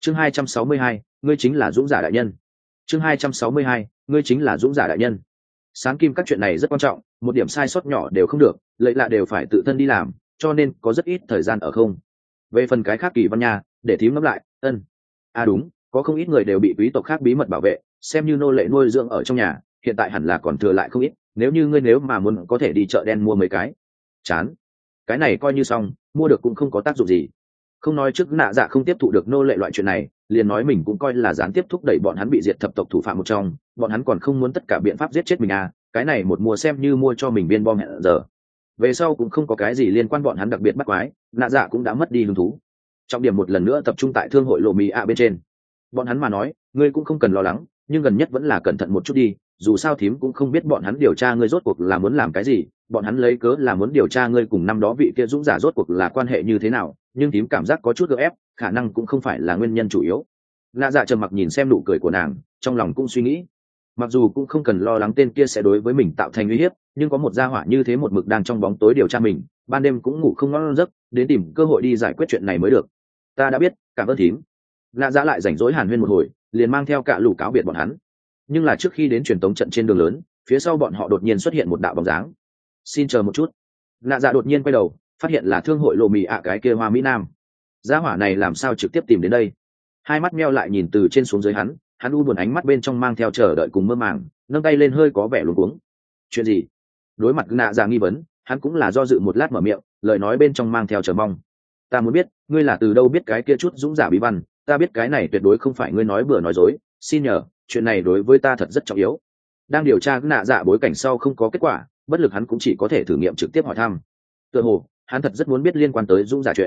chương 262, ngươi chính là dũng giả đại nhân. chương 262, ngươi chính là dũng giả đại nhân. Sáng kim các chuyện này rất quan trọng, một điểm sai sót nhỏ đều không được, lợi lạ đều phải tự thân đi làm, cho nên có rất ít thời gian ở không. Về phần cái khác Kỳ Văn nha, để thím ngẫm lại. Đúng, có không ít người đều bị quý tộc khác bí mật bảo vệ, xem như nô lệ nuôi dưỡng ở trong nhà, hiện tại hẳn là còn thừa lại không ít, nếu như ngươi nếu mà muốn có thể đi chợ đen mua mấy cái. Chán, cái này coi như xong, mua được cũng không có tác dụng gì. Không nói trước Nạ Dạ không tiếp thụ được nô lệ loại chuyện này, liền nói mình cũng coi là gián tiếp thúc đẩy bọn hắn bị diệt thập tộc thủ phạm một trong, bọn hắn còn không muốn tất cả biện pháp giết chết mình cái này một mùa xem như mua cho mình viên bom hẹn giờ. Về sau cũng không có cái gì liên quan bọn hắn đặc biệt bắt quái, Nạ Dạ cũng đã mất đi hứng thú. Trọng điểm một lần nữa tập trung tại thương hội lộ mì bên trên. Bọn hắn mà nói, ngươi cũng không cần lo lắng, nhưng gần nhất vẫn là cẩn thận một chút đi, dù sao thím cũng không biết bọn hắn điều tra ngươi rốt cuộc là muốn làm cái gì, bọn hắn lấy cớ là muốn điều tra ngươi cùng năm đó vị kia dũng giả rốt cuộc là quan hệ như thế nào, nhưng thím cảm giác có chút gượng ép, khả năng cũng không phải là nguyên nhân chủ yếu. Nạ Dạ trầm mặc nhìn xem nụ cười của nàng, trong lòng cũng suy nghĩ, mặc dù cũng không cần lo lắng tên kia sẽ đối với mình tạo thành uy hiếp, nhưng có một gia hỏa như thế một mực đang trong bóng tối điều tra mình, ban đêm cũng ngủ không ngon giấc, đến tìm cơ hội đi giải quyết chuyện này mới được. Ta đã biết, cảm ơn thím. Nạ Dạ lại rảnh rỗi hàn huyên một hồi, liền mang theo cả lũ cáo biệt bọn hắn. Nhưng là trước khi đến truyền tống trận trên đường lớn, phía sau bọn họ đột nhiên xuất hiện một đạo bóng dáng. Xin chờ một chút. Nạ Dạ đột nhiên quay đầu, phát hiện là thương hội lộ mì cái kia Hoa Mỹ Nam. Gia hỏa này làm sao trực tiếp tìm đến đây? Hai mắt meo lại nhìn từ trên xuống dưới hắn u buồn ánh mắt bên trong mang theo chờ đợi cùng mơ màng, nâng tay lên hơi có vẻ luống cuống. Chuyện gì? Đối mặt Nạ Dạ nghi vấn, hắn cũng là do dự một lát mở miệng, lời nói bên trong mang theo chờ mong. Ta muốn biết, ngươi là từ đâu biết cái kia chút dũng giả bí văn, ta biết cái này tuyệt đối không phải ngươi nói bừa nói dối, xin nhờ, chuyện này đối với ta thật rất trọng yếu. Đang điều tra Nạ Dạ bối cảnh sau không có kết quả, bất lực hắn cũng chỉ có thể thử nghiệm trực tiếp hỏi thăm. Tựa hồ, hắn thật rất muốn biết liên quan tới dũng giả chuyện.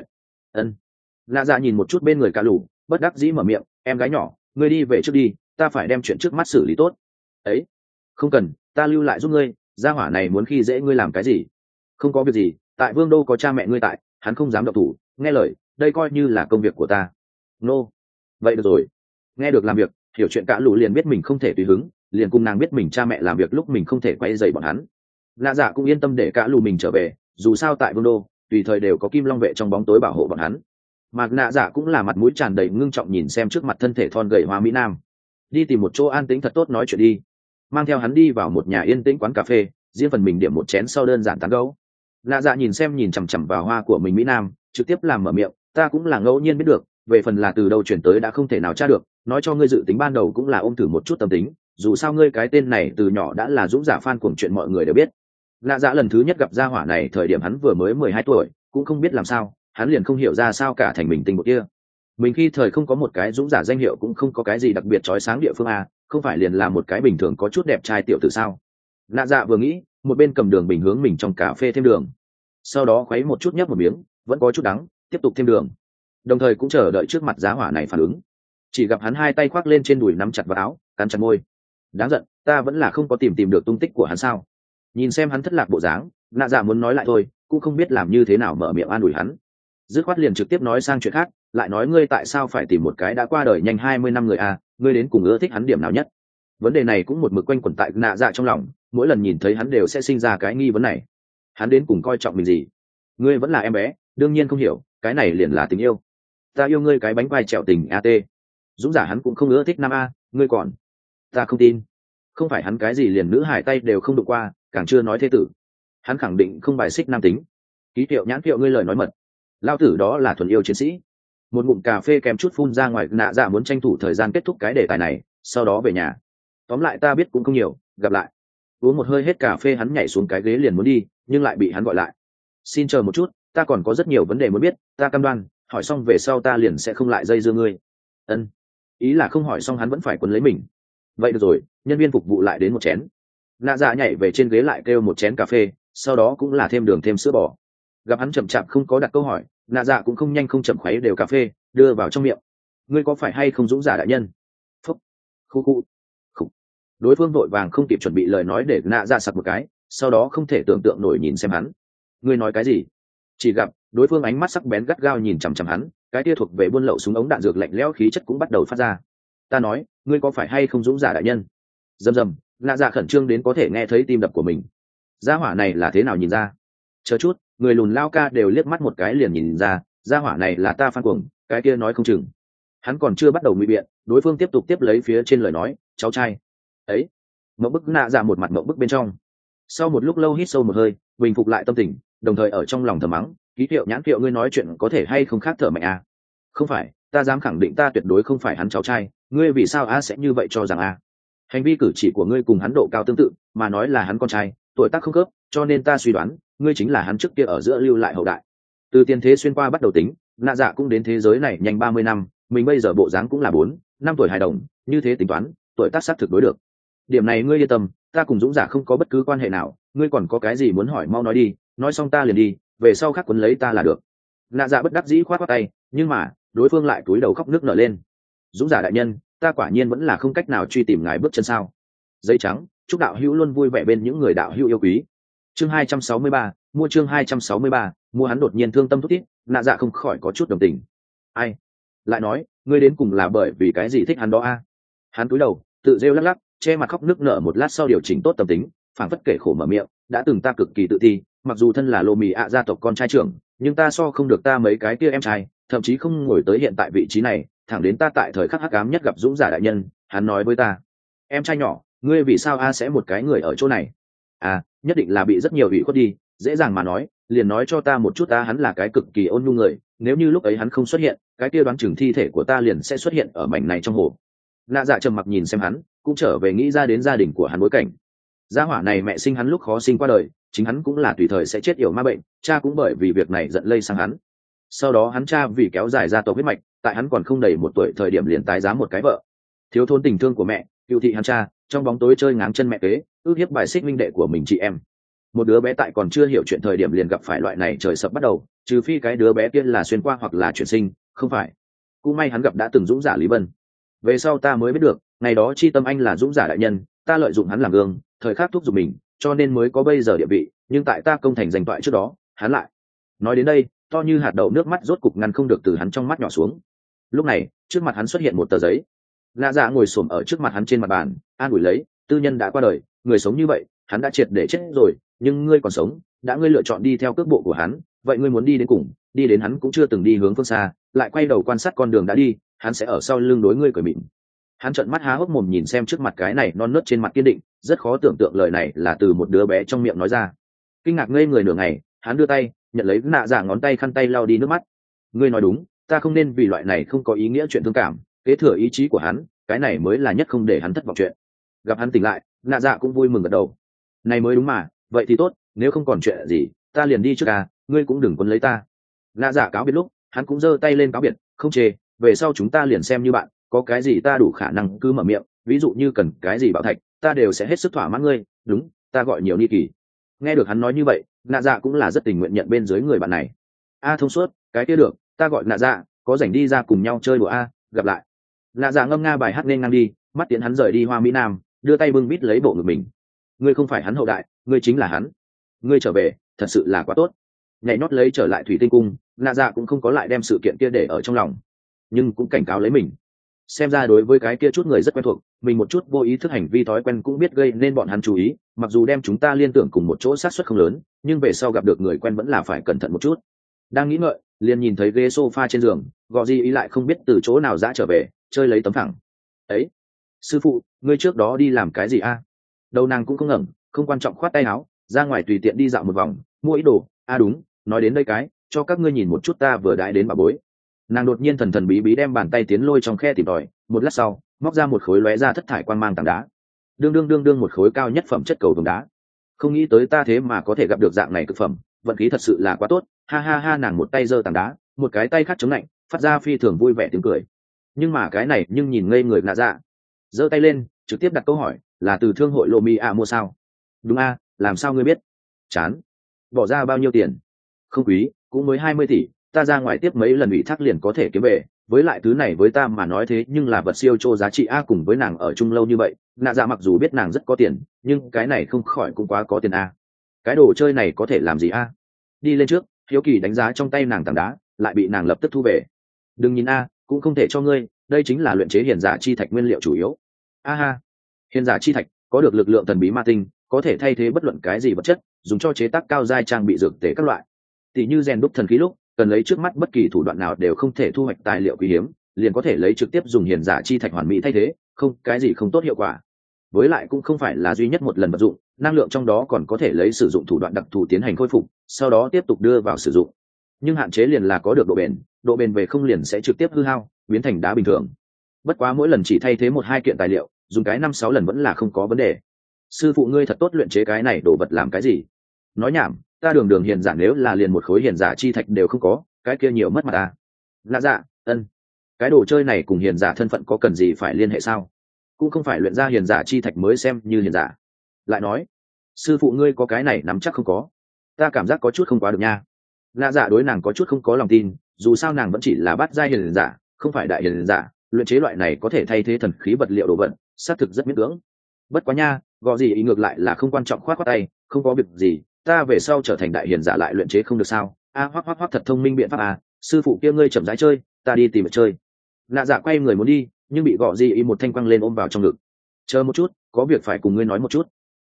Nạ Dạ nhìn một chút bên người cả lũ, bất đắc dĩ mở miệng, em gái nhỏ, ngươi đi về trước đi, ta phải đem chuyện trước mắt xử lý tốt. Ấy, không cần, ta lưu lại giúp ngươi, gia hỏa này muốn khi dễ ngươi làm cái gì? Không có việc gì, tại Vương Đô có cha mẹ ngươi tại, hắn không dám động thủ, nghe lời, đây coi như là công việc của ta. Nô, vậy được rồi. Nghe được làm việc, hiểu chuyện cả lũ liền biết mình không thể tùy hứng, liền cùng nàng biết mình cha mẹ làm việc lúc mình không thể quay dày bọn hắn. Nạ Dạ cũng yên tâm để cả lũ mình trở về, dù sao tại Vương Đô, tùy thời đều có Kim Long vệ trong bóng tối bảo hộ bọn hắn. Mà Nạ Dạ cũng là mặt mũi tràn đầy ngưng trọng nhìn xem trước mặt thân thể thon gầy Hoa Mỹ Nam. Đi tìm một chỗ an tĩnh thật tốt nói chuyện đi. Mang theo hắn đi vào một nhà yên tĩnh quán cà phê, riêng phần mình điểm một chén sau đơn giản tán gẫu. Nạ Dạ nhìn chằm chằm vào hoa của mình Mỹ Nam, trực tiếp làm mở miệng, ta cũng là ngẫu nhiên biết được, về phần là từ đâu chuyển tới đã không thể nào tra được, nói cho ngươi dự tính ban đầu cũng là ôm thử một chút tâm tính, dù sao ngươi cái tên này từ nhỏ đã là dũng giả fan cuồng chuyện mọi người đều biết. Nạ Dạ lần thứ nhất gặp gia hỏa này thời điểm hắn vừa mới 12 tuổi, cũng không biết làm sao, hắn liền không hiểu ra sao cả thành mình tinh một kia. Mình khi thời không có một cái dũng giả danh hiệu cũng không có cái gì đặc biệt chói sáng địa phương không phải liền là một cái bình thường có chút đẹp trai tiểu tử sao? Nạ Dạ vừa nghĩ, một bên cầm đường bình hướng mình trong cà phê thêm đường, sau đó khuấy một chút nhấp một miếng, vẫn có chút đắng, tiếp tục thêm đường, đồng thời cũng chờ đợi trước mặt giá hỏa này phản ứng. Chỉ gặp hắn hai tay khoác lên trên đùi nắm chặt vào áo, cắn chặt môi. Đáng giận, ta vẫn là không có tìm được tung tích của hắn sao? Nhìn xem hắn thất lạc bộ dáng, Nạ Dạ muốn nói lại thôi, cũng không biết làm như thế nào mở miệng an ủi hắn. Dứt khoát liền trực tiếp nói sang chuyện khác, lại nói ngươi tại sao phải tìm một cái đã qua đời nhanh 20 năm người ngươi đến cùng ưa thích hắn điểm nào nhất? Vấn đề này cũng một mực quanh quẩn tại Nạ Dạ trong lòng, mỗi lần nhìn thấy hắn đều sẽ sinh ra cái nghi vấn này. Hắn đến cùng coi trọng mình gì? Ngươi vẫn là em bé, đương nhiên không hiểu, cái này liền là tình yêu. Ta yêu ngươi cái bánh vai trèo tình dũng giả hắn cũng không ưa thích nam ngươi còn? Ta không tin. Không phải hắn cái gì liền nữ hải tay đều không đụng qua, càng chưa nói thế tử. Hắn khẳng định không bài xích nam tính. Ký hiệu nhãn hiệu ngươi lời nói mật. Lao tử đó là thuần yêu chiến sĩ. Một ngụm cà phê kèm chút phun ra ngoài, Nạ Dạ muốn tranh thủ thời gian kết thúc cái đề tài này, sau đó về nhà. Tóm lại ta biết cũng không nhiều, gặp lại. Uống một hơi hết cà phê hắn nhảy xuống cái ghế liền muốn đi, nhưng lại bị hắn gọi lại. Xin chờ một chút, ta còn có rất nhiều vấn đề muốn biết, ta cam đoan, hỏi xong về sau ta liền sẽ không lại dây dưa ngươi. Ý là không hỏi xong hắn vẫn phải quấn lấy mình. Vậy được rồi, nhân viên phục vụ lại đến một chén. Nạ Dạ nhảy về trên ghế lại kêu một chén cà phê, sau đó cũng là thêm đường thêm sữa bò. Gặp hắn chậm chạp không có đặt câu hỏi, Nạ Dạ cũng không nhanh không chậm khuấy đều cà phê đưa vào trong miệng. Ngươi có phải hay không dũng giả đại nhân? Phúc, khu. Đối phương vội vàng không kịp chuẩn bị lời nói để Nạ Dạ sặc một cái, sau đó không thể tưởng tượng nổi nhìn xem hắn. Ngươi nói cái gì? Chỉ gặp đối phương ánh mắt sắc bén gắt gao nhìn chằm chằm hắn, cái kia thuộc về buôn lậu súng ống đạn dược lạnh lẽo khí chất cũng bắt đầu phát ra. Ta nói, ngươi có phải hay không dũng giả đại nhân? Rầm, Nạ Dạ khẩn trương đến có thể nghe thấy tim đập của mình. Gia hỏa này là thế nào nhìn ra? Chờ chút, người lùn lao ca đều liếc mắt một cái liền nhìn ra, gia hỏa này là ta fan cuồng, cái kia nói không chừng. Hắn còn chưa bắt đầu ngụy biện, đối phương tiếp tục tiếp lấy phía trên lời nói, cháu trai ấy. Mộng bức nạ dạ một mặt mộng bức bên trong. Sau một lúc lâu hít sâu một hơi, bình phục lại tâm tình, đồng thời ở trong lòng thầm mắng, ký hiệu nhãn hiệu ngươi nói chuyện có thể hay không khác thở mạnh à? Không phải, ta dám khẳng định ta tuyệt đối không phải hắn cháu trai, ngươi vì sao a sẽ như vậy cho rằng a? Hành vi cử chỉ của ngươi cùng hắn độ cao tương tự, mà nói là hắn con trai, tuổi tác không khớp, cho nên ta suy đoán, ngươi chính là hắn trước kia ở giữa lưu lại hậu đại. Từ tiền thế xuyên qua bắt đầu tính, nạ dạ cũng đến thế giới này nhanh 30 năm, mình bây giờ bộ dáng cũng là 4, 5 tuổi hài đồng, như thế tính toán, tuổi tác xác thực đối được. Điểm này ngươi yên tâm, ta cùng Dũng Giả không có bất cứ quan hệ nào, ngươi còn có cái gì muốn hỏi mau nói đi, nói xong ta liền đi, về sau khác quấn lấy ta là được. Nạ dạ bất đắc dĩ khoát khoát tay, nhưng mà đối phương lại cúi đầu khóc nước nở lên. Dũng Giả đại nhân, ta quả nhiên vẫn là không cách nào truy tìm ngài bước chân sao? Giấy trắng, chúc đạo hữu luôn vui vẻ bên những người đạo hữu yêu quý. Chương 263, mua chương 263, mua. Hắn đột nhiên thương tâm thút thít, nạ dạ không khỏi có chút đồng tình. Ai? Lại nói, ngươi đến cùng là bởi vì cái gì thích hắn đó a? Hắn cúi đầu, tự rêu lắc lắc, che mặt khóc nước nở một lát sau điều chỉnh tốt tâm tính, phảng phất kể khổ mở miệng, đã từng ta cực kỳ tự ti, mặc dù thân là lô mì ạ gia tộc con trai trưởng, nhưng ta so không được ta mấy cái kia em trai, thậm chí không ngồi tới hiện tại vị trí này, thẳng đến ta tại thời khắc hắc ám nhất gặp Dũng Giả đại nhân, hắn nói với ta, em trai nhỏ, ngươi vì sao a sẽ một cái người ở chỗ này? À, nhất định là bị rất nhiều ủy khuất đi, dễ dàng mà nói, liền nói cho ta một chút ta, hắn là cái cực kỳ ôn nhu người, nếu như lúc ấy hắn không xuất hiện, cái kia đoán chừng thi thể của ta liền sẽ xuất hiện ở mảnh này trong hồ. Nạ dạ trầm mặc nhìn xem hắn, cũng trở về nghĩ ra đến gia đình của hắn bối cảnh. Gia hỏa này mẹ sinh hắn lúc khó sinh qua đời, chính hắn cũng là tùy thời sẽ chết yểu ma bệnh, cha cũng bởi vì việc này giận lây sang hắn. Sau đó hắn cha vì kéo dài gia tộc huyết mạch, tại hắn còn không đầy 1 tuổi thời điểm liền tái giá một cái vợ. Thiếu thốn tình thương của mẹ, cựu thị hắn cha, trong bóng tối chơi ngáng chân mẹ kế, ước hiếp bài xích minh đệ của mình chị em. Một đứa bé tại còn chưa hiểu chuyện thời điểm liền gặp phải loại này trời sập bắt đầu, trừ phi cái đứa bé kia là xuyên qua hoặc là chuyển sinh, không phải. Cũng may hắn gặp đã từng Dũng Giả Lý Vân. Về sau ta mới biết được, ngày đó chi tâm anh là Dũng Giả đại nhân, ta lợi dụng hắn làm gương, thời khắc thúc giục mình, cho nên mới có bây giờ địa vị, nhưng tại ta công thành danh toại trước đó, hắn lại. Nói đến đây, to như hạt đậu nước mắt rốt cục ngăn không được từ hắn trong mắt nhỏ xuống. Lúc này, trước mặt hắn xuất hiện một tờ giấy. Lạ dạ ngồi xổm ở trước mặt hắn trên mặt bàn, an ủi lấy, tư nhân đã qua đời, người sống như vậy, hắn đã triệt để chết rồi, nhưng ngươi còn sống, đã ngươi lựa chọn đi theo cước bộ của hắn, vậy ngươi muốn đi đến cùng, đi đến hắn cũng chưa từng đi hướng phương xa, lại quay đầu quan sát con đường đã đi, hắn sẽ ở sau lưng đối ngươi cười mịn. Hắn trợn mắt há hốc mồm nhìn xem trước mặt cái này non nớt trên mặt kiên định, rất khó tưởng tượng lời này là từ một đứa bé trong miệng nói ra. Kinh ngạc ngây người nửa ngày, hắn đưa tay nhận lấy nạ dạ ngón tay khăn tay lau đi nước mắt. Ngươi nói đúng, ta không nên vì loại này không có ý nghĩa chuyện thương cảm kế thừa ý chí của hắn, cái này mới là nhất không để hắn thất vọng chuyện. Gặp hắn tỉnh lại, nạ dạ cũng vui mừng gật đầu. Này mới đúng mà, vậy thì tốt, nếu không còn chuyện gì, ta liền đi trước à, ngươi cũng đừng quấn lấy ta. Nạ dạ cáo biệt lúc, hắn cũng giơ tay lên cáo biệt, không chê, về sau chúng ta liền xem như bạn, có cái gì ta đủ khả năng cứ mở miệng, ví dụ như cần cái gì bảo thạch, ta đều sẽ hết sức thỏa mãn ngươi. Đúng, ta gọi nhiều ni kỳ. Nghe được hắn nói như vậy, nạ dạ cũng là rất tình nguyện nhận bên dưới người bạn này. A thông suốt, cái kia được, ta gọi nạ dạ, có rảnh đi ra cùng nhau chơi đùa a, gặp lại. Nạ dạ ngâm nga bài hát nên ngang đi, mắt tiễn hắn rời đi Hoa Mỹ Nam, đưa tay bưng bít lấy bộ ngực mình. Ngươi không phải hắn hậu đại, ngươi chính là hắn. Ngươi trở về, thật sự là quá tốt. Nhảy nhót lấy trở lại thủy tinh cung, nạ dạ cũng không có lại đem sự kiện kia để ở trong lòng, nhưng cũng cảnh cáo lấy mình. Xem ra đối với cái kia chút người rất quen thuộc, mình một chút vô ý thức hành vi thói quen cũng biết gây nên bọn hắn chú ý, mặc dù đem chúng ta liên tưởng cùng một chỗ xác suất không lớn, nhưng về sau gặp được người quen vẫn là phải cẩn thận một chút. Đang nghĩ ngợi, liền nhìn thấy ghế sofa trên giường, Gò Di ý lại không biết từ chỗ nào dã trở về, chơi lấy tấm phẳng. Ấy, sư phụ, ngươi trước đó đi làm cái gì a? Đầu nàng cũng không ngẩng, không quan trọng khoát tay áo, ra ngoài tùy tiện đi dạo một vòng, mua ít đồ. Đúng, nói đến đây cái, cho các ngươi nhìn một chút ta vừa đãi đến bà bối. Nàng đột nhiên thần thần bí bí đem bàn tay tiến lôi trong khe tìm tòi, một lát sau móc ra một khối lóe ra thất thải quang mang tảng đá. Đương một khối cao nhất phẩm chất cầu vồng đá. Không nghĩ tới ta thế mà có thể gặp được dạng này cực phẩm, vận khí thật sự là quá tốt. Ha ha ha, nàng một tay giơ tảng đá, một cái tay khác chống lạnh, phát ra phi thường vui vẻ tiếng cười. Nhưng mà cái này nhưng nhìn ngây người nạ dạ. Giơ tay lên, trực tiếp đặt câu hỏi, là từ thương hội Lomi A mua sao? Đúng a, làm sao ngươi biết? Chán. Bỏ ra bao nhiêu tiền? Không quý, cũng mới 20 tỷ, ta ra ngoài tiếp mấy lần ủy thác liền có thể kiếm về, với lại thứ này với ta mà nói thế nhưng là vật siêu chô giá trị a. Cùng với nàng ở chung lâu như vậy, nạ dạ mặc dù biết nàng rất có tiền, nhưng cái này không khỏi cũng quá có tiền a. Cái đồ chơi này có thể làm gì a? Đi lên trước, hiếu kỳ đánh giá trong tay nàng tảng đá, lại bị nàng lập tức thu về. Đừng nhìn a, cũng không thể cho ngươi, đây chính là luyện chế hiền giả chi thạch nguyên liệu chủ yếu. A ha, hiền giả chi thạch có được lực lượng thần bí ma tinh, có thể thay thế bất luận cái gì vật chất, dùng cho chế tác cao giai trang bị dược tề các loại. Tỷ như rèn đúc thần khí lúc cần lấy trước mắt bất kỳ thủ đoạn nào đều không thể thu hoạch tài liệu quý hiếm, liền có thể lấy trực tiếp dùng hiền giả chi thạch hoàn mỹ thay thế, không cái gì không tốt hiệu quả. Với lại cũng không phải là duy nhất một lần vận dụng, năng lượng trong đó còn có thể lấy sử dụng thủ đoạn đặc thù tiến hành khôi phục, sau đó tiếp tục đưa vào sử dụng. Nhưng hạn chế liền là có được độ bền về không liền sẽ trực tiếp hư hao, biến thành đá bình thường. Bất quá mỗi lần chỉ thay thế 1-2 kiện tài liệu, dùng cái 5-6 lần vẫn là không có vấn đề. Sư phụ ngươi thật tốt luyện chế cái này đồ vật làm cái gì? Nói nhảm, ta đường đường hiền giả nếu là liền một khối hiền giả chi thạch đều không có, cái kia nhiều mất mặt ta. Lạ dạ, ân. Cái đồ chơi này cùng hiền giả thân phận có cần gì phải liên hệ sao? Cũng không phải luyện ra hiền giả chi thạch mới xem như hiền giả. Lại nói, sư phụ ngươi có cái này nắm chắc không có? Ta cảm giác có chút không quá được nha. Lạ dạ đối nàng có chút không có lòng tin, dù sao nàng vẫn chỉ là bát giai hiền giả, không phải đại hiền giả, luyện chế loại này có thể thay thế thần khí vật liệu đồ vật, xác thực rất miễn cưỡng. Bất quá nha, gò gì ý ngược lại là không quan trọng, khoát khoát tay, không có việc gì, ta về sau trở thành đại hiền giả lại luyện chế không được sao? Hoắc thật thông minh biện pháp à, sư phụ kia ngươi chậm rãi chơi, ta đi tìm chơi. Lạ dạ quay người muốn đi, nhưng bị gò gì ý một thanh quăng lên ôm vào trong ngực. Chờ một chút, có việc phải cùng ngươi nói một chút.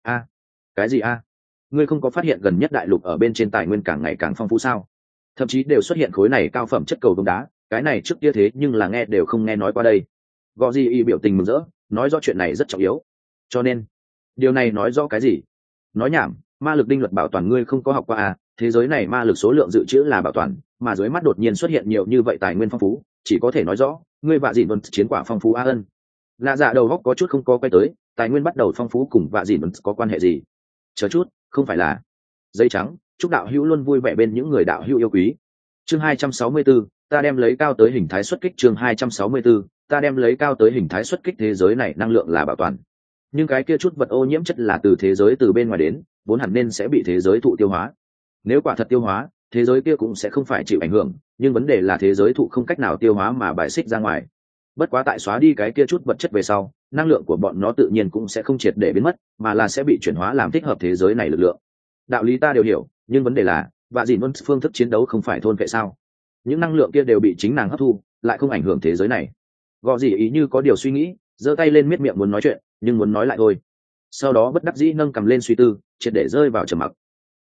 Cái gì ngươi không có phát hiện gần nhất đại lục ở bên trên tài nguyên càng ngày càng phong phú sao? Thậm chí đều xuất hiện khối này cao phẩm chất cầu vồng đá, cái này trước kia thế nhưng là nghe đều không nghe nói qua đây. Gò gì ý biểu tình mừng rỡ, nói rõ chuyện này rất trọng yếu. Cho nên điều này nói rõ cái gì? Nói nhảm, ma lực đinh luật bảo toàn ngươi không có học qua thế giới này ma lực số lượng dự trữ là bảo toàn, mà dưới mắt đột nhiên xuất hiện nhiều như vậy tài nguyên phong phú, chỉ có thể nói rõ ngươi vạ dịn vân chiến quả phong phú ân. Lạ dạ đầu góc có chút không có quay tới, tài nguyên bắt đầu phong phú cùng vạ dịn vân có quan hệ gì? Chờ chút, không phải là giấy trắng. Chúc đạo hữu luôn vui vẻ bên những người đạo hữu yêu quý. Chương 264, ta đem lấy cao tới hình thái xuất kích. Chương 264, ta đem lấy cao tới hình thái xuất kích. Thế giới này năng lượng là bảo toàn, nhưng cái kia chút vật ô nhiễm chất là từ thế giới từ bên ngoài đến, vốn hẳn nên sẽ bị thế giới thụ tiêu hóa. Nếu quả thật tiêu hóa, thế giới kia cũng sẽ không phải chịu ảnh hưởng, nhưng vấn đề là thế giới thụ không cách nào tiêu hóa mà bài xích ra ngoài. Bất quá tại xóa đi cái kia chút vật chất về sau, năng lượng của bọn nó tự nhiên cũng sẽ không triệt để biến mất, mà là sẽ bị chuyển hóa làm thích hợp thế giới này lực lượng. Đạo lý ta đều hiểu, nhưng vấn đề là vạ dịn vân phương thức chiến đấu không phải thôn vệ sao? Những năng lượng kia đều bị chính nàng hấp thu, lại không ảnh hưởng thế giới này. Gò gì ý như có điều suy nghĩ, giơ tay lên miết miệng muốn nói chuyện, nhưng muốn nói lại thôi. Sau đó bất đắc dĩ nâng cầm lên suy tư, triệt để rơi vào trầm mặc.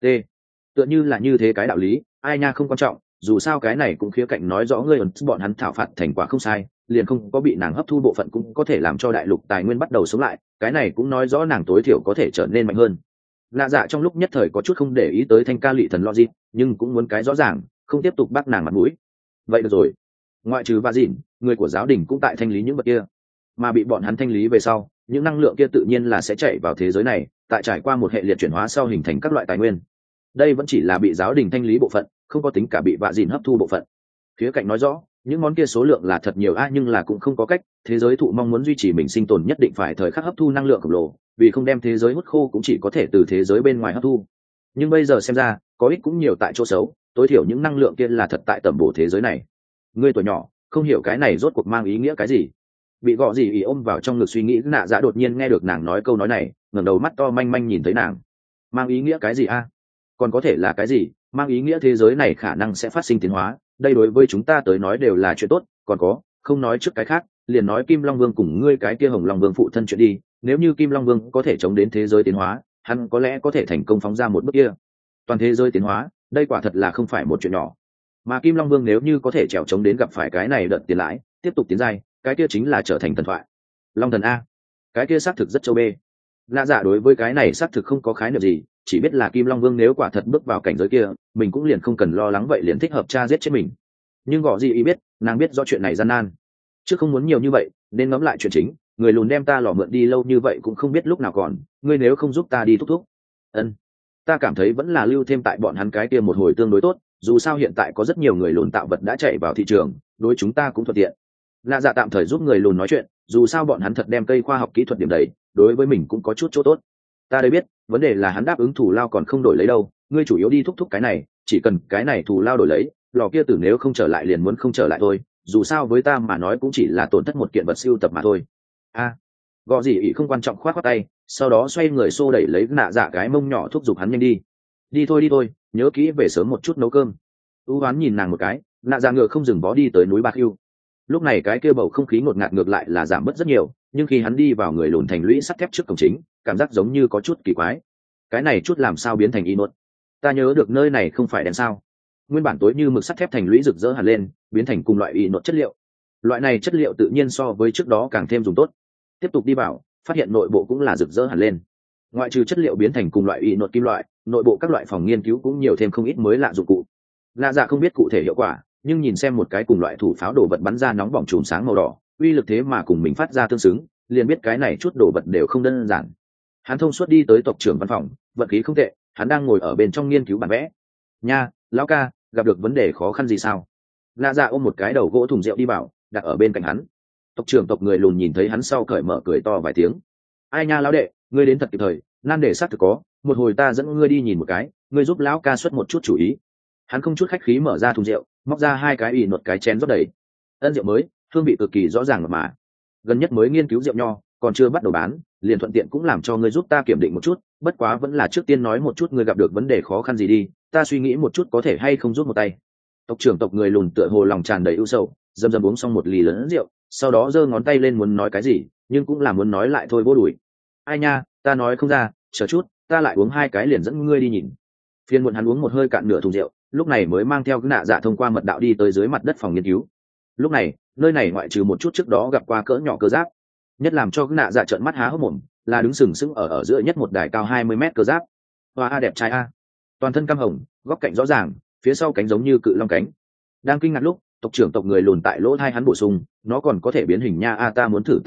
Tựa như là như thế cái đạo lý, ai nha không quan trọng, dù sao cái này cũng khía cạnh nói rõ ngươi bọn hắn thảo phạt thành quả không sai, liền không có bị nàng hấp thu bộ phận cũng có thể làm cho đại lục tài nguyên bắt đầu sống lại, cái này cũng nói rõ nàng tối thiểu có thể trở nên mạnh hơn. Lạ dạ trong lúc nhất thời có chút không để ý tới thanh ca lị thần logic, nhưng cũng muốn cái rõ ràng, không tiếp tục bắt nàng mặt mũi. Vậy được rồi, ngoại trừ va dịn, người của giáo đình cũng tại thanh lý những vật kia, mà bị bọn hắn thanh lý về sau, những năng lượng kia tự nhiên là sẽ chạy vào thế giới này, tại trải qua một hệ liệt chuyển hóa sau hình thành các loại tài nguyên. Đây vẫn chỉ là bị giáo đình thanh lý bộ phận, không có tính cả bị vạ dịn hấp thu bộ phận. Khía cạnh nói rõ những món kia số lượng là thật nhiều nhưng là cũng không có cách, thế giới thụ mong muốn duy trì mình sinh tồn nhất định phải thời khắc hấp thu năng lượng khổng lồ, vì không đem thế giới hút khô cũng chỉ có thể từ thế giới bên ngoài hấp thu. Nhưng bây giờ xem ra có ích cũng nhiều tại chỗ xấu, tối thiểu những năng lượng kia là thật tại tầm bổ thế giới này. Ngươi tuổi nhỏ không hiểu cái này rốt cuộc mang ý nghĩa cái gì. Bị gọ gì ý ôm vào trong ngực suy nghĩ nạ dạ đột nhiên nghe được nàng nói câu nói này, ngẩng đầu mắt to manh manh nhìn thấy nàng. Mang ý nghĩa cái gì còn có thể là cái gì? Mang ý nghĩa thế giới này khả năng sẽ phát sinh tiến hóa, đây đối với chúng ta tới nói đều là chuyện tốt. Còn có, không nói trước cái khác, liền nói Kim Long Vương cùng ngươi cái kia Hồng Long Vương phụ thân chuyện đi, nếu như Kim Long Vương có thể chống đến thế giới tiến hóa, hắn có lẽ có thể thành công phóng ra một bước kia. Toàn thế giới tiến hóa, đây quả thật là không phải một chuyện nhỏ. Mà Kim Long Vương nếu như có thể trèo chống đến gặp phải cái này đợt tiền lãi, tiếp tục tiến giai, cái kia chính là trở thành thần thoại. Long thần cái kia xác thực rất châu bê. Lạ dạ đối với cái này xác thực không có khái niệm gì, chỉ biết là Kim Long Vương nếu quả thật bước vào cảnh giới kia, mình cũng liền không cần lo lắng, vậy liền thích hợp cha giết chết mình. Nhưng gõ gì ý biết, nàng biết do chuyện này gian nan, chứ không muốn nhiều như vậy, nên ngẫm lại chuyện chính. Người lùn đem ta lò mượn đi lâu như vậy cũng không biết lúc nào còn, ngươi nếu không giúp ta đi thúc thúc. Ta cảm thấy vẫn là lưu thêm tại bọn hắn cái kia một hồi tương đối tốt, dù sao hiện tại có rất nhiều người lùn tạo vật đã chạy vào thị trường, đối chúng ta cũng thuận tiện. Lạ dạ tạm thời giúp người lùn nói chuyện, dù sao bọn hắn thật đem cây khoa học kỹ thuật điểm đấy, đối với mình cũng có chút chỗ tốt. Ta đây biết, vấn đề là hắn đáp ứng thù lao còn không đổi lấy đâu, ngươi chủ yếu đi thúc thúc cái này, chỉ cần cái này thù lao đổi lấy, lò kia tử nếu không trở lại liền muốn không trở lại thôi, dù sao với ta mà nói cũng chỉ là tổn thất một kiện vật siêu tập mà thôi. Gõ gì ý không quan trọng, khoát khoát tay, sau đó xoay người xô đẩy lấy nạ dạ cái mông nhỏ thúc giục hắn nhanh đi. Đi thôi, nhớ kỹ về sớm một chút nấu cơm. U hoán nhìn nàng một cái, nạ dạ ngựa không dừng vó đi tới núi Bạc Hưu. Lúc này cái kia bầu không khí ngột ngạt ngược lại là giảm bớt rất nhiều, nhưng khi hắn đi vào người lùn thành lũy sắt thép trước cổng chính, cảm giác giống như có chút kỳ quái. Cái này chút làm sao biến thành y nốt? Ta nhớ được nơi này không phải đèn sao? Nguyên bản tối như mực sắt thép thành lũy rực rỡ hẳn lên, biến thành cùng loại y nốt chất liệu. loại này chất liệu tự nhiên so với trước đó càng thêm dùng tốt. Tiếp tục đi vào, phát hiện nội bộ cũng là rực rỡ hẳn lên. Ngoại trừ chất liệu biến thành cùng loại y nốt kim loại, nội bộ các loại phòng nghiên cứu cũng nhiều thêm không ít mới lạ dụng cụ. Lạ dạ không biết cụ thể hiệu quả, nhưng nhìn xem một cái cùng loại thủ pháo đồ vật bắn ra nóng bỏng chùm sáng màu đỏ, uy lực thế mà cùng mình phát ra tương xứng, liền biết cái này chút đồ vật đều không đơn giản. Hắn thông suốt đi tới tộc trưởng văn phòng, vận khí không tệ, hắn đang ngồi ở bên trong nghiên cứu bản vẽ. Nha, lão ca, gặp được vấn đề khó khăn gì sao? Lạ dạ ôm một cái đầu gỗ thùng rượu đi vào, đặt ở bên cạnh hắn. Tộc trưởng tộc người lùn nhìn thấy hắn sau cởi mở cười to vài tiếng. Ai nha lão đệ, ngươi đến thật kịp thời, nan đề xác thực có, một hồi ta dẫn ngươi đi nhìn một cái, ngươi giúp lão ca xuất một chút chủ ý. Hắn không chút khách khí mở ra thùng rượu, móc ra hai cái ỉ nột cái chén rót đầy. Ân rượu mới, hương vị cực kỳ rõ ràng mà. Gần nhất mới nghiên cứu rượu nho, còn chưa bắt đầu bán, liền thuận tiện cũng làm cho ngươi giúp ta kiểm định một chút, bất quá vẫn là trước tiên nói một chút ngươi gặp được vấn đề khó khăn gì đi, ta suy nghĩ một chút có thể hay không giúp một tay. Tộc trưởng tộc người lùn tựa hồ lòng tràn đầy ưu sầu, dầm dầm uống xong một ly lớn rượu, sau đó giơ ngón tay lên muốn nói cái gì, nhưng cũng là muốn nói lại thôi vô đuổi. Ai nha, ta nói không ra, chờ chút, ta lại uống hai cái liền dẫn ngươi đi nhìn. Phiên muộn hắn uống một hơi cạn nửa thùng rượu, lúc này mới mang theo cái nạ dạ thông qua mật đạo đi tới dưới mặt đất phòng nghiên cứu. Lúc này, nơi này ngoại trừ một chút trước đó gặp qua cỡ nhỏ cơ giáp, nhất làm cho cái nạ dạ trợn mắt há hốc mồm là đứng sừng sững ở giữa nhất một đài cao 20 mét cơ giáp. Hoa a đẹp trai a, toàn thân cam hồng, góc cạnh rõ ràng, phía sau cánh giống như cự long cánh. Đang kinh ngạc lúc, tộc trưởng tộc người lùn tại lỗ tai hắn bổ sung, nó còn có thể biến hình nha a, ta muốn thử.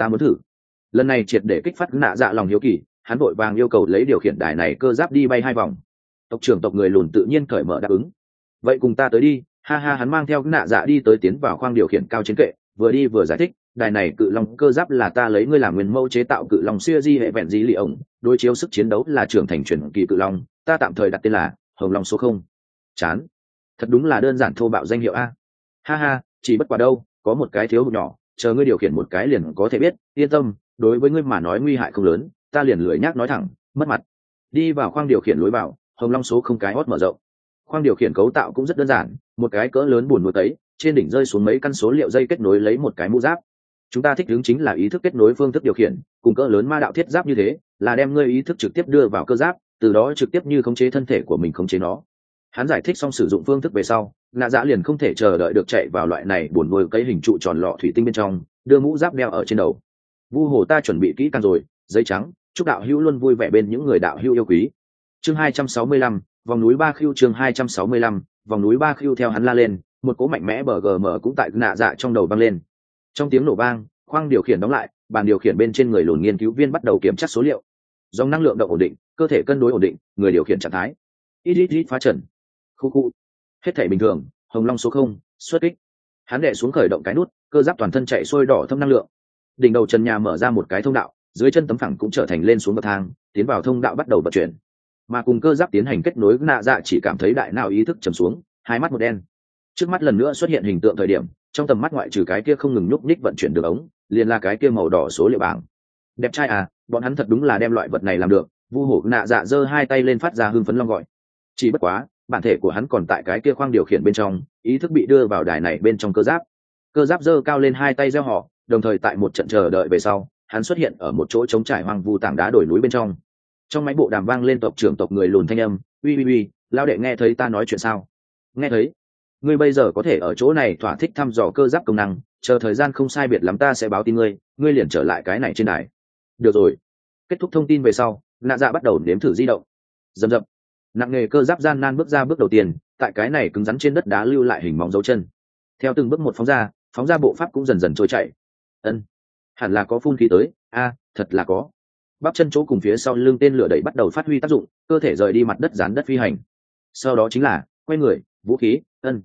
Lần này triệt để kích phát cái nạ dạ lòng hiếu kỳ, hắn vội vàng yêu cầu lấy điều khiển đài này cơ giáp đi bay 2 vòng. Tộc trưởng tộc người lùn tự nhiên cởi mở đáp ứng. Vậy cùng ta tới đi, ha ha. Hắn mang theo cái nạ dạ đi tới tiến vào khoang điều khiển cao trên kệ, vừa đi vừa giải thích, đài này cự long cơ giáp là ta lấy ngươi làm nguyên mẫu chế tạo cự long xưa di hệ vẹn di lì ổng, đối chiếu sức chiến đấu là trưởng thành truyền kỳ cự long, ta tạm thời đặt tên là Hồng Long số 0. Chán, thật đúng là đơn giản thô bạo danh hiệu a. Ha ha, chỉ bất quá đâu, có một cái thiếu hụt nhỏ, chờ ngươi điều khiển một cái liền có thể biết, yên tâm, đối với ngươi mà nói nguy hại không lớn, ta liền lười nhác nói thẳng, mất mặt. Đi vào khoang điều khiển lối vào, Hồng Long số 0 cái hót mở rộng. Khoang điều khiển cấu tạo cũng rất đơn giản, một cái cỡ lớn buồn nuôi tấy, trên đỉnh rơi xuống mấy căn số liệu dây kết nối lấy một cái mũ giáp. Chúng ta thích ứng chính là ý thức kết nối phương thức điều khiển, cùng cỡ lớn ma đạo thiết giáp như thế, là đem ngươi ý thức trực tiếp đưa vào cơ giáp, từ đó trực tiếp như khống chế thân thể của mình khống chế nó. Hắn giải thích xong sử dụng phương thức về sau, Nạ Dạ liền không thể chờ đợi được chạy vào loại này buồn nuôi cây hình trụ tròn lọ thủy tinh bên trong, đưa mũ giáp đeo ở trên đầu. Vu hồ ta chuẩn bị kỹ càng rồi, giấy trắng, chúc đạo hữu luôn vui vẻ bên những người đạo hữu yêu quý. Chương 265, vòng núi Ba Khưu. Chương 265, vòng núi Ba Khưu. Theo hắn la lên, một cỗ mạnh mẽ BGM cũng tại Nạ Dạ trong đầu vang lên. Trong tiếng nổ vang, khoang điều khiển đóng lại, bàn điều khiển bên trên người lùn nghiên cứu viên bắt đầu kiểm tra số liệu. Dòng năng lượng động ổn định, cơ thể cân đối ổn định, người điều khiển trạng thái ít phá trần, khu hết thể bình thường. Hồng Long số 0, xuất kích. Hắn đệ xuống khởi động cái nút, cơ giáp toàn thân chạy sôi đỏ thâm năng lượng. Đỉnh đầu trần nhà mở ra một cái thông đạo, dưới chân tấm phẳng cũng trở thành lên xuống bậc thang, tiến vào thông đạo bắt đầu vận chuyển. Mà cùng cơ giáp tiến hành kết nối, Nạ Dạ chỉ cảm thấy đại não ý thức trầm xuống, hai mắt một đen. Trước mắt lần nữa xuất hiện hình tượng thời điểm, trong tầm mắt ngoại trừ cái kia không ngừng nhúc nhích vận chuyển đường ống, liền là cái kia màu đỏ số liệu bảng. Đẹp trai à, bọn hắn thật đúng là đem loại vật này làm được. Vu hổ Nạ Dạ giơ hai tay lên phát ra hưng phấn long gọi. Chỉ bất quá, bản thể của hắn còn tại cái kia khoang điều khiển bên trong, ý thức bị đưa vào đài này bên trong cơ giáp. Cơ giáp giơ cao lên hai tay reo hò, đồng thời tại một trận chờ đợi về sau, hắn xuất hiện ở một chỗ trống trải hoang vu tảng đá đồi núi bên trong. Trong máy bộ đàm vang lên tộc trưởng tộc người lùn thanh âm, uy, lao đệ nghe thấy ta nói chuyện sao? Nghe thấy. Ngươi bây giờ có thể ở chỗ này thỏa thích thăm dò cơ giáp công năng, chờ thời gian không sai biệt lắm ta sẽ báo tin ngươi, ngươi liền trở lại cái này trên đài. Được rồi. Kết thúc thông tin về sau, Nạ Dạ bắt đầu nếm thử di động. Dầm dập, nặng nghề cơ giáp gian nan bước ra bước đầu tiên, tại cái này cứng rắn trên đất đá lưu lại hình móng dấu chân. Theo từng bước một phóng ra bộ pháp cũng dần dần trôi chảy. Ân, hẳn là có phun khí tới, thật là có. Bắp chân chỗ cùng phía sau lưng tên lửa đẩy bắt đầu phát huy tác dụng, cơ thể rời đi mặt đất dán đất phi hành. Sau đó chính là quay người, vũ khí.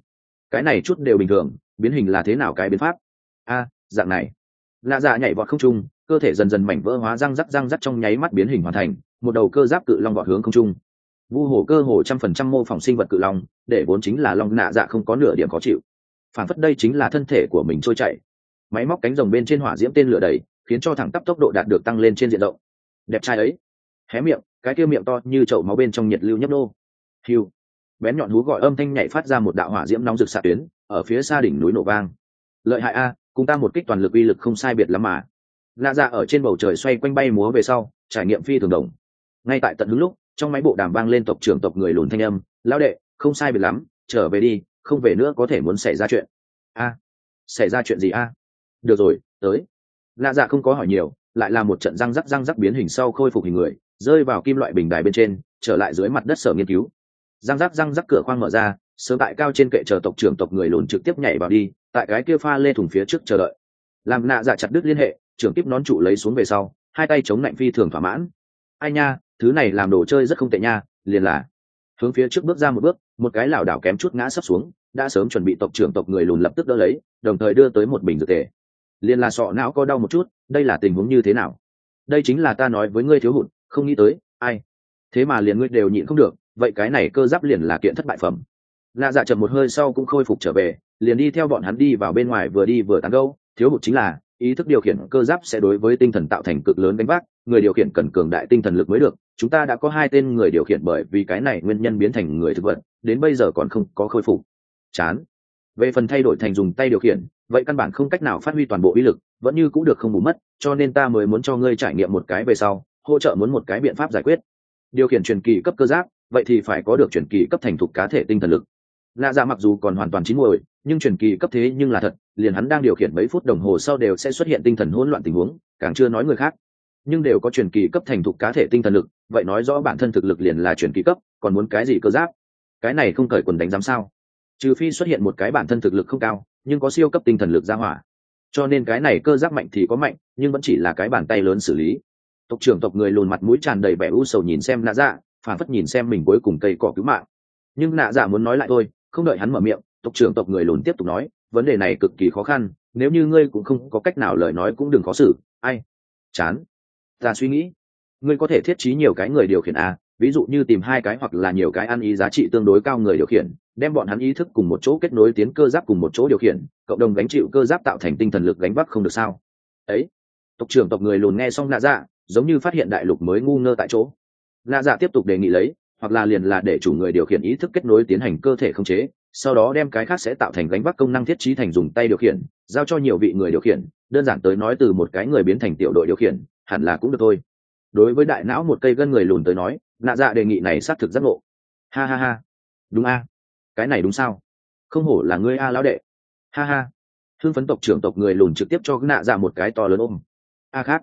Cái này chút đều bình thường, biến hình là thế nào cái biến pháp? Dạng này. Nạ Dạ nhảy vọt không trung, cơ thể dần dần mảnh vỡ hóa răng rắc trong nháy mắt biến hình hoàn thành, một đầu cơ giáp cự long vọt hướng không trung. Vu hổ cơ hồ 100% mô phỏng sinh vật cự long, để vốn chính là long. Nạ Dạ không có nửa điểm khó chịu, phản phất đây chính là thân thể của mình trôi chảy. Máy móc cánh rồng bên trên hỏa diễm tên lửa đẩy, khiến cho thẳng tắp tốc độ đạt được tăng lên trên diện rộng. Đẹp trai ấy. Hé miệng, cái kia miệng to như chậu máu bên trong nhiệt lưu nhấp nô. Hiu. Bén nhọn hú gọi âm thanh nhảy phát ra một đạo hỏa diễm nóng rực xạ tuyến, ở phía xa đỉnh núi nổ vang. Lợi hại a, cùng ta một kích toàn lực uy lực không sai biệt lắm mà. Nạ Dạ ở trên bầu trời xoay quanh bay múa về sau, trải nghiệm phi thường đồng. Ngay tại tận hứng lúc, trong máy bộ đàm vang lên tộc trưởng tộc người lùn thanh âm, lão đệ, không sai biệt lắm, trở về đi, không về nữa có thể muốn xảy ra chuyện. Xảy ra chuyện gì a? được rồi, tới. Lạ dạ không có hỏi nhiều, lại là một trận răng rắc biến hình sau khôi phục hình người, rơi vào kim loại bình đài bên trên, trở lại dưới mặt đất sở nghiên cứu. Răng rắc cửa khoang mở ra, sớm tại cao trên kệ chờ tộc trưởng tộc người lùn trực tiếp nhảy vào đi, tại cái kia pha lê thùng phía trước chờ đợi. Làm nạ dạ chặt đứt liên hệ, trưởng tiếp nón trụ lấy xuống về sau, hai tay chống lạnh phi thường thỏa mãn. Ai nha, thứ này làm đồ chơi rất không tệ nha, liền là hướng phía trước bước ra một bước, một cái lảo đảo kém chút ngã sấp xuống, đã sớm chuẩn bị tộc trưởng tộc người lùn lập tức đỡ lấy, đồng thời đưa tới một bình dược tề. Liền là sọ não có đau một chút, đây là tình huống như thế nào? Đây chính là ta nói với ngươi thiếu hụt, không nghĩ tới, ai? Thế mà liền ngươi đều nhịn không được, vậy cái này cơ giáp liền là kiện thất bại phẩm. Lạ dạ chậm một hơi sau cũng khôi phục trở về, liền đi theo bọn hắn đi vào bên ngoài vừa đi vừa tán gẫu. Thiếu hụt chính là ý thức điều khiển cơ giáp sẽ đối với tinh thần tạo thành cực lớn gánh vác, người điều khiển cần cường đại tinh thần lực mới được. Chúng ta đã có 2 tên người điều khiển bởi vì cái này nguyên nhân biến thành người thực vật, đến bây giờ còn không có khôi phục. Chán. Về phần thay đổi thành dùng tay điều khiển, vậy căn bản không cách nào phát huy toàn bộ uy lực, vẫn như cũng được không bù mất, cho nên ta mới muốn cho ngươi trải nghiệm một cái về sau, hỗ trợ muốn một cái biện pháp giải quyết. Điều khiển truyền kỳ cấp cơ giáp, vậy thì phải có được truyền kỳ cấp thành thục cá thể tinh thần lực. Lạ dạ mặc dù còn hoàn toàn chín muồi, nhưng truyền kỳ cấp thế nhưng là thật, liền hắn đang điều khiển mấy phút đồng hồ sau đều sẽ xuất hiện tinh thần hỗn loạn tình huống, càng chưa nói người khác. Nhưng đều có truyền kỳ cấp thành thục cá thể tinh thần lực, vậy nói rõ bản thân thực lực liền là truyền kỳ cấp, còn muốn cái gì cơ giáp? Cái này không cởi quần đánh giám sao? Trừ phi xuất hiện một cái bản thân thực lực không cao, nhưng có siêu cấp tinh thần lực ra hỏa. Cho nên cái này cơ giáp mạnh thì có mạnh, nhưng vẫn chỉ là cái bàn tay lớn xử lý. Tộc trưởng tộc người lùn mặt mũi tràn đầy vẻ u sầu nhìn xem nạ dạ, phản phất nhìn xem mình cuối cùng cây cỏ cứu mạng. Nhưng nạ dạ muốn nói lại thôi, không đợi hắn mở miệng, tộc trưởng tộc người lùn tiếp tục nói, vấn đề này cực kỳ khó khăn, nếu như ngươi cũng không có cách nào lời nói cũng đừng khó xử. Ai? Chán. Ta suy nghĩ, ngươi có thể thiết trí nhiều cái người điều khiển ví dụ như tìm 2 cái hoặc là nhiều cái ăn ý giá trị tương đối cao người điều khiển, đem bọn hắn ý thức cùng một chỗ kết nối tiến cơ giáp cùng một chỗ điều khiển, cộng đồng gánh chịu cơ giáp tạo thành tinh thần lực gánh vác không được sao? Ấy. Tộc trưởng tộc người lùn nghe xong nạ dạ, giống như phát hiện đại lục mới ngu ngơ tại chỗ. Nạ dạ tiếp tục đề nghị lấy, hoặc là liền là để chủ người điều khiển ý thức kết nối tiến hành cơ thể khống chế, sau đó đem cái khác sẽ tạo thành gánh vác công năng thiết trí thành dùng tay điều khiển, giao cho nhiều vị người điều khiển, đơn giản tới nói từ một cái người biến thành tiểu đội điều khiển, hẳn là cũng được thôi. Đối với đại não một cây gân người lùn tới nói, nạ dạ đề nghị này xác thực rất ngộ. Ha ha ha. Đúng cái này đúng sao? Không hổ là ngươi lão đệ. Ha ha. Hưng phấn tộc trưởng tộc người lùn trực tiếp cho nạ dạ một cái to lớn ôm. Khác.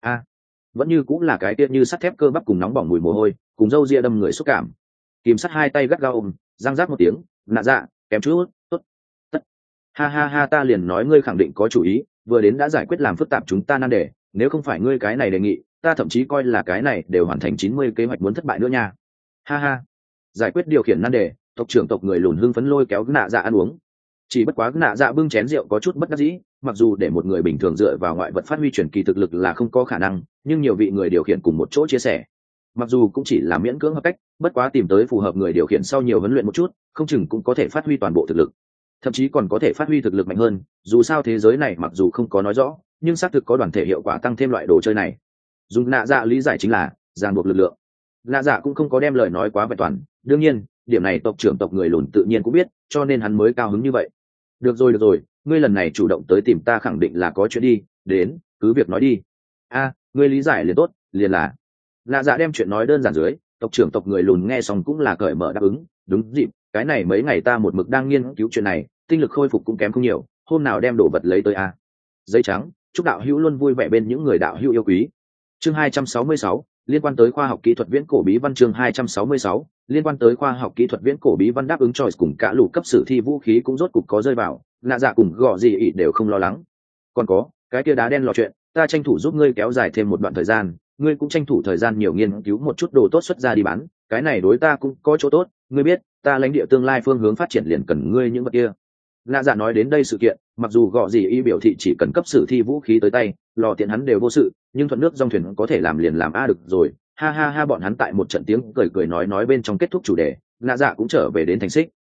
Vẫn như cũng là cái tiết như sắt thép cơ bắp cùng nóng bỏng mùi mồ hôi, cùng râu ria đâm người xúc cảm. Kìm sắt 2 tay gắt gao ôm, răng rác một tiếng, nạ dạ, kém chút, tốt, tất. Ha ha ha, ta liền nói ngươi khẳng định có chủ ý, vừa đến đã giải quyết làm phức tạp chúng ta nan đề, nếu không phải ngươi cái này đề nghị, ta thậm chí coi là cái này đều hoàn thành 90 kế hoạch muốn thất bại nữa nha. Ha ha. Giải quyết điều khiển nan đề, tộc trưởng tộc người lùn hưng phấn lôi kéo nạ dạ ăn uống. Chỉ bất quá nạ dạ bưng chén rượu có chút bất đắc dĩ, mặc dù để một người bình thường dựa vào ngoại vật phát huy truyền kỳ thực lực là không có khả năng, nhưng nhiều vị người điều khiển cùng một chỗ chia sẻ, mặc dù cũng chỉ là miễn cưỡng hợp cách, bất quá tìm tới phù hợp người điều khiển sau nhiều huấn luyện một chút, không chừng cũng có thể phát huy toàn bộ thực lực, thậm chí còn có thể phát huy thực lực mạnh hơn. Dù sao thế giới này mặc dù không có nói rõ, nhưng xác thực có đoàn thể hiệu quả tăng thêm loại đồ chơi này. Dùng nạ dạ lý giải chính là ràng buộc lực lượng. Nạ dạ cũng không có đem lời nói quá vẹn toàn, đương nhiên điểm này tộc trưởng tộc người lùn tự nhiên cũng biết, cho nên hắn mới cao hứng như vậy. Được rồi, ngươi lần này chủ động tới tìm ta khẳng định là có chuyện đi, đến cứ việc nói đi. Ngươi lý giải liền tốt, liền là. Nạ dạ đem chuyện nói đơn giản dưới, tộc trưởng tộc người lùn nghe xong cũng là cởi mở đáp ứng. Đúng dịp, cái này mấy ngày ta một mực đang nghiên cứu chuyện này, tinh lực khôi phục cũng kém không nhiều, hôm nào đem đồ vật lấy tới Giấy trắng, chúc đạo hữu luôn vui vẻ bên những người đạo hữu yêu quý. Chương 266, liên quan tới khoa học kỹ thuật viễn cổ bí văn. Chương 266, liên quan tới khoa học kỹ thuật viễn cổ bí văn. Đáp ứng choice cùng cả lũ cấp sử thi vũ khí cũng rốt cục có rơi vào, nạ dạ cùng gọ gì ý đều không lo lắng. Còn có cái kia đá đen lò chuyện, ta tranh thủ giúp ngươi kéo dài thêm một đoạn thời gian, ngươi cũng tranh thủ thời gian nhiều nghiên cứu một chút đồ tốt xuất ra đi bán, cái này đối ta cũng có chỗ tốt, ngươi biết ta lãnh địa tương lai phương hướng phát triển liền cần ngươi những vật kia. Nạ dạ nói đến đây sự kiện, mặc dù gọ gì y biểu thị chỉ cần cấp sử thi vũ khí tới tay, lò tiện hắn đều vô sự, nhưng thuận nước dòng thuyền có thể làm liền làm được rồi. Ha ha ha, bọn hắn tại một trận tiếng cười nói bên trong kết thúc chủ đề, nạ dạ cũng trở về đến thành xích.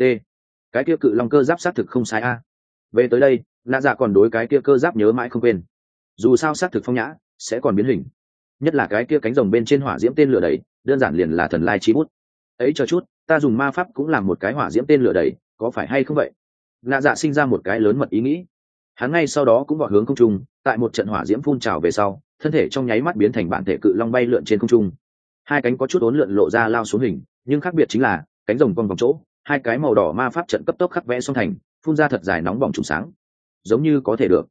Cái kia cự long cơ giáp xác thực không sai về tới đây, nạ dạ còn đối cái kia cơ giáp nhớ mãi không quên. Dù sao xác thực phong nhã sẽ còn biến hình, nhất là cái kia cánh rồng bên trên hỏa diễm tên lửa đấy, đơn giản liền là thần lai chi bút ấy. Chờ chút, ta dùng ma pháp cũng làm một cái hỏa diễm tên lửa đấy, có phải hay không vậy? Nạ dạ sinh ra một cái lớn mật ý nghĩ. Hắn ngay sau đó cũng vọt hướng không trung, tại một trận hỏa diễm phun trào về sau, thân thể trong nháy mắt biến thành bản thể cự long bay lượn trên không trung. 2 cánh có chút uốn lượn lộ ra lao xuống hình, nhưng khác biệt chính là cánh rồng cong vòng chỗ, 2 cái màu đỏ ma pháp trận cấp tốc khắc vẽ xong thành, phun ra thật dài nóng bỏng trùng sáng, giống như có thể được.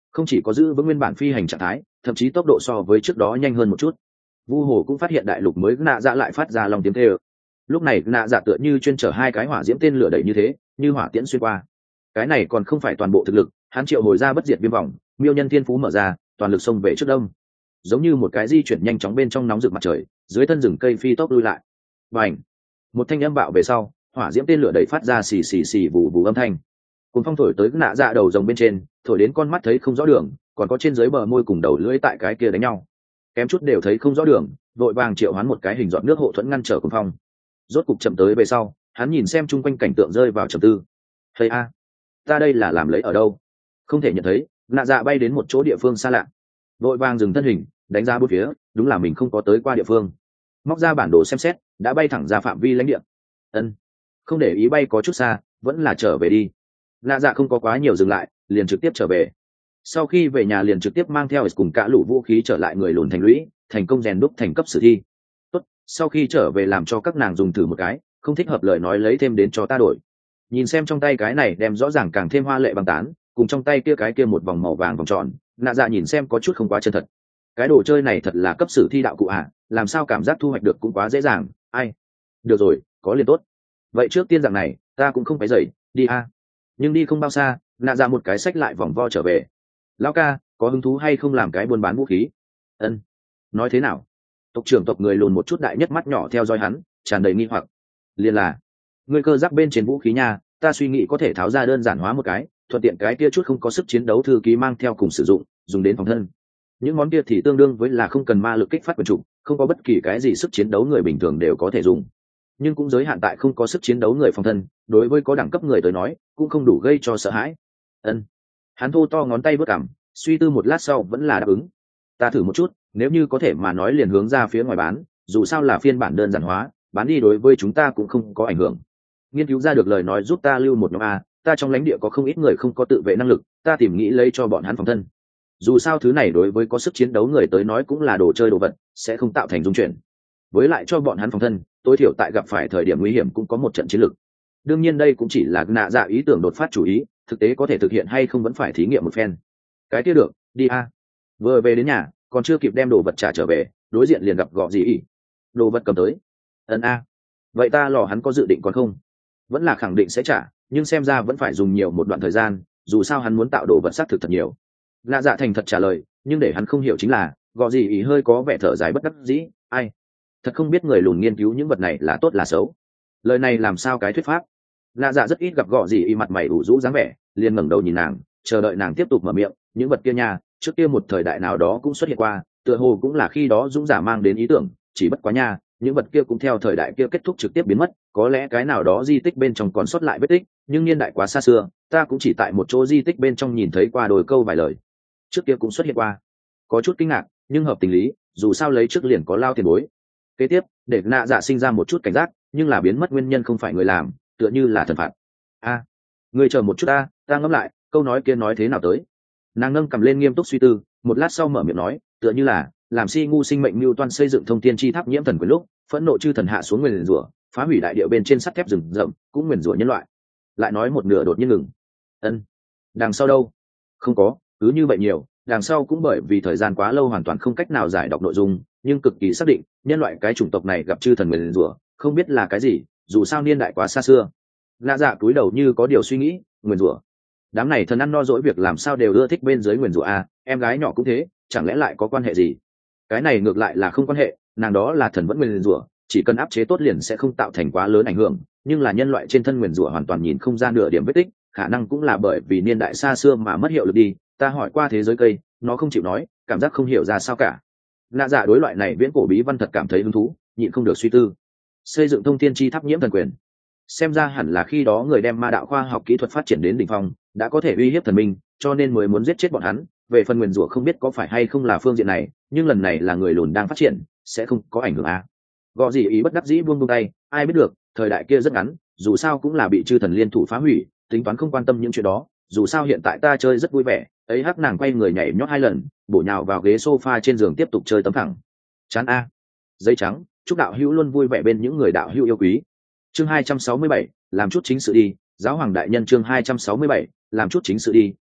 không chỉ có giữ vững nguyên bản phi hành trạng thái, thậm chí tốc độ so với trước đó nhanh hơn một chút. Vu Hồ cũng phát hiện đại lục mới nạ dạ lại phát ra lòng tiếng kêu. Lúc này nạ dạ tựa như chuyên chở hai cái hỏa diễm tên lửa đẩy như thế, như hỏa tiễn xuyên qua. Cái này còn không phải toàn bộ thực lực, hắn triệu hồi ra bất diệt viêm vòng, miêu nhân thiên phú mở ra, toàn lực xông về trước đông. Giống như một cái di chuyển nhanh chóng bên trong nóng rực mặt trời, dưới thân rừng cây phi tốc lui lại. Bành! Một thanh âm bạo về sau, hỏa diễm tên lửa đẩy phát ra xì xì xì vù vù âm thanh. Cùng phong thổi tới nạ dạ đầu rồng bên trên, thổi đến con mắt thấy không rõ đường, còn có trên dưới bờ môi cùng đầu lưỡi tại cái kia đánh nhau, kém chút đều thấy không rõ đường, vội vàng triệu hoán một cái hình giọt nước hộ thuẫn ngăn trở cuồng phong. Rốt cục chậm tới về sau, hắn nhìn xem chung quanh cảnh tượng rơi vào trầm tư. Thấy a, ta đây là làm lấy ở đâu? Không thể nhận thấy, nạ dạ bay đến một chỗ địa phương xa lạ, vội vàng dừng thân hình, đánh ra bốn phía, đúng là mình không có tới qua địa phương. Móc ra bản đồ xem xét, đã bay thẳng ra phạm vi lãnh địa. Ân, không để ý bay có chút xa, vẫn là trở về đi. Nạ dạ không có quá nhiều dừng lại, liền trực tiếp trở về. Sau khi về nhà liền trực tiếp mang theo cùng cả lũ vũ khí trở lại người lùn thành lũy, thành công rèn đúc thành cấp sử thi. Tốt, sau khi trở về làm cho các nàng dùng thử một cái, không thích hợp lời nói lấy thêm đến cho ta đổi. Nhìn xem trong tay cái này đem rõ ràng càng thêm hoa lệ băng tán, cùng trong tay kia cái kia một vòng màu vàng vòng tròn, nạ dạ nhìn xem có chút không quá chân thật. Cái đồ chơi này thật là cấp sử thi đạo cụ à, làm sao cảm giác thu hoạch được cũng quá dễ dàng, ai. Được rồi, có liền tốt. Vậy trước tiên dạng này, ta cũng không phải dậy, đi a. Nhưng đi không bao xa, nạ dạ một cái xách lại vòng vo trở về. Lão ca, có hứng thú hay không làm cái buôn bán vũ khí? Ân, nói thế nào? Tộc trưởng tộc người lùn một chút đại nhất mắt nhỏ theo dõi hắn, tràn đầy nghi hoặc. Liền là, ngươi cơ giáp bên trên vũ khí nha, ta suy nghĩ có thể tháo ra đơn giản hóa một cái, thuận tiện cái kia chút không có sức chiến đấu thư ký mang theo cùng sử dụng, dùng đến phòng thân. Những món kia thì tương đương với là không cần ma lực kích phát quyền trục, không có bất kỳ cái gì sức chiến đấu người bình thường đều có thể dùng, nhưng cũng giới hạn tại không có sức chiến đấu người phòng thân, đối với có đẳng cấp người tới nói cũng không đủ gây cho sợ hãi. Ân, hắn thô to ngón tay vớt cảm, suy tư một lát sau vẫn là đáp ứng. Ta thử một chút, nếu như có thể mà nói liền hướng ra phía ngoài bán, dù sao là phiên bản đơn giản hóa, bán đi đối với chúng ta cũng không có ảnh hưởng. Nghiên cứu ra được lời nói giúp ta lưu một nhóm a, ta trong lãnh địa có không ít người không có tự vệ năng lực, ta tìm nghĩ lấy cho bọn hắn phòng thân. Dù sao thứ này đối với có sức chiến đấu người tới nói cũng là đồ chơi đồ vật, sẽ không tạo thành dung chuyển. Với lại cho bọn hắn phòng thân, tối thiểu tại gặp phải thời điểm nguy hiểm cũng có một trận chiến lược. Đương nhiên đây cũng chỉ là nạ dạ ý tưởng đột phát chủ ý, thực tế có thể thực hiện hay không vẫn phải thí nghiệm một phen. Cái kia được, đi a. Vừa về đến nhà, còn chưa kịp đem đồ vật trả trở về, đối diện liền gặp gọ gì ý. Đồ vật cầm tới. Ấn a. Vậy ta lò hắn có dự định còn không? Vẫn là khẳng định sẽ trả, nhưng xem ra vẫn phải dùng nhiều một đoạn thời gian, dù sao hắn muốn tạo đồ vật xác thực thật nhiều. Nạ dạ thành thật trả lời, nhưng để hắn không hiểu chính là, gọ gì ý hơi có vẻ thở dài bất đắc dĩ, ai. Thật không biết người lùn nghiên cứu những vật này là tốt là xấu. Lời này làm sao cái thuyết pháp? Nạ dạ rất ít gặp gọ gì ý mặt mày ủ rũ dáng vẻ, liền ngẩng đầu nhìn nàng, chờ đợi nàng tiếp tục mở miệng. Những vật kia nha, trước kia một thời đại nào đó cũng xuất hiện qua, tựa hồ cũng là khi đó dũng giả mang đến ý tưởng, chỉ bất quá nha, những vật kia cũng theo thời đại kia kết thúc trực tiếp biến mất, có lẽ cái nào đó di tích bên trong còn sót lại vết tích, nhưng niên đại quá xa xưa, ta cũng chỉ tại một chỗ di tích bên trong nhìn thấy qua đôi câu vài lời. Trước kia cũng xuất hiện qua. Có chút kinh ngạc, nhưng hợp tình lý, dù sao lấy trước liền có lao tiền bối. Kế tiếp, để nạ dạ sinh ra một chút cảnh giác, nhưng là biến mất nguyên nhân không phải người làm, tựa như là thần phạt. A, người chờ một chút ta ngẫm lại, câu nói kia nói thế nào tới. Nàng nâng cầm lên nghiêm túc suy tư, một lát sau mở miệng nói, tựa như là làm si ngu sinh mệnh mưu toan xây dựng thông thiên chi tháp nhiễm thần quyền lúc, phẫn nộ chư thần hạ xuống nguyền rủa, phá hủy đại địa bên trên sắt thép rừng rậm, cũng nguyền rủa nhân loại. Lại nói một nửa đột nhiên ngừng. Ân, đằng sau đâu? Không có, cứ như vậy nhiều, đằng sau cũng bởi vì thời gian quá lâu hoàn toàn không cách nào giải đọc nội dung, nhưng cực kỳ xác định nhân loại cái chủng tộc này gặp chư thần nguyền rủa, không biết là cái gì, dù sao niên đại quá xa xưa. Lạ dạ cúi đầu như có điều suy nghĩ, nguyền rủa. Đám này thần ăn no dỗi việc làm sao đều ưa thích bên dưới nguyền rủa a, em gái nhỏ cũng thế, chẳng lẽ lại có quan hệ gì? Cái này ngược lại là không quan hệ, nàng đó là thần vẫn nguyền rủa, chỉ cần áp chế tốt liền sẽ không tạo thành quá lớn ảnh hưởng, nhưng là nhân loại trên thân nguyền rủa hoàn toàn nhìn không ra nửa điểm vết tích, khả năng cũng là bởi vì niên đại xa xưa mà mất hiệu lực đi. Ta hỏi qua thế giới cây, nó không chịu nói, cảm giác không hiểu ra sao cả. Lạ dạ đối loại này viễn cổ bí văn thật cảm thấy hứng thú, nhịn không được suy tư. Xây dựng thông thiên chi tháp nhiễm thần quyền, xem ra hẳn là khi đó người đem ma đạo khoa học kỹ thuật phát triển đến đỉnh phong, đã có thể uy hiếp thần minh, cho nên mới muốn giết chết bọn hắn. Về phần nguyền rủa không biết có phải hay không là phương diện này, nhưng lần này là người lùn đang phát triển, sẽ không có ảnh hưởng à. Gọ gì ý bất đắc dĩ buông tay, ai biết được, thời đại kia rất ngắn, dù sao cũng là bị chư thần liên thủ phá hủy, tính toán không quan tâm những chuyện đó, dù sao hiện tại ta chơi rất vui vẻ. Ấy hắc nàng quay người nhảy nhót 2 lần, bổ nhào vào ghế sofa trên giường tiếp tục chơi tấm thẳng. Chán a. Giấy trắng, chúc đạo hữu luôn vui vẻ bên những người đạo hữu yêu quý. Chương 267, làm chút chính sự đi, giáo hoàng đại nhân. Chương 267, làm chút chính sự đi,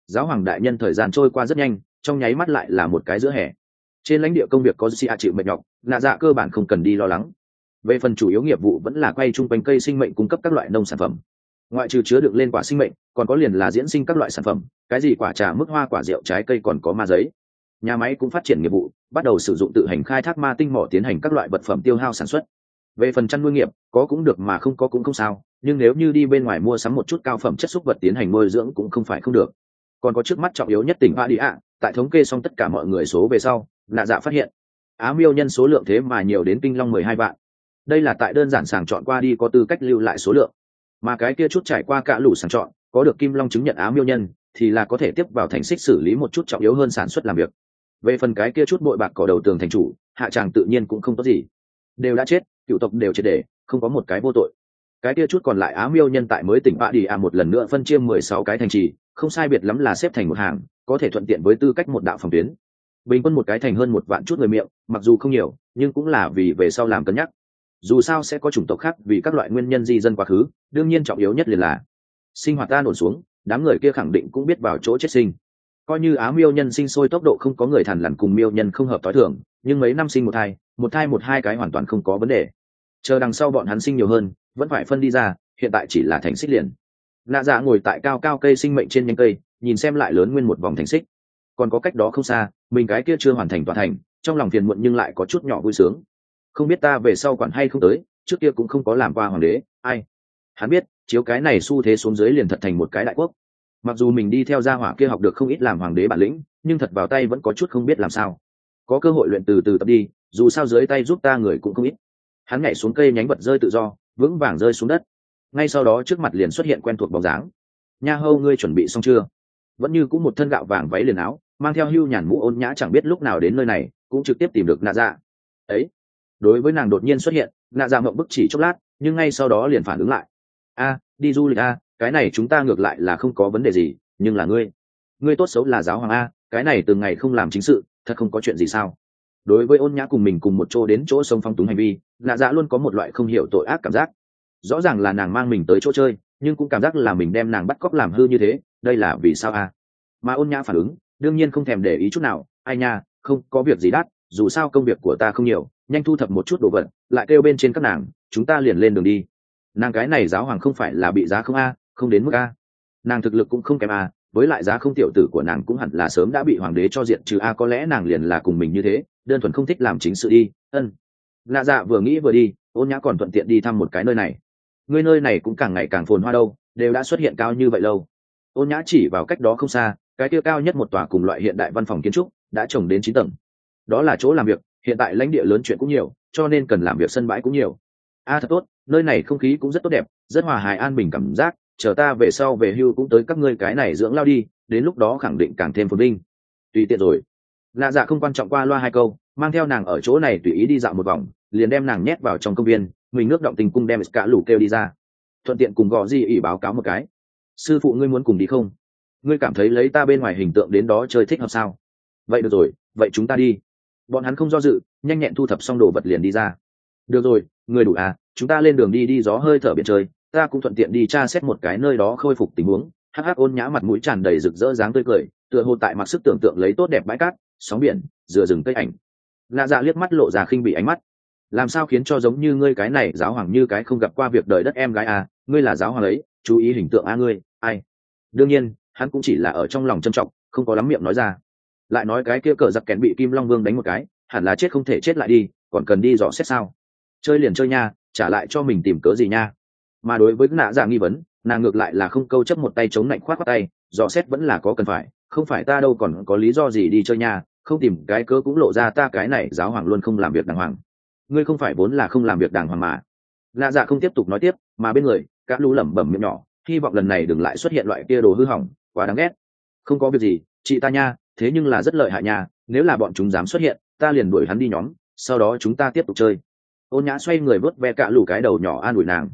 Giáo hoàng đại nhân thời gian trôi qua rất nhanh, trong nháy mắt lại là một cái giữa hè. Trên lãnh địa công việc có Sia chịu mệt nhọc, nạ dạ cơ bản không cần đi lo lắng. Về phần chủ yếu nghiệp vụ vẫn là quay chung quanh cây sinh mệnh cung cấp các loại nông sản phẩm. Ngoại trừ chứa được lên quả sinh mệnh, còn có liền là diễn sinh các loại sản phẩm, cái gì quả trà, mức hoa, quả rượu, trái cây, còn có ma giấy. Nhà máy cũng phát triển nghiệp vụ, bắt đầu sử dụng tự hành khai thác ma tinh mỏ tiến hành các loại vật phẩm tiêu hao sản xuất. Về phần chăn nuôi nghiệp, có cũng được mà không có cũng không sao, nhưng nếu như đi bên ngoài mua sắm một chút cao phẩm chất súc vật tiến hành nuôi dưỡng cũng không phải không được. Còn có trước mắt trọng yếu nhất tỉnh Hoa Đi ạ, tại thống kê xong tất cả mọi người số về sau, nạ dạ phát hiện Á Miêu nhân số lượng thế mà nhiều đến kinh long 12 vạn. Đây là tại đơn giản sàng chọn qua đi có tư cách lưu lại số lượng, mà cái kia chút trải qua cả lũ sàng chọn, có được kim long chứng nhận Á Miêu nhân thì là có thể tiếp vào thành xích xử lý một chút trọng yếu hơn sản xuất làm việc. Về phần cái kia chút bội bạc cỏ đầu tường thành chủ, hạ tràng tự nhiên cũng không tốt gì, đều đã chết, cựu tộc đều triệt để, không có một cái vô tội. Cái kia chút còn lại Á Miêu nhân tại mới tỉnh Bạ Đi một lần nữa phân chia 16 cái thành trì, không sai biệt lắm là xếp thành một hàng, có thể thuận tiện với tư cách một đạo phòng tuyến. Bình quân một cái thành hơn 1 vạn chút người miệng, mặc dù không nhiều, nhưng cũng là vì về sau làm cân nhắc. Dù sao sẽ có chủng tộc khác vì các loại nguyên nhân di dân quá khứ, đương nhiên trọng yếu nhất liền là sinh hoạt ta nổn xuống, đám người kia khẳng định cũng biết vào chỗ chết sinh. Coi như Á Miêu nhân sinh sôi tốc độ không có người thằn lằn cùng Miêu nhân không hợp tối thường, nhưng mấy năm sinh một thai một hai cái hoàn toàn không có vấn đề. Chờ đằng sau bọn hắn sinh nhiều hơn, vẫn phải phân đi ra, hiện tại chỉ là thành xích liền. Nạ dạ ngồi tại cao cao cây sinh mệnh trên nhánh cây, nhìn xem lại lớn nguyên một vòng thành xích. Còn có cách đó không xa, mình cái kia chưa hoàn thành tòa thành, trong lòng phiền muộn nhưng lại có chút nhỏ vui sướng. Không biết ta về sau quản hay không tới, trước kia cũng không có làm qua hoàng đế, ai. Hắn biết, chiếu cái này xu thế xuống dưới liền thật thành một cái đại quốc. Mặc dù mình đi theo gia hỏa kia học được không ít làm hoàng đế bản lĩnh, nhưng thật vào tay vẫn có chút không biết làm sao. Có cơ hội luyện từ từ tập đi, dù sao dưới tay giúp ta người cũng không ít. Hắn nhảy xuống cây nhánh vật rơi tự do, vững vàng rơi xuống đất. Ngay sau đó trước mặt liền xuất hiện quen thuộc bóng dáng. Nha hâu, ngươi chuẩn bị xong chưa? Vẫn như cũng một thân gạo vàng váy liền áo, mang theo hưu nhàn mũ ôn nhã, chẳng biết lúc nào đến nơi này, cũng trực tiếp tìm được nạ dạ. Ấy, đối với nàng đột nhiên xuất hiện, nạ dạ ngậm bức chỉ chốc lát, nhưng ngay sau đó liền phản ứng lại. Đi du lịch cái này chúng ta ngược lại là không có vấn đề gì, nhưng là ngươi tốt xấu là giáo hoàng cái này từng ngày không làm chính sự, thật không có chuyện gì sao? Đối với ôn nhã cùng mình cùng một chỗ đến chỗ sông phong túng hành vi, nạ dạ luôn có một loại không hiểu tội ác cảm giác. Rõ ràng là nàng mang mình tới chỗ chơi, nhưng cũng cảm giác là mình đem nàng bắt cóc làm hư như thế, đây là vì sao Mà ôn nhã phản ứng đương nhiên không thèm để ý chút nào, ai nha, không có việc gì đắt, dù sao công việc của ta không nhiều, nhanh thu thập một chút đồ vật, lại kêu bên trên các nàng, chúng ta liền lên đường đi. Nàng cái này giáo hoàng không phải là bị giá không không đến mức nàng thực lực cũng không kém với lại giá không, tiểu tử của nàng cũng hẳn là sớm đã bị hoàng đế cho diện trừ có lẽ nàng liền là cùng mình như thế, đơn thuần không thích làm chính sự đi. Lạ dạ vừa nghĩ vừa đi, ôn nhã còn thuận tiện đi thăm một cái nơi này. Ngươi nơi này cũng càng ngày càng phồn hoa đâu, đều đã xuất hiện cao như vậy lâu. Ôn nhã chỉ vào cách đó không xa, cái kia cao nhất một tòa cùng loại hiện đại văn phòng kiến trúc, đã trồng đến 9 tầng. Đó là chỗ làm việc, hiện tại lãnh địa lớn chuyện cũng nhiều, cho nên cần làm việc sân bãi cũng nhiều. Thật tốt, nơi này không khí cũng rất tốt đẹp, rất hòa hài an bình cảm giác, chờ ta về sau về hưu cũng tới các ngươi cái này dưỡng lao đi, đến lúc đó khẳng định càng thêm phồn vinh. Tùy tiện rồi. Lạ dạ không quan trọng qua loa hai câu, mang theo nàng ở chỗ này tùy ý đi dạo một vòng, liền đem nàng nhét vào trong công viên, mình nước động tình cung đem cả lũ kêu đi ra, thuận tiện cùng gò gì ỉ báo cáo một cái. Sư phụ ngươi muốn cùng đi không? Ngươi cảm thấy lấy ta bên ngoài hình tượng đến đó chơi thích hợp sao? Vậy được rồi, vậy chúng ta đi. Bọn hắn không do dự, nhanh nhẹn thu thập xong đồ vật liền đi ra. Được rồi, người đủ chúng ta lên đường đi gió hơi thở biển chơi, ta cũng thuận tiện đi tra xét một cái nơi đó khôi phục tình huống. Hắc hắc, ôn nhã mặt mũi tràn đầy rực rỡ dáng tươi cười, tựa hồ tại mặc sức tưởng tượng lấy tốt đẹp bãi cát, sóng biển, dừa rừng cây ảnh. Lạ dạ liếc mắt lộ ra khinh bị ánh mắt. Làm sao khiến cho giống như ngươi cái này giáo hoàng như cái không gặp qua việc đời đất em gái ngươi là giáo hoàng ấy, chú ý hình tượng ngươi, ai? Đương nhiên, hắn cũng chỉ là ở trong lòng trân trọng, không có lắm miệng nói ra. Lại nói cái kia cờ giặc kén bị Kim Long Vương đánh một cái, hẳn là chết không thể chết lại đi, còn cần đi dò xét sao? Chơi liền chơi nha, trả lại cho mình tìm cớ gì nha? Mà đối với nạ dạ nghi vấn, nàng ngược lại là không câu chấp, một tay chống lạnh khoát tay, dò xét vẫn là có cần phải, không phải ta đâu còn có lý do gì đi chơi nha, không tìm cái cớ cũng lộ ra ta cái này giáo hoàng luôn không làm việc đàng hoàng. Ngươi không phải vốn là không làm việc đàng hoàng mà? Nạ dạ không tiếp tục nói tiếp, mà bên người các lũ lẩm bẩm miệng nhỏ, hy vọng lần này đừng lại xuất hiện loại kia đồ hư hỏng, quá đáng ghét. Không có việc gì, chị ta nha, thế nhưng là rất lợi hại nha, nếu là bọn chúng dám xuất hiện, ta liền đuổi hắn đi nhóm, sau đó chúng ta tiếp tục chơi. Ôn nhã xoay người vớt ve cả lũ cái đầu nhỏ an ủi nàng.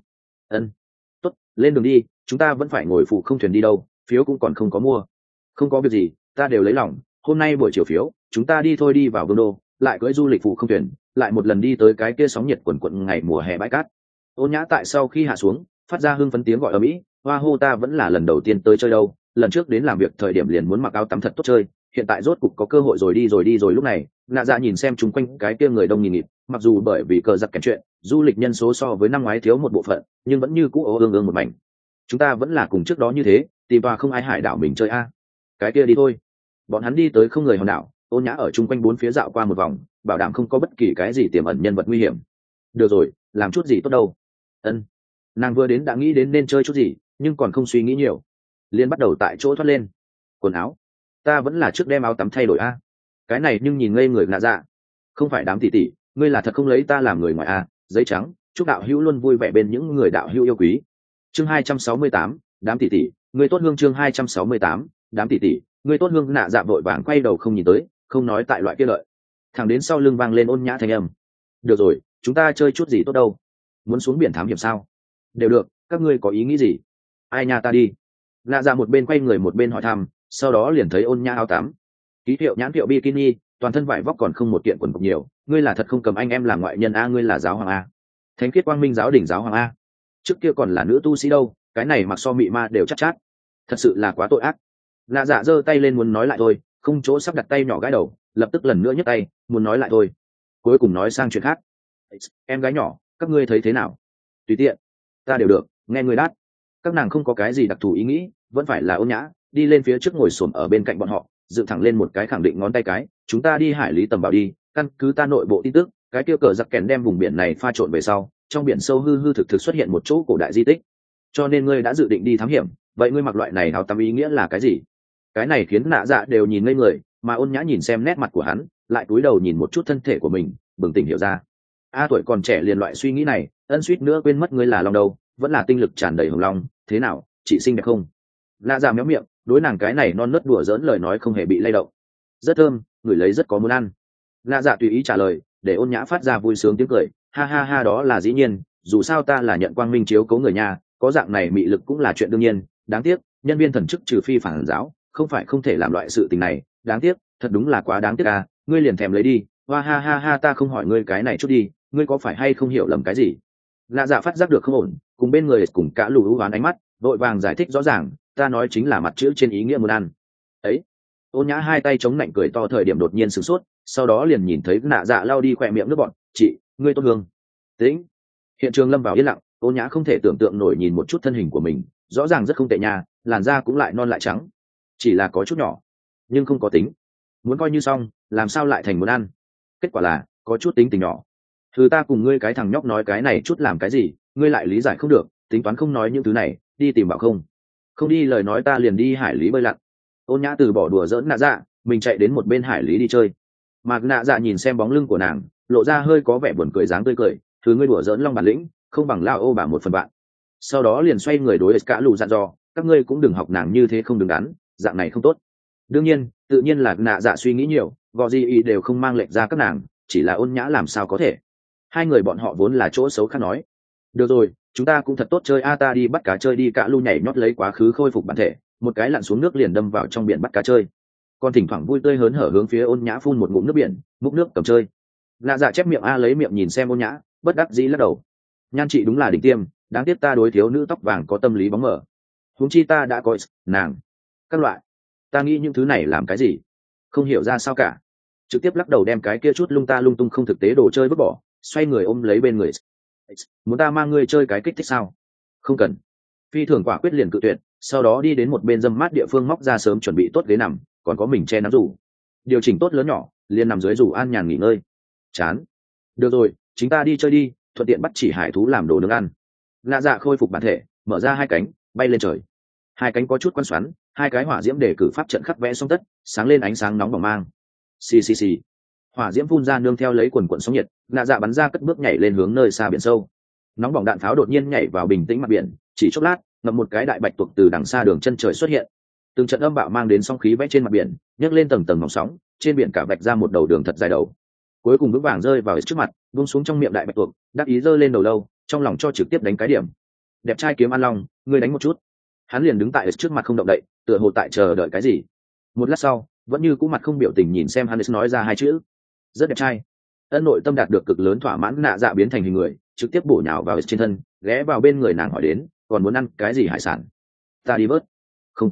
Tốt, lên đường đi, chúng ta vẫn phải ngồi phụ không thuyền đi đâu, phiếu cũng còn không có mua. Không có việc gì, ta đều lấy lòng, hôm nay buổi chiều phiếu, chúng ta đi thôi, đi vào vương đô, lại cưỡi du lịch phụ không thuyền, lại một lần đi tới cái kia sóng nhiệt quần quận ngày mùa hè bãi cát. Ôn nhã tại sau khi hạ xuống, phát ra hưng phấn tiếng gọi ở mỹ, hoa hô, ta vẫn là lần đầu tiên tới chơi đâu, lần trước đến làm việc thời điểm liền muốn mặc áo tắm thật tốt chơi, hiện tại rốt cục có cơ hội rồi, đi rồi. Lúc này nạ dạ nhìn xem chung quanh cái kia người đông nghìn nghịt, mặc dù bởi vì cờ giặc kèn chuyện du lịch nhân số so với năm ngoái thiếu một bộ phận, nhưng vẫn như cũ ương ương một mảnh. Chúng ta vẫn là cùng trước đó như thế, tìm tòa không ai hải đảo mình chơi a. Cái kia đi thôi. Bọn hắn đi tới không người hòn đảo, Ôn Nhã ở chung quanh bốn phía dạo qua một vòng, bảo đảm không có bất kỳ cái gì tiềm ẩn nhân vật nguy hiểm. Được rồi, làm chút gì tốt đâu. Ân. Nàng vừa đến đã nghĩ đến nên chơi chút gì, nhưng còn không suy nghĩ nhiều, liền bắt đầu tại chỗ thoát lên quần áo. Ta vẫn là trước đem áo tắm thay đổi a. Cái này nhưng nhìn ngây người nạ dạ. Không phải đám tỷ tỷ, ngươi là thật không lấy ta làm người ngoài a. Giấy trắng, chúc đạo hữu luôn vui vẻ bên những người đạo hữu yêu quý. Chương 268, đám tỷ tỷ, ngươi tốt hương. Chương 268, đám tỷ tỷ, ngươi tốt hương. Nạ dạ vội vàng quay đầu không nhìn tới, không nói tại loại kia lợi. Thẳng đến sau lưng vang lên Ôn Nhã thanh âm. Được rồi, chúng ta chơi chút gì tốt đâu. Muốn xuống biển thám hiểm sao? Đều được, các ngươi có ý nghĩ gì? Ai nha, ta đi. Nạ dạ một bên quay người một bên hỏi thăm, sau đó liền thấy Ôn Nhã áo tắm, ký hiệu nhãn hiệu bikini, toàn thân vải vóc, còn không một kiện quần cộc nhiều. Ngươi là thật không cầm anh em làm ngoại nhân a? Ngươi là giáo hoàng a? Thánh khiết quang minh giáo đỉnh giáo hoàng a? Trước kia còn là nữ tu sĩ đâu, cái này mặc so mị ma đều chắc chát. Thật sự là quá tội ác. Nạ dạ giơ tay lên muốn nói lại thôi, không chỗ sắp đặt tay nhỏ gãi đầu, lập tức lần nữa nhấc tay muốn nói lại thôi, cuối cùng nói sang chuyện khác. Em gái nhỏ, các ngươi thấy thế nào? Tùy tiện, ta đều được, nghe người đát. Các nàng không có cái gì đặc thù ý nghĩ, vẫn phải là Ôn Nhã đi lên phía trước ngồi xổm ở bên cạnh bọn họ, dựng thẳng lên một cái khẳng định ngón tay cái. Chúng ta đi hải lý tầm bảo đi, căn cứ ta nội bộ tin tức, cái kia cờ giặc kèn đem vùng biển này pha trộn về sau, trong biển sâu hư hư thực thực xuất hiện một chỗ cổ đại di tích. Cho nên ngươi đã dự định đi thám hiểm, vậy ngươi mặc loại này áo tắm ý nghĩa là cái gì? Cái này khiến nạ dạ đều nhìn ngây người, mà Ôn Nhã nhìn xem nét mặt của hắn, lại cúi đầu nhìn một chút thân thể của mình, bừng tỉnh hiểu ra. Tuổi còn trẻ liền loại suy nghĩ này, ân suýt nữa quên mất ngươi là long đâu, vẫn là tinh lực tràn đầy hồng long. Thế nào, chị xinh đẹp không? Nạ dạ méo miệng, đối nàng cái này non nớt đùa giỡn lời nói không hề bị lay động. Rất thơm, người lấy rất có muốn ăn. Nạ dạ tùy ý trả lời, để Ôn Nhã phát ra vui sướng tiếng cười. Ha ha ha, đó là dĩ nhiên, dù sao ta là nhận quang minh chiếu cố người nhà, có dạng này mị lực cũng là chuyện đương nhiên. Đáng tiếc, nhân viên thần chức trừ phi phản giáo, không phải không thể làm loại sự tình này. Đáng tiếc, thật đúng là quá đáng tiếc à. Ngươi liền thèm lấy đi. Hoa ha ha ha, ta không hỏi ngươi cái này chút đi, ngươi có phải hay không hiểu lầm cái gì? Nạ dạ phát giác được không ổn, cùng bên người cùng cả lù u hoán ánh mắt, vội vàng giải thích rõ ràng, ta nói chính là mặt chữ trên ý nghĩa muốn ăn. Ấy. Ôn Nhã hai tay chống nạnh cười to thời điểm đột nhiên sửng sốt, sau đó liền nhìn thấy nạ dạ lao đi khỏe miệng nước bọn. Chị, ngươi tốt hương. Tĩnh. Hiện trường lâm vào yên lặng. Ôn Nhã không thể tưởng tượng nổi nhìn một chút thân hình của mình, rõ ràng rất không tệ nha, làn da cũng lại non lại trắng, chỉ là có chút nhỏ, nhưng không có tính. Muốn coi như xong, làm sao lại thành muốn ăn? Kết quả là có chút tính tình nhỏ. Thứ ta cùng ngươi cái thằng nhóc nói cái này chút làm cái gì, ngươi lại lý giải không được, tính toán không nói những thứ này, đi tìm bảo không. Không đi lời nói ta liền đi hải lý bơi lặn. Ôn Nhã từ bỏ đùa giỡn nạ dạ, mình chạy đến một bên hải lý đi chơi. Mà nạ dạ nhìn xem bóng lưng của nàng, lộ ra hơi có vẻ buồn cười dáng tươi cười. Thứ ngươi đùa giỡn long bản lĩnh, không bằng lao ô bà một phần bạn. Sau đó liền xoay người đối cả lù dặn dò, các ngươi cũng đừng học nàng như thế, không đứng đắn, dạng này không tốt. Đương nhiên, tự nhiên là nạ dạ suy nghĩ nhiều, gò gì ý đều không mang lệnh ra các nàng, chỉ là Ôn Nhã làm sao có thể. Hai người bọn họ vốn là chỗ xấu khác nói. Được rồi, chúng ta cũng thật tốt chơi a, ta đi bắt cá chơi đi. Cả lu nhảy nhót lấy quá khứ khôi phục bản thể, một cái lặn xuống nước liền đâm vào trong biển bắt cá chơi, còn thỉnh thoảng vui tươi hớn hở hướng phía Ôn Nhã phun một ngụm nước biển, múc nước cầm chơi. Nạ dạ chép miệng a lấy miệng nhìn xem Ôn Nhã, bất đắc dĩ lắc đầu. Nhan chị đúng là đỉnh tiêm, đáng tiếc ta đối thiếu nữ tóc vàng có tâm lý bóng mờ. Huống chi ta đã có nàng các loại, ta nghĩ những thứ này làm cái gì, không hiểu ra sao cả. Trực tiếp lắc đầu đem cái kia chút lung ta lung tung không thực tế đồ chơi vứt bỏ, xoay người ôm lấy bên người. Muốn ta mang ngươi chơi cái kích thích sao? Không cần. Phi thường quả quyết liền cự tuyệt, sau đó đi đến một bên dâm mát địa phương móc ra sớm chuẩn bị tốt ghế nằm, còn có mình che nắm rủ, điều chỉnh tốt lớn nhỏ, liền nằm dưới rủ an nhàn nghỉ ngơi. Chán. Được rồi, chúng ta đi chơi đi, thuận tiện bắt chỉ hải thú làm đồ nướng ăn. Lạ dạ khôi phục bản thể, mở ra hai cánh, bay lên trời. Hai cánh có chút quan xoắn, hai cái hỏa diễm để cử pháp trận khắc vẽ xong tất, sáng lên ánh sáng nóng bỏng mang. Xì xì xì. Hỏa diễm phun ra nương theo lấy quần quần sóng nhiệt, lạ dạ bắn ra cất bước nhảy lên hướng nơi xa biển sâu. Nóng bỏng đạn pháo đột nhiên nhảy vào bình tĩnh mặt biển, chỉ chốc lát, ngập một cái đại bạch tuộc từ đằng xa đường chân trời xuất hiện. Từng trận âm bạo mang đến sóng khí vẽ trên mặt biển, nhấc lên tầng tầng mỏng sóng, trên biển cả vạch ra một đầu đường thật dài đầu. Cuối cùng vững vàng rơi vào trước mặt, buông xuống trong miệng đại bạch tuộc, đắc ý giơ lên đầu lâu, trong lòng cho trực tiếp đánh cái điểm. Đẹp trai kiếm ăn long, ngươi đánh một chút. Hắn liền đứng tại trước mặt không động đậy, tựa hồ tại chờ đợi cái gì. Một lát sau, vẫn như cũ mặt không biểu tình nhìn xem Hannes nói ra hai chữ: rất đẹp trai. Ân nội tâm đạt được cực lớn thỏa mãn, nạ dạ biến thành hình người, trực tiếp bổ nhào vào trên thân, ghé vào bên người nàng hỏi đến, còn muốn ăn cái gì hải sản? Ta đi vớt. Không có,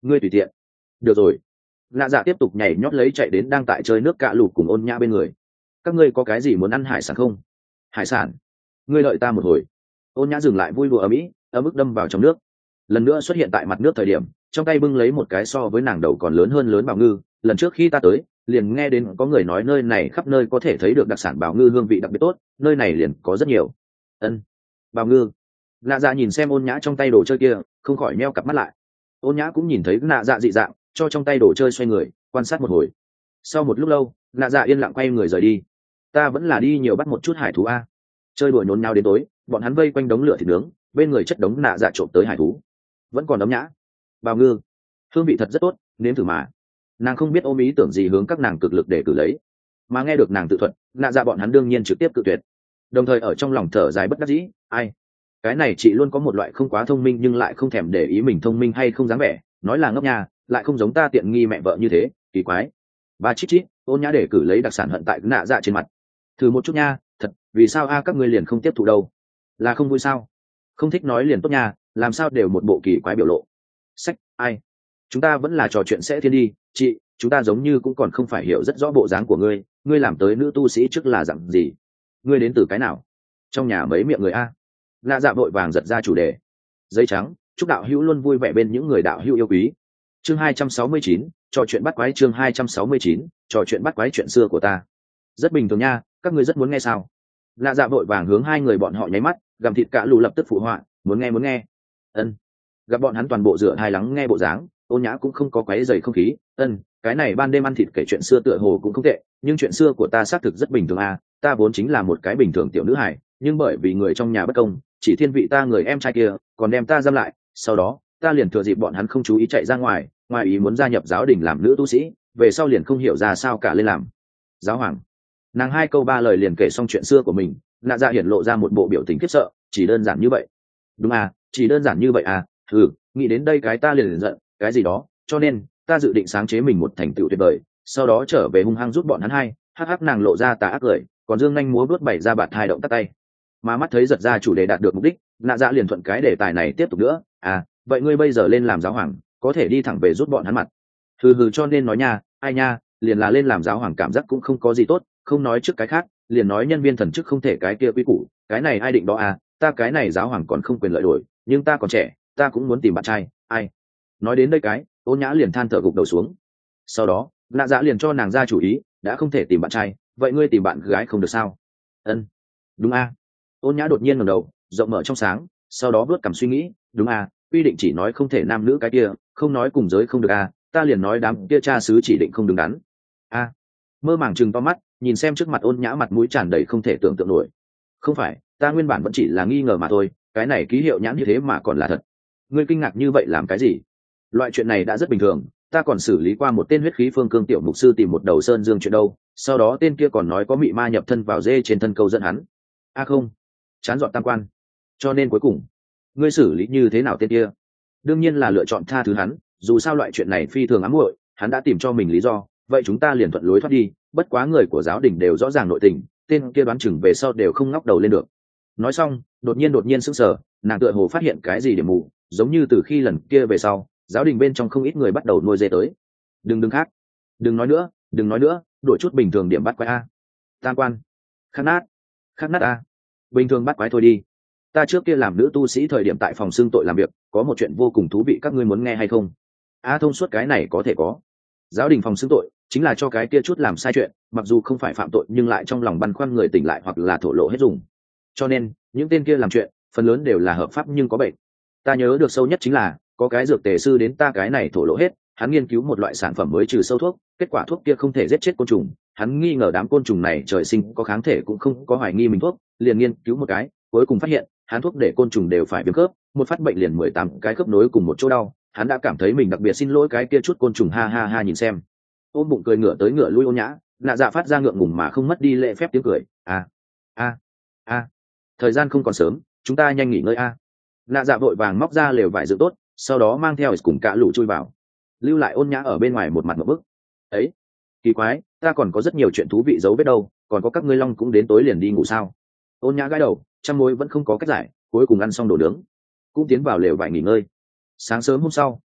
ngươi tùy tiện. Được rồi. Nạ dạ tiếp tục nhảy nhót lấy chạy đến đang tại chơi nước cạ lụt cùng ôn nhã bên người. Các ngươi có cái gì muốn ăn hải sản không? Hải sản? Ngươi đợi ta một hồi. Ôn nhã dừng lại vui đùa ở mỹ, ấm ức đâm vào trong nước. Lần nữa xuất hiện tại mặt nước thời điểm, trong tay bưng lấy một cái so với nàng đầu còn lớn hơn lớn bào ngư. Lần trước khi ta tới, liền nghe đến có người nói nơi này khắp nơi có thể thấy được đặc sản bào ngư hương vị đặc biệt tốt, nơi này liền có rất nhiều. Ân, bào ngư. Nạ dạ nhìn xem ôn nhã trong tay đồ chơi kia, không khỏi meo cặp mắt lại. Ôn nhã cũng nhìn thấy nạ dạ dị dạng, cho trong tay đồ chơi xoay người quan sát một hồi. Sau một lúc lâu, nạ dạ yên lặng quay người rời đi. Ta vẫn là đi nhiều bắt một chút hải thú a. Chơi đùa nhốn nháo đến tối, bọn hắn vây quanh đống lửa thịt nướng, bên người chất đống nạ dạ trộm tới hải thú vẫn còn ấm nhã. Bào ngư hương vị thật rất tốt, nếm thử mà. Nàng không biết ôm ý tưởng gì hướng các nàng cực lực để cử lấy, mà nghe được nàng tự thuận, nạ dạ bọn hắn đương nhiên trực tiếp cự tuyệt, đồng thời ở trong lòng thở dài bất đắc dĩ. Ai, cái này chị luôn có một loại không quá thông minh nhưng lại không thèm để ý mình thông minh hay không dáng vẻ, nói là ngốc nhà lại không giống ta tiện nghi mẹ vợ như thế, kỳ quái. Ba chít chít, ôn nhã để cử lấy đặc sản hận tại nạ dạ trên mặt. Thử một chút nha, thật, vì sao các ngươi liền không tiếp thụ đâu? Là không vui sao? Không thích nói liền tốt nha, làm sao đều một bộ kỳ quái biểu lộ. Sách, ai, chúng ta vẫn là trò chuyện sẽ thiên đi, chị, chúng ta giống như cũng còn không phải hiểu rất rõ bộ dáng của ngươi, ngươi làm tới nữ tu sĩ trước là dặn gì? Ngươi đến từ cái nào? Trong nhà mấy miệng người a? Lạ dạ vội vàng giật ra chủ đề. Giấy trắng, chúc đạo hữu luôn vui vẻ bên những người đạo hữu yêu quý. Chương 269, trò chuyện bắt quái. Chương 269, trò chuyện bắt quái chuyện xưa của ta. Rất bình thường nha, các ngươi rất muốn nghe sao? Lạ dạ vội vàng hướng hai người bọn họ nháy mắt, gặm thịt cả lù lập tức phụ họa, muốn nghe muốn nghe. Ân. Gặp bọn hắn toàn bộ dựa hai lắng nghe bộ dáng, ôn nhã cũng không có quấy dày không khí. Ân, cái này ban đêm ăn thịt kể chuyện xưa tựa hồ cũng không tệ, nhưng chuyện xưa của ta xác thực rất bình thường à, ta vốn chính là một cái bình thường tiểu nữ hài, nhưng bởi vì người trong nhà bất công, chỉ thiên vị ta người em trai kia, còn đem ta giam lại, sau đó ta liền thừa dịp bọn hắn không chú ý chạy ra ngoài, ngoài ý muốn gia nhập giáo đình làm nữ tu sĩ, về sau liền không hiểu ra sao cả lên làm giáo hoàng. Nàng hai câu ba lời liền kể xong chuyện xưa của mình, nạ dạ hiển lộ ra một bộ biểu tình khiếp sợ. Chỉ đơn giản như vậy? Đúng à, chỉ đơn giản như vậy à? Nghĩ đến đây cái ta liền giận, cái gì đó, cho nên ta dự định sáng chế mình một thành tựu tuyệt vời, sau đó trở về hung hăng rút bọn hắn hai. Hắc nàng lộ ra tà ác cười, còn dương nhanh múa vuốt bày ra bạt hai động tắt tay. Mà mắt thấy giật ra chủ đề đạt được mục đích, nạ dạ liền thuận cái đề tài này tiếp tục nữa. À, vậy ngươi bây giờ lên làm giáo hoàng, có thể đi thẳng về rút bọn hắn mặt. Cho nên nói nha, ai nha, liền là lên làm giáo hoàng cảm giác cũng không có gì tốt, không nói trước cái khác, liền nói nhân viên thần chức không thể cái kia quy củ, cái này ai định đó à, ta cái này giáo hoàng còn không quyền lợi đổi, nhưng ta còn trẻ, ta cũng muốn tìm bạn trai. Ai? Nói đến đây cái, ôn nhã liền than thở gục đầu xuống. Sau đó nạ dạ liền cho nàng ra chủ ý, đã không thể tìm bạn trai, vậy ngươi tìm bạn gái không được sao? Ân, đúng a. Ôn nhã đột nhiên ngẩng đầu, rộng mở trong sáng, sau đó vớt cằm suy nghĩ. Đúng a, quy định chỉ nói không thể nam nữ cái kia, không nói cùng giới không được a, ta liền nói đám kia cha xứ chỉ định không đứng đắn. A. Mơ màng chừng to mắt, nhìn xem trước mặt ôn nhã mặt mũi tràn đầy không thể tưởng tượng nổi. Không phải, ta nguyên bản vẫn chỉ là nghi ngờ mà thôi, cái này ký hiệu nhãn như thế mà còn là thật. Ngươi kinh ngạc như vậy làm cái gì? Loại chuyện này đã rất bình thường, ta còn xử lý qua một tên huyết khí phương cương tiểu mục sư tìm một đầu sơn dương chuyện đâu, sau đó tên kia còn nói có mị ma nhập thân vào dê trên thân câu dẫn hắn. Không, chán dọn tam quan. Cho nên cuối cùng ngươi xử lý như thế nào tên kia? Đương nhiên là lựa chọn tha thứ hắn, dù sao loại chuyện này phi thường ám muội, hắn đã tìm cho mình lý do, vậy chúng ta liền thuận lối thoát đi. Bất quá người của giáo đình đều rõ ràng nội tình, tên kia đoán chừng về sau đều không ngóc đầu lên được. Nói xong đột nhiên sững sờ, nàng tựa hồ phát hiện cái gì điểm mù, giống như từ khi lần kia về sau giáo đình bên trong không ít người bắt đầu nuôi dê tới. Đừng khác, đừng nói nữa, đổi chút bình thường điểm bắt quái a. Tam quan, khắc nát a. Bình thường bắt quái thôi đi. Ta trước kia làm nữ tu sĩ thời điểm tại phòng xưng tội làm việc, có một chuyện vô cùng thú vị, các ngươi muốn nghe hay không? Thông suốt cái này có thể có. Giáo đình phòng xưng tội chính là cho cái kia chút làm sai chuyện, mặc dù không phải phạm tội nhưng lại trong lòng băn khoăn người tỉnh lại hoặc là thổ lộ hết dùng. Cho nên những tên kia làm chuyện phần lớn đều là hợp pháp nhưng có bệnh. Ta nhớ được sâu nhất chính là có cái dược tề sư đến ta cái này thổ lộ hết, hắn nghiên cứu một loại sản phẩm mới trừ sâu thuốc, kết quả thuốc kia không thể giết chết côn trùng, hắn nghi ngờ đám côn trùng này trời sinh có kháng thể, cũng không có hoài nghi mình thuốc, liền nghiên cứu một cái, cuối cùng phát hiện hắn thuốc để côn trùng đều phải viêm khớp, một phát bệnh liền 18 cái khớp nối cùng một chỗ đau. Hắn đã cảm thấy mình đặc biệt xin lỗi cái kia chút côn trùng, ha ha ha. Nhìn xem ôm bụng cười ngửa tới ngửa lui ôn nhã, nạ dạ phát ra ngượng ngùng mà không mất đi lễ phép tiếng cười. Thời gian không còn sớm, chúng ta nhanh nghỉ ngơi a. Nạ dạ vội vàng móc ra lều vải dựng tốt, sau đó mang theo cùng cả lũ chui vào, lưu lại ôn nhã ở bên ngoài một mặt một bức. Ấy, kỳ quái, ta còn có rất nhiều chuyện thú vị giấu biết đâu, còn có các ngươi long cũng đến tối liền đi ngủ sao? Ôn nhã gãi đầu, trăm mối vẫn không có cách giải, cuối cùng ăn xong đồ nướng cũng tiến vào lều vải nghỉ ngơi. Sáng sớm hôm sau,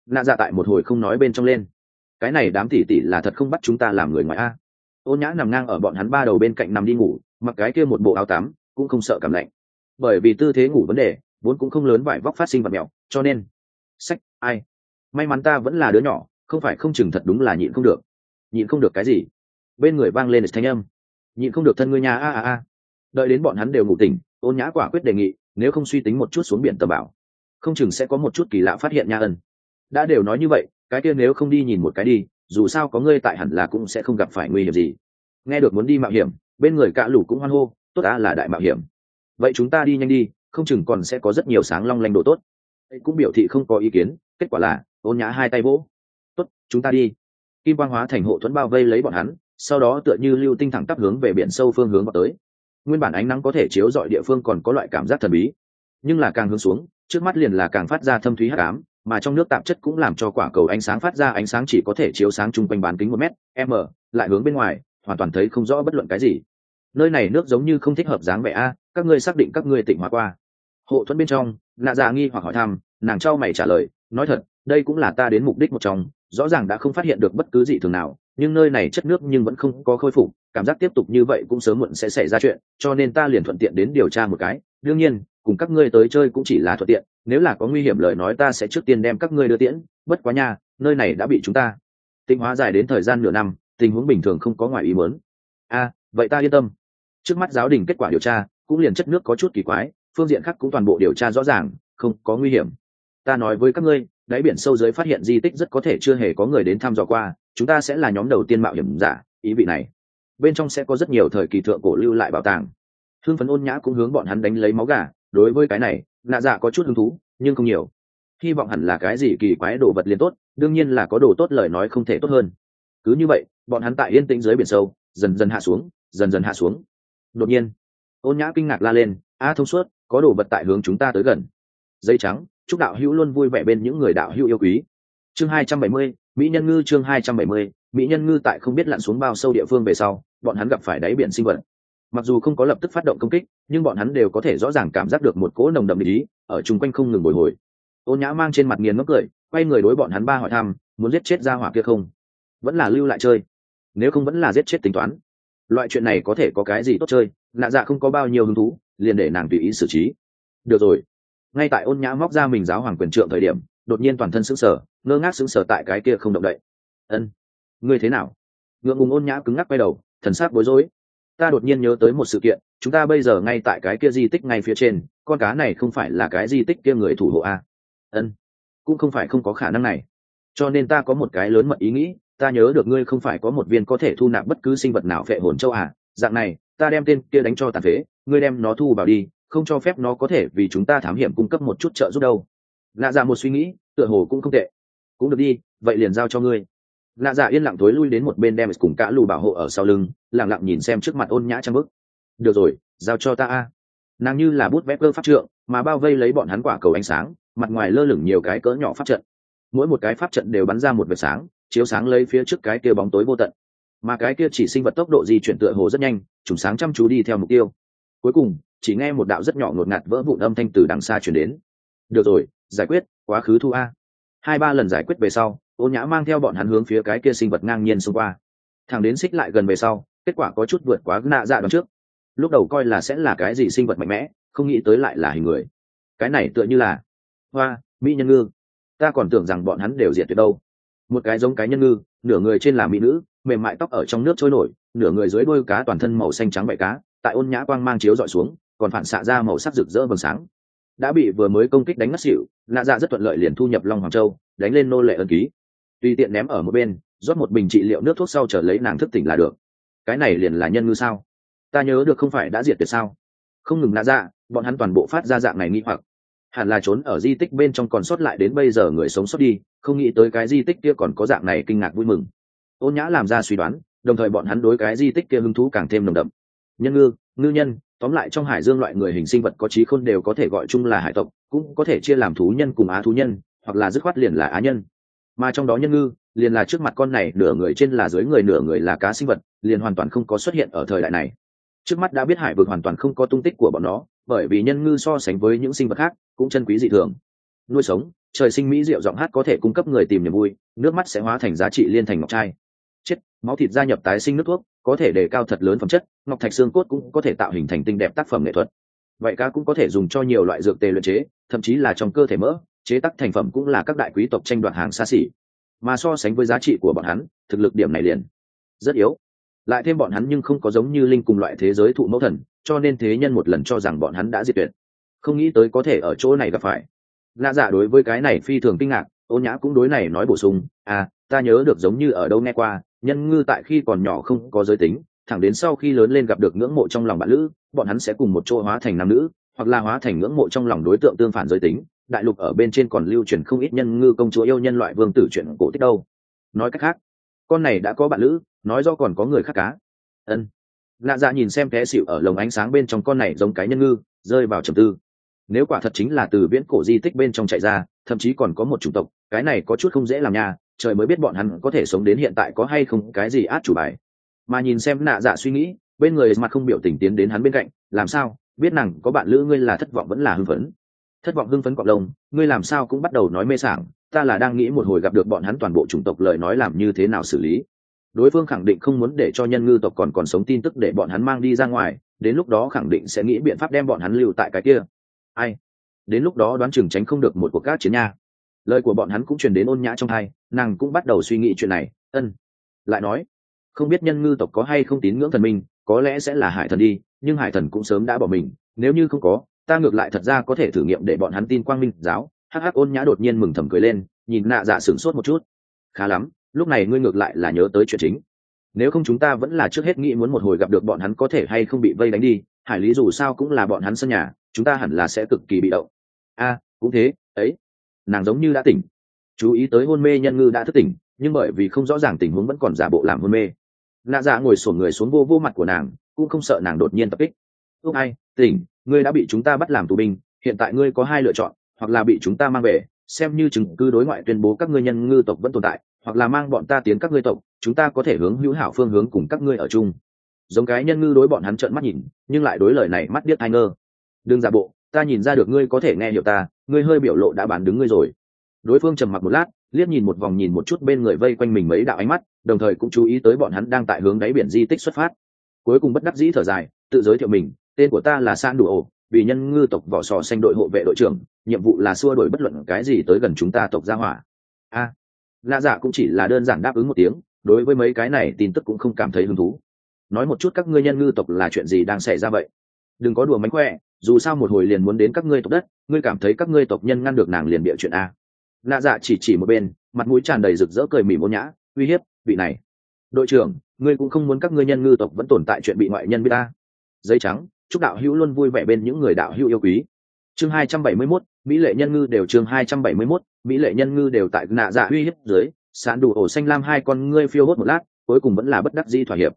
nạ dạ tại một hồi không nói bên trong lên. Cái này đám tỷ tỷ là thật không bắt chúng ta làm người ngoài a. Ôn nhã nằm ngang ở bọn hắn ba đầu bên cạnh nằm đi ngủ, mặc cái kia một bộ áo tắm cũng không sợ cảm lạnh, bởi vì tư thế ngủ vấn đề vốn cũng không lớn vải vóc phát sinh vật mèo, cho nên sách ai may mắn ta vẫn là đứa nhỏ, không phải không chừng thật đúng là nhịn không được. Nhịn không được cái gì? Bên người vang lên thanh âm. Nhịn không được thân ngươi nhà a. Đợi đến bọn hắn đều ngủ tỉnh, ôn nhã quả quyết đề nghị nếu không suy tính một chút xuống biển tầm bảo, không chừng sẽ có một chút kỳ lạ phát hiện nha. Ân, đã đều nói như vậy, cái kia nếu không đi nhìn một cái đi, dù sao có ngươi tại hẳn là cũng sẽ không gặp phải nguy hiểm gì. Nghe được muốn đi mạo hiểm, bên người Cả Lũ cũng hoan hô, tốt á, là đại mạo hiểm. Vậy chúng ta đi nhanh đi, không chừng còn sẽ có rất nhiều sáng long lanh đồ tốt. Ấy cũng biểu thị không có ý kiến, kết quả là ôn nhã hai tay vỗ. Tốt, chúng ta đi. Kim quang hóa thành hộ thuẫn bao vây lấy bọn hắn, sau đó tựa như lưu tinh thẳng tắp hướng về biển sâu phương hướng vào tới. Nguyên bản ánh nắng có thể chiếu rọi địa phương còn có loại cảm giác thần bí, nhưng là càng hướng xuống, trước mắt liền là càng phát ra thâm thúy hắc ám, mà trong nước tạp chất cũng làm cho quả cầu ánh sáng phát ra ánh sáng chỉ có thể chiếu sáng chung quanh bán kính 1 m, lại hướng bên ngoài, hoàn toàn thấy không rõ bất luận cái gì. Nơi này nước giống như không thích hợp dáng vẻ a, các ngươi xác định các ngươi tịnh hóa qua? Hộ thuẫn bên trong, nạ dạ nghi hoặc hỏi thăm, nàng trao mày trả lời, nói thật, đây cũng là ta đến mục đích một trong, rõ ràng đã không phát hiện được bất cứ gì thường nào, nhưng nơi này chất nước nhưng vẫn không có khôi phục, cảm giác tiếp tục như vậy cũng sớm muộn sẽ xảy ra chuyện, cho nên ta liền thuận tiện đến điều tra một cái. Đương nhiên, cùng các ngươi tới chơi cũng chỉ là thuận tiện, nếu là có nguy hiểm lời nói ta sẽ trước tiên đem các ngươi đưa tiễn, bất quá nha, nơi này đã bị chúng ta tịnh hóa dài đến thời gian nửa năm, tình huống bình thường không có ngoài ý muốn. A, vậy ta yên tâm. Trước mắt giáo đình kết quả điều tra cũng liền chất nước có chút kỳ quái, phương diện khác cũng toàn bộ điều tra rõ ràng, không có nguy hiểm. Ta nói với các ngươi, đáy biển sâu dưới phát hiện di tích rất có thể chưa hề có người đến thăm dò qua, chúng ta sẽ là nhóm đầu tiên mạo hiểm giả, ý vị này bên trong sẽ có rất nhiều thời kỳ thượng cổ lưu lại bảo tàng. Hương phấn ôn nhã cũng hướng bọn hắn đánh lấy máu gà, đối với cái này nạ dạ có chút hứng thú nhưng không nhiều, hy vọng hẳn là cái gì kỳ quái đồ vật liền tốt, đương nhiên là có đồ tốt lời nói không thể tốt hơn. Cứ như vậy bọn hắn tại yên tĩnh dưới biển sâu dần dần hạ xuống, dần dần hạ xuống. Đột nhiên ôn nhã kinh ngạc la lên, a thông suốt, có đồ vật tại hướng chúng ta tới gần. Dây trắng, chúc đạo hữu luôn vui vẻ bên những người đạo hữu yêu quý. Chương 270, mỹ nhân ngư. Chương 270, mỹ nhân ngư. Tại không biết lặn xuống bao sâu địa phương về sau, bọn hắn gặp phải đáy biển sinh vật. Mặc dù không có lập tức phát động công kích, nhưng bọn hắn đều có thể rõ ràng cảm giác được một cỗ nồng đậm ý ở chung quanh không ngừng bồi hồi. Ôn nhã mang trên mặt nghiền ngốc cười, quay người đối bọn hắn ba hỏi thăm, muốn giết chết gia hỏa kia không, vẫn là lưu lại chơi? Nếu không vẫn là giết chết tính toán. Loại chuyện này có thể có cái gì tốt chơi, nạ dạ không có bao nhiêu hứng thú, liền để nàng tùy ý xử trí. Được rồi. Ngay tại ôn nhã móc ra mình giáo hoàng quyền trượng thời điểm, đột nhiên toàn thân sững sờ, ngơ ngác sững sờ tại cái kia không động đậy. Ân, ngươi thế nào? Ngượng ngùng ôn nhã cứng ngắc quay đầu, thần sắc bối rối. Ta đột nhiên nhớ tới một sự kiện, chúng ta bây giờ ngay tại cái kia di tích ngay phía trên, con cá này không phải là cái di tích kia người thủ hộ a? Ân, cũng không phải không có khả năng này. Cho nên ta có một cái lớn mật ý nghĩ, ta nhớ được ngươi không phải có một viên có thể thu nạp bất cứ sinh vật nào phệ hồn châu à? Dạng này, ta đem tên kia đánh cho tàn phế, ngươi đem nó thu vào đi, không cho phép nó có thể vì chúng ta thám hiểm cung cấp một chút trợ giúp đâu. Lạ dạ một suy nghĩ, tựa hồ cũng không tệ. Cũng được đi, vậy liền giao cho ngươi. Lạ dạ yên lặng tối lui đến một bên đem cùng Cả Lù bảo hộ ở sau lưng, lặng lặng nhìn xem trước mặt ôn nhã trang bức. Được rồi, giao cho ta a. Nàng như là bút vẽ cơ pháp trượng, mà bao vây lấy bọn hắn quả cầu ánh sáng, mặt ngoài lơ lửng nhiều cái cỡ nhỏ pháp trận. Mỗi một cái pháp trận đều bắn ra một vệt sáng, chiếu sáng lấy phía trước cái kia bóng tối vô tận. Mà cái kia chỉ sinh vật tốc độ di chuyển tựa hồ rất nhanh, trùng sáng chăm chú đi theo mục tiêu. Cuối cùng, chỉ nghe một đạo rất nhỏ ngột ngạt vỡ vụn âm thanh từ đằng xa truyền đến. Được rồi, giải quyết, quá khứ thu a. 2-3 lần giải quyết về sau, ôn nhã mang theo bọn hắn hướng phía cái kia sinh vật ngang nhiên xông qua. Thằng đến xích lại gần về sau, kết quả có chút vượt quá nạ dạ đoán trước. Lúc đầu coi là sẽ là cái gì sinh vật mạnh mẽ, không nghĩ tới lại là hình người. Cái này tựa như là hoa mỹ nhân ngư, ta còn tưởng rằng bọn hắn đều diệt tuyệt đâu. Một cái giống cái nhân ngư, nửa người trên là mỹ nữ, mềm mại tóc ở trong nước trôi nổi, nửa người dưới đuôi cá toàn thân màu xanh trắng vảy cá, tại ôn nhã quang mang chiếu dọi xuống, còn phản xạ ra màu sắc rực rỡ vầng sáng. Đã bị vừa mới công kích đánh ngất xỉu, nạ dạ rất thuận lợi liền thu nhập long hoàng châu, đánh lên nô lệ ân ký, tùy tiện ném ở một bên, rót một bình trị liệu nước thuốc sau chờ lấy nàng thức tỉnh là được. Cái này liền là nhân ngư sao? Ta nhớ được không phải đã diệt tuyệt sao? Không ngừng nạ dạ, bọn hắn toàn bộ phát ra dạng này nghi hoặc. Hẳn là trốn ở di tích bên trong còn sót lại đến bây giờ người sống sót đi, không nghĩ tới cái di tích kia còn có dạng này kinh ngạc vui mừng. Ôn nhã làm ra suy đoán, đồng thời bọn hắn đối cái di tích kia hứng thú càng thêm nồng đậm. Nhân ngư, ngư nhân, tóm lại trong hải dương loại người hình sinh vật có trí khôn đều có thể gọi chung là hải tộc, cũng có thể chia làm thú nhân cùng á thú nhân, hoặc là dứt khoát liền là á nhân. Mà trong đó nhân ngư liền là trước mặt con này nửa người trên là dưới người nửa người là cá sinh vật, liền hoàn toàn không có xuất hiện ở thời đại này. Trước mắt đã biết hải vực hoàn toàn không có tung tích của bọn nó, bởi vì nhân ngư so sánh với những sinh vật khác cũng chân quý dị thường. Nuôi sống, trời sinh mỹ diệu giọng hát có thể cung cấp người tìm niềm vui, nước mắt sẽ hóa thành giá trị liên thành ngọc trai. Chết, máu thịt gia nhập tái sinh nước thuốc, có thể đề cao thật lớn phẩm chất, ngọc thạch xương cốt cũng có thể tạo hình thành tinh đẹp tác phẩm nghệ thuật. Vậy cá cũng có thể dùng cho nhiều loại dược tề luyện chế, thậm chí là trong cơ thể mỡ, chế tác thành phẩm cũng là các đại quý tộc tranh đoạt hàng xa xỉ. Mà so sánh với giá trị của bọn hắn, thực lực điểm này liền rất yếu. Lại thêm bọn hắn nhưng không có giống như linh cùng loại thế giới thụ mẫu thần, cho nên thế nhân một lần cho rằng bọn hắn đã diệt tuyệt, không nghĩ tới có thể ở chỗ này gặp phải. Lạ dạ đối với cái này phi thường kinh ngạc, Ôn Nhã cũng đối này nói bổ sung, ta nhớ được giống như ở đâu nghe qua, nhân ngư tại khi còn nhỏ không có giới tính, thẳng đến sau khi lớn lên gặp được ngưỡng mộ trong lòng bạn lữ, bọn hắn sẽ cùng một chỗ hóa thành nam nữ, hoặc là hóa thành ngưỡng mộ trong lòng đối tượng tương phản giới tính. Đại lục ở bên trên còn lưu truyền không ít nhân ngư công chúa yêu nhân loại vương tử chuyện cổ tích đâu. Nói cách khác, con này đã có bạn lữ, nói do còn có người khác cá. Ân. Lạ dạ nhìn xem té xịu ở lồng ánh sáng bên trong con này giống cái nhân ngư, rơi vào trầm tư. Nếu quả thật chính là từ viễn cổ di tích bên trong chạy ra, thậm chí còn có một chủng tộc, cái này có chút không dễ làm nha, trời mới biết bọn hắn có thể sống đến hiện tại có hay không cái gì át chủ bài. Mà nhìn xem Nạ Dạ suy nghĩ, bên người mặt không biểu tình tiến đến hắn bên cạnh, làm sao biết nàng có bạn lữ ngươi là thất vọng vẫn là hưng phấn? Thất vọng hưng phấn cọp lông, ngươi làm sao cũng bắt đầu nói mê sảng, ta là đang nghĩ một hồi gặp được bọn hắn toàn bộ chủng tộc lời nói làm như thế nào xử lý. Đối phương khẳng định không muốn để cho nhân ngư tộc còn sống tin tức để bọn hắn mang đi ra ngoài, đến lúc đó khẳng định sẽ nghĩ biện pháp đem bọn hắn lưu tại cái kia. Ai? Đến lúc đó đoán chừng tránh không được một cuộc các chiến nha. Lời của bọn hắn cũng truyền đến Ôn Nhã trong tai, nàng cũng bắt đầu suy nghĩ chuyện này. Lại nói, không biết nhân ngư tộc có hay không tín ngưỡng thần minh, có lẽ sẽ là hải thần đi, nhưng hải thần cũng sớm đã bỏ mình, nếu như không có, ta ngược lại thật ra có thể thử nghiệm để bọn hắn tin Quang Minh giáo. Hắc Ôn Nhã đột nhiên mừng thầm cười lên, nhìn Nạ Dạ sửng sốt một chút. Khá lắm, lúc này ngươi ngược lại là nhớ tới chuyện chính. Nếu không chúng ta vẫn là trước hết nghĩ muốn một hồi gặp được bọn hắn có thể hay không bị vây đánh đi, hải lý dù sao cũng là bọn hắn sân nhà, chúng ta hẳn là sẽ cực kỳ bị động. Cũng thế ấy. Nàng giống như đã tỉnh, chú ý tới hôn mê nhân ngư đã thức tỉnh, nhưng bởi vì không rõ ràng tình huống vẫn còn giả bộ làm hôn mê. Nạ Dạ ngồi xổm người xuống vô mặt của nàng, cũng không sợ nàng đột nhiên tập kích. Ai tỉnh, ngươi đã bị chúng ta bắt làm tù binh, hiện tại ngươi có hai lựa chọn, hoặc là bị chúng ta mang về xem như chứng cứ đối ngoại tuyên bố các ngươi nhân ngư tộc vẫn tồn tại, hoặc là mang bọn ta tiến các ngươi tộc, chúng ta có thể hướng hữu hảo phương hướng cùng các ngươi ở chung. Giống cái nhân ngư đối bọn hắn trợn mắt nhìn, nhưng lại đối lời này mắt điếc tai ngơ. Đừng giả bộ, ta nhìn ra được ngươi có thể nghe hiểu ta, ngươi hơi biểu lộ đã bán đứng ngươi rồi. Đối phương trầm mặc một lát, liếc nhìn một vòng nhìn một chút bên người vây quanh mình mấy đạo ánh mắt, đồng thời cũng chú ý tới bọn hắn đang tại hướng đáy biển di tích xuất phát. Cuối cùng bất đắc dĩ thở dài, tự giới thiệu mình, tên của ta là San Đủ Ổ, vì nhân ngư tộc vỏ sò xanh đội hộ vệ đội trưởng, nhiệm vụ là xua đuổi bất luận cái gì tới gần chúng ta tộc gia hỏa. Lạ Dạ cũng chỉ là đơn giản đáp ứng một tiếng, đối với mấy cái này tin tức cũng không cảm thấy hứng thú. Nói một chút các ngươi nhân ngư tộc là chuyện gì đang xảy ra vậy? Đừng có đùa mánh khỏe, dù sao một hồi liền muốn đến các ngươi tộc đất, ngươi cảm thấy các ngươi tộc nhân ngăn được nàng liền bịa chuyện a? Lạ Dạ chỉ một bên, mặt mũi tràn đầy rực rỡ cười mỉm ôn nhã, uy hiếp, vị này đội trưởng, ngươi cũng không muốn các ngươi nhân ngư tộc vẫn tồn tại chuyện bị ngoại nhân biết ta. Giấy trắng, chúc đạo hữu luôn vui vẻ bên những người đạo hữu yêu quý. Chương 271, mỹ lệ nhân ngư đều chương 271, mỹ lệ nhân ngư đều tại Nạ Dạ uy hiếp dưới, Sán Đủ Ổ xanh lam hai con ngươi phiêu hốt một lát, cuối cùng vẫn là bất đắc dĩ thỏa hiệp.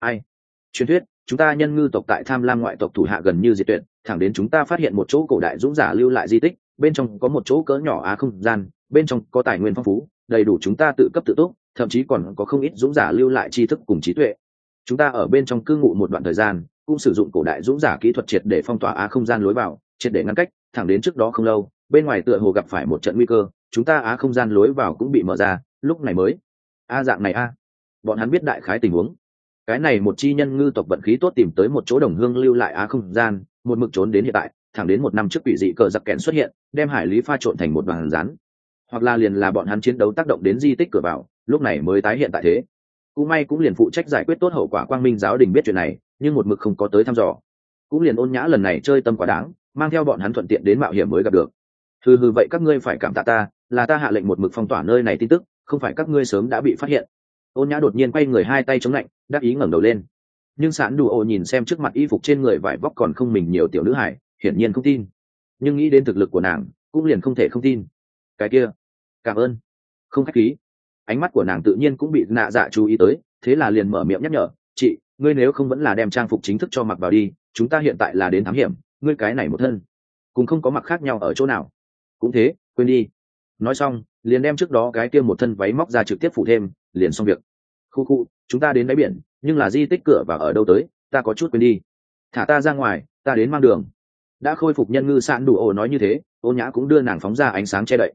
Truyền thuyết, chúng ta nhân ngư tộc tại Tham Lam ngoại tộc thủ hạ gần như diệt tuyệt, thẳng đến chúng ta phát hiện một chỗ cổ đại dũng giả lưu lại di tích, bên trong có một chỗ cỡ nhỏ á không gian, bên trong có tài nguyên phong phú, đầy đủ chúng ta tự cấp tự túc, thậm chí còn có không ít dũng giả lưu lại tri thức cùng trí tuệ. Chúng ta ở bên trong cư ngụ một đoạn thời gian, cũng sử dụng cổ đại dũng giả kỹ thuật triệt để phong tỏa á không gian lối vào, triệt để ngăn cách, thẳng đến trước đó không lâu, bên ngoài tựa hồ gặp phải một trận nguy cơ, chúng ta á không gian lối vào cũng bị mở ra, lúc này mới dạng này bọn hắn biết đại khái tình huống. Cái này một chi nhân ngư tộc vận khí tốt tìm tới một chỗ đồng hương lưu lại á không gian, một mực trốn đến hiện tại, thẳng đến một năm trước quỷ dị cờ giặc kẹn xuất hiện, đem hải lý pha trộn thành một đoàn rắn, hoặc là liền là bọn hắn chiến đấu tác động đến di tích cửa vào, lúc này mới tái hiện tại thế. Cũng may cũng liền phụ trách giải quyết tốt hậu quả Quang Minh giáo đình biết chuyện này, nhưng một mực không có tới thăm dò. Cũng liền ôn nhã lần này chơi tâm quá đáng, mang theo bọn hắn thuận tiện đến mạo hiểm mới gặp được. Hừ vậy các ngươi phải cảm tạ ta, là ta hạ lệnh một mực phong tỏa nơi này tin tức, không phải các ngươi sớm đã bị phát hiện. Ôn nhã đột nhiên quay người hai tay chống lạnh, đắc ý ngẩng đầu lên. Nhưng Sán Đủ Ổ nhìn xem trước mặt y phục trên người vải vóc còn không mình nhiều tiểu nữ hải, hiển nhiên không tin. Nhưng nghĩ đến thực lực của nàng, cũng liền không thể không tin. Cái kia, cảm ơn. Không khách khí. Ánh mắt của nàng tự nhiên cũng bị Nạ Dạ chú ý tới, thế là liền mở miệng nhắc nhở, chị, ngươi nếu không vẫn là đem trang phục chính thức cho mặc vào đi, chúng ta hiện tại là đến thám hiểm, ngươi cái này một thân cũng không có mặc khác nhau ở chỗ nào. Cũng thế, quên đi. Nói xong, liền đem trước đó cái kia một thân váy móc ra trực tiếp phủ thêm, liền xong việc. Khu, chúng ta đến đáy biển, nhưng là di tích cửa vào ở đâu tới, ta có chút quên đi. Thả ta ra ngoài, ta đến mang đường. Đã khôi phục nhân ngư Sán Đủ Ổ nói như thế, Ôn nhã cũng đưa nàng phóng ra ánh sáng che đậy.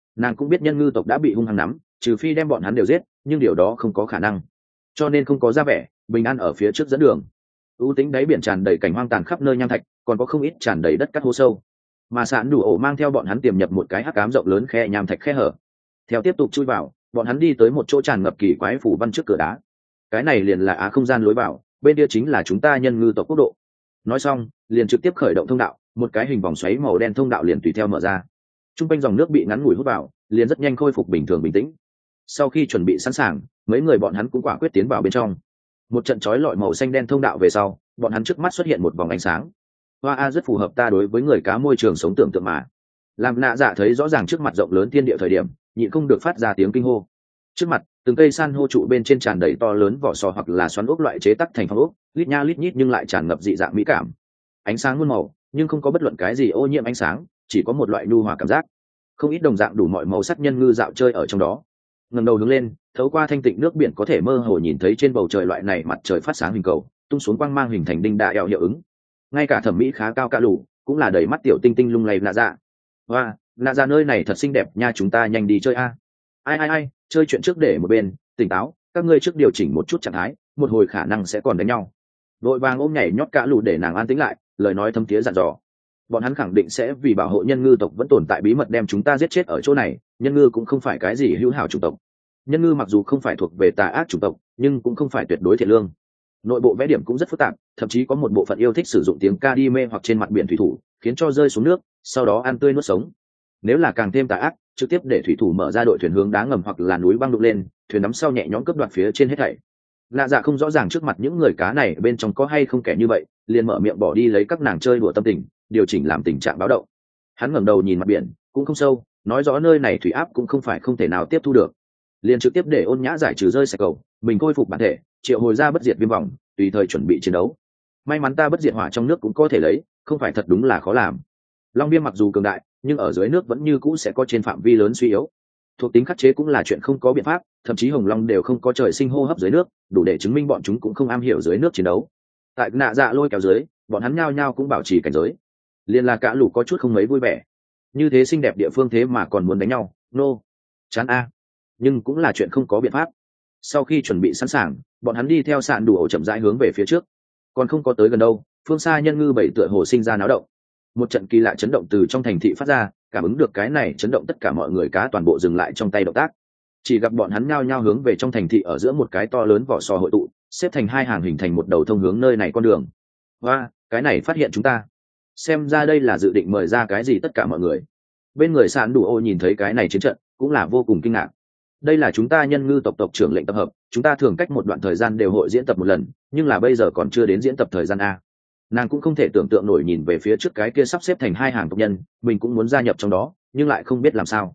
Nàng cũng biết nhân ngư tộc đã bị hung hăng nắm, trừ phi đem bọn hắn đều giết, nhưng điều đó không có khả năng, cho nên không có ra vẻ, bình an ở phía trước dẫn đường. U tính đáy biển tràn đầy cảnh hoang tàn khắp nơi nham thạch, còn có không ít tràn đầy đất cát hố sâu, mà sạn đủ ổ mang theo bọn hắn tiềm nhập một cái hắc ám rộng lớn khe nham thạch khe hở. Theo tiếp tục chui vào, bọn hắn đi tới một chỗ tràn ngập kỳ quái phủ văn trước cửa đá. Cái này liền là không gian lối vào, bên kia chính là chúng ta nhân ngư tộc quốc độ. Nói xong, liền trực tiếp khởi động thông đạo, một cái hình vòng xoáy màu đen thông đạo liền tùy theo mở ra. Trung quanh dòng nước bị ngắn ngủi hút vào, liền rất nhanh khôi phục bình thường bình tĩnh. Sau khi chuẩn bị sẵn sàng, mấy người bọn hắn cũng quả quyết tiến vào bên trong. Một trận chói lọi màu xanh đen thông đạo về sau, bọn hắn trước mắt xuất hiện một vòng ánh sáng. Hoa rất phù hợp ta đối với người cá môi trường sống tưởng tượng mà. Làm nạ dạ thấy rõ ràng trước mặt rộng lớn thiên địa thời điểm, nhịn không được phát ra tiếng kinh hô. Trước mặt, từng cây san hô trụ bên trên tràn đầy to lớn vỏ sò hoặc là xoắn ốc loại chế tác thành phong ốc, lít nha lít nhít nhưng lại tràn ngập dị dạng mỹ cảm. Ánh sáng muôn màu, nhưng không có bất luận cái gì ô nhiễm ánh sáng, chỉ có một loại nhu hòa cảm giác. Không ít đồng dạng đủ mọi màu sắc nhân ngư dạo chơi ở trong đó. Ngẩng đầu hướng lên, thấu qua thanh tịnh nước biển có thể mơ hồ nhìn thấy trên bầu trời loại này mặt trời phát sáng hình cầu, tung xuống quang mang hình thành đinh đại eo hiệu ứng. Ngay cả thẩm mỹ khá cao cả lũ, cũng là đầy mắt tiểu tinh tinh lung lay nạ dạ. Và nạ dạ nơi này thật xinh đẹp nha, chúng ta nhanh đi chơi a. Ai, chơi chuyện trước để một bên, tỉnh táo, các ngươi trước điều chỉnh một chút trạng thái, một hồi khả năng sẽ còn đánh nhau. Đội vàng ôm nhảy nhót cả lũ để nàng an tĩnh lại, lời nói thâm thiế dặn dò. Bọn hắn khẳng định sẽ vì bảo hộ nhân ngư tộc vẫn tồn tại bí mật đem chúng ta giết chết ở chỗ này. Nhân ngư cũng không phải cái gì hữu hảo chủng tộc. Nhân ngư mặc dù không phải thuộc về tà ác chủng tộc, nhưng cũng không phải tuyệt đối thiện lương. Nội bộ vẽ điểm cũng rất phức tạp, thậm chí có một bộ phận yêu thích sử dụng tiếng ca đi mê hoặc trên mặt biển thủy thủ, khiến cho rơi xuống nước, sau đó ăn tươi nuốt sống. Nếu là càng thêm tà ác, trực tiếp để thủy thủ mở ra đội thuyền hướng đá ngầm hoặc là núi băng đục lên, thuyền nắm sau nhẹ nhõm cướp đoạt phía trên hết thảy. Lạ dạ không rõ ràng trước mặt những người cá này bên trong có hay không kẻ như vậy, liền mở miệng bỏ đi lấy các nàng chơi đùa tâm tình, điều chỉnh làm tình trạng báo động. Hắn ngẩng đầu nhìn mặt biển, cũng không sâu, nói rõ nơi này thủy áp cũng không phải không thể nào tiếp thu được. Liền trực tiếp để ôn nhã giải trừ rơi sạch cầu, mình khôi phục bản thể, triệu hồi ra bất diệt viêm vòng, tùy thời chuẩn bị chiến đấu. May mắn ta bất diệt hỏa trong nước cũng có thể lấy, không phải thật đúng là khó làm. Long viêm mặc dù cường đại, nhưng ở dưới nước vẫn như cũ sẽ có trên phạm vi lớn suy yếu. Thuộc tính khắc chế cũng là chuyện không có biện pháp, thậm chí hồng long đều không có trời sinh hô hấp dưới nước, đủ để chứng minh bọn chúng cũng không am hiểu dưới nước chiến đấu. Tại nạ dạ lôi kéo dưới, bọn hắn nhao nhao cũng bảo trì cảnh giới. Liên là cả lũ có chút không mấy vui vẻ. Như thế xinh đẹp địa phương thế mà còn muốn đánh nhau, nô, chán a. Nhưng cũng là chuyện không có biện pháp. Sau khi chuẩn bị sẵn sàng, bọn hắn đi theo sạn đủ ổ chậm rãi hướng về phía trước. Còn không có tới gần đâu, phương xa nhân ngư bảy tựa hồ sinh ra náo động. Một trận kỳ lạ chấn động từ trong thành thị phát ra, cảm ứng được cái này chấn động, tất cả mọi người cá toàn bộ dừng lại trong tay động tác. Chỉ gặp bọn hắn nhao nhao hướng về trong thành thị ở giữa một cái to lớn vỏ sò hội tụ, xếp thành hai hàng hình thành một đầu thông hướng nơi này con đường. Và cái này phát hiện chúng ta, xem ra đây là dự định mời ra cái gì tất cả mọi người. Bên người sạn đủ ô nhìn thấy cái này chiến trận cũng là vô cùng kinh ngạc. Đây là chúng ta nhân ngư tộc tộc trưởng lệnh tập hợp, chúng ta thường cách một đoạn thời gian đều hội diễn tập một lần, nhưng là bây giờ còn chưa đến diễn tập thời gian a. Nàng cũng không thể tưởng tượng nổi nhìn về phía trước cái kia sắp xếp thành hai hàng tộc nhân, mình cũng muốn gia nhập trong đó, nhưng lại không biết làm sao.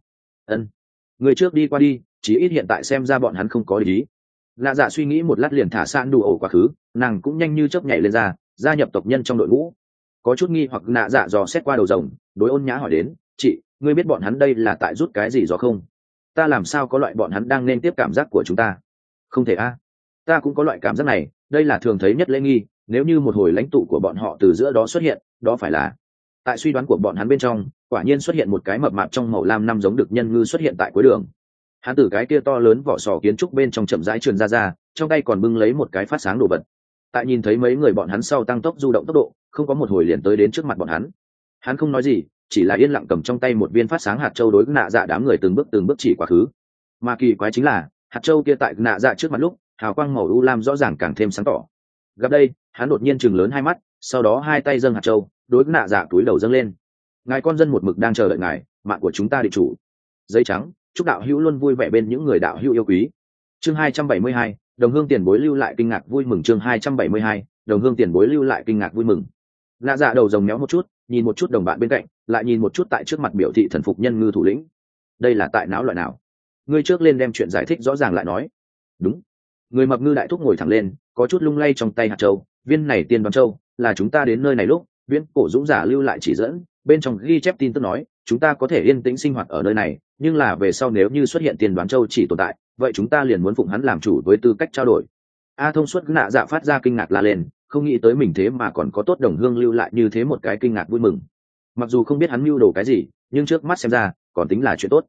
Người trước đi qua đi, chí ít hiện tại xem ra bọn hắn không có ý. Lạ dạ suy nghĩ một lát liền thả sạn đủ ổ quá khứ, nàng cũng nhanh như chớp nhảy lên ra, gia nhập tộc nhân trong đội ngũ. Có chút nghi hoặc nạ dạ dò xét qua đầu rồng, đối ôn nhã hỏi đến, chị, ngươi biết bọn hắn đây là tại rút cái gì gió không? Ta làm sao có loại bọn hắn đang nên tiếp cảm giác của chúng ta? Không thể a. Ta cũng có loại cảm giác này, đây là thường thấy nhất lễ nghi, nếu như một hồi lãnh tụ của bọn họ từ giữa đó xuất hiện, đó phải là. Tại suy đoán của bọn hắn bên trong, quả nhiên xuất hiện một cái mập mạp trong màu lam năm giống được nhân ngư xuất hiện tại cuối đường. Hắn từ cái kia to lớn vỏ sò kiến trúc bên trong chậm rãi truyền ra, trong tay còn bưng lấy một cái phát sáng đồ vật. Tại nhìn thấy mấy người bọn hắn sau tăng tốc du động tốc độ, không có một hồi liền tới đến trước mặt bọn hắn. Hắn không nói gì, chỉ là yên lặng cầm trong tay một viên phát sáng hạt châu đối nạ dạ đám người từng bước chỉ quá khứ. Mà kỳ quái chính là, hạt châu kia tại nạ dạ trước mặt lúc, hào quang màu u lam rõ ràng càng thêm sáng tỏ. Gặp đây, hắn đột nhiên chừng lớn hai mắt, sau đó hai tay dâng hạt châu, đối nạ dạ túi đầu dâng lên. Ngài con dân một mực đang chờ đợi ngài, mạng của chúng ta định chủ. Giấy trắng, chúc đạo hữu luôn vui vẻ bên những người đạo hữu yêu quý. Chương 272, đồng hương tiền bối lưu lại kinh ngạc vui mừng. Chương 272, đồng hương tiền bối lưu lại kinh ngạc vui mừng. Nạ dạ đầu rồng méo một chút, nhìn một chút đồng bạn bên cạnh, lại nhìn một chút tại trước mặt biểu thị thần phục nhân ngư thủ lĩnh. Đây là tại não loại nào? Ngươi trước lên đem chuyện giải thích rõ ràng lại nói. Đúng. Người mập ngư đại thúc ngồi thẳng lên, có chút lung lay trong tay hạt châu. Viên này tiên đoán châu là chúng ta đến nơi này lúc viễn cổ dũng giả lưu lại chỉ dẫn, bên trong ghi chép tin tức nói chúng ta có thể yên tĩnh sinh hoạt ở nơi này, nhưng là về sau nếu như xuất hiện tiên đoán châu chỉ tồn tại, vậy chúng ta liền muốn phụng hắn làm chủ với tư cách trao đổi. A thông suốt nạ dạ phát ra kinh ngạc la lên, không nghĩ tới mình thế mà còn có tốt đồng hương lưu lại như thế một cái kinh ngạc vui mừng. Mặc dù không biết hắn mưu đồ cái gì, nhưng trước mắt xem ra còn tính là chuyện tốt.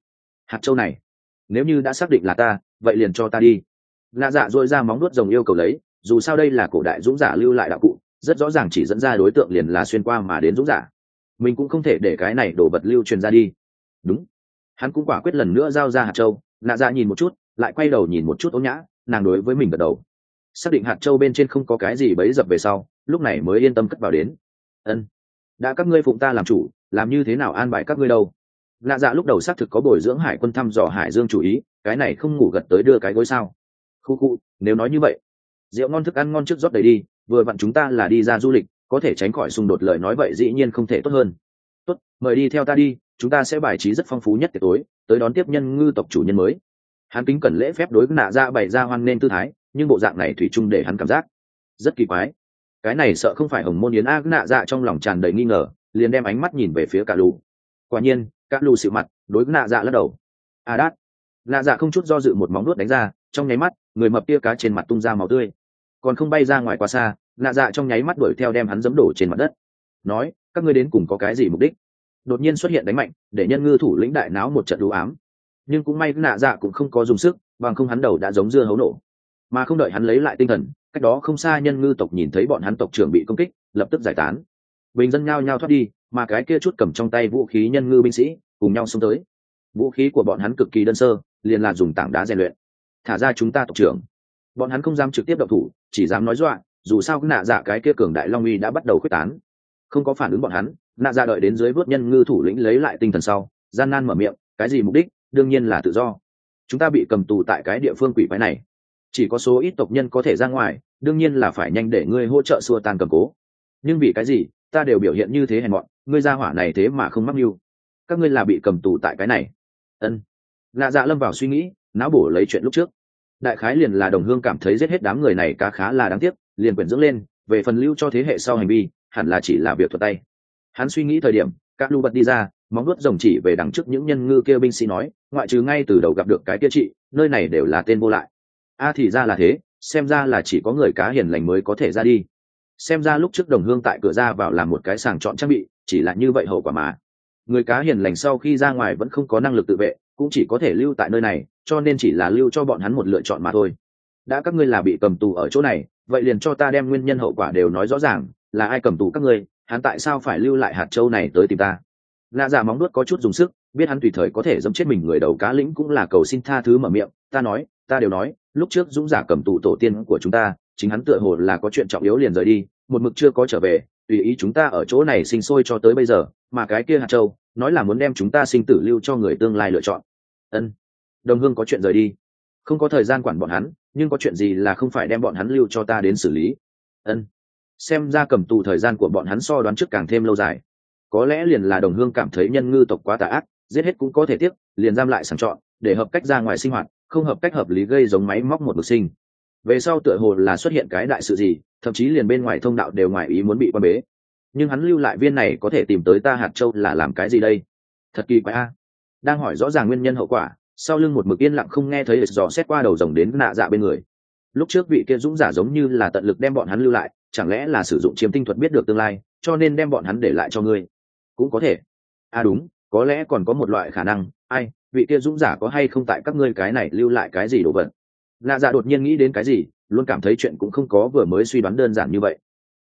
hạt châu này nếu như đã xác định là ta vậy liền cho ta đi. Nạ dạ dội ra móng nuốt rồng yêu cầu lấy, dù sao đây là cổ đại dũng giả lưu lại đạo cụ, rất rõ ràng chỉ dẫn ra đối tượng liền là xuyên qua mà đến dũng giả, mình cũng không thể để cái này đổ vật lưu truyền ra đi. Đúng, hắn cũng quả quyết lần nữa giao ra hạt châu. Nạ dạ nhìn một chút lại quay đầu nhìn một chút Ôn Nhã, nàng đối với mình gật đầu, xác định hạt châu bên trên không có cái gì bấy dập về sau lúc này mới yên tâm cất vào đến. Ân, đã các ngươi phụng ta làm chủ, làm như thế nào an bài các ngươi đâu? Nạ dạ lúc đầu xác thực có bồi dưỡng hải quân thăm dò hải dương chủ ý, cái này không ngủ gật tới đưa cái gối sao? Khu khu, nếu nói như vậy, rượu ngon thức ăn ngon trước rót đầy đi, vừa vặn chúng ta là đi ra du lịch, có thể tránh khỏi xung đột, lời nói vậy dĩ nhiên không thể tốt hơn. Tốt, mời đi theo ta đi, chúng ta sẽ bài trí rất phong phú nhất tiệc tối, tới đón tiếp nhân ngư tộc chủ nhân mới. Hắn kính cẩn lễ phép đối với Nạ dạ bày ra hoan nên tư thái, nhưng bộ dạng này thủy chung để hắn cảm giác rất kỳ quái. Cái này sợ không phải hồng môn yến a? Nạ dạ trong lòng tràn đầy nghi ngờ, liền đem ánh mắt nhìn về phía cả lù. Quả nhiên cả lù xịu mặt đối với Nạ dạ lắc đầu. A đát. Nạ dạ không chút do dự một móng nuốt đánh ra, trong nháy mắt người mập kia cá trên mặt tung ra máu tươi, còn không bay ra ngoài quá xa. Nạ dạ trong nháy mắt đuổi theo đem hắn giẫm đổ trên mặt đất, nói các ngươi đến cùng có cái gì mục đích? Đột nhiên xuất hiện đánh mạnh để nhân ngư thủ lĩnh đại náo một trận đú ám, nhưng cũng may Nạ dạ cũng không có dùng sức, bằng không hắn đầu đã giống dưa hấu nổ. Mà không đợi hắn lấy lại tinh thần, cách đó không xa nhân ngư tộc nhìn thấy bọn hắn tộc trưởng bị công kích, lập tức giải tán, bình dân nhao nhao thoát đi, mà cái kia chút cầm trong tay vũ khí nhân ngư binh sĩ cùng nhau xông tới. Vũ khí của bọn hắn cực kỳ đơn sơ, liền là dùng tảng đá rèn luyện. Thả ra chúng ta tộc trưởng. Bọn hắn không dám trực tiếp động thủ, chỉ dám nói dọa, dù sao Nạ dạ cái kia cường đại long uy đã bắt đầu khuếch tán. Không có phản ứng bọn hắn, Nạ dạ đợi đến dưới vớt nhân ngư thủ lĩnh lấy lại tinh thần sau, gian nan mở miệng, cái gì mục đích? Đương nhiên là tự do. Chúng ta bị cầm tù tại cái địa phương quỷ quái này, chỉ có số ít tộc nhân có thể ra ngoài, đương nhiên là phải nhanh để ngươi hỗ trợ xua tan cầm cố. Nhưng vì cái gì ta đều biểu hiện như thế hèn mọn, ngươi ra hỏa này thế mà không mắc mưu? Các ngươi là bị cầm tù tại cái này? Ân. Nạ dạ lâm vào suy nghĩ, não bổ lấy chuyện lúc trước. Đại khái liền là đồng hương cảm thấy giết hết đám người này cá khá là đáng tiếc, liền quyển dưỡng lên, về phần lưu cho thế hệ sau hành vi hẳn là chỉ là việc thuật tay. Hắn suy nghĩ thời điểm các lưu bật đi ra, móng vuốt rồng chỉ về đằng trước những nhân ngư kia binh sĩ nói, ngoại trừ ngay từ đầu gặp được cái kia chị, nơi này đều là tên vô lại. A thì ra là thế, xem ra là chỉ có người cá hiền lành mới có thể ra đi. Xem ra lúc trước đồng hương tại cửa ra vào làm một cái sàng chọn trang bị, chỉ là như vậy hậu quả mà. Người cá hiền lành sau khi ra ngoài vẫn không có năng lực tự vệ, cũng chỉ có thể lưu tại nơi này, cho nên chỉ là lưu cho bọn hắn một lựa chọn mà thôi. Đã các ngươi là bị cầm tù ở chỗ này, vậy liền cho ta đem nguyên nhân hậu quả đều nói rõ ràng, là ai cầm tù các ngươi, hắn tại sao phải lưu lại hạt châu này tới tìm ta? Nạ dạ móng nuốt có chút dùng sức, biết hắn tùy thời có thể dẫm chết mình, người đầu cá lĩnh cũng là cầu xin tha thứ mở miệng, ta đều nói, lúc trước dũng giả cầm tù tổ tiên của chúng ta, chính hắn tựa hồ là có chuyện trọng yếu liền rời đi, một mực chưa có trở về, tùy ý chúng ta ở chỗ này sinh sôi cho tới bây giờ, mà cái kia hạt châu nói là muốn đem chúng ta sinh tử lưu cho người tương lai lựa chọn. Ân. Đồng hương có chuyện rời đi, không có thời gian quản bọn hắn, nhưng có chuyện gì là không phải đem bọn hắn lưu cho ta đến xử lý. Ân. Xem ra cầm tù thời gian của bọn hắn so đoán trước càng thêm lâu dài, có lẽ liền là đồng hương cảm thấy nhân ngư tộc quá tà ác, giết hết cũng có thể tiếc, liền giam lại sàng chọn để hợp cách ra ngoài sinh hoạt, không hợp cách hợp lý gây giống máy móc một bực sinh. Về sau tựa hồ là xuất hiện cái đại sự gì, thậm chí liền bên ngoài thông đạo đều ngoài ý muốn bị quan bế, nhưng hắn lưu lại viên này có thể tìm tới ta hạt châu là làm cái gì đây? Thật kỳ quái a. Đang hỏi rõ ràng nguyên nhân hậu quả, sau lưng một mực yên lặng không nghe thấy dò xét qua đầu rồng đến Nạ dạ bên người. Lúc trước vị kia dũng giả giống như là tận lực đem bọn hắn lưu lại, chẳng lẽ là sử dụng chiếm tinh thuật biết được tương lai, cho nên đem bọn hắn để lại cho ngươi? Cũng có thể. Đúng, có lẽ còn có một loại khả năng, vị kia dũng giả có hay không tại các ngươi cái này lưu lại cái gì đồ vật? Nạ dạ đột nhiên nghĩ đến cái gì, luôn cảm thấy chuyện cũng không có vừa mới suy đoán đơn giản như vậy.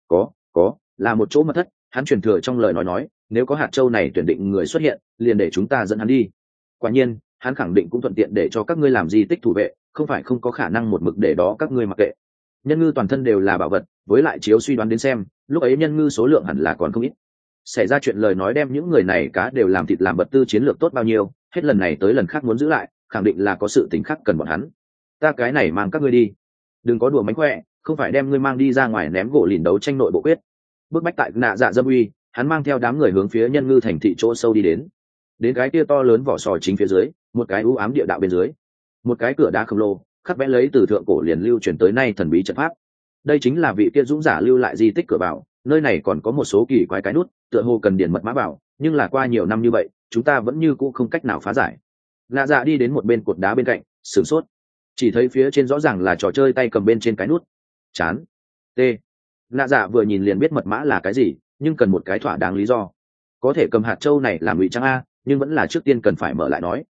Có, là một chỗ mật thất, hắn truyền thừa trong lời nói, nếu có hạt châu này tuyển định người xuất hiện, liền để chúng ta dẫn hắn đi. Quả nhiên, hắn khẳng định cũng thuận tiện để cho các ngươi làm di tích thủ vệ, không phải không có khả năng một mực để đó các ngươi mặc kệ. Nhân ngư toàn thân đều là bảo vật, với lại chiếu suy đoán đến xem, lúc ấy nhân ngư số lượng hẳn là còn không ít. Xảy ra chuyện lời nói đem những người này cá đều làm thịt làm vật tư chiến lược tốt bao nhiêu, hết lần này tới lần khác muốn giữ lại, khẳng định là có sự tình khác cần bọn hắn. Ta cái này mang các ngươi đi, đừng có đùa mánh khỏe, không phải đem ngươi mang đi ra ngoài ném gỗ lìn đấu tranh nội bộ quyết. Bước bách tại Nạ dạ dâm uy, hắn mang theo đám người hướng phía nhân ngư thành thị chỗ sâu đi đến cái kia to lớn vỏ sò chính phía dưới, một cái u ám địa đạo bên dưới, một cái cửa đá khổng lồ khắc vẽ lấy từ thượng cổ liền lưu truyền tới nay thần bí trận pháp. Đây chính là vị kia dũng giả lưu lại di tích cửa vào, nơi này còn có một số kỳ quái cái nút, tựa hồ cần điền mật mã vào, nhưng là qua nhiều năm như vậy chúng ta vẫn như cũ không cách nào phá giải. Nạ dạ đi đến một bên cột đá bên cạnh, sửng sốt, chỉ thấy phía trên rõ ràng là trò chơi tay cầm bên trên cái nút. Chán. T. Nạ dạ vừa nhìn liền biết mật mã là cái gì, nhưng cần một cái thỏa đáng lý do. Có thể cầm hạt châu này làm ngụy trang a, nhưng vẫn là trước tiên cần phải mở lại nói.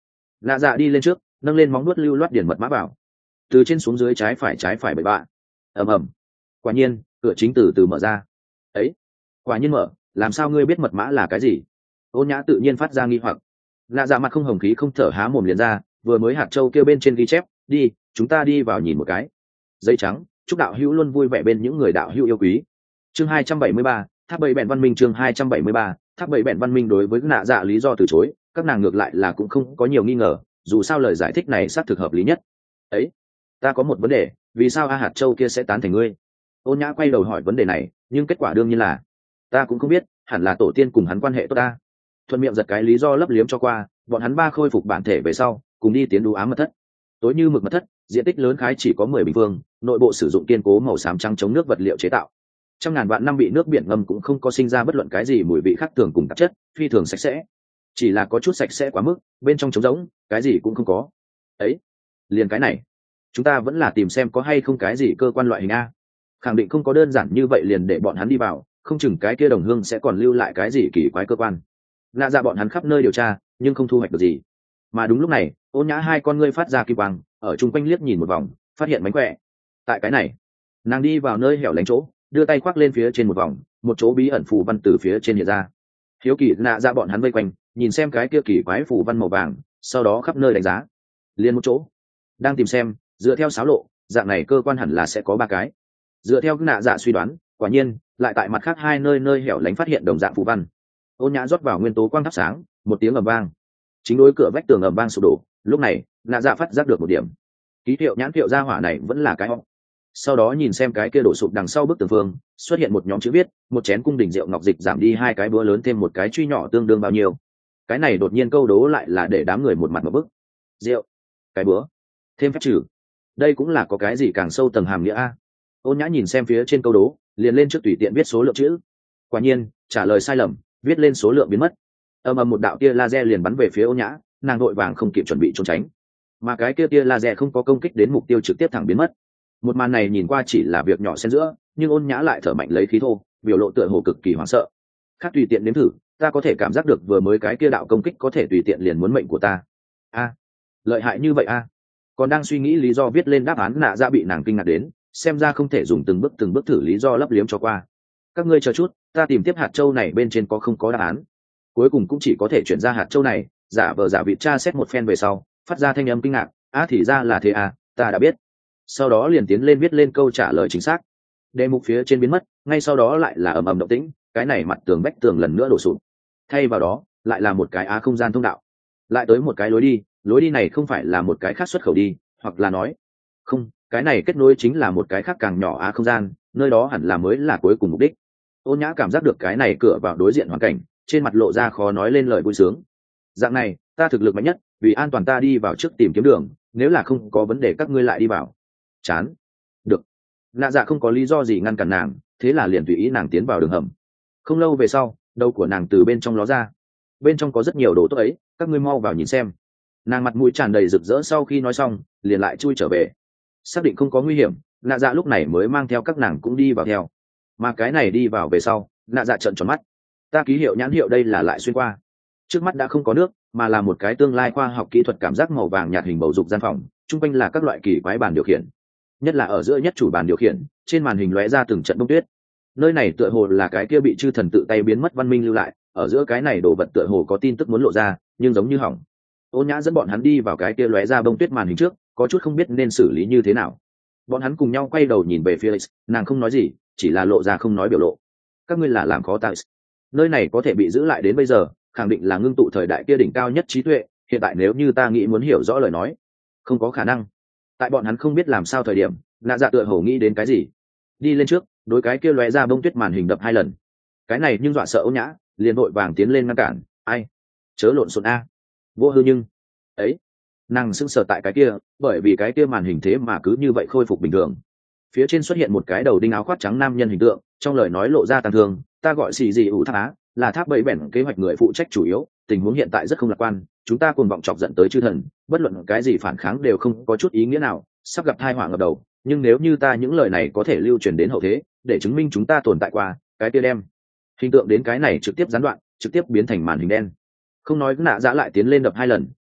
Nạ dạ đi lên trước, nâng lên móng nuốt lưu loát điền mật mã vào, từ trên xuống dưới trái phải bậy bạ. Ầm ầm. Quả nhiên cửa chính từ từ mở ra. Ấy, quả nhiên mở, làm sao ngươi biết mật mã là cái gì? Ôn nhã tự nhiên phát ra nghi hoặc. Nạ dạ mặt không hồng khí không thở há mồm liền ra, vừa mới hạt châu kêu bên trên ghi chép, đi chúng ta đi vào nhìn một cái. Giấy trắng, chúc đạo hữu luôn vui vẻ bên những người đạo hữu yêu quý. Chương 273, tháp bầy bẹn văn minh. Chương 273, tháp bầy bẹn văn minh. Đối với nạ dạ lý do từ chối, các nàng ngược lại là cũng không có nhiều nghi ngờ, dù sao lời giải thích này xác thực hợp lý nhất. Ấy, ta có một vấn đề, vì sao a hạt châu kia sẽ tán thành ngươi? Ôn nhã quay đầu hỏi vấn đề này, nhưng kết quả đương nhiên là ta cũng không biết, hẳn là tổ tiên cùng hắn quan hệ tốt ta. Thuận miệng giật cái lý do lấp liếm cho qua, bọn hắn ba khôi phục bản thể về sau cùng đi tiến đú ám mật thất. Tối như mực mật thất, diện tích lớn khái chỉ có 10 bình phương, nội bộ sử dụng kiên cố màu xám trắng chống nước vật liệu chế tạo. Trăm ngàn vạn năm bị nước biển ngâm cũng không có sinh ra bất luận cái gì mùi vị khác thường cùng tạp chất, phi thường sạch sẽ. Chỉ là có chút sạch sẽ quá mức, bên trong trống rỗng, cái gì cũng không có. Ấy, liền cái này, chúng ta vẫn là tìm xem có hay không cái gì cơ quan loại hình a. Khẳng định không có đơn giản như vậy liền để bọn hắn đi vào, không chừng cái kia đồng hương sẽ còn lưu lại cái gì kỳ quái cơ quan. Nạ dạ bọn hắn khắp nơi điều tra nhưng không thu hoạch được gì. Mà đúng lúc này, Ôn nhã hai con ngươi phát ra kim quang, ở chung quanh liếc nhìn một vòng, phát hiện mánh khỏe. Tại cái này, nàng đi vào nơi hẻo lánh chỗ, đưa tay khoác lên phía trên một vòng, một chỗ bí ẩn phù văn từ phía trên hiện ra. Hiếu kỳ nạ dạ bọn hắn vây quanh, nhìn xem cái kia kỳ quái phù văn màu vàng, sau đó khắp nơi đánh giá. Liên một chỗ, đang tìm xem, dựa theo xáo lộ, dạng này cơ quan hẳn là sẽ có 3 cái. Dựa theo nạ dạ suy đoán, quả nhiên lại tại mặt khác 2 nơi hẻo lánh phát hiện đồng dạng phù văn. Ôn nhã rót vào nguyên tố quang thắp sáng, một tiếng ầm vang, chính đối cửa vách tường ầm vang sụp đổ. Lúc này nạ dạ phát giác được một điểm, ký hiệu nhãn hiệu gia hỏa này vẫn là cái họng. Sau đó nhìn xem cái kia đổ sụp đằng sau bức tường phương, xuất hiện một nhóm chữ viết, một chén cung đình rượu ngọc dịch giảm đi 2 cái búa lớn thêm một cái truy nhỏ tương đương bao nhiêu. Cái này đột nhiên câu đố lại là để đám người một mặt một bức. Rượu, cái búa, thêm phép trừ, đây cũng là có cái gì càng sâu tầng hàm nghĩa a. Ôn nhã nhìn xem phía trên câu đố, liền lên trước tùy tiện viết số lượng chữ. Quả nhiên trả lời sai lầm, viết lên số lượng biến mất. Một đạo tia laser liền bắn về phía Ôn nhã, nàng đội vàng không kịp chuẩn bị trốn tránh, mà cái kia tia laser không có công kích đến mục tiêu, trực tiếp thẳng biến mất. Một màn này nhìn qua chỉ là việc nhỏ xen giữa, nhưng Ôn nhã lại thở mạnh lấy khí thô, biểu lộ tựa hồ cực kỳ hoảng sợ. Khác tùy tiện nếm thử, ta có thể cảm giác được vừa mới cái kia đạo công kích có thể tùy tiện liền muốn mệnh của ta. A, lợi hại như vậy a. Còn đang suy nghĩ lý do viết lên đáp án, nạ ra bị nàng kinh ngạc đến, xem ra không thể dùng từng bước thử lý do lấp liếm cho qua. Các ngươi chờ chút, ta tìm tiếp hạt châu này bên trên có không có đáp án. Cuối cùng cũng chỉ có thể chuyển ra hạt châu này, giả vờ giả vịt tra xét một phen về sau, phát ra thanh âm kinh ngạc, thì ra là thế à, ta đã biết. Sau đó liền tiến lên viết lên câu trả lời chính xác. Đề mục phía trên biến mất, ngay sau đó lại là ầm ầm động tĩnh, cái này mặt tường vách tường lần nữa đổ sụp. Thay vào đó, lại là một cái không gian thông đạo. Lại tới một cái lối đi này không phải là một cái khác xuất khẩu đi, hoặc là nói, không, cái này kết nối chính là một cái khác càng nhỏ không gian, nơi đó hẳn là mới là cuối cùng mục đích. Ôn nhã cảm giác được cái này cửa vào đối diện hoàn cảnh, trên mặt lộ ra khó nói lên lời vui sướng. Dạng này, ta thực lực mạnh nhất, vì an toàn ta đi vào trước tìm kiếm đường, nếu là không có vấn đề các ngươi lại đi vào. Chán. Được. Nạ dạ không có lý do gì ngăn cản nàng, thế là liền tùy ý nàng tiến vào đường hầm. Không lâu về sau, đầu của nàng từ bên trong ló ra. Bên trong có rất nhiều đồ tốt ấy, các ngươi mau vào nhìn xem. Nàng mặt mũi tràn đầy rực rỡ, sau khi nói xong liền lại chui trở về. Xác định không có nguy hiểm, nạ dạ lúc này mới mang theo các nàng cũng đi vào theo. Mà cái này đi vào về sau, nạ dạ trợn tròn mắt. Ta ký hiệu nhãn hiệu đây là lại xuyên qua. Trước mắt đã không có nước, mà là một cái tương lai khoa học kỹ thuật cảm giác màu vàng nhạt hình bầu dục gian phòng, chung quanh là các loại kỳ quái bàn điều khiển. Nhất là ở giữa nhất chủ bàn điều khiển, trên màn hình lóe ra từng trận bông tuyết. Nơi này tựa hồ là cái kia bị chư thần tự tay biến mất văn minh lưu lại, ở giữa cái này đồ vật tựa hồ có tin tức muốn lộ ra, nhưng giống như hỏng. Ôn nhã dẫn bọn hắn đi vào cái kia lóe ra bông tuyết màn hình trước, có chút không biết nên xử lý như thế nào. Bọn hắn cùng nhau quay đầu nhìn về phía X, nàng không nói gì, chỉ là lộ ra không nói biểu lộ. Các ngươi là làm khó ta. Nơi này có thể bị giữ lại đến bây giờ, khẳng định là ngưng tụ thời đại kia đỉnh cao nhất trí tuệ, hiện tại nếu như ta nghĩ muốn hiểu rõ lời nói, không có khả năng. Tại bọn hắn không biết làm sao thời điểm, nạ dạ tựa hồ nghĩ đến cái gì, đi lên trước, đối cái kia lóe ra bông tuyết màn hình đập 2 lần. Cái này nhưng dọa sợ Ôn nhã, liền vội vàng tiến lên ngăn cản, ai, chớ lộn xộn a, vô hư nhưng ấy. Nàng sững sờ tại cái kia, bởi vì cái kia màn hình thế mà cứ như vậy khôi phục bình thường. Phía trên xuất hiện một cái đầu đinh áo khoác trắng nam nhân hình tượng, trong lời nói lộ ra tàn thương, ta gọi xì gì ủ tháp á, là tháp bẫy bẻn kế hoạch người phụ trách chủ yếu, tình huống hiện tại rất không lạc quan, chúng ta cuồng vọng chọc giận tới chư thần, bất luận cái gì phản kháng đều không có chút ý nghĩa nào, sắp gặp tai họa ngập đầu, nhưng nếu như ta những lời này có thể lưu truyền đến hậu thế, để chứng minh chúng ta tồn tại qua, cái kia đem hình tượng đến cái này trực tiếp gián đoạn, trực tiếp biến thành màn hình đen. Không nói nạ dã lại tiến lên đập 2 lần,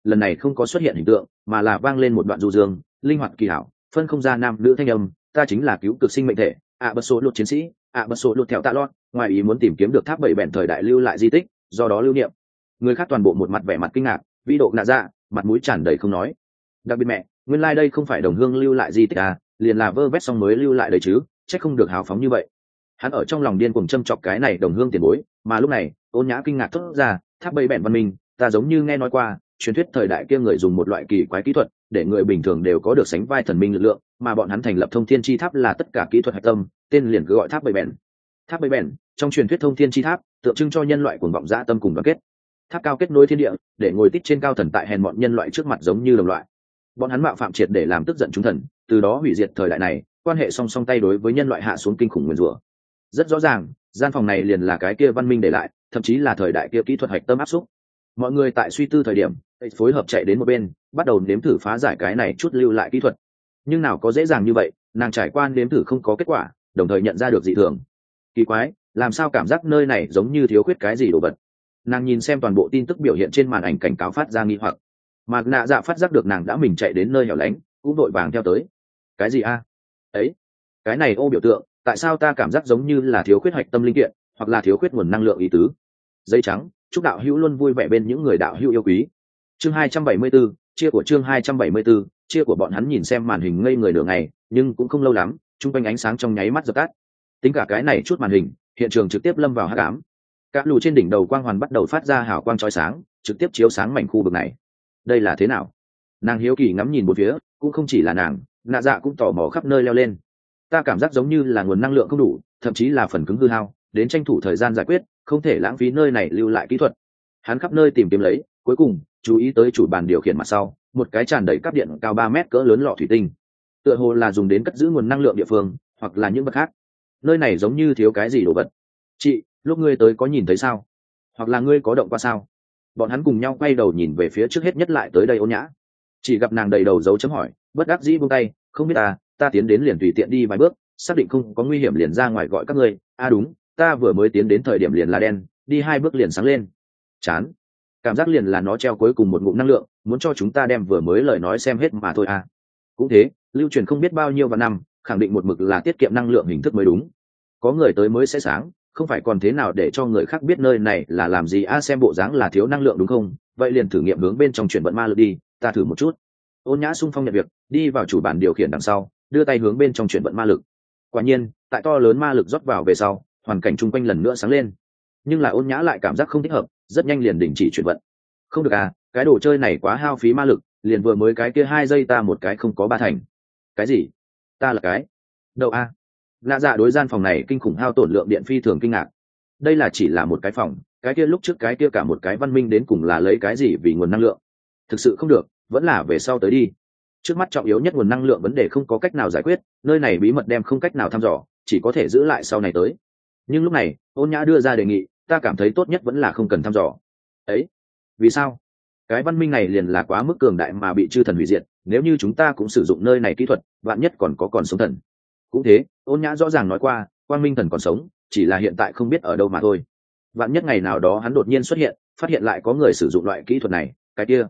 lần này không có xuất hiện hình tượng mà là vang lên một đoạn du dương linh hoạt kỳ hảo, phân không ra nam nữ thanh âm. Ta chính là cứu cực sinh mệnh thể bật số lụt chiến sĩ bật số lụt theo tạ lót, ngoài ý muốn tìm kiếm được tháp bảy bèn thời đại lưu lại di tích, do đó lưu niệm. Người khác toàn bộ một mặt vẻ mặt kinh ngạc, vĩ độ nạ dạ mặt mũi tràn đầy không nói. Đặc biệt mẹ, nguyên lai、đây không phải đồng hương lưu lại di tích à, liền là vơ vét xong mới lưu lại đấy chứ, chắc không được hào phóng như vậy. Hắn ở trong lòng điên cuồng châm chọc cái này đồng hương tiền bối, mà lúc này Ôn Nhã kinh ngạc thốt ra, tháp bảy bèn văn minh, ta giống như nghe nói qua, truyền thuyết thời đại kia người dùng một loại kỳ quái kỹ thuật, để người bình thường đều có được sánh vai thần minh lực lượng, mà bọn hắn thành lập thông thiên chi tháp là tất cả kỹ thuật hạch tâm, tên liền cứ gọi tháp bảy bèn. Tháp bảy bèn trong truyền thuyết thông thiên chi tháp tượng trưng cho nhân loại cuồng vọng dã tâm cùng đoàn kết. Tháp cao kết nối thiên địa, để ngồi tích trên cao thần tại hèn mọn nhân loại trước mặt giống như đồng loại. Bọn hắn mạo phạm triệt để làm tức giận chúng thần, từ đó hủy diệt thời đại này, quan hệ song song tay đối với nhân loại hạ xuống kinh khủng nguyên rủa. Rất rõ ràng, gian phòng này liền là cái kia văn minh để lại, thậm chí là thời đại kia kỹ thuật hạch tâm áp xúc. Mọi người tại suy tư thời điểm, phối hợp chạy đến một bên, bắt đầu nếm thử phá giải cái này chút lưu lại kỹ thuật. Nhưng nào có dễ dàng như vậy, nàng trải qua nếm thử không có kết quả, đồng thời nhận ra được dị thường. Kỳ quái, làm sao cảm giác nơi này giống như thiếu khuyết cái gì đồ vật. Nàng nhìn xem toàn bộ tin tức biểu hiện trên màn ảnh cảnh cáo phát ra nghi hoặc, mà nạ dạ phát giác được nàng đã mình chạy đến nơi hẻo lánh, cũng vội vàng theo tới. Cái gì a? Ấy, cái này ô biểu tượng, tại sao ta cảm giác giống như là thiếu khuyết hạch tâm linh kiện, hoặc là thiếu khuyết nguồn năng lượng ý tứ. Giấy trắng, chúc đạo hữu luôn vui vẻ bên những người đạo hữu yêu quý. Chương 274, chia của chương 274, chia của bọn hắn nhìn xem màn hình ngây người nửa ngày, nhưng cũng không lâu lắm, trung quanh ánh sáng trong nháy mắt dập tắt. Tính cả cái này chút màn hình, hiện trường trực tiếp lâm vào hắc ám. Các lù trên đỉnh đầu quang hoàn bắt đầu phát ra hào quang chói sáng, trực tiếp chiếu sáng mảnh khu vực này. Đây là thế nào? Nàng hiếu kỳ ngắm nhìn bốn phía, cũng không chỉ là nàng, nạ dạ cũng tò mò khắp nơi leo lên. Ta cảm giác giống như là nguồn năng lượng không đủ, thậm chí là phần cứng hư hao, đến tranh thủ thời gian giải quyết, không thể lãng phí nơi này lưu lại kỹ thuật. Hắn khắp nơi tìm kiếm lấy, cuối cùng chú ý tới chủ bàn điều khiển mặt sau, một cái tràn đầy cáp điện cao 3 mét cỡ lớn lọ thủy tinh. Tựa hồ là dùng đến cất giữ nguồn năng lượng địa phương, hoặc là những vật khác. Nơi này giống như thiếu cái gì đồ vật. Chị, lúc ngươi tới có nhìn thấy sao? Hoặc là ngươi có động qua sao? Bọn hắn cùng nhau quay đầu nhìn về phía trước hết nhất lại tới đây Ôn Nhã. Chỉ gặp nàng đầy đầu dấu chấm hỏi, bất đắc dĩ buông tay, không biết ta tiến đến liền tùy tiện đi vài bước, xác định không có nguy hiểm liền ra ngoài gọi các ngươi. Đúng, ta vừa mới tiến đến thời điểm liền là đen, đi 2 bước liền sáng lên. Chán. Cảm giác liền là nó treo cuối cùng một ngụm năng lượng, muốn cho chúng ta đem vừa mới lời nói xem hết mà thôi Cũng thế, lưu truyền không biết bao nhiêu và năm, khẳng định một mực là tiết kiệm năng lượng hình thức mới đúng. Có người tới mới sẽ sáng, không phải còn thế nào để cho người khác biết nơi này là làm gì xem bộ dáng là thiếu năng lượng đúng không? Vậy liền thử nghiệm hướng bên trong chuyển vận ma lực đi, ta thử một chút. Ôn Nhã xung phong nhận việc, đi vào chủ bản điều khiển đằng sau, đưa tay hướng bên trong chuyển vận ma lực. Quả nhiên, tại to lớn ma lực rót vào về sau, hoàn cảnh chung quanh lần nữa sáng lên. Nhưng là Ôn Nhã lại cảm giác không thích hợp, rất nhanh liền đình chỉ chuyển vận. Không được cái đồ chơi này quá hao phí ma lực, liền vừa mới cái kia 2 giây ta một cái không có 3 thành. Cái gì? Ta là cái đâu Lạ dạ đối gian phòng này kinh khủng hao tổn lượng điện phi thường kinh ngạc. Đây là chỉ là một cái phòng, cái kia lúc trước cái kia cả một cái văn minh đến cùng là lấy cái gì vì nguồn năng lượng. Thực sự không được, vẫn là về sau tới đi. Trước mắt trọng yếu nhất nguồn năng lượng vấn đề không có cách nào giải quyết, nơi này bí mật đem không cách nào thăm dò, chỉ có thể giữ lại sau này tới. Nhưng lúc này Ôn Nhã đưa ra đề nghị, ta cảm thấy tốt nhất vẫn là không cần thăm dò. Ấy, vì sao? Cái văn minh này liền là quá mức cường đại mà bị chư thần hủy diệt, nếu như chúng ta cũng sử dụng nơi này kỹ thuật, vạn nhất còn sống thần. Cũng thế, Ôn Nhã rõ ràng nói qua, Quang Minh thần còn sống, chỉ là hiện tại không biết ở đâu mà thôi. Vạn nhất ngày nào đó hắn đột nhiên xuất hiện, phát hiện lại có người sử dụng loại kỹ thuật này, cái kia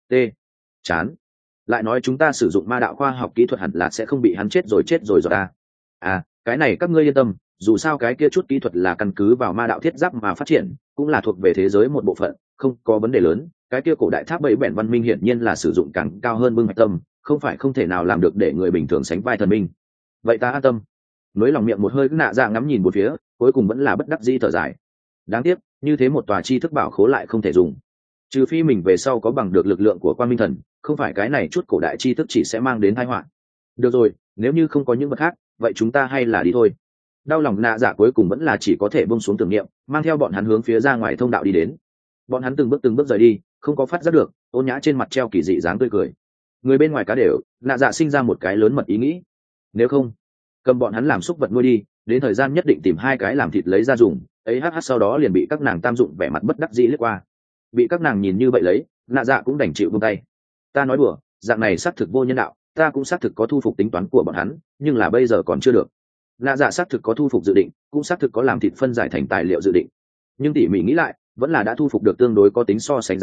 chán. Lại nói chúng ta sử dụng ma đạo khoa học kỹ thuật hẳn là sẽ không bị hắn chết rồi ta. Cái này các ngươi yên tâm, dù sao cái kia chút kỹ thuật là căn cứ vào ma đạo thiết giáp mà phát triển, cũng là thuộc về thế giới một bộ phận, không có vấn đề lớn. Cái kia cổ đại tháp bảy bèn văn minh hiển nhiên là sử dụng càng cao hơn bưng hạch tâm, không phải không thể nào làm được để người bình thường sánh vai thần minh. Vậy ta an tâm. Nối lòng miệng một hơi nạ dạ ngắm nhìn một phía, cuối cùng vẫn là bất đắc dĩ thở dài. Đáng tiếc, như thế một tòa tri thức bảo khố lại không thể dùng. Trừ phi mình về sau có bằng được lực lượng của Quang Minh thần, không phải cái này chút cổ đại tri thức chỉ sẽ mang đến tai họa. Được rồi, nếu như không có những vật khác, vậy chúng ta hay là đi thôi. Đau lòng nạ dạ cuối cùng vẫn là chỉ có thể buông xuống tưởng niệm, mang theo bọn hắn hướng phía ra ngoài thông đạo đi đến. Bọn hắn từng bước rời đi, không có phát giác được Ôn Nhã trên mặt treo kỳ dị dáng tươi cười. Người bên ngoài cá đều, nạ dạ sinh ra một cái lớn mật ý nghĩ. Nếu không, cầm bọn hắn làm súc vật nuôi đi, đến thời gian nhất định tìm 2 cái làm thịt lấy ra dùng. Sau đó liền bị các nàng tam dụng vẻ mặt bất đắc dĩ lướt qua. Bị các nàng nhìn như vậy lấy, nạ dạ cũng đành chịu buông tay. Ta nói đùa, dạng này xác thực vô nhân đạo, ta cũng xác thực có thu phục tính toán của bọn hắn, nhưng là bây giờ còn chưa được. Nạ dạ xác thực có thu phục dự định, cũng xác thực có làm thịt phân giải thành tài liệu dự định, nhưng tỉ mỉ nghĩ lại, vẫn là đã thu phục được tương đối có tính so sánh giá cả,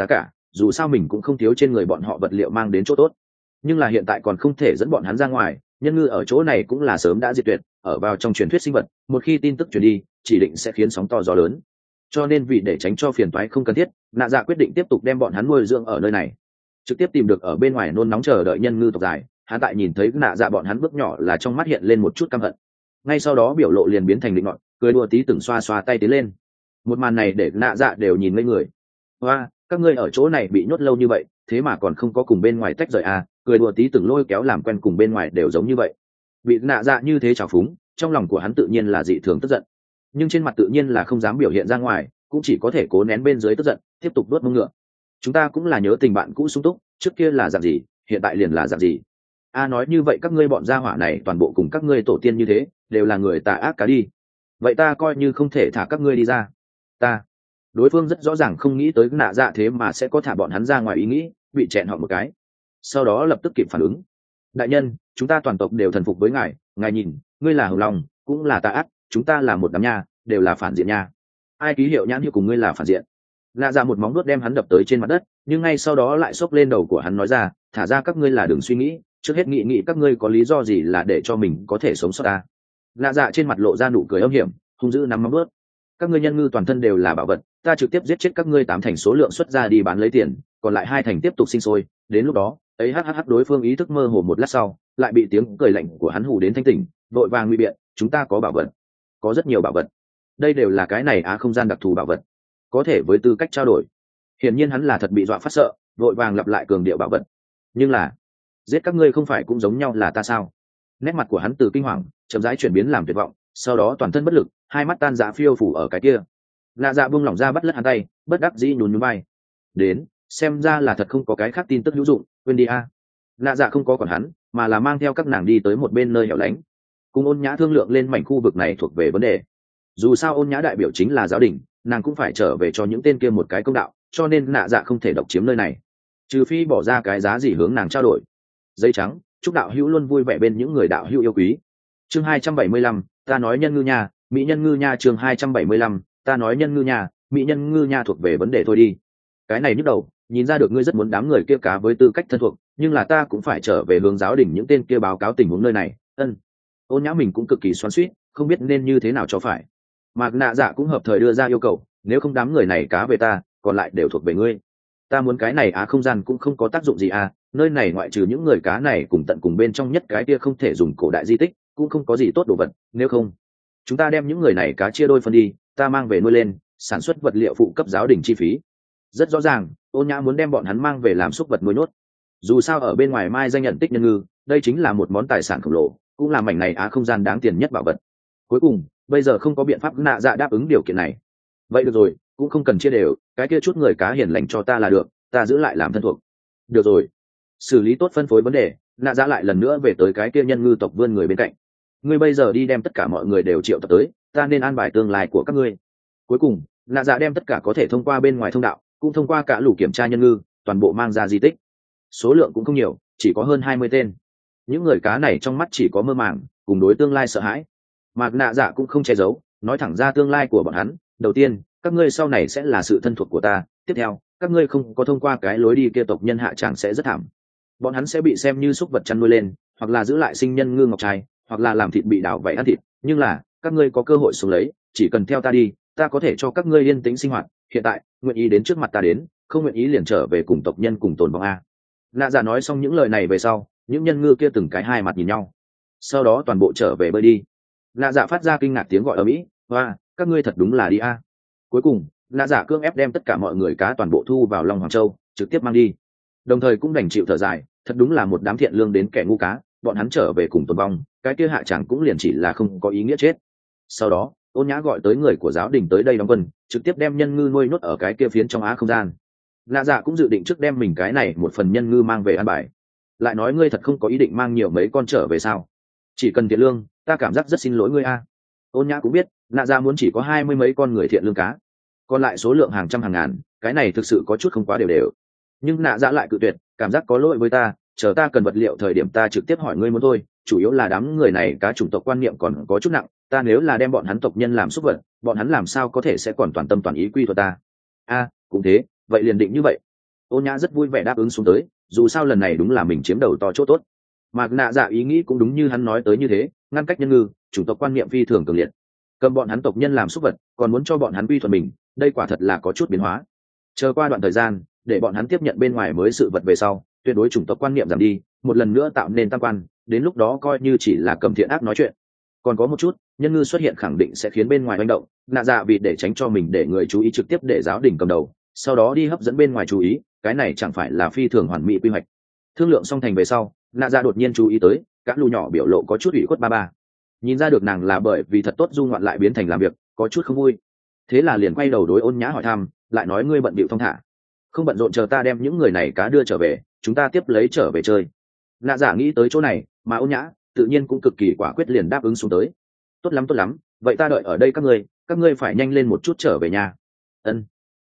dù sao mình cũng không thiếu trên người bọn họ vật liệu mang đến chỗ tốt. Nhưng là hiện tại còn không thể dẫn bọn hắn ra ngoài, nhân ngư ở chỗ này cũng là sớm đã diệt tuyệt, ở vào trong truyền thuyết sinh vật, một khi tin tức truyền đi chỉ định sẽ khiến sóng to gió lớn. Cho nên vì để tránh cho phiền toái không cần thiết, Nạ Dạ quyết định tiếp tục đem bọn hắn nuôi dưỡng ở nơi này, trực tiếp tìm được ở bên ngoài nôn nóng chờ đợi nhân ngư tộc dài. Hắn tại nhìn thấy Nạ Dạ bọn hắn bước nhỏ là trong mắt hiện lên một chút căm hận, ngay sau đó biểu lộ liền biến thành định ngọn, cười đùa tí từng xoa xoa tay tiến lên. Một màn này để Nạ Dạ đều nhìn ngây người. Hoa, các ngươi ở chỗ này bị nhốt lâu như vậy, thế mà còn không có cùng bên ngoài tách rời à? Cười đùa tí từng lôi kéo làm quen cùng bên ngoài đều giống như vậy. Bị Nạ Dạ như thế trào phúng, trong lòng của hắn tự nhiên là dị thường tức giận, nhưng trên mặt tự nhiên là không dám biểu hiện ra ngoài, cũng chỉ có thể cố nén bên dưới tức giận, tiếp tục đuốt mông ngựa. Chúng ta cũng là nhớ tình bạn cũ sung túc, trước kia là dạng gì, hiện tại liền là dạng gì. A nói như vậy các ngươi bọn gia hỏa này toàn bộ cùng các ngươi tổ tiên như thế, đều là người tà ác cá đi. Vậy ta coi như không thể thả các ngươi đi ra. Ta. Đối phương rất rõ ràng không nghĩ tới Nạ Dạ thế mà sẽ có thả bọn hắn ra ngoài ý nghĩ, bị chẹn họ một cái. Sau đó lập tức kịp phản ứng. Đại nhân, chúng ta toàn tộc đều thần phục với ngài, ngài nhìn, ngươi là hồng lòng, cũng là tà ác, chúng ta là một đám nha, đều là phản diện nha. Ai ký hiệu nhãn hiệu cùng ngươi là phản diện? Nạ Dạ một móng vuốt đem hắn đập tới trên mặt đất, nhưng ngay sau đó lại xốc lên đầu của hắn nói ra, thả ra các ngươi là đừng suy nghĩ, trước hết nghĩ các ngươi có lý do gì là để cho mình có thể sống sót ta. Nạ Dạ trên mặt lộ ra nụ cười âm hiểm, hung dữ nắm móng vuốt. Các ngươi nhân ngư toàn thân đều là bảo vật, ta trực tiếp giết chết các ngươi 8 thành số lượng xuất ra đi bán lấy tiền, còn lại 2 thành tiếp tục sinh sôi, đến lúc đó, ấy hắc đối phương ý thức mơ hồ một lát sau, lại bị tiếng cười lạnh của hắn hù đến thanh tỉnh, vội vàng nguy biện, chúng ta có bảo vật, có rất nhiều bảo vật. Đây đều là cái này không gian đặc thù bảo vật, có thể với tư cách trao đổi. Hiển nhiên hắn là thật bị dọa phát sợ, vội vàng lặp lại cường điệu bảo vật. Nhưng là, giết các ngươi không phải cũng giống nhau là ta sao? Nét mặt của hắn từ kinh hoàng chậm rãi chuyển biến làm tuyệt vọng, sau đó toàn thân bất lực, hai mắt tan rã phiêu phủ ở cái kia. Nạ Dạ buông lỏng ra bắt lướt hắn tay, bất đắc dĩ nhún nhún vai. Đến, xem ra là thật không có cái khác tin tức hữu dụng, quên đi a. Nạ Dạ không có còn hắn, mà là mang theo các nàng đi tới một bên nơi hẻo lánh, cùng Ôn Nhã thương lượng lên mảnh khu vực này thuộc về vấn đề. Dù sao Ôn Nhã đại biểu chính là giáo đình, nàng cũng phải trở về cho những tên kia một cái công đạo, cho nên Nạ Dạ không thể độc chiếm nơi này, trừ phi bỏ ra cái giá gì hướng nàng trao đổi. Giấy trắng, chúc đạo hữu luôn vui vẻ bên những người đạo hữu yêu quý. Chương 275, ta nói nhân ngư nha, mỹ nhân ngư nha. Chương 275, ta nói nhân ngư nha, mỹ nhân ngư nha thuộc về vấn đề thôi đi. Cái này nhức đầu, nhìn ra được ngươi rất muốn đám người kia cá với tư cách thân thuộc, nhưng là ta cũng phải trở về hướng giáo đình những tên kia báo cáo tình huống nơi này. Ôn Nhã mình cũng cực kỳ xoắn xuýt, không biết nên như thế nào cho phải. Mạc Nạ Dạ cũng hợp thời đưa ra yêu cầu, nếu không đám người này cá về ta, còn lại đều thuộc về ngươi. Ta muốn cái này không gian cũng không có tác dụng gì nơi này ngoại trừ những người cá này cùng tận cùng bên trong nhất cái kia không thể dùng cổ đại di tích, cũng không có gì tốt đồ vật, nếu không chúng ta đem những người này cá chia đôi phân đi, ta mang về nuôi lên, sản xuất vật liệu phụ cấp giáo đình chi phí. Rất rõ ràng, Ôn Nhã muốn đem bọn hắn mang về làm súc vật nuôi nhốt. Dù sao ở bên ngoài mai danh nhận tích nhân ngư, đây chính là một món tài sản khổng lồ, cũng là mảnh này không gian đáng tiền nhất bảo vật. Cuối cùng, bây giờ không có biện pháp Nạ Dạ đáp ứng điều kiện này. Vậy được rồi, cũng không cần chia đều, cái kia chút người cá hiền lành cho ta là được, ta giữ lại làm thân thuộc. Được rồi. Xử lý tốt phân phối vấn đề, Nạ Dạ lại lần nữa về tới cái kia nhân ngư tộc vươn người bên cạnh. Ngươi bây giờ đi đem tất cả mọi người đều triệu tập tới, ta nên an bài tương lai của các ngươi. Cuối cùng, Nạ Dạ đem tất cả có thể thông qua bên ngoài thông đạo, cũng thông qua cả lũ kiểm tra nhân ngư, toàn bộ mang ra di tích. Số lượng cũng không nhiều, chỉ có hơn 20 tên. Những người cá này trong mắt chỉ có mơ màng, cùng đối tương lai sợ hãi. Mà Nạ Dạ cũng không che giấu, nói thẳng ra tương lai của bọn hắn. Đầu tiên, các ngươi sau này sẽ là sự thân thuộc của ta. Tiếp theo, các ngươi không có thông qua cái lối đi kia tộc nhân hạ tràng sẽ rất thảm. Bọn hắn sẽ bị xem như súc vật chăn nuôi lên, hoặc là giữ lại sinh nhân ngư ngọc trai, hoặc là làm thịt bị đảo vậy ăn thịt. Nhưng là, các ngươi có cơ hội sống lấy, chỉ cần theo ta đi, ta có thể cho các ngươi yên tĩnh sinh hoạt. Hiện tại, nguyện ý đến trước mặt ta đến, không nguyện ý liền trở về cùng tộc nhân cùng tồn vong a. Nạ Dạ nói xong những lời này về sau, những nhân ngư kia từng cái hai mặt nhìn nhau, sau đó toàn bộ trở về bơi đi. Nạ Dạ phát ra kinh ngạc tiếng gọi ở mỹ, hoa, các ngươi thật đúng là đi a. Cuối cùng, Nạ Dạ cưỡng ép đem tất cả mọi người cá toàn bộ thu vào Long Hoàng Châu, trực tiếp mang đi. Đồng thời cũng đành chịu thở dài, thật đúng là một đám thiện lương đến kẻ ngu cá, bọn hắn trở về cùng tồn vong, cái kia hạ chẳng cũng liền chỉ là không có ý nghĩa chết. Sau đó, Ôn Nhã gọi tới người của giáo đình tới đây đóng quân, trực tiếp đem nhân ngư nuôi nhốt ở cái kia phiến trong không gian. Nạ Dạ cũng dự định trước đem mình cái này một phần nhân ngư mang về ăn bài. Lại nói ngươi thật không có ý định mang nhiều mấy con trở về sao? Chỉ cần thiện lương, ta cảm giác rất xin lỗi ngươi a. Ôn Nhã cũng biết, Nạ Dạ muốn chỉ có 20 mấy con người thiện lương cá, còn lại số lượng hàng trăm hàng ngàn, cái này thực sự có chút không quá đều đều. Nhưng Nạ Dạ lại cự tuyệt, cảm giác có lỗi với ta, chờ ta cần vật liệu thời điểm ta trực tiếp hỏi ngươi muốn thôi, chủ yếu là đám người này cá chủng tộc quan niệm còn có chút nặng, ta nếu là đem bọn hắn tộc nhân làm súc vật, bọn hắn làm sao có thể sẽ còn toàn tâm toàn ý quy thuận ta. Cũng thế, vậy liền định như vậy. Ôn nhã rất vui vẻ đáp ứng xuống tới, dù sao lần này đúng là mình chiếm đầu to chỗ tốt. Mà nạ dạ ý nghĩ cũng đúng như hắn nói tới như thế, ngăn cách nhân ngư, chủng tộc quan niệm phi thường cường liệt, cầm bọn hắn tộc nhân làm súc vật, còn muốn cho bọn hắn quy thuận mình, đây quả thật là có chút biến hóa. Chờ qua đoạn thời gian, để bọn hắn tiếp nhận bên ngoài mới sự vật về sau, tuyệt đối chủng tộc quan niệm giảm đi, một lần nữa tạo nên tam quan, đến lúc đó coi như chỉ là cầm thiện ác nói chuyện. Còn có một chút, nhân ngư xuất hiện khẳng định sẽ khiến bên ngoài manh động, nạ dạ vì để tránh cho mình để người chú ý trực tiếp để giáo đình cầm đầu, sau đó đi hấp dẫn bên ngoài chú ý, cái này chẳng phải là phi thường hoàn mỹ quy hoạch. Thương lượng xong thành về sau, nạ dạ đột nhiên chú ý tới các lù nhỏ biểu lộ có chút ủy khuất ba ba, nhìn ra được nàng là bởi vì thật tốt du ngoạn lại biến thành làm việc có chút không vui, thế là liền quay đầu đối Ôn nhã hỏi thăm, lại nói ngươi bận bịu thong thả, không bận rộn chờ ta đem những người này cá đưa trở về, chúng ta tiếp lấy trở về chơi. Nạ dạ nghĩ tới chỗ này, mà Ôn nhã tự nhiên cũng cực kỳ quả quyết liền đáp ứng xuống tới. Tốt lắm, vậy ta đợi ở đây các ngươi phải nhanh lên một chút trở về nhà. Ân.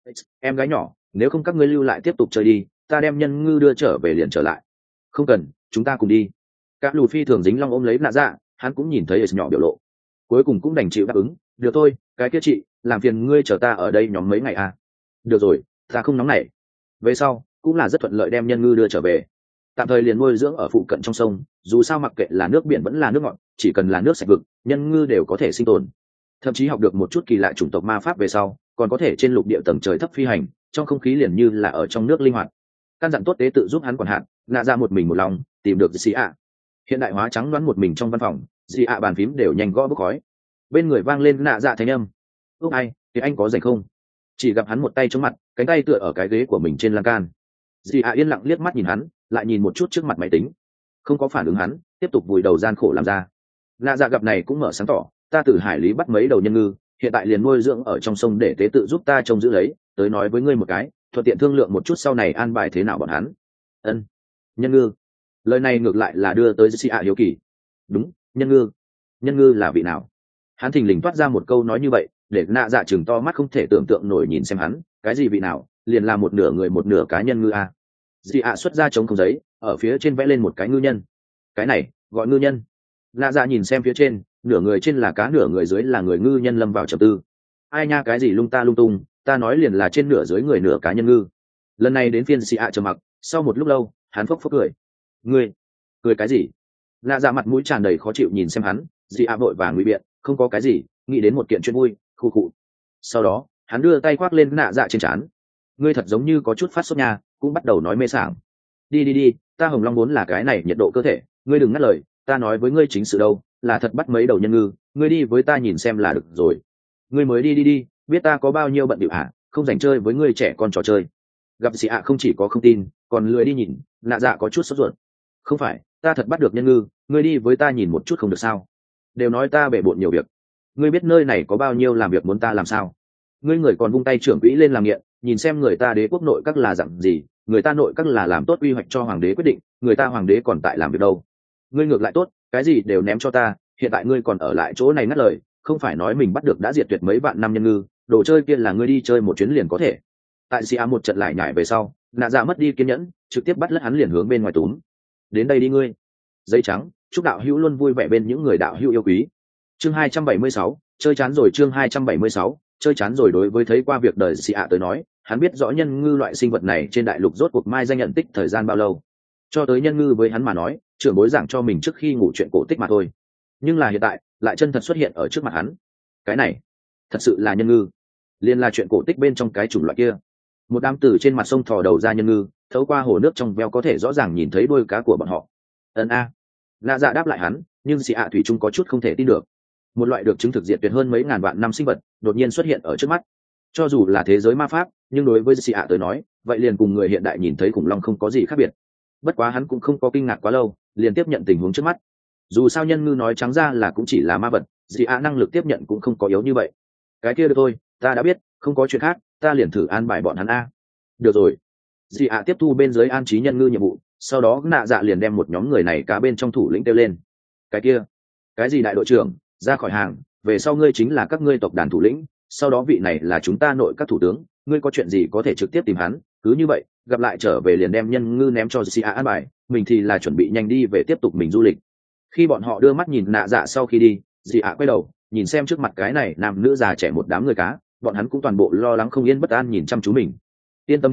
Em gái nhỏ, nếu không các ngươi lưu lại tiếp tục chơi đi, ta đem nhân ngư đưa trở về liền trở lại. Không cần, chúng ta cùng đi. Các lù phi thường dính long ôm lấy nạ dạ, hắn cũng nhìn thấy nhỏ biểu lộ, cuối cùng cũng đành chịu đáp ứng. Được thôi, cái kia chị, làm phiền ngươi chờ ta ở đây nhóm mấy ngày à. Được rồi, ta không nóng nảy. Về sau cũng là rất thuận lợi đem nhân ngư đưa trở về, tạm thời liền nuôi dưỡng ở phụ cận trong sông, dù sao mặc kệ là nước biển vẫn là nước ngọt, chỉ cần là nước sạch vực, nhân ngư đều có thể sinh tồn. Thậm chí học được một chút kỳ lạ chủng tộc ma pháp về sau, còn có thể trên lục địa tầng trời thấp phi hành, trong không khí liền như là ở trong nước linh hoạt. Căn dặn tốt tế tự giúp hắn quản hạt, nạ ra một mình một lòng tìm được xì ạ. Hiện đại hóa trắng đoán một mình trong văn phòng, xì ạ bàn phím đều nhanh gõ bốc khói. Bên người vang lên nạ dạ thanh âm, ước ai thì anh có rảnh không? Chỉ gặp hắn một tay chống mặt, cánh tay tựa ở cái ghế của mình trên lan can. Dì ạ yên lặng liếc mắt nhìn hắn, lại nhìn một chút trước mặt máy tính, không có phản ứng hắn, tiếp tục vùi đầu gian khổ làm ra. Nạ dạ gặp này cũng mở sáng tỏ, ta từ hải lý bắt mấy đầu nhân ngư, hiện tại liền nuôi dưỡng ở trong sông để tế tự giúp ta trông giữ lấy, tới nói với ngươi một cái, thuận tiện thương lượng một chút sau này an bài thế nào bọn hắn. Ân. Nhân ngư. Lời này ngược lại là đưa tới Dì ạ hiếu kỳ. Đúng, nhân ngư. Nhân ngư là vị nào? Hắn thình lình toát ra một câu nói như vậy, để nạ dạ chừng to mắt không thể tưởng tượng nổi nhìn xem hắn, cái gì vị nào, liền là một nửa người một nửa cá nhân ngư a. Dì ạ xuất ra trống không giấy, ở phía trên vẽ lên một cái ngư nhân. Cái này gọi ngư nhân. Nạ dạ nhìn xem phía trên, nửa người trên là cá nửa người dưới là người ngư nhân, lâm vào trầm tư. Ai nha, cái gì lung ta lung tung, ta nói liền là trên nửa dưới người nửa cá nhân ngư. Lần này đến phiên Dì ạ trầm mặc, sau một lúc lâu hắn phốc phốc cười. Ngươi cười cái gì? Nạ dạ mặt mũi tràn đầy khó chịu nhìn xem hắn. Dì ạ vội vàng ngụy biện, không có cái gì, nghĩ đến một kiện chuyện vui, khu cụ. Sau đó hắn đưa tay khoác lên nạ dạ trên trán. Ngươi thật giống như có chút phát sốt nha, cũng bắt đầu nói mê sảng. Đi, ta hồng long vốn là cái này nhiệt độ cơ thể, ngươi đừng ngắt lời, ta nói với ngươi chính sự đâu, là thật bắt mấy đầu nhân ngư, ngươi đi với ta nhìn xem là được rồi. Ngươi mới đi, biết ta có bao nhiêu bận điệu hả, không dành chơi với ngươi trẻ con trò chơi. Gặp Dì ạ không chỉ có không tin, còn lười đi nhìn, nạ dạ có chút sốt ruột. Không phải, ta thật bắt được nhân ngư, ngươi đi với ta nhìn một chút không được sao? Đều nói ta bể bộn nhiều việc, ngươi biết nơi này có bao nhiêu làm việc muốn ta làm sao? Ngươi người còn vung tay trưởng quỹ lên làm nghiện, nhìn xem người ta đế quốc nội các là dặn gì, người ta nội các là làm tốt quy hoạch cho hoàng đế quyết định, người ta hoàng đế còn tại làm việc đâu. Ngươi ngược lại tốt, cái gì đều ném cho ta, hiện tại ngươi còn ở lại chỗ này ngắt lời, không phải nói mình bắt được đã diệt tuyệt mấy vạn năm nhân ngư, đồ chơi kia là ngươi đi chơi một chuyến liền có thể. Tại Sia một trận lại nhảy về sau, nạ dạ mất đi kiên nhẫn, trực tiếp bắt lất hắn liền hướng bên ngoài túm. Đến đây đi ngươi. Giấy trắng, chúc đạo hữu luôn vui vẻ bên những người đạo hữu yêu quý. Chương 276, chơi chán rồi. Chương 276, chơi chán rồi. Đối với thấy qua việc đời Sia tới nói, hắn biết rõ nhân ngư loại sinh vật này trên đại lục rốt cuộc mai danh nhận tích thời gian bao lâu. Cho tới nhân ngư với hắn mà nói, trưởng bối giảng cho mình trước khi ngủ chuyện cổ tích mà thôi. Nhưng là hiện tại, lại chân thật xuất hiện ở trước mặt hắn. Cái này, thật sự là nhân ngư, liền là chuyện cổ tích bên trong cái chủng loại kia. Một đám tử trên mặt sông thò đầu ra nhân ngư, thấu qua hồ nước trong veo có thể rõ ràng nhìn thấy đuôi cá của bọn họ. Ấn a. Nạ dạ đáp lại hắn, nhưng Sia thủy chung có chút không thể tin được. Một loại được chứng thực diệt tuyệt hơn mấy ngàn vạn năm sinh vật, đột nhiên xuất hiện ở trước mắt. Cho dù là thế giới ma pháp, nhưng đối với Sia tới nói, vậy liền cùng người hiện đại nhìn thấy khủng long không có gì khác biệt. Bất quá hắn cũng không có kinh ngạc quá lâu, liền tiếp nhận tình huống trước mắt. Dù sao nhân ngư nói trắng ra là cũng chỉ là ma vật, Sia năng lực tiếp nhận cũng không có yếu như vậy. Cái kia được thôi, ta đã biết, không có chuyện khác, ta liền thử an bài bọn hắn a. Được rồi. Sia tiếp thu bên dưới an trí nhân ngư nhiệm vụ, sau đó nạ dạ liền đem một nhóm người này cá bên trong thủ lĩnh kêu lên. Cái kia, cái gì đại đội trưởng, ra khỏi hàng, về sau ngươi chính là các ngươi tộc đàn thủ lĩnh, sau đó vị này là chúng ta nội các thủ tướng, ngươi có chuyện gì có thể trực tiếp tìm hắn, cứ như vậy, gặp lại trở về liền đem nhân ngư ném cho Sia an bài, mình thì là chuẩn bị nhanh đi về tiếp tục mình du lịch. Khi bọn họ đưa mắt nhìn nạ dạ sau khi đi, Sia quay đầu, nhìn xem trước mặt cái này nam nữ già trẻ một đám người cá, bọn hắn cũng toàn bộ lo lắng không yên bất an nhìn chăm chú mình. Yên tâm đi,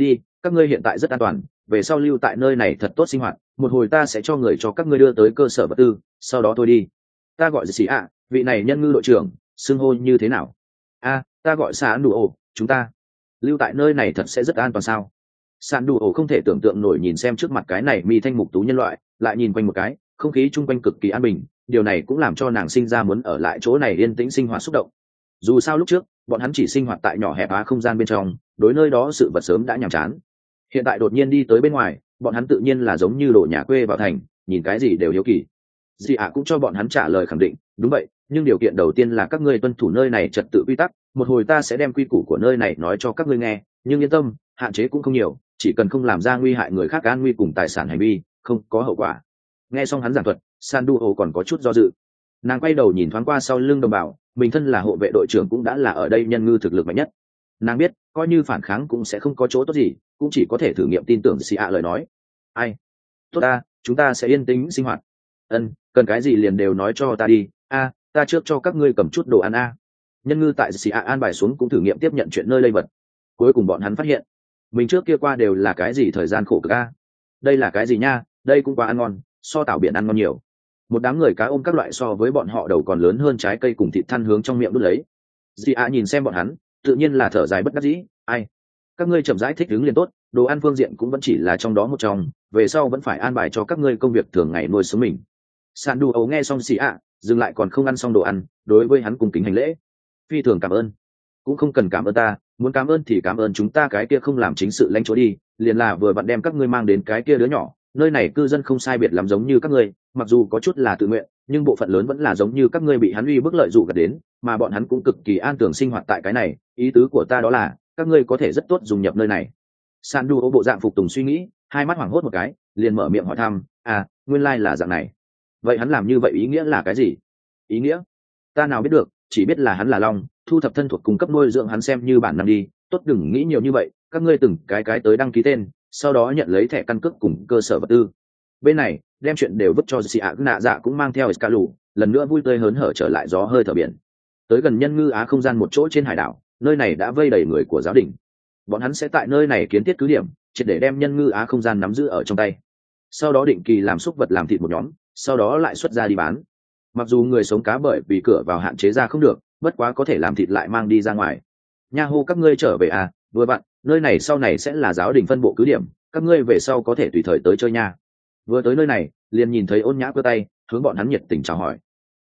các ngươi hiện tại rất an toàn, về sau lưu tại nơi này thật tốt sinh hoạt, một hồi ta sẽ cho người cho các ngươi đưa tới cơ sở vật tư, sau đó tôi đi. Ta gọi gì ạ, vị này nhân ngư đội trưởng, xưng hô như thế nào? Ta gọi Sạn Đủ Ổ, chúng ta lưu tại nơi này thật sẽ rất an toàn sao? Sạn Đủ Ổ không thể tưởng tượng nổi nhìn xem trước mặt cái này mi thanh mục tú nhân loại, lại nhìn quanh một cái, không khí chung quanh cực kỳ an bình, điều này cũng làm cho nàng sinh ra muốn ở lại chỗ này yên tĩnh sinh hoạt xúc động. Dù sao lúc trước bọn hắn chỉ sinh hoạt tại nhỏ hẹp á không gian bên trong, đối nơi đó sự vật sớm đã nhàm chán. Hiện tại đột nhiên đi tới bên ngoài, bọn hắn tự nhiên là giống như đồ nhà quê vào thành, nhìn cái gì đều hiếu kỳ. Dị ạ cũng cho bọn hắn trả lời khẳng định, đúng vậy, nhưng điều kiện đầu tiên là các ngươi tuân thủ nơi này trật tự quy tắc, một hồi ta sẽ đem quy củ của nơi này nói cho các ngươi nghe, nhưng yên tâm, hạn chế cũng không nhiều, chỉ cần không làm ra nguy hại người khác an nguy cùng tài sản hành vi, không có hậu quả. Nghe xong hắn giảng thuật, Sanduo còn có chút do dự. Nàng quay đầu nhìn thoáng qua sau lưng đồng bào, mình thân là hộ vệ đội trưởng cũng đã là ở đây nhân ngư thực lực mạnh nhất. Nàng biết, coi như phản kháng cũng sẽ không có chỗ tốt gì, cũng chỉ có thể thử nghiệm tin tưởng Xì ạ lời nói. Ai? Tốt ta, chúng ta sẽ yên tĩnh sinh hoạt. Cần cái gì liền đều nói cho ta đi. Ta trước cho các ngươi cầm chút đồ ăn a. Nhân ngư tại Xì ạ an bài xuống cũng thử nghiệm tiếp nhận chuyện nơi lây vật. Cuối cùng bọn hắn phát hiện, mình trước kia qua đều là cái gì thời gian khổ cực a. Đây là cái gì nha? Đây cũng quá ăn ngon, so tảo biển ăn ngon nhiều. Một đám người cá ôm các loại so với bọn họ đầu còn lớn hơn trái cây cùng thịt than hướng trong miệng đút lấy. Dị ạ nhìn xem bọn hắn, tự nhiên là thở dài bất đắc dĩ. Ai? Các ngươi chậm rãi thích ứng liền tốt, đồ ăn phương diện cũng vẫn chỉ là trong đó một trong, về sau vẫn phải an bài cho các ngươi công việc thường ngày nuôi sống mình. Sàn đu ấu nghe xong xì ạ, dừng lại còn không ăn xong đồ ăn, đối với hắn cung kính hành lễ. Phi thường cảm ơn. Cũng không cần cảm ơn ta, muốn cảm ơn thì cảm ơn chúng ta cái kia không làm chính sự lãnh chỗ đi, liền là vừa vặn đem các ngươi mang đến cái kia đứa nhỏ. Nơi này cư dân không sai biệt lắm giống như các ngươi, mặc dù có chút là tự nguyện, nhưng bộ phận lớn vẫn là giống như các ngươi bị hắn uy bức lợi dụ gạt đến, mà bọn hắn cũng cực kỳ an tưởng sinh hoạt tại cái này. Ý tứ của ta đó là, các ngươi có thể rất tốt dùng nhập nơi này. Sandu bộ dạng phục tùng suy nghĩ, hai mắt hoảng hốt một cái, liền mở miệng hỏi thăm, nguyên lai là dạng này. Vậy hắn làm như vậy ý nghĩa là cái gì? Ý nghĩa? Ta nào biết được, chỉ biết là hắn là long, thu thập thân thuộc cung cấp nuôi dưỡng hắn xem như bản năng đi. Tốt đừng nghĩ nhiều như vậy, các ngươi từng cái tới đăng ký tên, sau đó nhận lấy thẻ căn cước cùng cơ sở vật tư. Bên này đem chuyện đều vứt cho Xì ạ nạ dạ cũng mang theo Scalu, lần nữa vui tươi hớn hở trở lại gió hơi thở biển. Tới gần nhân ngư á không gian một chỗ trên hải đảo, nơi này đã vây đầy người của giáo đình. Bọn hắn sẽ tại nơi này kiến thiết cứ điểm, triệt để đem nhân ngư á không gian nắm giữ ở trong tay. Sau đó định kỳ làm xúc vật làm thịt một nhóm, sau đó lại xuất ra đi bán. Mặc dù người sống cá bởi vì cửa vào hạn chế ra không được, bất quá có thể làm thịt lại mang đi ra ngoài. Nha hô các ngươi trở về vừa bạn, nơi này sau này sẽ là giáo đình phân bộ cứ điểm, các ngươi về sau có thể tùy thời tới chơi nha. Vừa tới nơi này, liền nhìn thấy Ôn Nhã cơ tay, hướng bọn hắn nhiệt tình chào hỏi.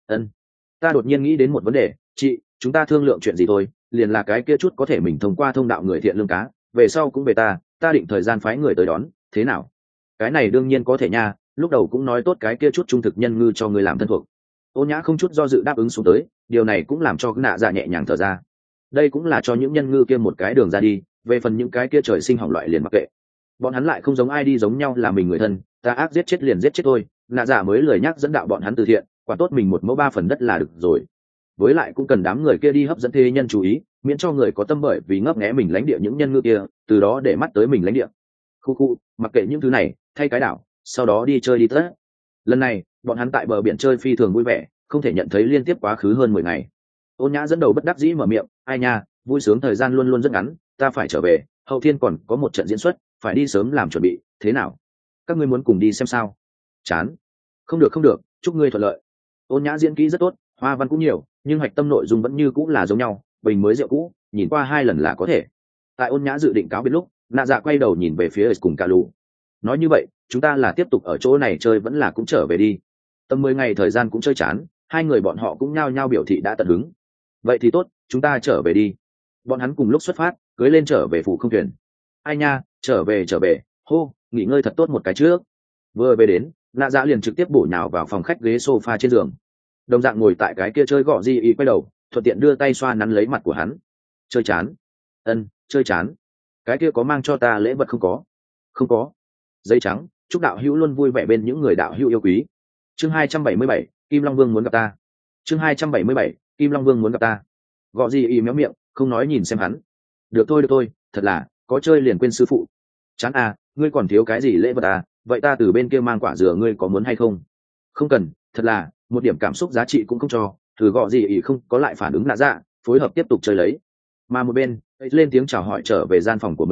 Ta đột nhiên nghĩ đến một vấn đề, chị, chúng ta thương lượng chuyện gì thôi, liền là cái kia chút có thể mình thông qua thông đạo người thiện lương cá, về sau cũng về ta định thời gian phái người tới đón, thế nào? Cái này đương nhiên có thể nha, lúc đầu cũng nói tốt cái kia chút trung thực nhân ngư cho người làm thân thuộc. Ôn Nhã không chút do dự đáp ứng xuống tới, điều này cũng làm cho nạ dạ nhẹ nhàng thở ra. Đây cũng là cho những nhân ngư kia một cái đường ra đi, về phần những cái kia trời sinh hỏng loại liền mặc kệ. Bọn hắn lại không giống ai đi giống nhau là mình người thân, ta ác giết chết liền giết chết thôi, nạ dạ mới lười nhắc dẫn đạo bọn hắn từ thiện, quả tốt mình 1/3 đất là được rồi. Với lại cũng cần đám người kia đi hấp dẫn thế nhân chú ý, miễn cho người có tâm bởi vì ngấp nghé mình lãnh địa những nhân ngư kia, từ đó để mắt tới mình lãnh địa. Khu, mặc kệ những thứ này, thay cái đảo, sau đó đi chơi đi tất. Lần này, bọn hắn tại bờ biển chơi phi thường vui vẻ, không thể nhận thấy liên tiếp quá khứ hơn 10 ngày. Ôn Nhã dẫn đầu bất đắc dĩ mở miệng, ai nha, vui sướng thời gian luôn luôn rất ngắn, ta phải trở về, hậu thiên còn có một trận diễn xuất, phải đi sớm làm chuẩn bị, thế nào? Các ngươi muốn cùng đi xem sao? Chán. Không được, chúc ngươi thuận lợi. Ôn Nhã diễn kỹ rất tốt, hoa văn cũng nhiều, nhưng hạch tâm nội dung vẫn như cũng là giống nhau, bình mới rượu cũ, nhìn qua 2 lần là có thể. Tại Ôn Nhã dự định cáo biệt lúc, nạ dạ quay đầu nhìn về phía cùng cả lù. Nói như vậy, chúng ta là tiếp tục ở chỗ này chơi vẫn là cũng trở về đi. Tầm 10 ngày thời gian cũng chơi chán, hai người bọn họ cũng nhao nhao biểu thị đã tận hứng. Vậy thì tốt, chúng ta trở về đi. Bọn hắn cùng lúc xuất phát, cưới lên trở về phủ không thuyền. Ai nha, trở về, hô, nghỉ ngơi thật tốt một cái trước. Vừa về đến, nạ dạ liền trực tiếp bổ nhào vào phòng khách ghế sofa trên giường. Đồng dạng ngồi tại cái kia chơi gõ gì ý quay đầu, thuận tiện đưa tay xoa nắn lấy mặt của hắn. Chơi chán. Chơi chán. Cái kia có mang cho ta lễ vật không có? Không có. Giấy trắng, chúc đạo hữu luôn vui vẻ bên những người đạo hữu yêu quý. Chương 277, Kim Long Vương muốn gặp ta. Chương 277, Kim Long Vương muốn gặp ta. Gõ gì ý méo miệng, không nói nhìn xem hắn. Được thôi, thật là, có chơi liền quên sư phụ. Chán ngươi còn thiếu cái gì lễ vật vậy ta từ bên kia mang quả dừa ngươi có muốn hay không? Không cần, thật là, một điểm cảm xúc giá trị cũng không cho, thử gõ gì ý không có lại phản ứng nạ dạ, phối hợp tiếp tục chơi lấy. Mà một bên, lên tiếng chào hỏi trở về gian phòng của mình,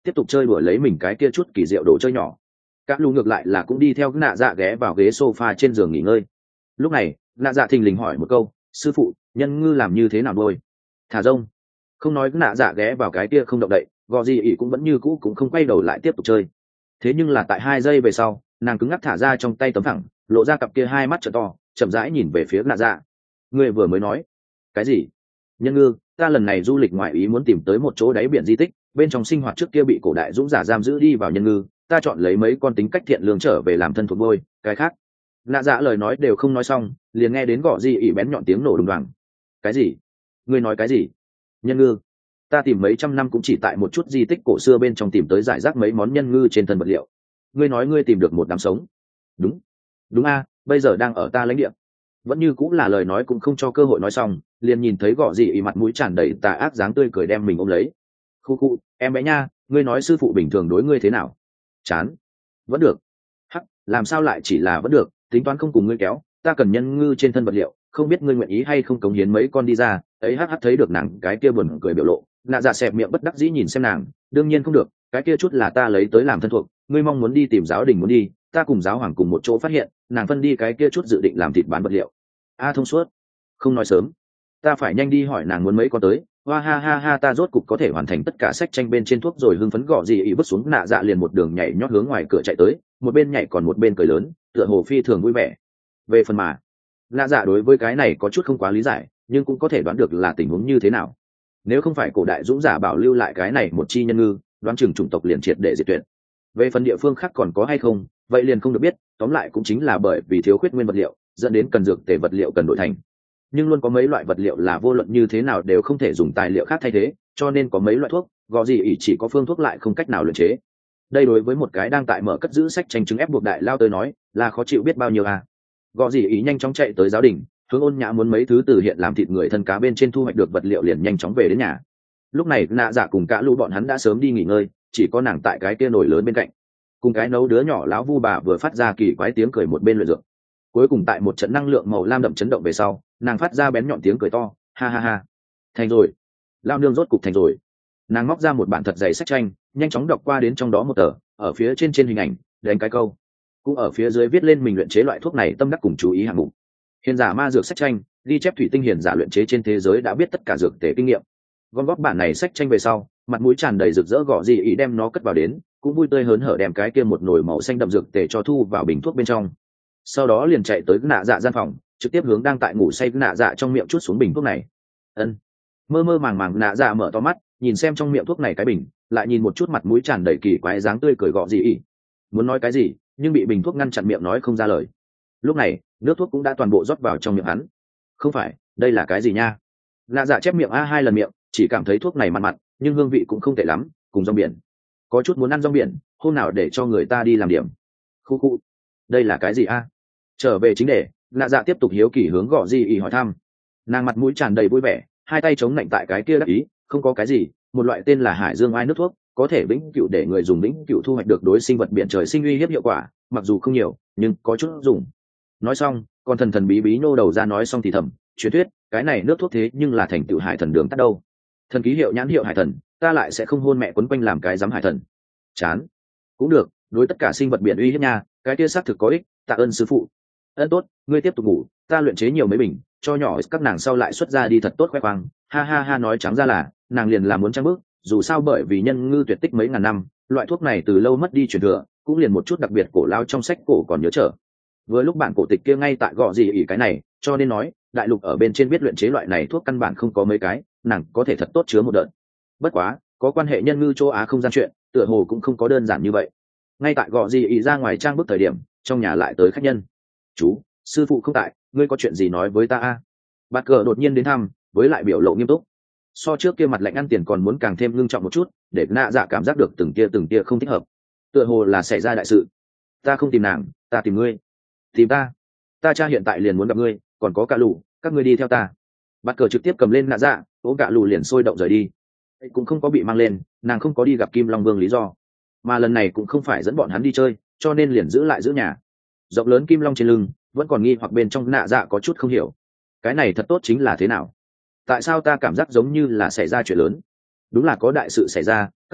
tiếp tục chơi đùa lấy mình cái kia chút kỳ diệu đồ chơi nhỏ. Các lù ngược lại là cũng đi theo nạ dạ ghé vào ghế sofa trên giường nghỉ ngơi. Lúc này nạ dạ thình lình hỏi một câu, sư phụ, nhân ngư làm như thế nào nuôi? Thả rông. Không nói nạ dạ ghé vào cái kia không động đậy, gò gì ỉ cũng vẫn như cũ cũng không quay đầu lại tiếp tục chơi. Thế nhưng là tại 2 giây về sau, nàng cứng ngắc thả ra trong tay tấm thẳng, lộ ra cặp kia hai mắt trợ to, chậm rãi nhìn về phía nạ dạ. Người vừa mới nói cái gì? Nhân ngư, ta lần này du lịch ngoại ý muốn tìm tới một chỗ đáy biển di tích, bên trong sinh hoạt trước kia bị cổ đại dũng giả giam giữ đi vào nhân ngư, ta chọn lấy mấy con tính cách thiện lương trở về làm thân thuộc bôi, cái khác. Nạ dạ lời nói đều không nói xong, liền nghe đến gõ di ỉ bén nhọn tiếng nổ đùng đoàng. Cái gì? Ngươi nói cái gì? Nhân ngư? Ta tìm mấy trăm năm cũng chỉ tại một chút di tích cổ xưa bên trong tìm tới giải rác mấy món nhân ngư trên thân vật liệu. Ngươi nói ngươi tìm được một đám sống? Đúng. Đúng a, bây giờ đang ở ta lãnh địa. Vẫn như cũng là lời nói cũng không cho cơ hội nói xong, liền nhìn thấy gõ gì ý mặt mũi tràn đầy tà ác dáng tươi cười đem mình ôm lấy. Khu khu, em bé nha, ngươi nói sư phụ bình thường đối ngươi thế nào? Chán. Vẫn được. Hắc, làm sao lại chỉ là vẫn được, tính toán không cùng ngươi kéo, ta cần nhân ngư trên thân vật liệu, không biết ngươi nguyện ý hay không cống hiến mấy con đi ra. Ấy hắc hắc thấy được nàng cái kia buồn cười biểu lộ, nạ dạ xẹp miệng bất đắc dĩ nhìn xem nàng, đương nhiên không được, cái kia chút là ta lấy tới làm thân thuộc, ngươi mong muốn đi tìm giáo đình muốn đi, ta cùng giáo hoàng cùng một chỗ phát hiện, nàng phân đi cái kia chút dự định làm thịt bán vật liệu. A thông suốt. Không nói sớm, ta phải nhanh đi hỏi nàng muốn mấy con tới. Hoa ha ha ha, ta rốt cục có thể hoàn thành tất cả sách tranh bên trên thuốc rồi. Hưng phấn gõ gì ý vứt xuống nạ dạ liền một đường nhảy nhót hướng ngoài cửa chạy tới, một bên nhảy còn một bên cười lớn, tựa hồ phi thường vui vẻ. Về phần mà nạ dạ đối với cái này có chút không quá lý giải, nhưng cũng có thể đoán được là tình huống như thế nào. Nếu không phải cổ đại dũng giả bảo lưu lại cái này một chi nhân ngư, đoán chừng chủng tộc liền triệt để diệt tuyệt. Về phần địa phương khác còn có hay không, vậy liền không được biết. Tóm lại cũng chính là bởi vì thiếu khuyết nguyên vật liệu, dẫn đến cần dược tề vật liệu cần đổi thành. Nhưng luôn có mấy loại vật liệu là vô luận như thế nào đều không thể dùng tài liệu khác thay thế, cho nên có mấy loại thuốc gò gì ỉ chỉ có phương thuốc lại không cách nào luyện chế. Đây đối với một cái đang tại mở cất giữ sách tranh chứng ép buộc đại lao tới nói là khó chịu biết bao nhiêu à. Gò gì ỉ nhanh chóng chạy tới giáo đình, hướng Ôn Nhã muốn mấy thứ từ hiện làm thịt người thân cá bên trên thu hoạch được vật liệu liền nhanh chóng về đến nhà. Lúc này nạ dạ cùng cả lũ bọn hắn đã sớm đi nghỉ ngơi, chỉ có nàng tại cái kia nồi lớn bên cạnh, cùng cái nấu đứa nhỏ lão vu bà vừa phát ra kỳ quái tiếng cười một bên luyện dược. Cuối cùng tại một trận năng lượng màu lam đậm chấn động về sau, nàng phát ra bén nhọn tiếng cười to, ha ha ha, thành rồi, lao nương rốt cục thành rồi. Nàng móc ra một bản thật dày sách tranh, nhanh chóng đọc qua đến trong đó một tờ, ở phía trên hình ảnh đánh cái câu, cũng ở phía dưới viết lên mình luyện chế loại thuốc này tâm đắc cùng chú ý hạng mục. Hiền giả ma dược sách tranh, ghi chép thủy tinh hiền giả luyện chế trên thế giới đã biết tất cả dược tề kinh nghiệm. Gom góp bản này sách tranh về sau, mặt mũi tràn đầy rực rỡ gõ gì ý đem nó cất vào đến, cũng vui tươi hớn hở đem cái kia một nồi màu xanh đậm dược tề cho thu vào bình thuốc bên trong. Sau đó liền chạy tới nạ dạ gian phòng, trực tiếp hướng đang tại ngủ say nạ dạ trong miệng chút xuống bình thuốc này. Ân. Mơ mơ màng màng nạ dạ mở to mắt, nhìn xem trong miệng thuốc này cái bình, lại nhìn một chút mặt mũi tràn đầy kỳ quái dáng tươi cười gọ gì ý. Muốn nói cái gì, nhưng bị bình thuốc ngăn chặn miệng nói không ra lời. Lúc này, nước thuốc cũng đã toàn bộ rót vào trong miệng hắn. Không phải, đây là cái gì nha? Nạ dạ chép miệng a 2 lần miệng, chỉ cảm thấy thuốc này mặn mặn, nhưng hương vị cũng không tệ lắm, cùng rong biển. Có chút muốn ăn rong biển, hôm nào để cho người ta đi làm điểm. Khu khu. Đây là cái gì a? Trở về chính đề, nạ dạ tiếp tục hiếu kỳ hướng gọ gì ý hỏi thăm. Nàng mặt mũi tràn đầy vui vẻ, hai tay chống lạnh tại cái kia đắc ý, không có cái gì, một loại tên là hải dương ai nước thuốc, có thể vĩnh cửu để người dùng vĩnh cửu thu hoạch được đối sinh vật biển trời sinh uy hiếp hiệu quả, mặc dù không nhiều, nhưng có chút dùng. Nói xong, còn thần thần bí bí nô đầu ra nói xong thì thầm, truyền thuyết, cái này nước thuốc thế nhưng là thành tựu hải thần đường tắt đâu. Thần ký hiệu nhãn hiệu hải thần, ta lại sẽ không hôn mẹ quấn quanh làm cái dám hải thần. Chán. Cũng được, đối tất cả sinh vật biển uy hiếp nha, cái kia xác thực có ích, tạ ơn sư phụ. Ân tốt, ngươi tiếp tục ngủ, ta luyện chế nhiều mấy bình, cho nhỏ các nàng sau lại xuất ra đi thật tốt khoe khoang. Ha ha ha, nói trắng ra là, nàng liền làm muốn trang bước, dù sao bởi vì nhân ngư tuyệt tích mấy ngàn năm, loại thuốc này từ lâu mất đi truyền thừa, cũng liền một chút đặc biệt cổ lao trong sách cổ còn nhớ trở. Với lúc bản cổ tịch kia ngay tại gọ gì ỉ cái này, cho nên nói, đại lục ở bên trên biết luyện chế loại này thuốc căn bản không có mấy cái, nàng có thể thật tốt chứa một đợt. Bất quá, có quan hệ nhân ngư châu Á không gian chuyện, tựa hồ cũng không có đơn giản như vậy. Ngay tại gọ gì ỉ ra ngoài trang bước thời điểm, trong nhà lại tới khách nhân. Chú, sư phụ không tại, ngươi có chuyện gì nói với ta a? Bạt cờ đột nhiên đến thăm, với lại biểu lộ nghiêm túc. So trước kia mặt lạnh ăn tiền còn muốn càng thêm ngưng trọng một chút, để nạ dạ cảm giác được từng tia không thích hợp. Tựa hồ là xảy ra đại sự. Ta không tìm nàng, ta tìm ngươi. Tìm ta? Ta cha hiện tại liền muốn gặp ngươi, còn có cả lù, các ngươi đi theo ta. Bạt cờ trực tiếp cầm lên nạ dạ, ôm cả lù liền sôi động rời đi. Cũng không có bị mang lên, nàng không có đi gặp Kim Long Vương lý do, mà lần này cũng không phải dẫn bọn hắn đi chơi, cho nên liền giữ lại giữ nhà. Rộng lớn kim long trên lưng vẫn còn nghi hoặc bên trong nạ dạ có chút không hiểu, cái này thật tốt chính là thế nào? Tại sao ta cảm giác giống như là xảy ra chuyện lớn? Đúng là có đại sự xảy ra,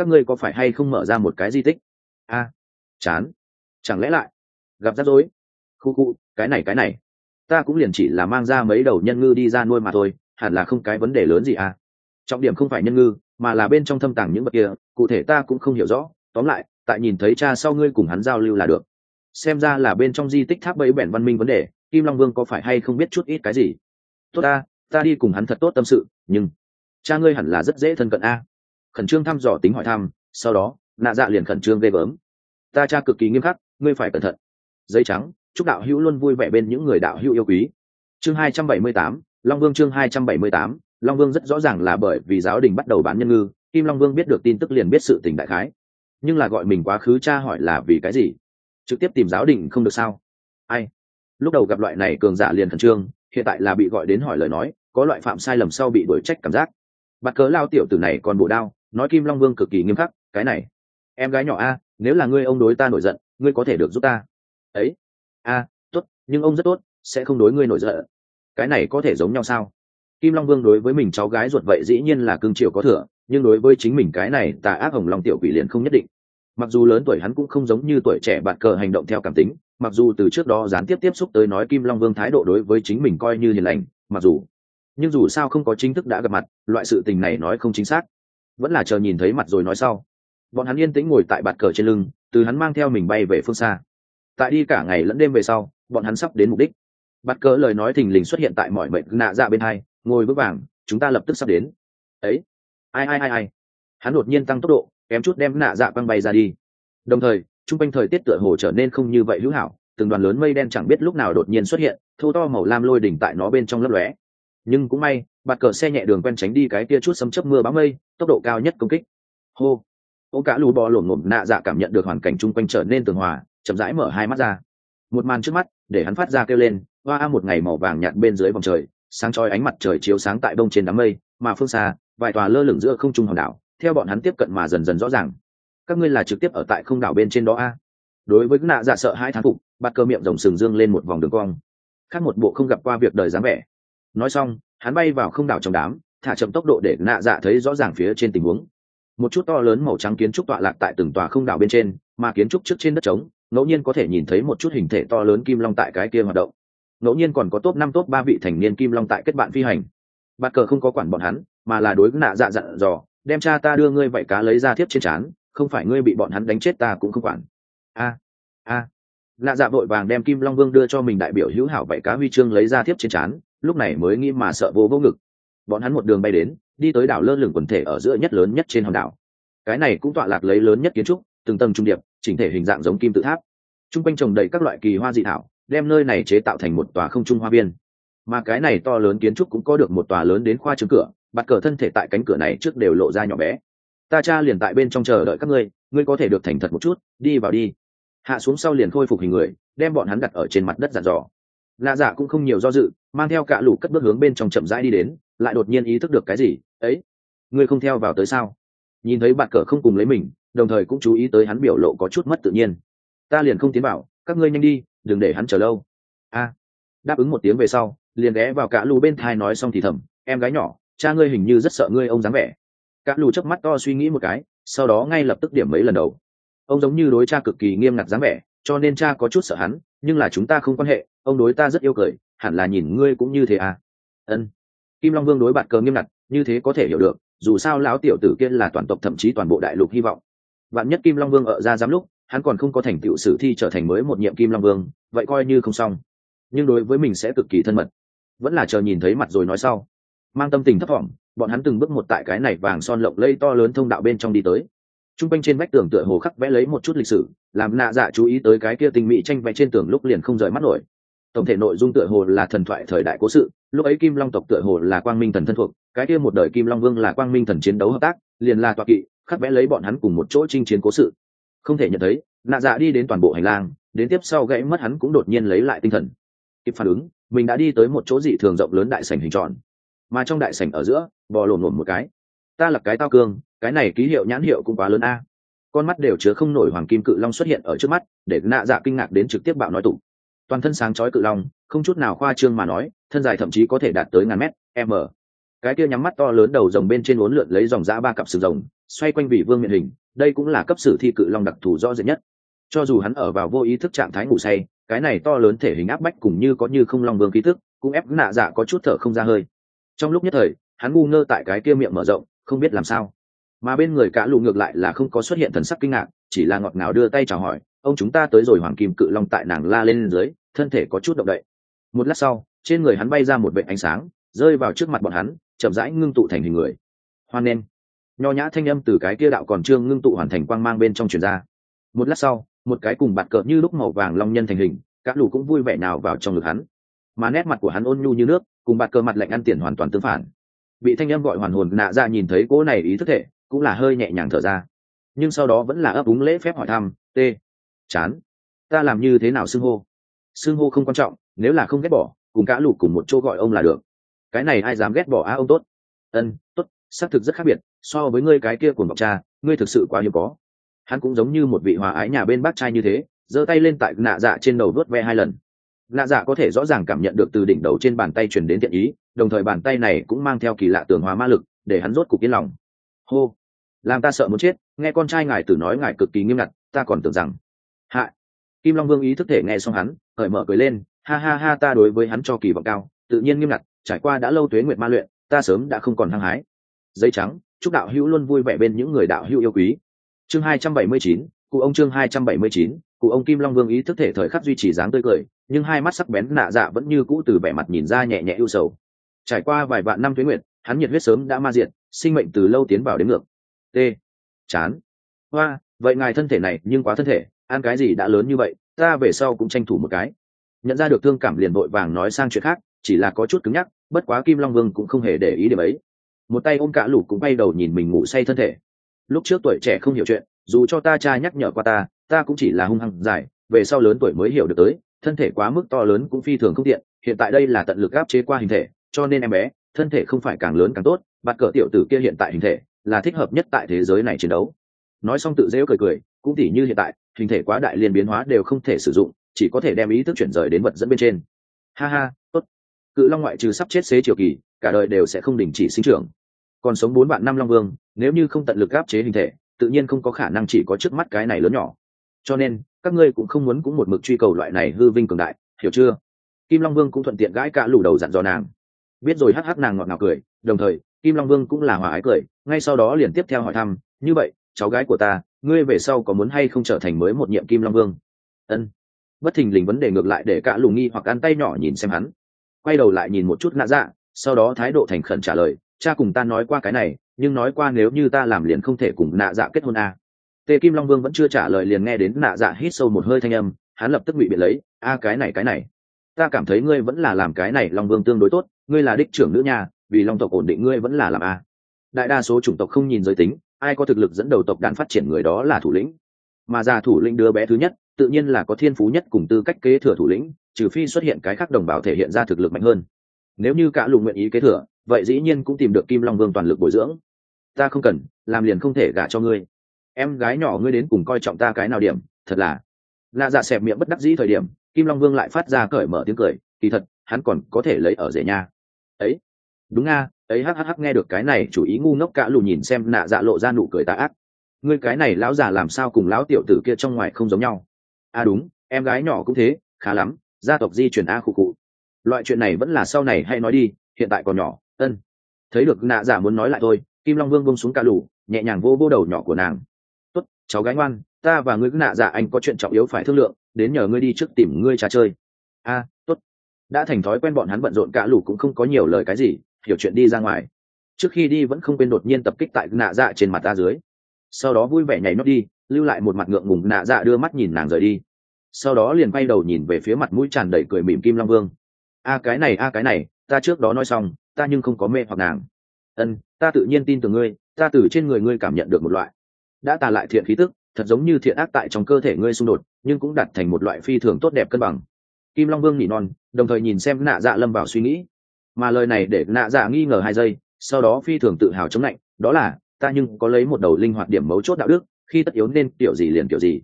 các ngươi có phải hay không mở ra một cái di tích? A, chán, chẳng lẽ lại gặp rắc rối? Khu, cái này ta cũng liền chỉ là mang ra mấy đầu nhân ngư đi ra nuôi mà thôi, hẳn là không cái vấn đề lớn gì à. Trọng điểm không phải nhân ngư mà là bên trong thâm tàng những vật kia, cụ thể ta cũng không hiểu rõ, tóm lại tại nhìn thấy cha sau ngươi cùng hắn giao lưu là được. Xem ra là bên trong di tích tháp bẫy bẻn văn minh vấn đề, Kim Long Vương có phải hay không biết chút ít cái gì? Tốt ta đi cùng hắn thật tốt tâm sự, nhưng cha ngươi hẳn là rất dễ thân cận a. Khẩn trương thăm dò tính hỏi thăm, sau đó nạ dạ liền khẩn trương ghê gớm. Ta cha cực kỳ nghiêm khắc, ngươi phải cẩn thận. Giấy trắng, chúc đạo hữu luôn vui vẻ bên những người đạo hữu yêu quý. Chương 278, Long Vương. Chương 278, Long Vương rất rõ ràng là bởi vì giáo đình bắt đầu bán nhân ngư, Kim Long Vương biết được tin tức liền biết sự tình đại khái. Nhưng là gọi mình quá khứ cha hỏi là vì cái gì? Trực tiếp tìm giáo đình không được sao? Ai? Lúc đầu gặp loại này cường giả liền khẩn trương, hiện tại là bị gọi đến hỏi lời nói, có loại phạm sai lầm sau bị đuổi trách cảm giác. Bạt cớ lao tiểu tử này còn bổ đao, nói Kim Long Vương cực kỳ nghiêm khắc, cái này, em gái nhỏ a, nếu là ngươi ông đối ta nổi giận, ngươi có thể được giúp ta. Ấy, tốt, nhưng ông rất tốt, sẽ không đối ngươi nổi giận. Cái này có thể giống nhau sao? Kim Long Vương đối với mình cháu gái ruột vậy dĩ nhiên là cưng chiều có thừa, nhưng đối với chính mình cái này tà ác hồng long tiểu quỷ liền không nhất định. Mặc dù lớn tuổi hắn cũng không giống như tuổi trẻ bạt cờ hành động theo cảm tính, mặc dù từ trước đó gián tiếp tiếp xúc tới nói Kim Long Vương thái độ đối với chính mình coi như hiền lành, nhưng dù sao không có chính thức đã gặp mặt, loại sự tình này nói không chính xác, vẫn là chờ nhìn thấy mặt rồi nói sau. Bọn hắn yên tĩnh ngồi tại bạt cờ trên lưng, từ hắn mang theo mình bay về phương xa. Tại đi cả ngày lẫn đêm về sau, bọn hắn sắp đến mục đích. Bạt cờ lời nói thình lình xuất hiện tại mọi mệnh nạ dạ bên hai, ngồi vững vàng, chúng ta lập tức sắp đến. Ấy, ai, hắn đột nhiên tăng tốc độ, kém chút đem nạ dạ quăng bay ra đi. Đồng thời trung quanh thời tiết tựa hồ trở nên không như vậy hữu hảo, từng đoàn lớn mây đen chẳng biết lúc nào đột nhiên xuất hiện, thô to màu lam lôi đỉnh tại nó bên trong lấp lóe. Nhưng cũng may bạt cờ xe nhẹ đường quen tránh đi cái kia chút sấm chớp mưa bão mây, tốc độ cao nhất công kích. Hô, ô cả lù bò lổm ngổm nạ dạ cảm nhận được hoàn cảnh chung quanh trở nên tường hòa, chậm rãi mở hai mắt ra. Một màn trước mắt để hắn phát ra kêu lên, hoa một ngày màu vàng nhạt bên dưới vòng trời, sáng chói ánh mặt trời chiếu sáng tại đông trên đám mây, mà phương xa vài tòa lơ lửng giữa không trung hòn đảo theo bọn hắn tiếp cận mà dần dần rõ ràng. Các ngươi là trực tiếp ở tại không đảo bên trên đó a? Đối với nạ dạ sợ hai thán phục, bạt cờ miệng rồng sừng dương lên một vòng đường cong, khác một bộ không gặp qua việc đời dáng vẻ. Nói xong hắn bay vào không đảo trong đám, thả chậm tốc độ để nạ dạ thấy rõ ràng phía trên tình huống. Một chút to lớn màu trắng kiến trúc tọa lạc tại từng tòa không đảo bên trên, mà kiến trúc trước trên đất trống ngẫu nhiên có thể nhìn thấy một chút hình thể to lớn kim long tại cái kia hoạt động, ngẫu nhiên còn có top 5 top 3 vị thành niên kim long tại kết bạn phi hành. Bạt cờ không có quản bọn hắn, mà là đối nạ dạ dặn dò, đem cha ta đưa ngươi vảy cá lấy ra thiếp trên trán, không phải ngươi bị bọn hắn đánh chết ta cũng không quản. Nạ dạ vội vàng đem Kim Long Vương đưa cho mình đại biểu hữu hảo vảy cá huy chương lấy ra thiếp trên trán, lúc này mới nghĩ mà sợ vô ngực. Bọn hắn một đường bay đến, đi tới đảo lơ lửng quần thể ở giữa nhất lớn nhất trên hòn đảo. Cái này cũng tọa lạc lấy lớn nhất kiến trúc, từng tầng trung điệp, chỉnh thể hình dạng giống kim tự tháp. Trung quanh trồng đầy các loại kỳ hoa dị thảo, đem nơi này chế tạo thành một tòa không trung hoa viên. Mà cái này to lớn kiến trúc cũng có được một tòa lớn đến khoa trương cửa, bạt cờ thân thể tại cánh cửa này trước đều lộ ra nhỏ bé. Ta cha liền tại bên trong chờ đợi các ngươi có thể được thành thật một chút, đi vào đi. Hạ xuống sau liền khôi phục hình người, đem bọn hắn đặt ở trên mặt đất dặn dò. Lạ dạ cũng không nhiều do dự, mang theo cả lũ cất bước hướng bên trong chậm rãi đi đến, lại đột nhiên ý thức được cái gì. Ấy, ngươi không theo vào tới sao? Nhìn thấy bạt cờ không cùng lấy mình, đồng thời cũng chú ý tới hắn biểu lộ có chút mất tự nhiên. Ta liền không tiến vào, các ngươi nhanh đi, đừng để hắn chờ lâu. Đáp ứng một tiếng về sau, liền ghé vào cả lũ bên thai nói xong thì thầm, em gái nhỏ, cha ngươi hình như rất sợ ngươi ông dáng vẻ. Cả lũ chớp mắt to suy nghĩ một cái, sau đó ngay lập tức điểm mấy lần đầu. Ông giống như đối cha cực kỳ nghiêm ngặt dáng vẻ, cho nên cha có chút sợ hắn, nhưng là chúng ta không quan hệ, ông đối ta rất yêu cười, hẳn là nhìn ngươi cũng như thế à? Ân. Kim Long Vương đối bạn cờ nghiêm ngặt, như thế có thể hiểu được, dù sao lão tiểu tử kia là toàn tộc thậm chí toàn bộ đại lục hy vọng. Vạn nhất Kim Long Vương ở ra giám lúc, hắn còn không có thành tựu sử thi trở thành mới một nhiệm Kim Long Vương, vậy coi như không xong. Nhưng đối với mình sẽ cực kỳ thân mật, vẫn là chờ nhìn thấy mặt rồi nói sau. Mang tâm tình thấp thỏm, bọn hắn từng bước một tại cái này vàng son lộng lẫy to lớn thông đạo bên trong đi tới. Trung quanh trên vách tường tựa hồ khắc vẽ lấy một chút lịch sử, làm nạ dạ chú ý tới cái kia tinh mỹ tranh vẽ trên tường lúc liền không rời mắt nổi. Tổng thể nội dung tựa hồ là thần thoại thời đại cố sự, lúc ấy Kim Long tộc tựa hồ là Quang Minh thần thân thuộc, cái kia một đời Kim Long Vương là Quang Minh thần chiến đấu hợp tác, liền là tọa kỵ, khắc vẽ lấy bọn hắn cùng một chỗ chinh chiến cố sự. Không thể nhận thấy, nạ dạ đi đến toàn bộ hành lang, đến tiếp sau gãy mất hắn cũng đột nhiên lấy lại tinh thần. Kịp phản ứng, mình đã đi tới một chỗ dị thường rộng lớn đại sảnh hình tròn, mà trong đại sảnh ở giữa bò lổn lổn một cái. Ta là cái tao cương, cái này ký hiệu nhãn hiệu cũng quá lớn a. Con mắt đều chứa không nổi hoàng kim cự long xuất hiện ở trước mắt, để nạ dạ kinh ngạc đến trực tiếp bạo nói tụng. Toàn thân sáng chói cự long, không chút nào khoa trương mà nói, thân dài thậm chí có thể đạt tới ngàn mét, m. cái kia nhắm mắt to lớn đầu rồng bên trên uốn lượn lấy dòng dã 3 cặp sừng rồng xoay quanh vị vương miện hình, đây cũng là cấp sử thi cự long đặc thù rõ rệt nhất. Cho dù hắn ở vào vô ý thức trạng thái ngủ say, cái này to lớn thể hình áp bách cùng như có như không long vương khí tức cũng ép nạ dạ có chút thở không ra hơi. Trong lúc nhất thời hắn ngu ngơ tại cái kia miệng mở rộng không biết làm sao, mà bên người cả lù ngược lại là không có xuất hiện thần sắc kinh ngạc, chỉ là ngọt ngào đưa tay chào hỏi, ông chúng ta tới rồi. Hoàng kim cự long tại nàng la lên dưới thân thể có chút động đậy. Một lát sau trên người hắn bay ra một vệt ánh sáng rơi vào trước mặt bọn hắn, chậm rãi ngưng tụ thành hình người. Hoan nghênh. Nho nhã thanh âm từ cái kia đạo còn trương ngưng tụ hoàn thành quang mang bên trong truyền ra. Một lát sau một cái cùng bạt cờ như lúc màu vàng long nhân thành hình, các lù cũng vui vẻ nào vào trong ngực hắn, mà nét mặt của hắn ôn nhu như nước, cùng bạt cờ mặt lạnh ăn tiền hoàn toàn tương phản. Bị thanh âm gọi hoàn hồn nạ ra nhìn thấy cỗ này ý thức thể cũng là hơi nhẹ nhàng thở ra, nhưng sau đó vẫn là ấp úng lễ phép hỏi thăm, chán, ta làm như thế nào xưng hô không quan trọng, nếu là không ghét bỏ cùng cả lù cùng một chỗ gọi ông là được. Cái này ai dám ghét bỏ ông tốt. Tốt, xác thực rất khác biệt, so với ngươi cái kia cuồng vọng cha, ngươi thực sự quá hiếm có. Hắn cũng giống như một vị hòa ái nhà bên bác trai như thế, giơ tay lên tại nạ dạ trên đầu vuốt ve 2 lần. Nạ dạ có thể rõ ràng cảm nhận được từ đỉnh đầu trên bàn tay truyền đến thiện ý, đồng thời bàn tay này cũng mang theo kỳ lạ tường hòa ma lực, để hắn rốt cục yên lòng. Hô, làm ta sợ muốn chết, nghe con trai ngài tử nói ngài cực kỳ nghiêm ngặt, ta còn tưởng rằng hạ. Kim Long Vương ý thức thể nghe xong hắn cởi mở cười lên, ha ha ha, ta đối với hắn cho kỳ vọng cao, tự nhiên nghiêm ngặt, trải qua đã lâu tuế nguyệt ma luyện, ta sớm đã không còn hăng hái. Giấy trắng, chúc đạo hữu luôn vui vẻ bên những người đạo hữu yêu quý. Chương 279, cụ ông chương 279, cụ ông. Kim Long Vương ý thức thể thời khắc duy trì dáng tươi cười, nhưng hai mắt sắc bén nạ dạ vẫn như cũ từ vẻ mặt nhìn ra nhẹ nhẹ ưu sầu. Trải qua vài vạn năm tuế nguyệt, hắn nhiệt huyết sớm đã ma diệt, sinh mệnh từ lâu tiến vào đến ngược. Chán. Hoa, vậy ngài thân thể này nhưng quá thân thể, ăn cái gì đã lớn như vậy, ta về sau cũng tranh thủ một cái. Nhận ra được thương cảm liền vội vàng nói sang chuyện khác, chỉ là có chút cứng nhắc, bất quá Kim Long Vương cũng không hề để ý điểm ấy. Một tay ôm cả lũ cũng bay đầu nhìn mình ngủ say thân thể. Lúc trước tuổi trẻ không hiểu chuyện, dù cho ta cha nhắc nhở qua ta cũng chỉ là hung hăng giải, về sau lớn tuổi mới hiểu được tới, thân thể quá mức to lớn cũng phi thường không tiện, hiện tại đây là tận lực áp chế qua hình thể, cho nên em bé, thân thể không phải càng lớn càng tốt, bạt cờ tiểu tử kia hiện tại hình thể là thích hợp nhất tại thế giới này chiến đấu. Nói xong tự dễu cười cười, cũng tỉ như hiện tại, hình thể quá đại liền biến hóa đều không thể sử dụng, chỉ có thể đem ý thức chuyển rời đến vật dẫn bên trên. Ha ha, tốt. Cự long ngoại trừ sắp chết xế chiều kỳ, cả đời đều sẽ không đình chỉ sinh trưởng. Còn sống 4 vạn năm long vương, nếu như không tận lực áp chế hình thể, tự nhiên không có khả năng chỉ có trước mắt cái này lớn nhỏ. Cho nên các ngươi cũng không muốn cũng một mực truy cầu loại này hư vinh cường đại, hiểu chưa? Kim Long Vương cũng thuận tiện gãi cả lù đầu dặn dò nàng. Biết rồi, hắc hắc nàng ngọt ngào cười, đồng thời Kim Long Vương cũng là hòa ái cười, ngay sau đó liền tiếp theo hỏi thăm, như vậy cháu gái của ta, ngươi về sau có muốn hay không trở thành mới một nhiệm Kim Long Vương? Bất thình lình vấn đề ngược lại để cả lù nghi hoặc ăn tay nhỏ nhìn xem hắn, quay đầu lại nhìn một chút nạ dạ, sau đó thái độ thành khẩn trả lời, cha cùng ta nói qua cái này, nhưng nói qua nếu như ta làm liền không thể cùng nạ dạ kết hôn à. Tề Kim Long Vương vẫn chưa trả lời liền nghe đến nạ dạ hít sâu một hơi thanh âm, hắn lập tức bị biện lấy, cái này ta cảm thấy ngươi vẫn là làm cái này Long Vương tương đối tốt, ngươi là đích trưởng nữ nha, vì Long tộc ổn định ngươi vẫn là làm a. Đại đa số chủng tộc không nhìn giới tính, ai có thực lực dẫn đầu tộc đàn phát triển người đó là thủ lĩnh, mà già thủ lĩnh đứa bé thứ nhất tự nhiên là có thiên phú nhất cùng tư cách kế thừa thủ lĩnh, trừ phi xuất hiện cái khác đồng bào thể hiện ra thực lực mạnh hơn. Nếu như cả lù nguyện ý kế thừa, vậy dĩ nhiên cũng tìm được Kim Long Vương toàn lực bồi dưỡng. Ta không cần làm liền không thể gả cho ngươi, em gái nhỏ ngươi đến cùng coi trọng ta cái nào điểm, thật là. Lạ dạ xẹp miệng bất đắc dĩ thời điểm, Kim Long Vương lại phát ra cởi mở tiếng cười, kỳ thật hắn còn có thể lấy ở rể nha. Ấy, đúng nga, ấy hắc nghe được cái này chủ ý ngu ngốc, cả lù nhìn xem nạ dạ lộ ra nụ cười tà ác. Ngươi cái này lão già làm sao cùng lão tiểu tử kia trong ngoài không giống nhau? Đúng, em gái nhỏ cũng thế, khá lắm, gia tộc di chuyển khụ khụ. Loại chuyện này vẫn là sau này hay nói đi, hiện tại còn nhỏ. Thấy được nạ dạ muốn nói lại thôi, Kim Long Vương buông xuống cả lù, nhẹ nhàng vô đầu nhỏ của nàng. Tốt, cháu gái ngoan, ta và ngươi nạ dạ anh có chuyện trọng yếu phải thương lượng, đến nhờ ngươi đi trước tìm ngươi trà chơi. Tốt. Đã thành thói quen bọn hắn bận rộn, cả lù cũng không có nhiều lời cái gì, hiểu chuyện đi ra ngoài. Trước khi đi vẫn không quên đột nhiên tập kích tại nạ dạ trên mặt ta dưới, sau đó vui vẻ nhảy nhót đi, lưu lại một mặt ngượng ngùng. Nạ dạ đưa mắt nhìn nàng rời đi, sau đó liền quay đầu nhìn về phía mặt mũi tràn đầy cười mỉm Kim Long Vương. Cái này ta trước đó nói xong, ta nhưng không có mê hoặc nàng. Ta tự nhiên tin tưởng ngươi, ta từ trên người ngươi cảm nhận được một loại đã tà lại thiện khí tức, thật giống như thiện ác tại trong cơ thể ngươi xung đột, nhưng cũng đặt thành một loại phi thường tốt đẹp cân bằng. Kim Long Vương nỉ non, đồng thời nhìn xem nạ dạ lâm vào suy nghĩ, mà lời này để nạ dạ nghi ngờ 2 giây, sau đó phi thường tự hào chống lạnh, đó là ta nhưng có lấy một đầu linh hoạt điểm mấu chốt đạo đức, khi tất yếu nên kiểu gì liền kiểu gì.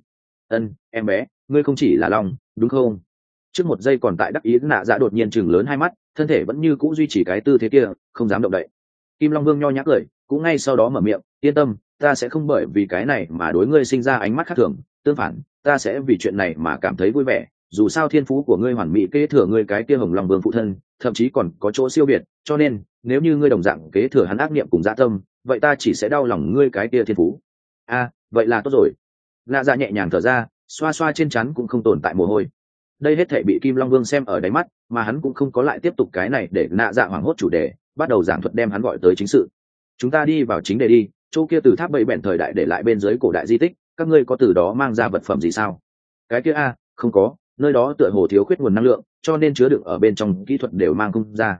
Em bé, ngươi không chỉ là Long, đúng không? Trước một giây còn tại đắc ý, nạ dạ đột nhiên chừng lớn 2 mắt, thân thể vẫn như cũ duy trì cái tư thế kia, không dám động đậy. Kim Long Vương nho nhã cười, cũng ngay sau đó mở miệng, yên tâm, ta sẽ không bởi vì cái này mà đối ngươi sinh ra ánh mắt khác thường, tương phản, ta sẽ vì chuyện này mà cảm thấy vui vẻ. Dù sao thiên phú của ngươi hoàn mỹ kế thừa ngươi cái kia Hồng Long Vương phụ thân, thậm chí còn có chỗ siêu việt, cho nên nếu như ngươi đồng dạng kế thừa hắn ác niệm cùng dạ tâm, vậy ta chỉ sẽ đau lòng ngươi cái kia thiên phú. Vậy là tốt rồi. Nạ Dạ nhẹ nhàng thở ra, xoa xoa trên trán cũng không tồn tại mồ hôi. Đây hết thảy bị Kim Long Vương xem ở đáy mắt, mà hắn cũng không có lại tiếp tục cái này để Nạ Dạ hoảng hốt chủ đề, bắt đầu giảng thuật đem hắn gọi tới chính sự. Chúng ta đi vào chính đề đi, chỗ kia từ tháp bậy bẹn thời đại để lại bên dưới cổ đại di tích, các ngươi có từ đó mang ra vật phẩm gì sao? Cái kia không có, nơi đó tựa hồ thiếu khuyết nguồn năng lượng, cho nên chứa đựng ở bên trong kỹ thuật đều mang không ra.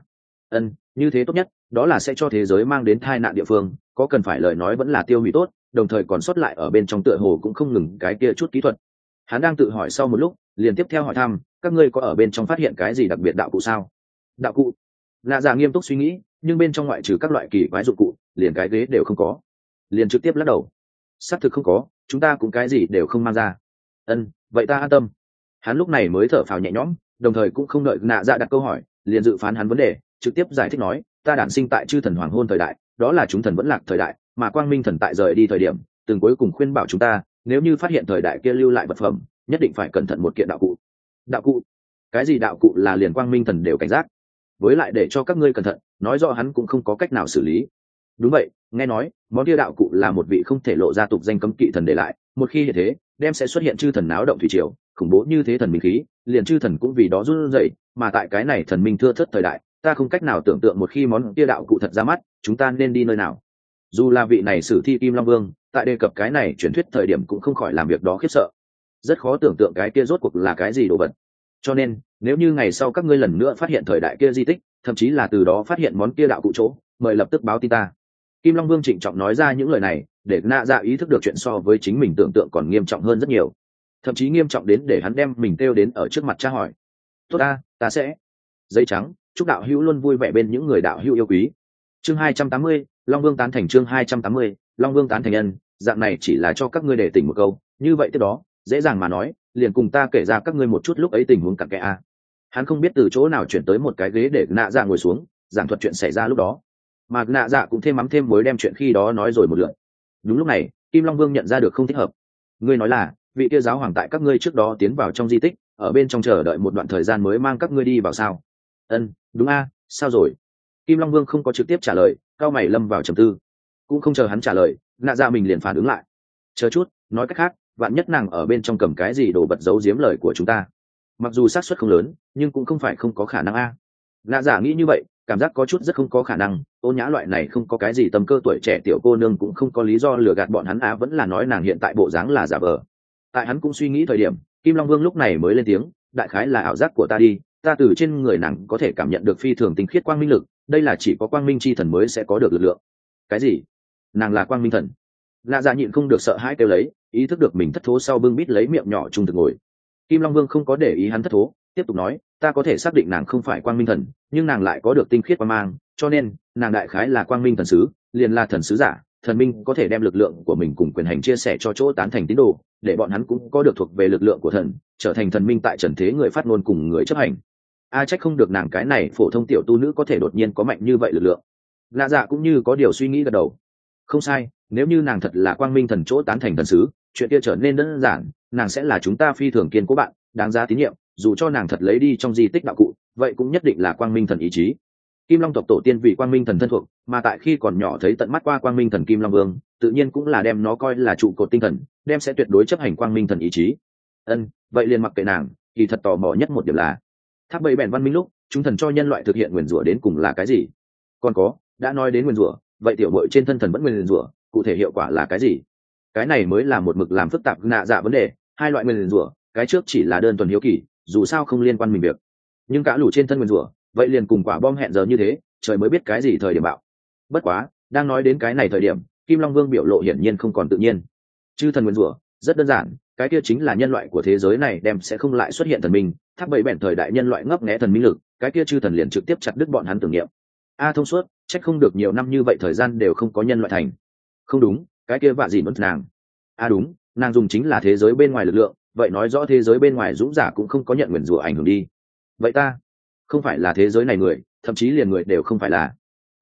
Như thế tốt nhất, đó là sẽ cho thế giới mang đến tai nạn địa phương, có cần phải lời nói vẫn là tiêu hủy tốt, đồng thời còn sót lại ở bên trong tựa hồ cũng không ngừng cái kia chút kỹ thuật. Hắn đang tự hỏi sau một lúc, liền tiếp theo hỏi thăm, các ngươi có ở bên trong phát hiện cái gì đặc biệt đạo cụ sao? Đạo cụ? Nạ Dạ nghiêm túc suy nghĩ, nhưng bên trong ngoại trừ các loại kỳ quái dụng cụ, liền cái ghế đều không có. Liền trực tiếp lắc đầu. Xác thực không có, chúng ta cũng cái gì đều không mang ra. Vậy ta an tâm. Hắn lúc này mới thở phào nhẹ nhõm, đồng thời cũng không đợi Nạ Dạ đặt câu hỏi, liền dự phán hắn vấn đề, trực tiếp giải thích nói, ta đản sinh tại chư thần hoàng hôn thời đại, đó là chúng thần vẫn lạc thời đại, mà quang minh thần tại rời đi thời điểm, từng cuối cùng khuyên bảo chúng ta, nếu như phát hiện thời đại kia lưu lại vật phẩm, nhất định phải cẩn thận một kiện đạo cụ. Đạo cụ? Cái gì đạo cụ là liền quang minh thần đều cảnh giác? Với lại để cho các ngươi cẩn thận, nói rõ hắn cũng không có cách nào xử lý. Đúng vậy, nghe nói món kia đạo cụ là một vị không thể lộ ra tục danh cấm kỵ thần để lại, một khi hiện thế đem sẽ xuất hiện chư thần náo động thủy triều, khủng bố như thế thần minh khí, liền chư thần cũng vì đó run rẩy. Mà tại cái này thần minh thưa thớt thời đại, ta không cách nào tưởng tượng một khi món kia đạo cụ thật ra mắt, chúng ta nên đi nơi nào. Dù là vị này sử thi Kim Long Vương tại đề cập cái này truyền thuyết thời điểm cũng không khỏi làm việc đó khiếp sợ, rất khó tưởng tượng cái kia rốt cuộc là cái gì đồ vật. Cho nên nếu như ngày sau các ngươi lần nữa phát hiện thời đại kia di tích, thậm chí là từ đó phát hiện món kia đạo cụ chỗ, mời lập tức báo tin ta. Kim Long Vương trịnh trọng nói ra những lời này, để Nạ Dạ ý thức được chuyện so với chính mình tưởng tượng còn nghiêm trọng hơn rất nhiều, thậm chí nghiêm trọng đến để hắn đem mình kêu đến ở trước mặt tra hỏi. Tốt ta sẽ. Giấy trắng, chúc đạo hữu luôn vui vẻ bên những người đạo hữu yêu quý. Chương 280, Long Vương tán thành. Chương 280, Long Vương tán thành nhân, dạng này chỉ là cho các ngươi để tỉnh một câu, như vậy tiếp đó, dễ dàng mà nói, liền cùng ta kể ra các ngươi một chút lúc ấy tình huống cặn kẽ Hắn không biết từ chỗ nào chuyển tới một cái ghế để Nạ Dạ ngồi xuống, giảng thuật chuyện xảy ra lúc đó. Mà Nạ Dạ cũng thêm mắm thêm muối đem chuyện khi đó nói rồi một lượt. Đúng lúc này, Kim Long Vương nhận ra được không thích hợp. Ngươi nói là vị kia giáo hoàng tại các ngươi trước đó tiến vào trong di tích, ở bên trong chờ đợi một đoạn thời gian mới mang các ngươi đi vào sao? Đúng sao rồi? Kim Long Vương không có trực tiếp trả lời, cao mày lâm vào trầm tư. Cũng không chờ hắn trả lời, Nạ Dạ mình liền phản ứng lại. Chờ chút, nói cách khác, vạn nhất nàng ở bên trong cầm cái gì đồ vật giấu giếm lời của chúng ta. Mặc dù xác suất không lớn, nhưng cũng không phải không có khả năng Nạ Dạ nghĩ như vậy, cảm giác có chút rất không có khả năng. Ôn Nhã loại này không có cái gì tâm cơ tuổi trẻ tiểu cô nương cũng không có lý do lừa gạt bọn hắn vẫn là nói nàng hiện tại bộ dáng là giả vờ. Tại hắn cũng suy nghĩ thời điểm, Kim Long Vương lúc này mới lên tiếng, đại khái là ảo giác của ta đi, ta từ trên người nàng có thể cảm nhận được phi thường tinh khiết quang minh lực, đây là chỉ có quang minh chi thần mới sẽ có được lực lượng. Cái gì? Nàng là quang minh thần? Nạ Dạ nhịn không được sợ hãi kêu lấy, ý thức được mình thất thố sau bưng bít lấy miệng nhỏ trung thực ngồi. Kim Long Vương không có để ý hắn thất thố, tiếp tục nói, ta có thể xác định nàng không phải quang minh thần, nhưng nàng lại có được tinh khiết quang mang, cho nên nàng đại khái là quang minh thần sứ, liền là thần sứ giả. Thần minh có thể đem lực lượng của mình cùng quyền hành chia sẻ cho chỗ tán thành tín đồ, để bọn hắn cũng có được thuộc về lực lượng của thần, trở thành thần minh tại trần thế người phát ngôn cùng người chấp hành. Trách không được nàng cái này phổ thông tiểu tu nữ có thể đột nhiên có mạnh như vậy lực lượng. Nạ Dạ cũng như có điều suy nghĩ gật đầu. Không sai, nếu như nàng thật là quang minh thần chỗ tán thành thần sứ, chuyện kia trở nên đơn giản, nàng sẽ là chúng ta phi thường kiên cố bạn, đáng giá tín nhiệm. Dù cho nàng thật lấy đi trong di tích đạo cụ, vậy cũng nhất định là quang minh thần ý chí. Kim Long tộc tổ tiên vì quang minh thần thân thuộc, mà tại khi còn nhỏ thấy tận mắt qua quang minh thần Kim Long Vương, tự nhiên cũng là đem nó coi là trụ cột tinh thần, đem sẽ tuyệt đối chấp hành quang minh thần ý chí. Vậy liền mặc kệ nàng, kỳ thật tò mò nhất một điểm là tháp bầy bèn văn minh lúc chúng thần cho nhân loại thực hiện nguyền rủa đến cùng là cái gì? Còn có, đã nói đến nguyền rủa, vậy tiểu muội trên thân thần vẫn nguyền rủa, cụ thể hiệu quả là cái gì? Cái này mới là một mực làm phức tạp Nạ Dạ vấn đề. Hai loại nguyền rủa, cái trước chỉ là đơn thuần hiếu kỳ, dù sao không liên quan mình việc, nhưng cả lũ trên thân nguyền rủa, vậy liền cùng quả bom hẹn giờ như thế, trời mới biết cái gì thời điểm bạo. Bất quá, đang nói đến cái này thời điểm, Kim Long Vương biểu lộ hiển nhiên không còn tự nhiên. Chư thần nguyền rủa rất đơn giản, cái kia chính là nhân loại của thế giới này đem sẽ không lại xuất hiện thần minh, tháp bậy bẹn thời đại nhân loại ngấp nghé thần minh lực, cái kia chư thần liền trực tiếp chặt đứt bọn hắn tưởng niệm. Thông suốt, trách không được nhiều năm như vậy thời gian đều không có nhân loại thành. Không đúng, cái kia vạ gì mất nàng. Đúng, nàng dùng chính là thế giới bên ngoài lực lượng, vậy nói rõ thế giới bên ngoài dũng giả cũng không có nhận nguyền rủa ảnh hưởng đi. Vậy ta không phải là thế giới này người, thậm chí liền người đều không phải là. Nhưng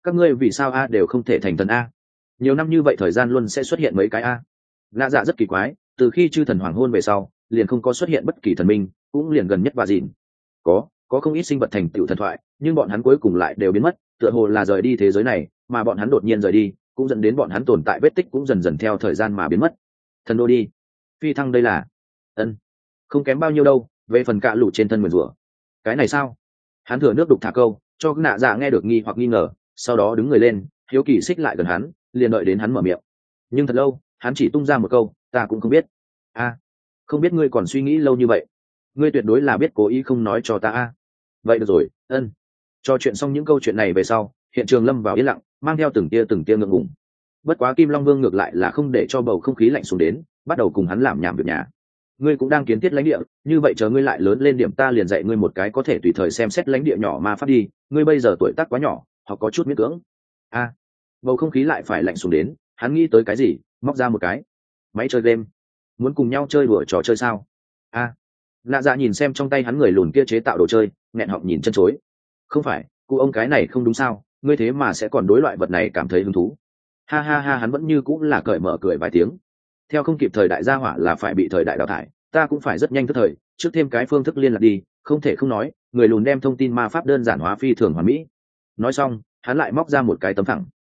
các ngươi vì sao a đều không thể thành thần a? Nhiều năm như vậy thời gian luôn sẽ xuất hiện mấy cái a. Nạ dạ rất kỳ quái, từ khi chư thần hoàng hôn về sau liền không có xuất hiện bất kỳ thần minh, cũng liền gần nhất và dìn có không ít sinh vật thành tựu thần thoại, nhưng bọn hắn cuối cùng lại đều biến mất, tựa hồ là rời đi thế giới này, mà bọn hắn đột nhiên rời đi cũng dẫn đến bọn hắn tồn tại vết tích cũng dần dần theo thời gian mà biến mất. Thần đô đi phi thăng đây là ân không kém bao nhiêu đâu, về phần cạ lụ trên thân nguyền rủa cái này sao? Hắn thừa nước đục thả câu cho nạ dạ nghe được nghi hoặc nghi ngờ, sau đó đứng người lên hiếu kỳ xích lại gần hắn, liền đợi đến hắn mở miệng. Nhưng thật lâu hắn chỉ tung ra một câu, ta cũng không biết. A, không biết ngươi còn suy nghĩ lâu như vậy, ngươi tuyệt đối là biết cố ý không nói cho ta a. Vậy được rồi, ân. Trò chuyện xong những câu chuyện này về sau, hiện trường lâm vào yên lặng, mang theo từng tia ngượng ngùng. Bất quá Kim Long Vương ngược lại là không để cho bầu không khí lạnh xuống đến, bắt đầu cùng hắn làm nhảm việc nhà. Ngươi cũng đang kiến thiết lãnh địa, như vậy chờ ngươi lại lớn lên điểm ta liền dạy ngươi một cái có thể tùy thời xem xét lãnh địa nhỏ ma pháp đi, ngươi bây giờ tuổi tác quá nhỏ, họ có chút miễn cưỡng. A, bầu không khí lại phải lạnh xuống đến, hắn nghĩ tới cái gì, móc ra một cái máy chơi game. Muốn cùng nhau chơi đùa trò chơi sao? A, nạ dạ nhìn xem trong tay hắn người lùn kia chế tạo đồ chơi, nghẹn họng nhìn chân chối. Không phải, cụ ông cái này không đúng sao, ngươi thế mà sẽ còn đối loại vật này cảm thấy hứng thú? Ha ha ha, hắn vẫn như cũng là cởi mở cười vài tiếng. Theo không kịp thời đại gia hỏa là phải bị thời đại đào thải, ta cũng phải rất nhanh tức thời, trước thêm cái phương thức liên lạc đi, không thể không nói, người lùn đem thông tin ma pháp đơn giản hóa phi thường hoàn mỹ. Nói xong hắn lại móc ra một cái tấm thẳng.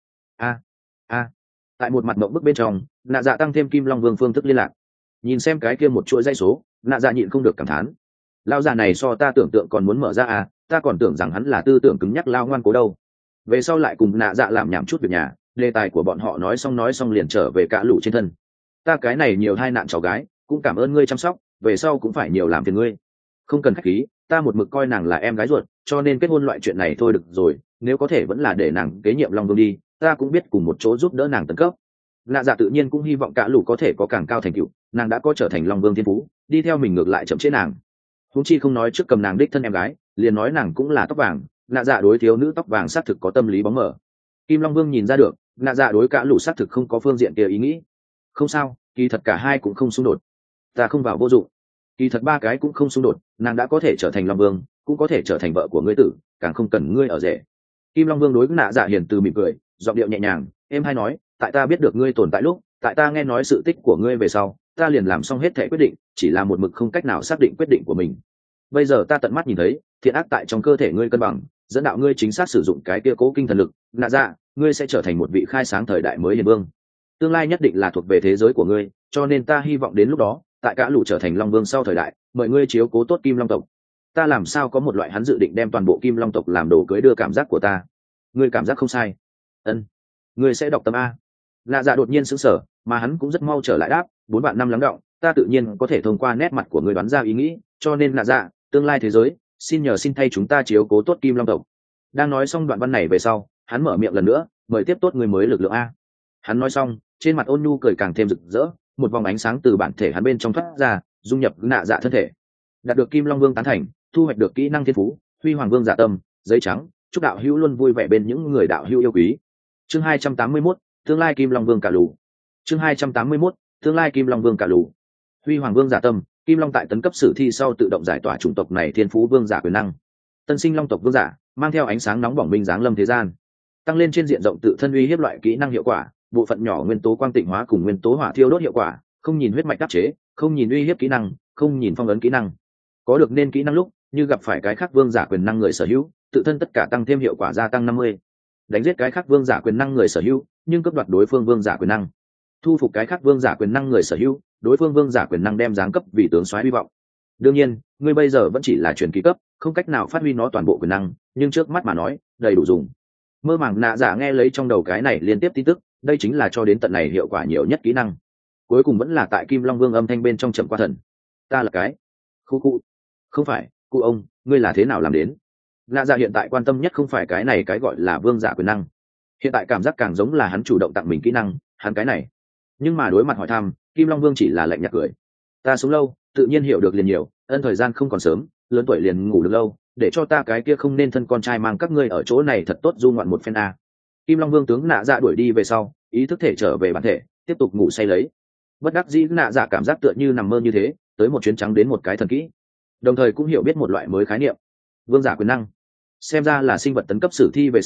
A, tại một mặt mộng bức bên trong, nạ dạ tăng thêm Kim Long Vương phương thức liên lạc. Nhìn xem cái kia một chuỗi dãy số, nạ dạ nhịn không được cảm thán, lao già này so ta tưởng tượng còn muốn mở ra à, ta còn tưởng rằng hắn là tư tưởng cứng nhắc lao ngoan cố đâu. Về sau lại cùng nạ dạ làm nhảm chút việc nhà, đề tài của bọn họ nói xong liền trở về cả lũ trên thân. Ta cái này nhiều hai nạn cháu gái, cũng cảm ơn ngươi chăm sóc, về sau cũng phải nhiều làm phiền ngươi. Không cần khách khí, ta một mực coi nàng là em gái ruột, cho nên kết hôn loại chuyện này thôi được rồi, nếu có thể vẫn là để nàng kế nhiệm Long Vương đi, ta cũng biết cùng một chỗ giúp đỡ nàng tấn cấp. Nạ dạ tự nhiên cũng hy vọng cả lũ có thể có càng cao thành tựu, nàng đã có trở thành Long Vương thiên phú, đi theo mình ngược lại chậm chế nàng. Huống chi không nói trước cầm nàng đích thân em gái, liền nói nàng cũng là tóc vàng, nạ dạ đối thiếu nữ tóc vàng xác thực có tâm lý bóng mờ. Kim Long Vương nhìn ra được, nạ dạ đối cả lũ xác thực không có phương diện kia ý nghĩ. Không sao, kỳ thật cả hai cũng không xung đột, ta không vào vô dụng. Kỳ thật ba cái cũng không xung đột, nàng đã có thể trở thành Long Vương, cũng có thể trở thành vợ của ngươi tử, càng không cần ngươi ở rể. Kim Long Vương đối với nạ dạ hiền từ mỉm cười, giọng điệu nhẹ nhàng em hay nói, tại ta biết được ngươi tồn tại lúc, tại ta nghe nói sự tích của ngươi về sau, ta liền làm xong hết thể quyết định, chỉ là một mực không cách nào xác định quyết định của mình. Bây giờ ta tận mắt nhìn thấy thiện ác tại trong cơ thể ngươi cân bằng, dẫn đạo ngươi chính xác sử dụng cái kia cố kinh thần lực, nạ dạ ngươi sẽ trở thành một vị khai sáng thời đại mới hiền vương, tương lai nhất định là thuộc về thế giới của ngươi, cho nên ta hy vọng đến lúc đó tại cả lũ trở thành Long Vương sau thời đại, mời ngươi chiếu cố tốt Kim Long tộc. Ta làm sao có một loại hắn dự định đem toàn bộ Kim Long tộc làm đồ cưới đưa cảm giác của ta. Ngươi cảm giác không sai. Ân, ngươi sẽ đọc tâm a. Nạ dạ đột nhiên sững sờ, mà hắn cũng rất mau trở lại đáp, 4 vạn năm lắng đọng, ta tự nhiên có thể thông qua nét mặt của ngươi đoán ra ý nghĩ, cho nên nạ dạ, tương lai thế giới, xin thay chúng ta chiếu cố tốt Kim Long tộc. Đang nói xong đoạn văn này về sau, hắn mở miệng lần nữa, mời tiếp tốt người mới lực lượng a. Hắn nói xong, trên mặt ôn nhu cười càng thêm rực rỡ, một vòng ánh sáng từ bản thể hắn bên trong thoát ra, dung nhập nạ dạ thân thể. Đạt được Kim Long Vương tán thành, thu hoạch được kỹ năng thiên phú Huy Hoàng Vương giả tâm, giấy trắng, chúc đạo hữu luôn vui vẻ bên những người đạo hữu yêu quý. Chương 281, tương lai Kim Long Vương cả lù. Chương 281, tương lai Kim Long Vương cả lù. Huy Hoàng Vương giả tâm, Kim Long tại tấn cấp sử thi sau tự động giải tỏa chủng tộc này thiên phú vương giả quyền năng. Tân sinh Long tộc vương giả, mang theo ánh sáng nóng bỏng minh giáng lâm thế gian, tăng lên trên diện rộng tự thân uy hiếp loại kỹ năng hiệu quả, bộ phận nhỏ nguyên tố quang tịnh hóa cùng nguyên tố hỏa thiêu đốt hiệu quả, không nhìn huyết mạch đắc chế, không nhìn uy hiếp kỹ năng, không nhìn phong ấn kỹ năng. Có được nên kỹ năng lúc, như gặp phải cái khác vương giả quyền năng người sở hữu, tự thân tất cả tăng thêm hiệu quả gia tăng 50. Đánh giết cái khác vương giả quyền năng người sở hữu, nhưng cướp đoạt đối phương vương giả quyền năng. Thu phục cái khác vương giả quyền năng người sở hữu, đối phương vương giả quyền năng đem giáng cấp vì tướng soái hy vọng. Đương nhiên, ngươi bây giờ vẫn chỉ là truyền kỳ cấp, không cách nào phát huy nó toàn bộ quyền năng, nhưng trước mắt mà nói, đầy đủ dùng. Mơ màng nạ giả nghe lấy trong đầu cái này liên tiếp tin tức, đây chính là cho đến tận này hiệu quả nhiều nhất kỹ năng. Cuối cùng vẫn là tại Kim Long Vương âm thanh bên trong chậm qua thần. Ta là cái khu không phải cụ ông, ngươi là thế nào làm đến? Nạ giả hiện tại quan tâm nhất không phải cái này cái gọi là vương giả quyền năng, hiện tại cảm giác càng giống là hắn chủ động tặng mình kỹ năng, hắn cái này. Nhưng mà đối mặt hỏi thăm, Kim Long Vương chỉ là lạnh nhạt cười. Ta sống lâu, tự nhiên hiểu được liền nhiều, ân thời gian không còn sớm, lớn tuổi liền ngủ được lâu, để cho ta cái kia không nên thân con trai mang các ngươi ở chỗ này thật tốt du ngoạn một phen a. Kim Long Vương tướng nạ dạ đuổi đi về sau, ý thức thể trở về bản thể, tiếp tục ngủ say lấy. Bất đắc dĩ nạ dạ cảm giác tựa như nằm mơ như thế, tới một chuyến trắng đến một cái thần kỹ, đồng thời cũng hiểu biết một loại mới khái niệm, vương giả quyền năng. Xem ra là sinh vật tấn cấp sử thi về sau,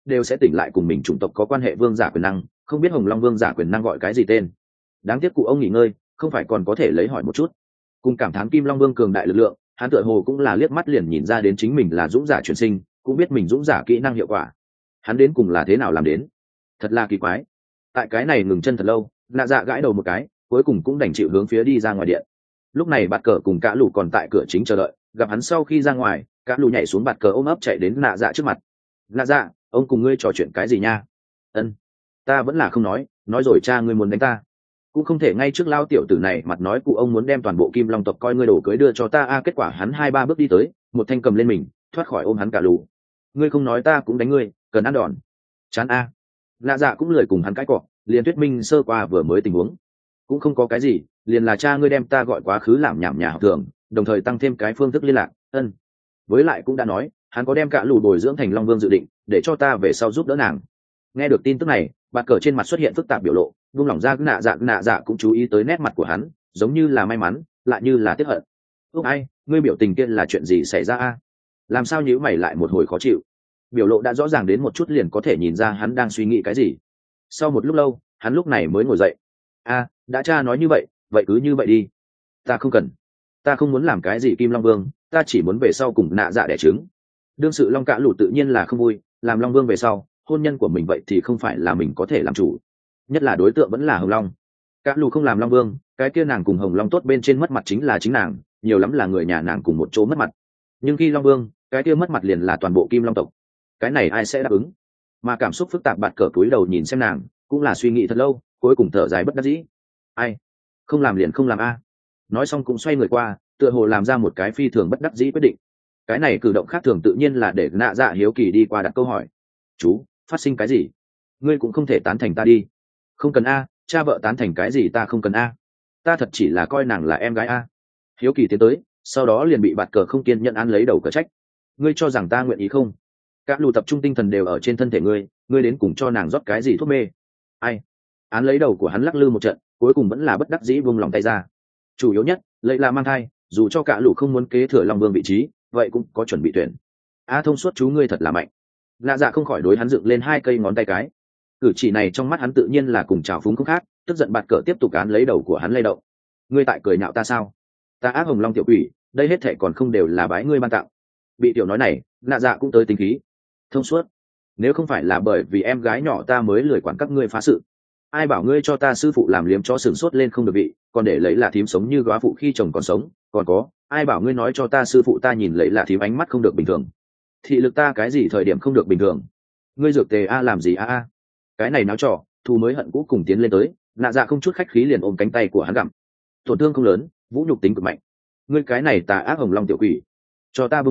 đều sẽ tỉnh lại cùng mình chủng tộc có quan hệ vương giả quyền năng, không biết hồng long vương giả quyền năng gọi cái gì tên. Đáng tiếc cụ ông nghỉ ngơi, không phải còn có thể lấy hỏi một chút. Cùng cảm thán kim long vương cường đại lực lượng, hắn tựa hồ cũng là liếc mắt liền nhìn ra đến chính mình là dũng giả chuyển sinh, cũng biết mình dũng giả kỹ năng hiệu quả. Hắn đến cùng là thế nào làm đến, thật là kỳ quái. Tại cái này ngừng chân thật lâu, nạ dạ gãi đầu một cái, cuối cùng cũng đành chịu hướng phía đi ra ngoài điện. Lúc này bạt cờ cùng cả lù còn tại cửa chính chờ đợi, gặp hắn sau khi ra ngoài, cả lù nhảy xuống bạt cờ ôm ấp chạy đến nạ dạ trước mặt. Nạ dạ, ông cùng ngươi trò chuyện cái gì nha? Ân, ta vẫn là không nói rồi cha ngươi muốn đánh ta cũng không thể ngay trước lao tiểu tử này mặt nói cụ ông muốn đem toàn bộ kim long tộc coi ngươi đổ cưới đưa cho ta kết quả hắn 2-3 bước đi tới, một thanh cầm lên mình thoát khỏi ôm hắn cả lù. Ngươi không nói ta cũng đánh ngươi, cần ăn đòn. Chán nạ dạ cũng lười cùng hắn cãi cọ, liền thuyết minh sơ qua vừa mới tình huống. Cũng không có cái gì, liền là cha ngươi đem ta gọi quá khứ làm nhảm nhà học thường, đồng thời tăng thêm cái phương thức liên lạc. Với lại cũng đã nói hắn có đem cả lù bồi dưỡng thành long vương dự định, để cho ta về sau giúp đỡ nàng. Nghe được tin tức này, bạt cờ trên mặt xuất hiện phức tạp biểu lộ, buông lỏng ra. Nạ dạ cũng chú ý tới nét mặt của hắn, giống như là may mắn lại như là tiếc hận. Ai, ngươi biểu tình kia là chuyện gì xảy ra làm sao nhíu mày lại một hồi khó chịu? Biểu lộ đã rõ ràng đến một chút liền có thể nhìn ra hắn đang suy nghĩ cái gì. Sau một lúc lâu, hắn lúc này mới ngồi dậy. Đã cha nói như vậy, vậy cứ như vậy đi. Ta không muốn làm cái gì kim long vương, ta chỉ muốn về sau cùng nạ dạ đẻ trứng. Đương sự long cạ lù tự nhiên là không vui, làm long vương về sau hôn nhân của mình vậy thì không phải là mình có thể làm chủ, nhất là đối tượng vẫn là hồng long. Cạ lù không làm long vương, cái kia nàng cùng hồng long tốt bên trên mất mặt chính là chính nàng, nhiều lắm là người nhà nàng cùng một chỗ mất mặt, nhưng khi long vương, cái kia mất mặt liền là toàn bộ kim long tộc. Cái này ai sẽ đáp ứng? Mà cảm xúc phức tạp bạt cờ cúi đầu nhìn xem nàng, cũng là suy nghĩ thật lâu, cuối cùng thở dài bất đắc dĩ. Ai không làm liền không làm nói xong cũng xoay người qua, tựa hồ làm ra một cái phi thường bất đắc dĩ quyết định. Cái này cử động khác thường tự nhiên là để nạ dạ hiếu kỳ đi qua đặt câu hỏi. Chú, phát sinh cái gì? Ngươi cũng không thể tán thành ta đi. Không cần cha vợ tán thành cái gì ta không cần ta thật chỉ là coi nàng là em gái hiếu kỳ tiến tới, sau đó liền bị bạt cờ không kiên nhận ăn lấy đầu cờ trách. Ngươi cho rằng ta nguyện ý không? Các lù tập trung tinh thần đều ở trên thân thể ngươi đến cùng cho nàng rót cái gì thuốc mê? Án lấy đầu của hắn lắc lư một trận, cuối cùng vẫn là bất đắc dĩ buông lòng tay ra. Chủ yếu nhất lấy là mang thai, dù cho cả lù không muốn kế thừa long vương vị trí, vậy cũng có chuẩn bị tuyển. Thông suốt chú ngươi thật là mạnh. Nạ dạ không khỏi đối hắn dựng lên 2 cây ngón tay cái. Cử chỉ này trong mắt hắn tự nhiên là cùng trào phúng không khác, tức giận bạt cờ tiếp tục án lấy đầu của hắn lay động. Ngươi tại cười nhạo ta sao? Ta ác hồng long tiểu quỷ, đây hết thệ còn không đều là bái ngươi ban tặng. Bị tiểu nói này, nạ dạ cũng tới tính khí. Thông suốt, nếu không phải là bởi vì em gái nhỏ ta mới lười quản các ngươi phá sự. Ai bảo ngươi cho ta sư phụ làm liếm cho sừng sốt lên không được vị, còn để lấy là thím sống như góa phụ khi chồng còn sống, còn có ai bảo ngươi nói cho ta sư phụ ta nhìn lấy là thím ánh mắt không được bình thường. Thị lực ta cái gì thời điểm không được bình thường? Ngươi dược tề làm gì cái này náo trò, thù mới hận cũ cùng tiến lên tới. Nạ dạ không chút khách khí liền ôm cánh tay của hắn gặm. Tổn thương không lớn, vũ nhục tính cực mạnh. Ngươi cái này tà ác hồng long tiểu quỷ, cho ta buông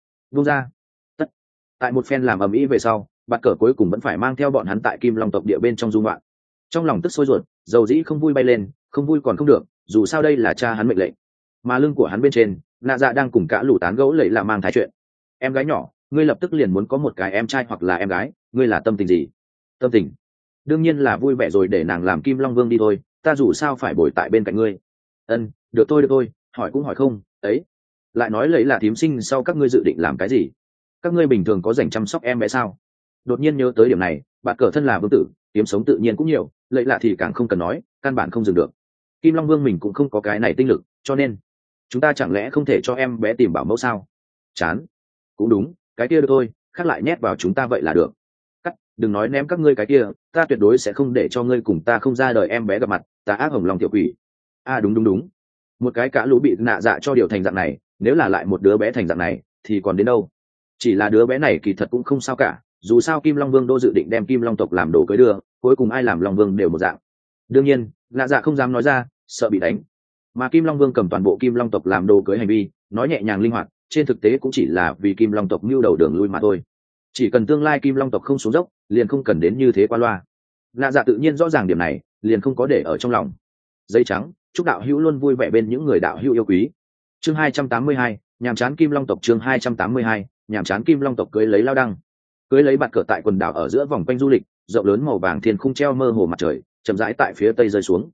ra. Tất tại một phen làm ầm ĩ về sau, bạt cờ cuối cùng vẫn phải mang theo bọn hắn tại kim long tộc địa bên trong dung loạn. Trong lòng tức sôi ruột, dầu dĩ không vui bay lên, không vui còn không được, dù sao đây là cha hắn mệnh lệnh. Mà lưng của hắn bên trên, nạ dạ đang cùng cả lũ tán gẫu lẩy là mang thái chuyện. Em gái nhỏ, ngươi lập tức liền muốn có một cái em trai hoặc là em gái, ngươi là tâm tình gì? Tâm tình đương nhiên là vui vẻ rồi, để nàng làm kim long vương đi thôi, ta dù sao phải bồi tại bên cạnh ngươi. Được thôi, hỏi cũng hỏi không ấy. Lại nói lấy là thím sinh sau các ngươi dự định làm cái gì? Các ngươi bình thường có dành chăm sóc em bé sao? Đột nhiên nhớ tới điểm này, bạn cờ thân là vương tử, kiếm sống tự nhiên cũng nhiều, lấy lạ thì càng không cần nói, căn bản không dừng được. Kim long vương mình cũng không có cái này tinh lực, cho nên chúng ta chẳng lẽ không thể cho em bé tìm bảo mẫu sao? Chán. Cũng đúng, cái kia được thôi, khác lại nhét vào chúng ta vậy là được. Đừng nói ném các ngươi cái kia, ta tuyệt đối sẽ không để cho ngươi cùng ta không ra đời em bé gặp mặt, ta ác hồng lòng tiểu quỷ. Đúng, một cái cả lũ bị nạ dạ cho điều thành dạng này, nếu là lại một đứa bé thành dạng này thì còn đến đâu. Chỉ là đứa bé này kỳ thật cũng không sao cả, dù sao kim long vương đô dự định đem kim long tộc làm đồ cưới đưa, cuối cùng ai làm long vương đều một dạng. Đương nhiên nạ dạ không dám nói ra, sợ bị đánh. Mà kim long vương cầm toàn bộ kim long tộc làm đồ cưới hành vi, nói nhẹ nhàng linh hoạt, trên thực tế cũng chỉ là vì kim long tộc mưu đầu đường lui mà thôi. Chỉ cần tương lai kim long tộc không xuống dốc, liền không cần đến như thế qua loa. Nạ dạ tự nhiên rõ ràng điểm này, liền không có để ở trong lòng. Giấy trắng, chúc đạo hữu luôn vui vẻ bên những người đạo hữu yêu quý. Chương 282, nhàm chán kim long tộc. Chương 282, nhàm chán kim long tộc cưới lấy lao đăng. Cưới lấy bạt cờ tại quần đảo ở giữa vòng quanh du lịch, rộng lớn màu vàng thiên khung treo mơ hồ mặt trời, chậm rãi tại phía tây rơi xuống.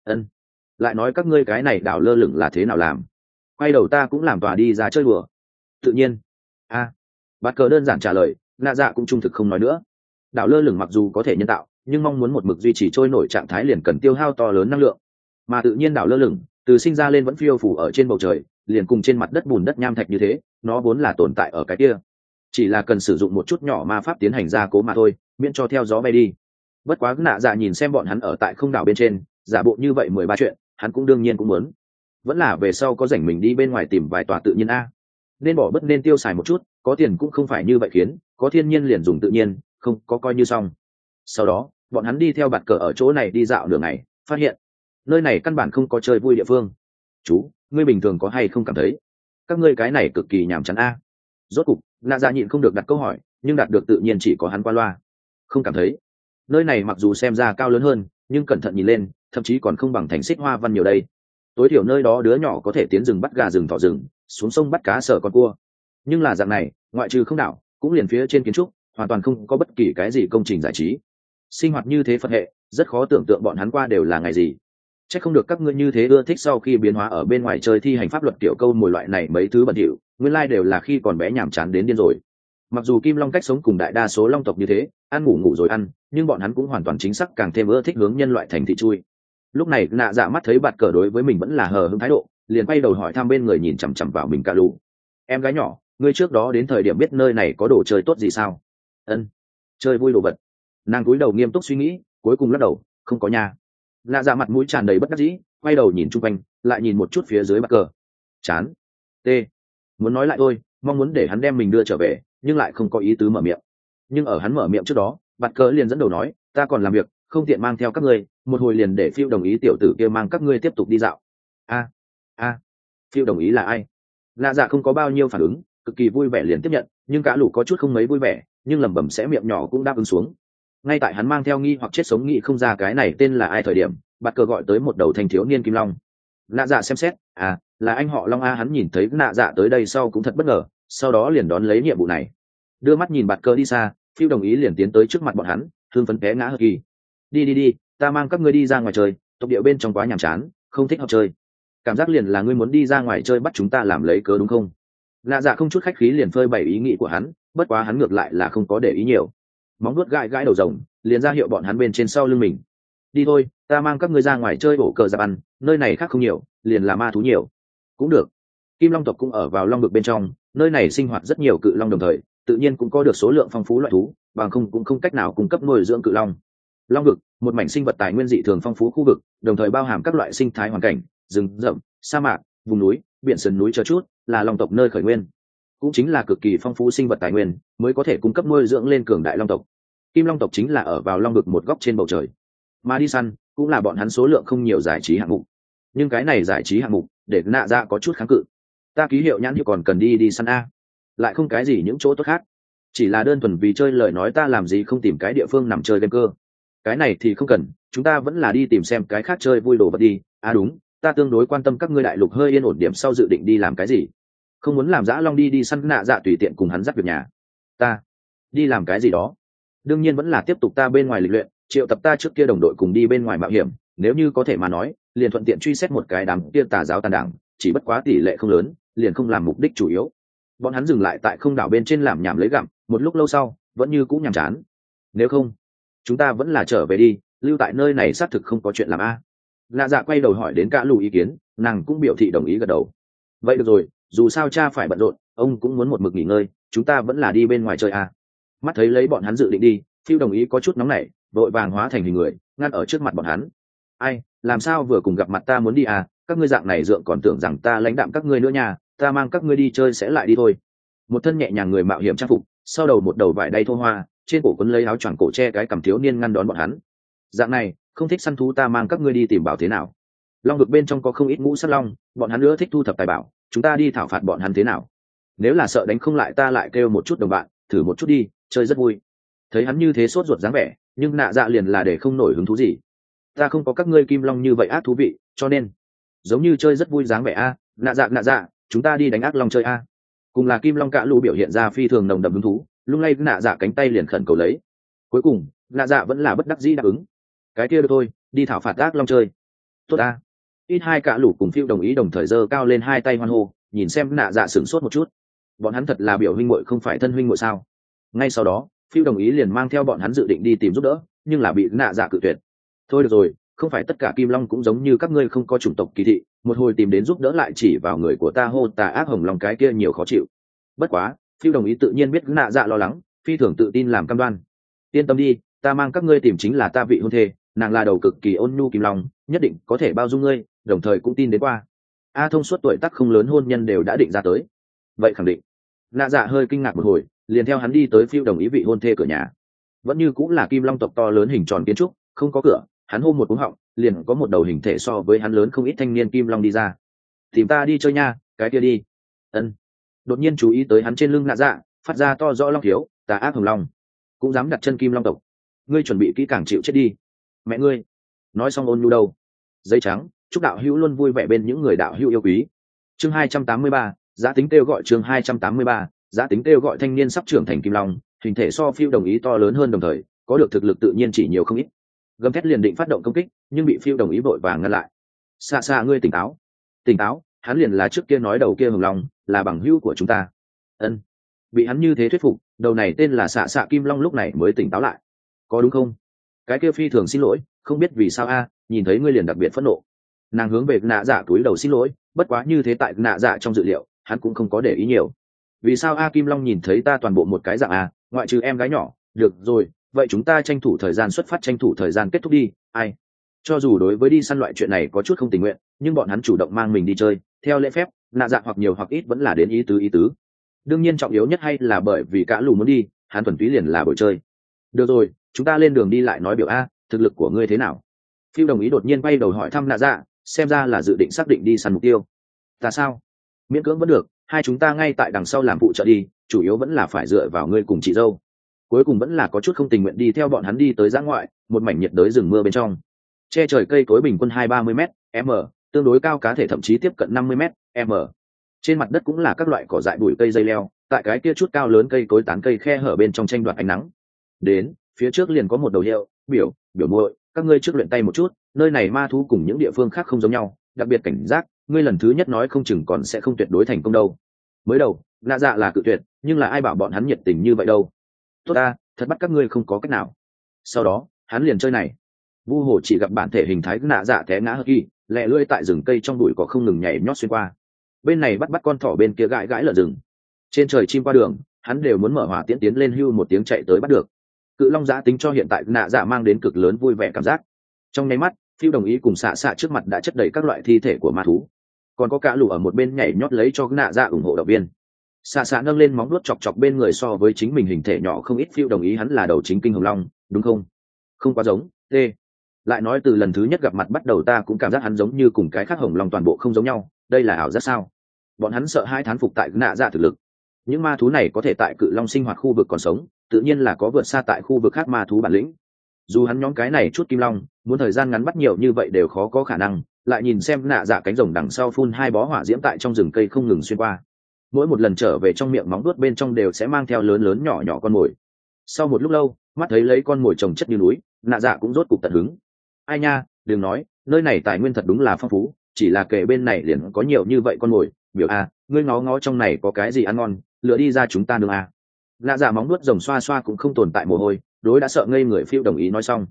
Lại nói các ngươi cái này đảo lơ lửng là thế nào làm? Quay đầu ta cũng làm tòa đi ra chơi đùa. Tự nhiên. Bạt cờ đơn giản trả lời, nạ dạ cũng trung thực không nói nữa. đảo lơ lửng mặc dù có thể nhân tạo, nhưng mong muốn một mực duy trì trôi nổi trạng thái liền cần tiêu hao to lớn năng lượng. Mà tự nhiên đảo lơ lửng từ sinh ra lên vẫn phiêu phủ ở trên bầu trời, liền cùng trên mặt đất bùn đất nham thạch như thế, nó vốn là tồn tại ở cái kia, chỉ là cần sử dụng một chút nhỏ ma pháp tiến hành gia cố mà thôi, miễn cho theo gió bay đi. Bất quá nạ dạ nhìn xem bọn hắn ở tại không đảo bên trên giả bộ như vậy 13 chuyện, hắn cũng đương nhiên cũng muốn, vẫn là về sau có rảnh mình đi bên ngoài tìm vài tòa tự nhiên a. Nên bỏ bất nên tiêu xài một chút, có tiền cũng không phải như vậy khiến, có thiên nhiên liền dùng tự nhiên, không có coi như xong. Sau đó bọn hắn đi theo bạt cờ ở chỗ này đi dạo đường này, phát hiện nơi này căn bản không có chơi vui địa phương. Chú, ngươi bình thường có hay không cảm thấy các ngươi cái này cực kỳ nhàm chán a? Rốt cục nạ dạ nhịn không được đặt câu hỏi, nhưng đạt được tự nhiên chỉ có hắn qua loa. Không cảm thấy. Nơi này mặc dù xem ra cao lớn hơn, nhưng cẩn thận nhìn lên thậm chí còn không bằng thành xích hoa văn nhiều đây. Tối thiểu nơi đó đứa nhỏ có thể tiến rừng bắt gà rừng thỏ rừng, xuống sông bắt cá sở con cua. Nhưng là dạng này, ngoại trừ không đảo, cũng liền phía trên kiến trúc hoàn toàn không có bất kỳ cái gì công trình giải trí. Sinh hoạt như thế Phật hệ, rất khó tưởng tượng bọn hắn qua đều là ngày gì. Chắc không được các ngươi như thế ưa thích sau khi biến hóa ở bên ngoài chơi thi hành pháp luật kiểu câu mồi loại này mấy thứ bẩn thỉu, nguyên lai đều là khi còn bé nhàm chán đến điên rồi. Mặc dù Kim Long cách sống cùng đại đa số long tộc như thế, ăn ngủ ngủ rồi ăn, nhưng bọn hắn cũng hoàn toàn chính xác càng thêm ưa thích hướng nhân loại thành thị chui. Lúc này nạ dạ mắt thấy bạt cờ đối với mình vẫn là hờ hững thái độ, liền quay đầu hỏi thăm bên người nhìn chằm chằm vào mình cả lù. Em gái nhỏ, ngươi trước đó đến thời điểm biết nơi này có đồ chơi tốt gì sao? Ân, chơi vui đồ vật. Nàng cúi đầu nghiêm túc suy nghĩ, cuối cùng lắc đầu, không có nha. Nạ dạ mặt mũi tràn đầy bất đắc dĩ, quay đầu nhìn chung quanh, lại nhìn một chút phía dưới bạt cờ. Chán. T. Muốn nói lại thôi, mong muốn để hắn đem mình đưa trở về, nhưng lại không có ý tứ mở miệng. Nhưng ở hắn mở miệng trước đó, bạt cờ liền dẫn đầu nói, ta còn làm việc, không tiện mang theo các ngươi, một hồi liền để Phiêu đồng ý tiểu tử kia mang các ngươi tiếp tục đi dạo. Phiêu đồng ý là ai? Nạ dạ không có bao nhiêu phản ứng, cực kỳ vui vẻ liền tiếp nhận, nhưng cả lũ có chút không mấy vui vẻ, nhưng lẩm bẩm sẽ miệng nhỏ cũng đáp ứng xuống. Ngay tại hắn mang theo nghi hoặc chết sống nghĩ không ra cái này tên là ai thời điểm, bạt cờ gọi tới một đầu thanh thiếu niên kim long. Nạ dạ xem xét, là anh họ Long a. Hắn nhìn thấy nạ dạ tới đây sau cũng thật bất ngờ, sau đó liền đón lấy nhiệm vụ này. Đưa mắt nhìn bạt cờ đi xa, Phiêu đồng ý liền tiến tới trước mặt bọn hắn, thương phấn té ngã hờ kỳ. Đi, ta mang các ngươi đi ra ngoài chơi, tộc địa bên trong quá nhàm chán, không thích học chơi. Cảm giác liền là ngươi muốn đi ra ngoài chơi bắt chúng ta làm lấy cớ đúng không? Nạ dạ không chút khách khí liền phơi bày ý nghĩ của hắn, bất quá hắn ngược lại là không có để ý nhiều. Móng vuốt gãi gãi đầu rồng, liền ra hiệu bọn hắn bên trên sau lưng mình. Đi thôi, ta mang các ngươi ra ngoài chơi bổ cờ giáp ăn, nơi này khác không nhiều, liền là ma thú nhiều. Cũng được. Kim Long tộc cũng ở vào long vực bên trong, nơi này sinh hoạt rất nhiều cự long đồng thời, tự nhiên cũng có được số lượng phong phú loại thú, bằng không cũng không cách nào cung cấp nuôi dưỡng cự long. Long vực, một mảnh sinh vật tài nguyên dị thường phong phú khu vực, đồng thời bao hàm các loại sinh thái hoàn cảnh, rừng rậm, sa mạc, vùng núi, biển sườn núi chờ chút, là long tộc nơi khởi nguyên. Cũng chính là cực kỳ phong phú sinh vật tài nguyên, mới có thể cung cấp nuôi dưỡng lên cường đại long tộc. Kim Long tộc chính là ở vào long vực một góc trên bầu trời. Mà đi săn cũng là bọn hắn số lượng không nhiều giải trí hạng mục. Nhưng cái này giải trí hạng mục, để nạ ra có chút kháng cự. Ta ký hiệu nhãn hiệu còn cần đi săn a, lại không cái gì những chỗ tốt khác. Chỉ là đơn thuần vì chơi lời nói ta làm gì không tìm cái địa phương nằm chơi game cơ. Cái này thì không cần, chúng ta vẫn là đi tìm xem cái khác chơi vui đồ vật đi. Đúng, ta tương đối quan tâm các ngươi đại lục hơi yên ổn điểm sau dự định đi làm cái gì. Không muốn làm dã long đi săn nạ dạ tùy tiện cùng hắn dắt việc nhà. Ta đi làm cái gì đó, đương nhiên vẫn là tiếp tục ta bên ngoài lịch luyện, triệu tập ta trước kia đồng đội cùng đi bên ngoài mạo hiểm, nếu như có thể mà nói liền thuận tiện truy xét một cái đám kia tà giáo tàn đảng, chỉ bất quá tỷ lệ không lớn, liền không làm mục đích chủ yếu. Bọn hắn dừng lại tại không đảo bên trên làm nhảm lấy gặm, một lúc lâu sau vẫn như cũng nhàm chán. Nếu không chúng ta vẫn là trở về đi, lưu tại nơi này xác thực không có chuyện làm a. Lạ dạ quay đầu hỏi đến cả lù ý kiến, nàng cũng biểu thị đồng ý gật đầu. Vậy được rồi, dù sao cha phải bận rộn, ông cũng muốn một mực nghỉ ngơi, chúng ta vẫn là đi bên ngoài chơi a. Mắt thấy lấy bọn hắn dự định đi, Phiêu đồng ý có chút nóng nảy, vội vàng hóa thành hình người ngăn ở trước mặt bọn hắn. Ai, làm sao vừa cùng gặp mặt ta muốn đi à, các ngươi dạng này dượng còn tưởng rằng ta lãnh đạm các ngươi nữa nha, ta mang các ngươi đi chơi sẽ lại đi thôi. Một thân nhẹ nhàng người mạo hiểm trang phục, sau đầu một đầu vải đay thô hoa, trên cổ quấn lấy áo choàng cổ che cái cằm thiếu niên ngăn đón bọn hắn. Dạng này không thích săn thú ta mang các ngươi đi tìm bảo thế nào? Long vực bên trong có không ít ngũ sắc long, bọn hắn nữa thích thu thập tài bảo, chúng ta đi thảo phạt bọn hắn thế nào? Nếu là sợ đánh không lại ta lại kêu một chút đồng bạn, thử một chút đi, chơi rất vui. Thấy hắn như thế sốt ruột dáng vẻ, nhưng nạ dạ liền là để không nổi hứng thú gì. Ta không có các ngươi kim long như vậy ác thú vị, cho nên giống như chơi rất vui dáng vẻ a. Nạ dạ, chúng ta đi đánh ác long chơi a. Cùng là kim long cạ lù biểu hiện ra phi thường nồng đậm hứng thú, lung lay nạ dạ cánh tay liền khẩn cầu lấy. Cuối cùng nạ dạ vẫn là bất đắc dĩ đáp ứng. Cái kia được thôi, đi thảo phạt ác long chơi. Tốt a. Ít hai cạ lù cùng Phiêu đồng ý đồng thời giơ cao lên hai tay hoan hô, nhìn xem nạ dạ sửng sốt một chút. Bọn hắn thật là biểu huynh muội không phải thân huynh muội sao? Ngay sau đó phiêu đồng ý liền mang theo bọn hắn dự định đi tìm giúp đỡ, nhưng là bị nạ dạ cự tuyệt. Thôi được rồi, không phải tất cả kim long cũng giống như các ngươi không có chủng tộc kỳ thị, một hồi tìm đến giúp đỡ lại chỉ vào người của ta hô tà ác hồng long cái kia nhiều khó chịu. Bất quá phiêu đồng ý tự nhiên biết nạ dạ lo lắng, phi thường tự tin làm cam đoan. Yên tâm đi, ta mang các ngươi tìm chính là ta vị hôn thê, nàng là đầu cực kỳ ôn nhu kim long, nhất định có thể bao dung ngươi, đồng thời cũng tin đến qua. A Thông suốt tuổi tác không lớn hôn nhân đều đã định ra tới, vậy khẳng định. Nạ dạ hơi kinh ngạc một hồi, liền theo hắn đi tới phiêu đồng ý vị hôn thê cửa nhà. Vẫn như cũng là kim long tộc to lớn hình tròn kiến trúc, không có cửa. Hắn hô một cú họng, liền có một đầu hình thể so với hắn lớn không ít thanh niên kim long đi ra. Tìm ta đi chơi nha, cái kia đi. Ân. Đột nhiên chú ý tới hắn trên lưng nạ dạ, phát ra to rõ long thiếu, tà ác hồng long, cũng dám đặt chân kim long tộc. Ngươi chuẩn bị kỹ càng chịu chết đi. Mẹ ngươi. Nói xong ôn nhu đâu. Giấy trắng, chúc đạo hữu luôn vui vẻ bên những người đạo hữu yêu quý. Chương 283, giá tính kêu gọi chương 283, giá tính kêu gọi thanh niên sắp trưởng thành kim long, hình thể so phiêu đồng ý to lớn hơn, đồng thời có được thực lực tự nhiên chỉ nhiều không ít. Gầm thét liền định phát động công kích, nhưng bị phiêu đồng ý vội vàng ngăn lại. Xa xa ngươi tỉnh táo, tỉnh táo, hắn liền là trước kia nói đầu kia hồng long, là bằng hữu của chúng ta. Ân. Bị hắn như thế thuyết phục, đầu này tên là xạ xạ kim long lúc này mới tỉnh táo lại. Có đúng không? Cái kia phi thường xin lỗi, không biết vì sao a, nhìn thấy ngươi liền đặc biệt phẫn nộ. Nàng hướng về nạ dạ túi đầu xin lỗi, bất quá như thế tại nạ dạ trong dự liệu, hắn cũng không có để ý nhiều. Vì sao a kim long nhìn thấy ta toàn bộ một cái dạng a, ngoại trừ em gái nhỏ. Được rồi, vậy chúng ta tranh thủ thời gian xuất phát, tranh thủ thời gian kết thúc đi. Ai? Cho dù đối với đi săn loại chuyện này có chút không tình nguyện, nhưng bọn hắn chủ động mang mình đi chơi, theo lễ phép, nạ dạ hoặc nhiều hoặc ít vẫn là đến ý tứ. Đương nhiên trọng yếu nhất hay là bởi vì cả lù muốn đi, hắn thuần túy liền là buổi chơi. Được rồi, chúng ta lên đường đi lại nói biểu a, thực lực của ngươi thế nào? Phiêu đồng ý đột nhiên quay đầu hỏi thăm nạ dạ, xem ra là dự định xác định đi săn mục tiêu. Ta sao? Miễn cưỡng vẫn được, hai chúng ta ngay tại đằng sau làm phụ trợ đi, chủ yếu vẫn là phải dựa vào ngươi cùng chị dâu. Cuối cùng vẫn là có chút không tình nguyện đi theo bọn hắn đi tới giã ngoại, một mảnh nhiệt đới rừng mưa bên trong. Che trời cây cối bình quân 20-30 m, tương đối cao, cá thể thậm chí tiếp cận 50 m. Trên mặt đất cũng là các loại cỏ dại, bụi cây, dây leo, tại cái kia chút cao lớn cây cối tán cây khe hở bên trong tranh đoạt ánh nắng. Đến, phía trước liền có một đầu hiệu, biểu muội, các ngươi trước luyện tay một chút, nơi này ma thú cùng những địa phương khác không giống nhau, đặc biệt cảnh giác, ngươi lần thứ nhất nói không chừng còn sẽ không tuyệt đối thành công đâu. Mới đầu, nạ dạ là cự tuyệt, nhưng là ai bảo bọn hắn nhiệt tình như vậy đâu. Tốt ta, thật bắt các ngươi không có cách nào. Sau đó, hắn liền chơi này. Vu hồ chỉ gặp bản thể hình thái nạ dạ té ngã hơ kỳ, lẹ lưỡi tại rừng cây trong bụi có không ngừng nhảy nhót xuyên qua. Bên này bắt con thỏ, bên kia gãi lợn rừng. Trên trời chim qua đường, hắn đều muốn mở hỏa tiễn tiến lên hưu một tiếng chạy tới bắt được. Cự long giã tính cho hiện tại nạ dạ mang đến cực lớn vui vẻ cảm giác. Trong nháy mắt, phiêu đồng ý cùng xạ xạ trước mặt đã chất đầy các loại thi thể của ma thú, còn có cả lù ở một bên nhảy nhót lấy cho nạ dạ ủng hộ động viên. Xạ xạ nâng lên móng vuốt chọc chọc bên người so với chính mình hình thể nhỏ không ít phiêu đồng ý, hắn là đầu chính kinh hồng long đúng không? Không quá giống. Lại nói từ lần thứ nhất gặp mặt bắt đầu ta cũng cảm giác hắn giống như cùng cái khác hồng long toàn bộ không giống nhau, đây là ảo giác sao? Bọn hắn sợ hai thán phục tại nạ dạ thực lực. Những ma thú này có thể tại cự long sinh hoạt khu vực còn sống, tự nhiên là có vượt xa tại khu vực khác ma thú bản lĩnh. Dù hắn nhóm cái này chút kim long muốn thời gian ngắn bắt nhiều như vậy đều khó có khả năng. Lại nhìn xem nạ dạ cánh rồng đằng sau phun hai bó hỏa diễm tại trong rừng cây không ngừng xuyên qua, mỗi một lần trở về trong miệng móng vuốt bên trong đều sẽ mang theo lớn lớn nhỏ nhỏ con mồi. Sau một lúc lâu, mắt thấy lấy con mồi chồng chất như núi, nạ dạ cũng rốt cục tận hứng. Ai nha, đừng nói, nơi này tài nguyên thật đúng là phong phú, chỉ là kề bên này liền có nhiều như vậy con mồi. Biểu a, ngươi ngó ngó trong này có cái gì ăn ngon, lựa đi ra chúng ta nương a. Nạ dạ móng nuốt rồng xoa xoa cũng không tồn tại mồ hôi, đối đã sợ ngây người phiêu đồng ý nói xong.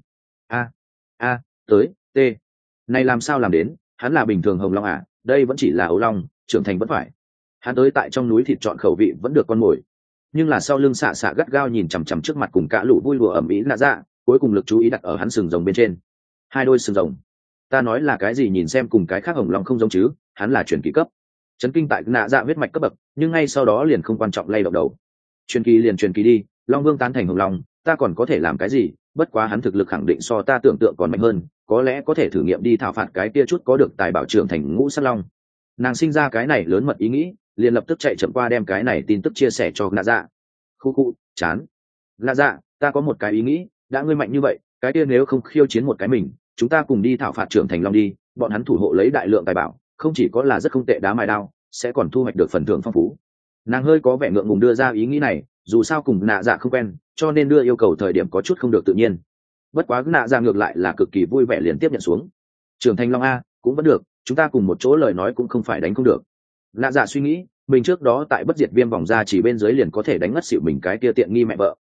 Tới này làm sao làm đến, hắn là bình thường hồng long à, đây vẫn chỉ là ấu long, trưởng thành vẫn phải. Hắn tới tại trong núi thịt chọn khẩu vị vẫn được con mồi, nhưng là sau lưng xạ xạ gắt gao nhìn chằm chằm trước mặt cùng cả lũ vui đùa ẩm ý nạ dạ, cuối cùng lực chú ý đặt ở hắn sừng rồng bên trên. Hai đôi sừng rồng, ta nói là cái gì, nhìn xem cùng cái khác hồng long không giống chứ, hắn là truyền kỳ cấp. Chấn kinh tại nạ dạ huyết mạch cấp bậc, nhưng ngay sau đó liền không quan trọng lay động đầu. Truyền kỳ liền truyền kỳ đi, long vương tán thành hồng long, ta còn có thể làm cái gì, bất quá hắn thực lực khẳng định so ta tưởng tượng còn mạnh hơn, có lẽ có thể thử nghiệm đi thảo phạt cái kia chút có được tài bảo trưởng thành ngũ sát long. Nàng sinh ra cái này lớn mật ý nghĩ, liền lập tức chạy chậm qua đem cái này tin tức chia sẻ cho nạ dạ. Khu chán. Nạ dạ, ta có một cái ý nghĩ, đã ngươi mạnh như vậy, cái kia nếu không khiêu chiến một cái mình, chúng ta cùng đi thảo phạt trưởng thành long đi, bọn hắn thủ hộ lấy đại lượng tài bảo, không chỉ có là rất không tệ đá mài đao, sẽ còn thu hoạch được phần thưởng phong phú. Nàng hơi có vẻ ngượng ngùng đưa ra ý nghĩ này, dù sao cùng nạ dạ không quen, cho nên đưa yêu cầu thời điểm có chút không được tự nhiên. Bất quá nạ dạ ngược lại là cực kỳ vui vẻ liền tiếp nhận xuống. Trưởng thành long a, cũng vẫn được, chúng ta cùng một chỗ lời nói cũng không phải đánh không được. Nạ dạ suy nghĩ, mình trước đó tại bất diệt viêm vòng ra chỉ bên dưới liền có thể đánh ngất xỉu mình cái kia tiện nghi mẹ vợ.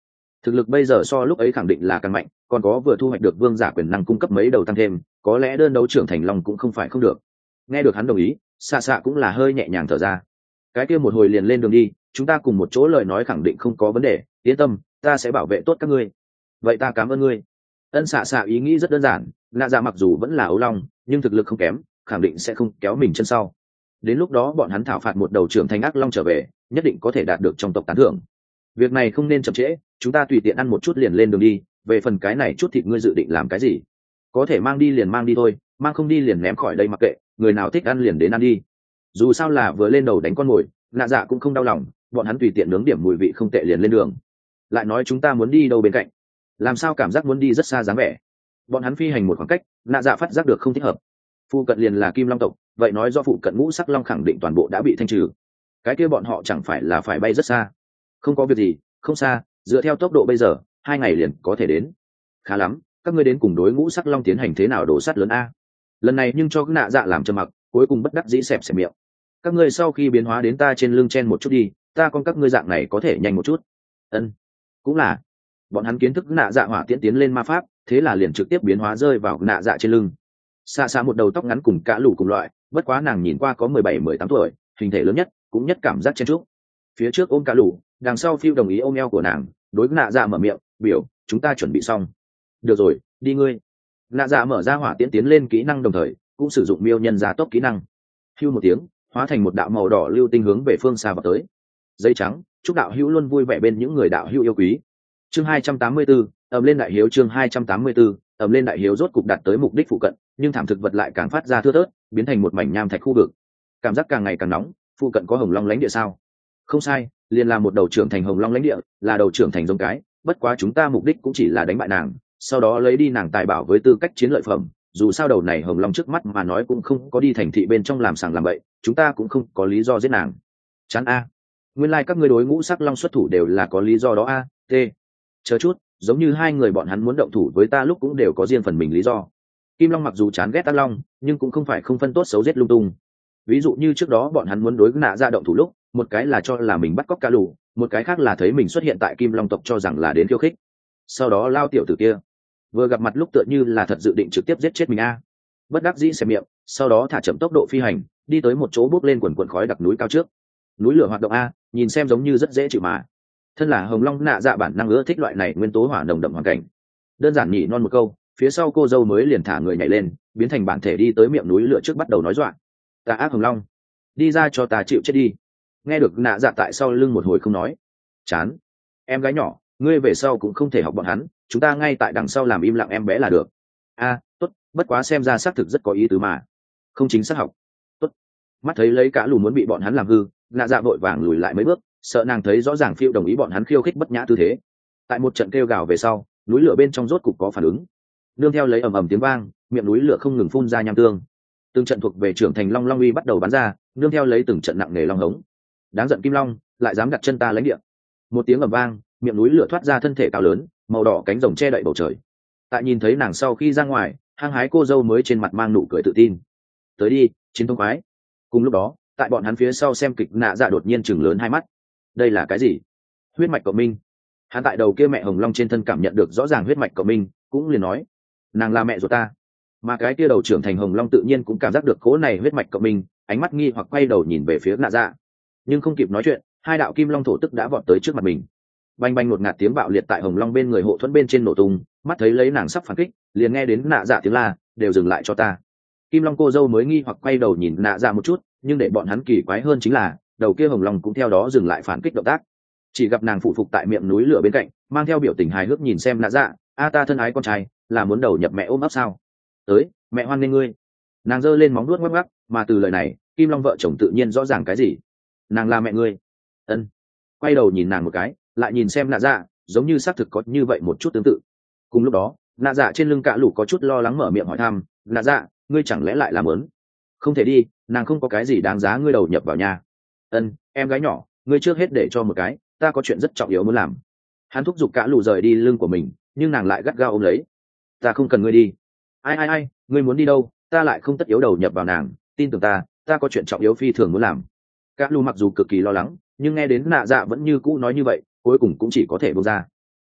thực lực bây giờ so lúc ấy khẳng định là càng mạnh, còn có vừa thu hoạch được vương giả quyền năng cung cấp mấy đầu tăng thêm, có lẽ đơn đấu trưởng thành long cũng không phải không được. Nghe được hắn đồng ý, xạ xạ cũng là hơi nhẹ nhàng thở ra. Cái kia một hồi liền lên đường đi, chúng ta cùng một chỗ, lời nói khẳng định không có vấn đề, yên tâm, ta sẽ bảo vệ tốt các ngươi. Vậy ta cảm ơn ngươi. Ân xạ xạ ý nghĩ rất đơn giản, nạ dạ mặc dù vẫn là ấu long nhưng thực lực không kém, khẳng định sẽ không kéo mình chân sau. Đến lúc đó bọn hắn thảo phạt một đầu trưởng thành ác long trở về, nhất định có thể đạt được trong tộc tán thưởng. Việc này không nên chậm trễ, chúng ta tùy tiện ăn một chút liền lên đường đi. Về phần cái này chút thịt ngươi dự định làm cái gì? Có thể mang đi liền mang đi thôi, mang không đi liền ném khỏi đây mặc kệ, người nào thích ăn liền đến ăn đi. Dù sao là vừa lên đầu đánh con mồi, nạ dạ cũng không đau lòng, bọn hắn tùy tiện nướng điểm mùi vị không tệ liền lên đường. Lại nói chúng ta muốn đi đâu bên cạnh, làm sao cảm giác muốn đi rất xa dáng vẻ. Bọn hắn phi hành một khoảng cách, nạ dạ phát giác được không thích hợp. Phụ cận liền là Kim Long tộc, vậy nói do phụ cận ngũ sắc long khẳng định toàn bộ đã bị thanh trừ. Cái kia bọn họ chẳng phải là phải bay rất xa? Không có việc gì, không xa, dựa theo tốc độ bây giờ 2 ngày liền có thể đến. Khá lắm, các ngươi đến cùng đối ngũ sắc long tiến hành thế nào đổ sắt lớn a? Lần này nhưng cho nạ dạ làm trầm mặc, cuối cùng bất đắc dĩ xẹp xẹp miệng. Các ngươi sau khi biến hóa đến ta trên lưng chen một chút đi, ta con các ngươi dạng này có thể nhanh một chút. Ân, cũng là. Bọn hắn kiến thức nạ dạ hỏa tiễn tiến lên ma pháp, thế là liền trực tiếp biến hóa rơi vào nạ dạ trên lưng. Xa xa một đầu tóc ngắn cùng cả lũ cùng loại, bất quá nàng nhìn qua có 17-18 tuổi, hình thể lớn nhất, cũng nhất cảm giác chen chúc. Phía trước ôm cả lũ, đằng sau phiêu đồng ý ôm eo của nàng, đối nạ dạ mở miệng biểu chúng ta chuẩn bị xong. Được rồi, đi ngươi. Nạ dạ mở ra hỏa tiễn tiến lên kỹ năng, đồng thời cũng sử dụng miêu nhân giá tốc kỹ năng. Hưu một tiếng, hóa thành một đạo màu đỏ lưu tinh hướng về phương xa vào tới. Dây trắng, chúc đạo hữu luôn vui vẻ bên những người đạo hữu yêu quý. Chương 284, ầm lên đại hiếu. Chương 284, ầm lên đại hiếu. Rốt cục đạt tới mục đích phụ cận, nhưng thảm thực vật lại càng phát ra thưa thớt, biến thành một mảnh nham thạch khu vực. Cảm giác càng ngày càng nóng. Phụ cận có hồng long lãnh địa sao? Không sai, liền là một đầu trưởng thành hồng long lãnh địa, là đầu trưởng thành giống cái, bất quá chúng ta mục đích cũng chỉ là đánh bại nàng, sau đó lấy đi nàng tài bảo với tư cách chiến lợi phẩm. Dù sao đầu này hồng long trước mắt mà nói cũng không có đi thành thị bên trong làm sàng làm bậy, chúng ta cũng không có lý do giết nàng. Chán a. Nguyên lai các ngươi đối ngũ sắc long xuất thủ đều là có lý do đó a. T. Chờ chút, giống như hai người bọn hắn muốn động thủ với ta lúc cũng đều có riêng phần mình lý do. Kim long mặc dù chán ghét ác long, nhưng cũng không phải không phân tốt xấu giết lung tung. Ví dụ như trước đó bọn hắn muốn đối nạ ra động thủ lúc, một cái là cho là mình bắt cóc cá lù, một cái khác là thấy mình xuất hiện tại Kim Long tộc cho rằng là đến khiêu khích. Sau đó lao tiểu tử kia vừa gặp mặt lúc tựa như là thật dự định trực tiếp giết chết mình a. Bất đắc dĩ xẹp miệng, sau đó thả chậm tốc độ phi hành, đi tới một chỗ bốc lên quần quần khói đặc núi cao trước. Núi lửa hoạt động a, nhìn xem giống như rất dễ chịu mà. Thân là hồng long nạ dạ bản năng ưa thích loại này nguyên tố hỏa nồng đậm hoàn cảnh. Đơn giản nhỉ non một câu, phía sau cô dâu mới liền thả người nhảy lên, biến thành bản thể đi tới miệng núi lửa trước bắt đầu nói dọa. Ta ác hồng long, đi ra cho ta chịu chết đi. Nghe được nạ dạ tại sau lưng một hồi không nói. Chán. Em gái nhỏ, ngươi về sau cũng không thể học bọn hắn, chúng ta ngay tại đằng sau làm im lặng em bé là được. A, tốt, bất quá xem ra xác thực rất có ý tứ mà. Không chính xác học. Tốt. Mắt thấy lấy cả lù muốn bị bọn hắn làm hư, nạ dạ vội vàng lùi lại mấy bước, sợ nàng thấy rõ ràng phiêu đồng ý bọn hắn khiêu khích bất nhã tư thế. Tại một trận kêu gào về sau, núi lửa bên trong rốt cục có phản ứng. Nương theo lấy ầm ầm tiếng vang, miệng núi lửa không ngừng phun ra nham tương. Từng trận thuộc về trưởng thành long long uy bắt đầu bắn ra, nương theo lấy từng trận nặng nề long hống. Đáng giận Kim Long, lại dám đặt chân ta lãnh địa. Một tiếng ầm vang, miệng núi lửa thoát ra thân thể cao lớn, màu đỏ cánh rồng che đậy bầu trời. Tại nhìn thấy nàng sau khi ra ngoài, hăng hái cô dâu mới trên mặt mang nụ cười tự tin. Tới đi, chiến thông khoái. Cùng lúc đó, tại bọn hắn phía sau xem kịch nạ dạ đột nhiên chừng lớn hai mắt. Đây là cái gì? Huyết mạch cộng minh. Hắn tại đầu kia mẹ hồng long trên thân cảm nhận được rõ ràng huyết mạch cộng minh, cũng liền nói, nàng là mẹ ruột ta. Mà cái kia đầu trưởng thành hồng long tự nhiên cũng cảm giác được cố này huyết mạch cộng minh, ánh mắt nghi hoặc quay đầu nhìn về phía nạ dạ. Nhưng không kịp nói chuyện, hai đạo kim long thổ tức đã vọt tới trước mặt mình. Bành bành một ngạt tiếng bạo liệt tại hồng long bên người hộ thuẫn bên trên nổ tung, mắt thấy lấy nàng sắp phản kích, liền nghe đến nạ dạ tiếng la, đều dừng lại cho ta. Kim long cô dâu mới nghi hoặc quay đầu nhìn nạ dạ một chút, nhưng để bọn hắn kỳ quái hơn chính là đầu kia hồng long cũng theo đó dừng lại phản kích động tác. Chỉ gặp nàng phụ phục tại miệng núi lửa bên cạnh, mang theo biểu tình hài hước nhìn xem nạ dạ. A ta thân ái con trai, là muốn đầu nhập mẹ ôm ấp sao? Tới, mẹ hoan nghênh ngươi. Nàng giơ lên móng vuốt ngoắc ngoắc, mà từ lời này kim long vợ chồng tự nhiên rõ ràng cái gì. Nàng là mẹ ngươi. Ân. Quay đầu nhìn nàng một cái, lại nhìn xem nạ dạ, giống như xác thực có như vậy một chút tương tự. Cùng lúc đó nạ dạ trên lưng cạ lũ có chút lo lắng mở miệng hỏi thăm, nạ dạ, ngươi chẳng lẽ lại làm lớn? Không thể đi, nàng không có cái gì đáng giá ngươi đầu nhập vào nhà. Ân, em gái nhỏ, ngươi trước hết để cho một cái, ta có chuyện rất trọng yếu muốn làm. Hắn thúc giục cạ lũ rời đi lưng của mình, nhưng nàng lại gắt gao ôm lấy. Ta không cần ngươi đi. Ai, ngươi muốn đi đâu, ta lại không tất yếu đầu nhập vào nàng, tin tưởng ta, ta có chuyện trọng yếu phi thường muốn làm. Cạ lũ mặc dù cực kỳ lo lắng, nhưng nghe đến nạ dạ vẫn như cũ nói như vậy, cuối cùng cũng chỉ có thể buông ra.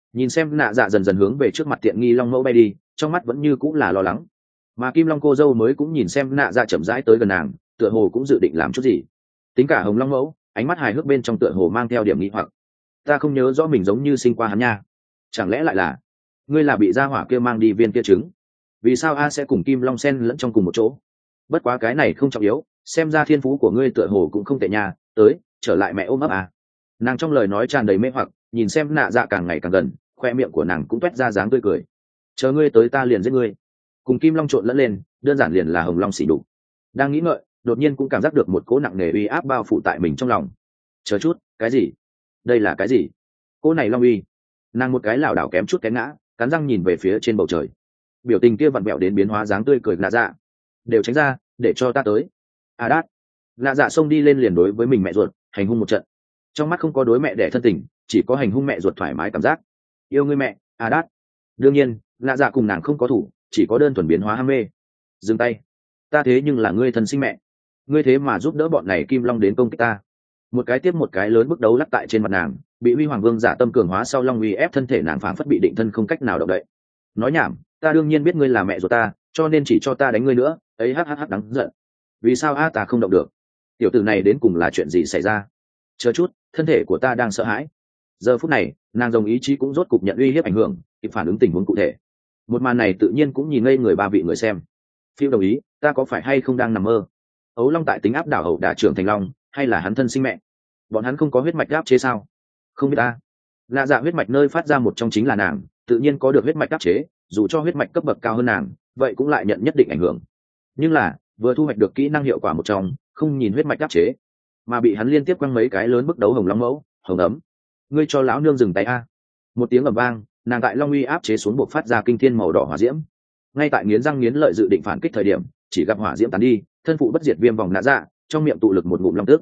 nhìn xem nạ dạ dần dần hướng về trước mặt tiện nghi long mẫu bay đi, trong mắt vẫn như cũng là lo lắng. Mà kim long cô dâu mới cũng nhìn xem nạ dạ chậm rãi tới gần nàng, tựa hồ cũng dự định làm chút gì. Tính cả hồng long mẫu ánh mắt hài hước bên trong tựa hồ mang theo điểm nghi hoặc. Ta không nhớ rõ mình giống như sinh qua hắn nha, chẳng lẽ lại là ngươi là bị gia hỏa kia mang đi viên kia trứng? Vì sao a sẽ cùng kim long sen lẫn trong cùng một chỗ? Bất quá cái này không trọng yếu, xem ra thiên phú của ngươi tựa hồ cũng không tệ nha. Tới, trở lại mẹ ôm ấp à. Nàng trong lời nói tràn đầy mê hoặc, nhìn xem nạ dạ càng ngày càng gần, khoe miệng của nàng cũng toét ra dáng tươi cười. Chờ ngươi tới ta liền giết ngươi. Cùng kim long trộn lẫn lên, đơn giản liền là hồng long xỉ đục. Đang nghĩ ngợi, đột nhiên cũng cảm giác được một cỗ nặng nề uy áp bao phủ tại mình trong lòng. Chờ chút, cái gì? Đây là cái gì? Cỗ này long uy. Nàng một cái lảo đảo kém chút té ngã, cắn răng nhìn về phía trên bầu trời. Biểu tình kia vặn vẹo đến biến hóa dáng tươi cười nạ dạ. Đều tránh ra, để cho ta tới. A đát. Nạ dạ xông đi lên liền đối với mình mẹ ruột hành hung một trận. Trong mắt không có đối mẹ đẻ thân tình, chỉ có hành hung mẹ ruột thoải mái cảm giác. Yêu ngươi mẹ, A đát. Đương nhiên, nạ dạ cùng nàng không có thủ, chỉ có đơn thuần biến hóa ham mê. Dừng tay. Ta thế nhưng là ngươi thân sinh mẹ, ngươi thế mà giúp đỡ bọn này kim long đến công kích ta. Một cái tiếp một cái lớn bước đấu lắc tại trên mặt nàng, bị huy hoàng vương giả tâm cường hóa sau long uy ép thân thể nàng phảng phất bị định thân không cách nào động đậy. Nói nhảm, ta đương nhiên biết ngươi là mẹ ruột ta, cho nên chỉ cho ta đánh ngươi nữa. Ấy hắc đáng giận. Vì sao a ta không động được? Tiểu tử này đến cùng là chuyện gì xảy ra? Chờ chút, thân thể của ta đang sợ hãi. Giờ phút này, nàng dùng ý chí cũng rốt cục nhận uy hiếp ảnh hưởng, kịp phản ứng tình huống cụ thể. Một màn này tự nhiên cũng nhìn ngây người ba vị người xem. Phiêu đồng ý, ta có phải hay không đang nằm mơ? Ấu long tại tính áp đảo hậu đả trưởng thành long, hay là hắn thân sinh mẹ? Bọn hắn không có huyết mạch áp chế sao? Không biết ta. Lạ dạ huyết mạch nơi phát ra một trong chính là nàng, tự nhiên có được huyết mạch áp chế, dù cho huyết mạch cấp bậc cao hơn nàng, vậy cũng lại nhận nhất định ảnh hưởng. Nhưng là, vừa thu hoạch được kỹ năng hiệu quả một trong, không nhìn huyết mạch áp chế, mà bị hắn liên tiếp quăng mấy cái lớn bức đấu hồng long mẫu, hồng ấm. Ngươi cho lão nương dừng tay a! Một tiếng ầm vang, nàng tại long uy áp chế xuống buộc phát ra kinh thiên màu đỏ hỏa diễm. Ngay tại nghiến răng nghiến lợi dự định phản kích thời điểm, chỉ gặp hỏa diễm tán đi, thân phụ bất diệt viêm vòng nã dạ, trong miệng tụ lực một ngụm long tức.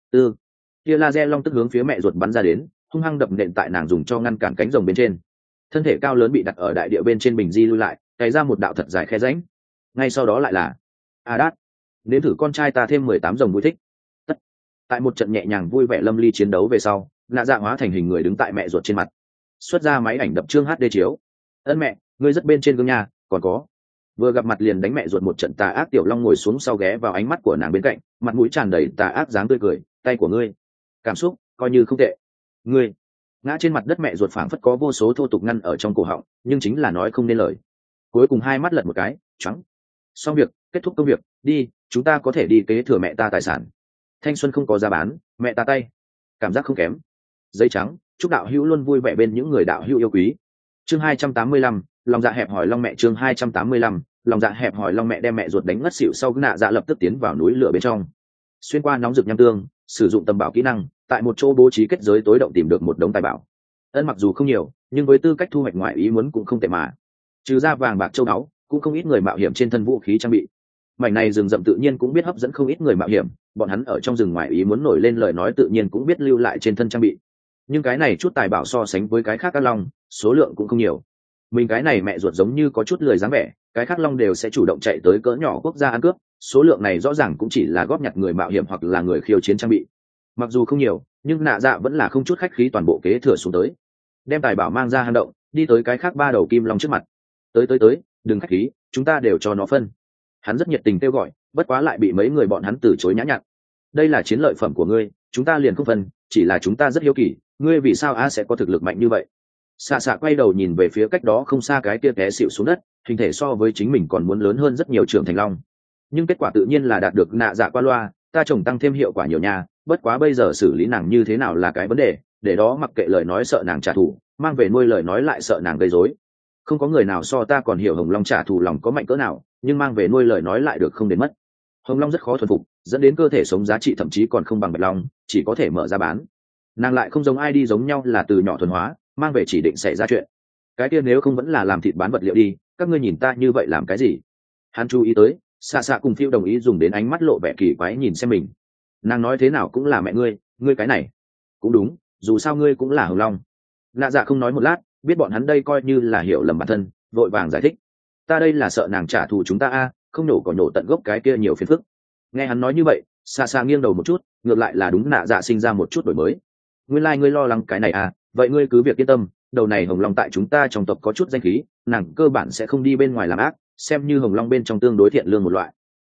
Kia laser long tức hướng phía mẹ ruột bắn ra đến, hung hăng đập nện tại nàng dùng cho ngăn cản cánh rồng bên trên. Thân thể cao lớn bị đặt ở đại địa bên trên bình di lui lại, cày ra một đạo thật dài khe rãnh. Ngay sau đó lại là A đát, nếm thử con trai ta thêm 18 rồng vui thích. Tất. Tại một trận nhẹ nhàng vui vẻ lâm ly chiến đấu về sau, nạ dạ hóa thành hình người đứng tại mẹ ruột trên mặt, xuất ra máy ảnh đập trương HD chiếu. Ân mẹ, ngươi rất bên trên gương nhà, còn có. Vừa gặp mặt liền đánh mẹ ruột một trận tà ác tiểu long ngồi xuống sau ghé vào ánh mắt của nàng bên cạnh, mặt mũi tràn đầy tà ác dáng tươi cười, tay của ngươi, cảm xúc coi như không tệ. Ngươi ngã trên mặt đất mẹ ruột phảng phất có vô số thô tục ngăn ở trong cổ họng, nhưng chính là nói không nên lời. Cuối cùng hai mắt lật một cái, choáng. Xong việc, kết thúc công việc, đi, chúng ta có thể đi kế thừa mẹ ta tài sản. Thanh xuân không có giá bán, mẹ ta tay, cảm giác không kém. Giấy trắng, chúc đạo hữu luôn vui vẻ bên những người đạo hữu yêu quý. Chương 285, lòng dạ hẹp hỏi long mẹ. Chương 285, lòng dạ hẹp hỏi long mẹ đem mẹ ruột đánh ngất xỉu sau nạ dạ lập tức tiến vào núi lửa bên trong, xuyên qua nóng rực nham tương, sử dụng tầm bảo kỹ năng, tại một chỗ bố trí kết giới tối động tìm được một đống tài bảo. Ân mặc dù không nhiều, nhưng với tư cách thu hoạch ngoại ý muốn cũng không tệ mà. Trừ ra vàng bạc châu báu, cũng không ít người mạo hiểm trên thân vũ khí trang bị. Mảnh này rừng rậm tự nhiên cũng biết hấp dẫn không ít người mạo hiểm, bọn hắn ở trong rừng ngoại ý muốn nổi lên lời nói tự nhiên cũng biết lưu lại trên thân trang bị. Nhưng cái này chút tài bảo so sánh với cái khác các long, số lượng cũng không nhiều. Mình cái này mẹ ruột giống như có chút lười dáng vẻ, cái khác long đều sẽ chủ động chạy tới cỡ nhỏ quốc gia ăn cướp, số lượng này rõ ràng cũng chỉ là góp nhặt người mạo hiểm hoặc là người khiêu chiến trang bị. Mặc dù không nhiều, nhưng nạ dạ vẫn là không chút khách khí toàn bộ kế thừa xuống tới, đem tài bảo mang ra hang động, đi tới cái khác ba đầu kim long trước mặt. Tới, đừng khách khí, chúng ta đều cho nó phân. Hắn rất nhiệt tình kêu gọi, bất quá lại bị mấy người bọn hắn từ chối nhã nhặn. Đây là chiến lợi phẩm của ngươi, chúng ta liền không phân, chỉ là chúng ta rất hiếu kỳ, ngươi vì sao a sẽ có thực lực mạnh như vậy? Xạ xạ quay đầu nhìn về phía cách đó không xa cái kia té xịu xuống đất, hình thể so với chính mình còn muốn lớn hơn rất nhiều trưởng thành long. Nhưng kết quả tự nhiên là đạt được nạ dạ qua loa, ta trồng tăng thêm hiệu quả nhiều nha, bất quá bây giờ xử lý nàng như thế nào là cái vấn đề, để đó mặc kệ lời nói sợ nàng trả thù, mang về nuôi lời nói lại sợ nàng gây rối. Không có người nào so ta còn hiểu hồng long trả thù lòng có mạnh cỡ nào, nhưng mang về nuôi lời nói lại được không đến mất. Hồng long rất khó thuần phục, dẫn đến cơ thể sống giá trị thậm chí còn không bằng bạch long, chỉ có thể mở ra bán. Nàng lại không giống ai đi giống nhau là từ nhỏ thuần hóa, mang về chỉ định xảy ra chuyện. Cái kia nếu không vẫn là làm thịt bán vật liệu đi, các ngươi nhìn ta như vậy làm cái gì? Hắn chú ý tới, xạ xạ cùng phiêu đồng ý dùng đến ánh mắt lộ vẻ kỳ quái nhìn xem mình. Nàng nói thế nào cũng là mẹ ngươi cái này cũng đúng, dù sao ngươi cũng là hồng long. Lạ dạ không nói một lát, biết bọn hắn đây coi như là hiểu lầm bản thân, vội vàng giải thích. Ta đây là sợ nàng trả thù chúng ta a, không nổ còn nổ tận gốc cái kia nhiều phiền phức. Nghe hắn nói như vậy, xa xa nghiêng đầu một chút, ngược lại là đúng nạ dạ sinh ra một chút đổi mới. Nguyên lai ngươi lo lắng cái này à, vậy ngươi cứ việc yên tâm, đầu này hồng long tại chúng ta trong tộc có chút danh khí, nàng cơ bản sẽ không đi bên ngoài làm ác, xem như hồng long bên trong tương đối thiện lương một loại.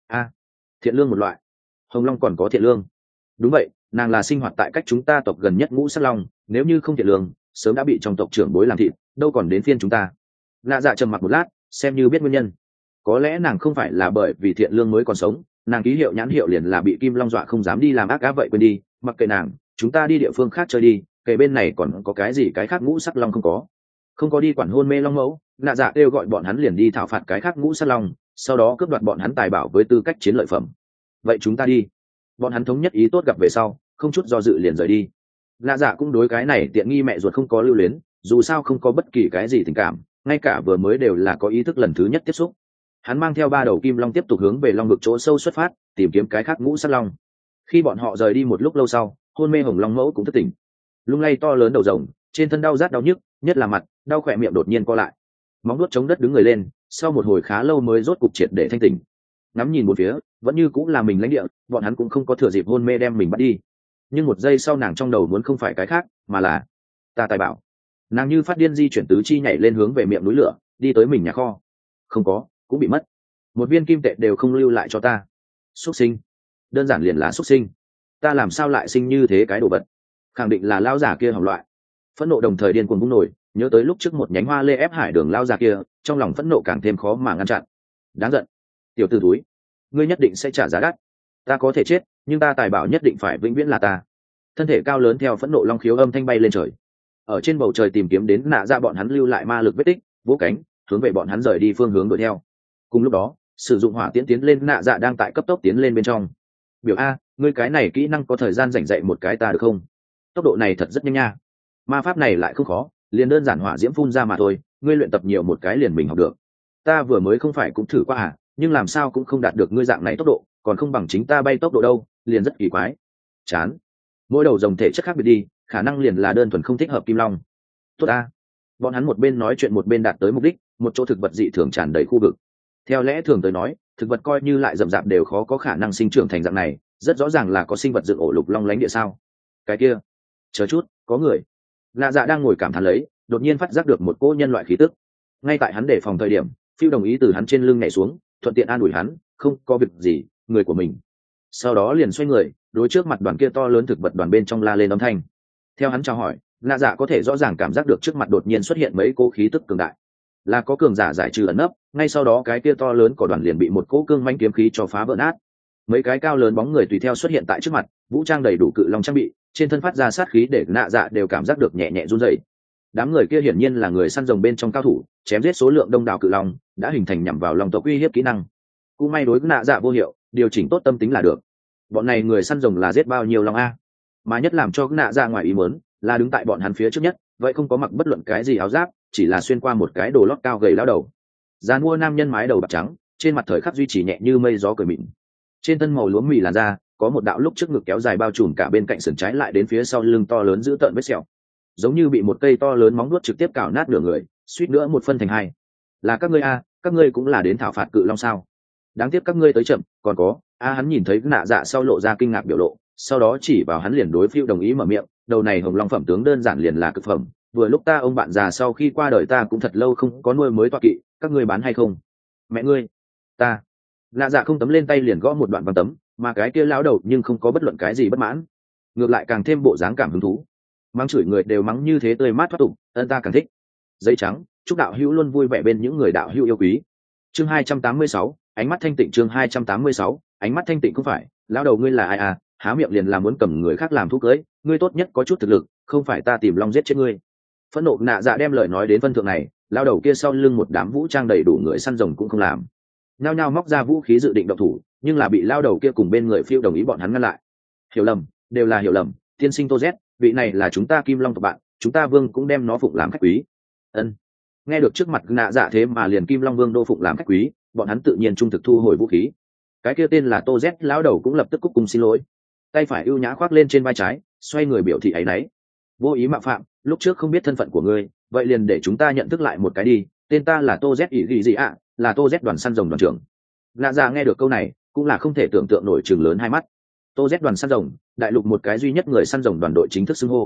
Thiện lương một loại? Hồng long còn có thiện lương? Đúng vậy, nàng là sinh hoạt tại cách chúng ta tộc gần nhất ngũ sắc long, nếu như không thiện lương sớm đã bị trong tộc trưởng bối làm thịt, đâu còn đến phiên chúng ta. Lạ dạ trầm mặc một lát, xem như biết nguyên nhân. Có lẽ nàng không phải là bởi vì thiện lương mới còn sống, nàng ký hiệu nhãn hiệu liền là bị kim long dọa không dám đi làm ác á, vậy quên đi, mặc kệ nàng, chúng ta đi địa phương khác chơi đi, kể bên này còn có cái gì cái khác ngũ sắc long không có đi quản hôn mê long mẫu. Lạ dạ kêu gọi bọn hắn liền đi thảo phạt cái khác ngũ sắc long, sau đó cướp đoạt bọn hắn tài bảo với tư cách chiến lợi phẩm. Vậy chúng ta đi. Bọn hắn thống nhất ý tốt, gặp về sau không chút do dự liền rời đi. Lạ dạ cũng đối cái này tiện nghi mẹ ruột không có lưu luyến, dù sao không có bất kỳ cái gì tình cảm, ngay cả vừa mới đều là có ý thức lần thứ nhất tiếp xúc. Hắn mang theo 3 đầu kim long tiếp tục hướng về long vực chỗ sâu xuất phát, tìm kiếm cái khác ngũ sắc long. Khi bọn họ rời đi một lúc lâu sau, hôn mê hồng long mẫu cũng thức tỉnh, lung lay to lớn đầu rồng, trên thân đau rát đau nhức, nhất là mặt đau, khỏe miệng đột nhiên co lại, móng vuốt chống đất đứng người lên, sau một hồi khá lâu mới rốt cục triệt để thanh tỉnh. Ngắm nhìn một phía, vẫn như cũng là mình lãnh địa, bọn hắn cũng không có thừa dịp hôn mê đem mình bắt đi. Nhưng một giây sau nàng trong đầu muốn không phải cái khác, mà là ta tài bảo. Nàng như phát điên di chuyển tứ chi nhảy lên hướng về miệng núi lửa, đi tới mình nhà kho. Không có, cũng bị mất. Một viên kim tệ đều không lưu lại cho ta. Xuất sinh, đơn giản liền là xuất sinh. Ta làm sao lại sinh như thế cái đồ vật? Khẳng định là lao giả kia hỏng loại. Phẫn nộ đồng thời điên cuồng bùng nổi, nhớ tới lúc trước một nhánh hoa lê ép hải đường lao giả kia, trong lòng phẫn nộ càng thêm khó mà ngăn chặn. Đáng giận, tiểu tử túi, ngươi nhất định sẽ trả giá đắt. Ta có thể chết, nhưng ta tài bảo nhất định phải vĩnh viễn là ta. Thân thể cao lớn theo phẫn nộ long khiếu âm thanh bay lên trời, ở trên bầu trời tìm kiếm đến nạ ra bọn hắn lưu lại ma lực vết tích, vỗ cánh hướng về bọn hắn rời đi phương hướng đuổi theo. Cùng lúc đó, sử dụng hỏa tiễn tiến lên nạ dạ đang tại cấp tốc tiến lên bên trong. Biểu a, ngươi cái này kỹ năng có thời gian rảnh dạy một cái ta được không? Tốc độ này thật rất nhanh nha. Ma pháp này lại không khó, liền đơn giản hỏa diễm phun ra mà thôi, ngươi luyện tập nhiều một cái liền mình học được. Ta vừa mới không phải cũng thử qua à, nhưng làm sao cũng không đạt được ngươi dạng này tốc độ, còn không bằng chính ta bay tốc độ đâu, liền rất kỳ quái. Chán. Mỗi đầu rồng thể chất khác biệt đi, khả năng liền là đơn thuần không thích hợp kim long. Tốt a. Bọn hắn một bên nói chuyện một bên đạt tới mục đích, một chỗ thực vật dị thường tràn đầy khu vực. Theo lẽ thường tới nói, thực vật coi như lại rậm rạp đều khó có khả năng sinh trưởng thành dạng này, rất rõ ràng là có sinh vật dựng ổ lục long lánh địa sao. Cái kia, chờ chút, có người. Lạ dạ đang ngồi cảm thán lấy, đột nhiên phát giác được một cỗ nhân loại khí tức. Ngay tại hắn đề phòng thời điểm, phiêu đồng ý từ hắn trên lưng nhảy xuống, thuận tiện an ủi hắn, không có việc gì, người của mình. Sau đó liền xoay người, đối trước mặt đoàn kia to lớn thực vật đoàn bên trong la lên âm thanh. Theo hắn chào hỏi, lạ dạ có thể rõ ràng cảm giác được trước mặt đột nhiên xuất hiện mấy cỗ khí tức cường đại, là có cường giả giải trừ ẩn nấp. Ngay sau đó cái kia to lớn của đoàn liền bị một cỗ cương manh kiếm khí cho phá vỡ nát. Mấy cái cao lớn bóng người tùy theo xuất hiện tại trước mặt, vũ trang đầy đủ cự long trang bị, trên thân phát ra sát khí để nạ dạ đều cảm giác được nhẹ nhẹ run rẩy. Đám người kia hiển nhiên là người săn rồng bên trong cao thủ, chém giết số lượng đông đảo cự long, đã hình thành nhằm vào long tộc uy hiếp kỹ năng. Cũng may đối với nạ dạ vô hiệu, điều chỉnh tốt tâm tính là được. Bọn này người săn rồng là giết bao nhiêu long a? Mà nhất làm cho nạ dạ ngoài ý muốn là đứng tại bọn hắn phía trước nhất, vậy không có mặc bất luận cái gì áo giáp, chỉ là xuyên qua một cái đồ lót cao gầy lão đầu. Giàn mua nam nhân mái đầu bạc trắng, trên mặt thời khắc duy trì nhẹ như mây gió cười mịn. Trên thân màu lúa mì làn da, có một đạo lúc trước ngực kéo dài bao trùm cả bên cạnh sườn trái lại đến phía sau lưng to lớn giữ tợn vết sẹo, giống như bị một cây to lớn móng vuốt trực tiếp cào nát nửa người, suýt nữa một phân thành hai. Là các ngươi a, các ngươi cũng là đến thảo phạt cự long sao? Đáng tiếc các ngươi tới chậm, còn có hắn nhìn thấy nạ dạ sau lộ ra kinh ngạc biểu lộ, sau đó chỉ vào hắn liền đối phiêu đồng ý mở miệng, đầu này hồng long phẩm tướng đơn giản liền là cực phẩm, vừa lúc ta ông bạn già sau khi qua đời ta cũng thật lâu không có nuôi mới toa kỵ, các ngươi bán hay không? Mẹ ngươi, ta. Nạ dạ không tấm lên tay liền gõ một đoạn văn tấm, mà cái kia lão đầu nhưng không có bất luận cái gì bất mãn, ngược lại càng thêm bộ dáng cảm hứng thú. Mắng chửi người đều mắng như thế tươi mát thoát tục, ân ta càng thích. Giấy trắng, chúc đạo hữu luôn vui vẻ bên những người đạo hữu yêu quý. Chương 286, ánh mắt thanh tịnh. Chương 286, ánh mắt thanh tịnh. Không phải, lão đầu ngươi là ai à? Há miệng liền là muốn cầm người khác làm thú cưới, ngươi tốt nhất có chút thực lực, không phải ta tìm long giết chết ngươi. Phẫn nộ nạ dạ đem lời nói đến phân thượng này, lão đầu kia sau lưng một đám vũ trang đầy đủ người săn rồng cũng không làm, nhao nhao móc ra vũ khí dự định động thủ, nhưng là bị lão đầu kia cùng bên người phiêu đồng ý bọn hắn ngăn lại. Hiểu lầm, đều là hiểu lầm, tiên sinh Tô Z, vị này là chúng ta Kim Long tộc bạn, chúng ta vương cũng đem nó phụng làm khách quý. Ân. Nghe được trước mặt nạ dạ thế mà liền Kim Long vương đô phụng làm khách quý, bọn hắn tự nhiên trung thực thu hồi vũ khí. Cái kia tên là Tô Z lão đầu cũng lập tức cúc cung xin lỗi, tay phải ưu nhã khoác lên trên vai trái, xoay người biểu thị áy náy. Vô ý mạo phạm, lúc trước không biết thân phận của ngươi, vậy liền để chúng ta nhận thức lại một cái đi, tên ta là Tô Z ỷ ghi gì ạ, là Tô Z đoàn săn rồng đoàn trưởng. Nạ dạ nghe được câu này cũng là không thể tưởng tượng nổi, chừng lớn hai mắt. Tô Z đoàn săn rồng, đại lục một cái duy nhất người săn rồng đoàn đội chính thức xưng hô.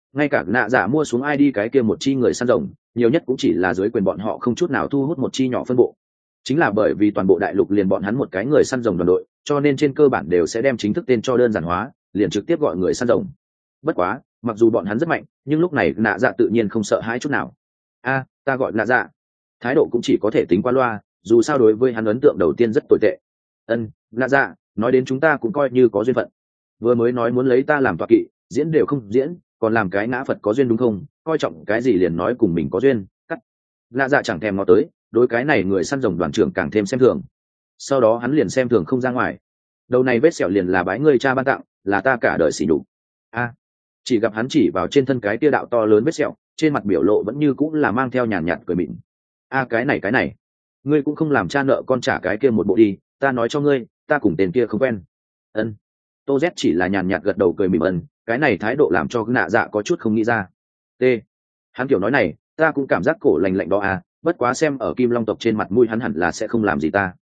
ngay cả nạ dạ mua xuống ai đi cái kia một chi người săn rồng nhiều nhất cũng chỉ là dưới quyền bọn họ không chút nào thu hút một chi nhỏ phân bộ. Chính là bởi vì toàn bộ đại lục liền bọn hắn một cái người săn rồng đoàn đội, cho nên trên cơ bản đều sẽ đem chính thức tên cho đơn giản hóa, liền trực tiếp gọi người săn rồng. Bất quá mặc dù bọn hắn rất mạnh, nhưng lúc này nạ dạ tự nhiên không sợ hãi chút nào. Ta gọi nạ dạ. Thái độ cũng chỉ có thể tính qua loa, dù sao đối với hắn ấn tượng đầu tiên rất tồi tệ. Nạ dạ, nói đến chúng ta cũng coi như có duyên phận. Vừa mới nói muốn lấy ta làm tọa kỵ, diễn đều không diễn, còn làm cái ngã Phật có duyên đúng không? Coi trọng cái gì liền nói cùng mình có duyên, cắt. Nạ dạ chẳng thèm ngó tới, đối cái này người săn rồng đoàn trưởng càng thêm xem thường. Sau đó hắn liền xem thường không ra ngoài. Đầu này vết sẹo liền là bái ngươi cha ban tặng, là ta cả đời xỉ nhục. Chỉ gặp hắn chỉ vào trên thân cái tia đạo to lớn vết sẹo, trên mặt biểu lộ vẫn như cũng là mang theo nhàn nhạt cười mịn. Cái này, ngươi cũng không làm cha nợ con trả cái kia một bộ đi, ta nói cho ngươi, ta cùng tên kia không quen. Tô Z chỉ là nhàn nhạt gật đầu cười mỉm cái này thái độ làm cho nạ dạ có chút không nghĩ ra. Hắn kiểu nói này, ta cũng cảm giác cổ lạnh lạnh đó bất quá xem ở Kim Long tộc trên mặt mũi hắn hẳn là sẽ không làm gì ta.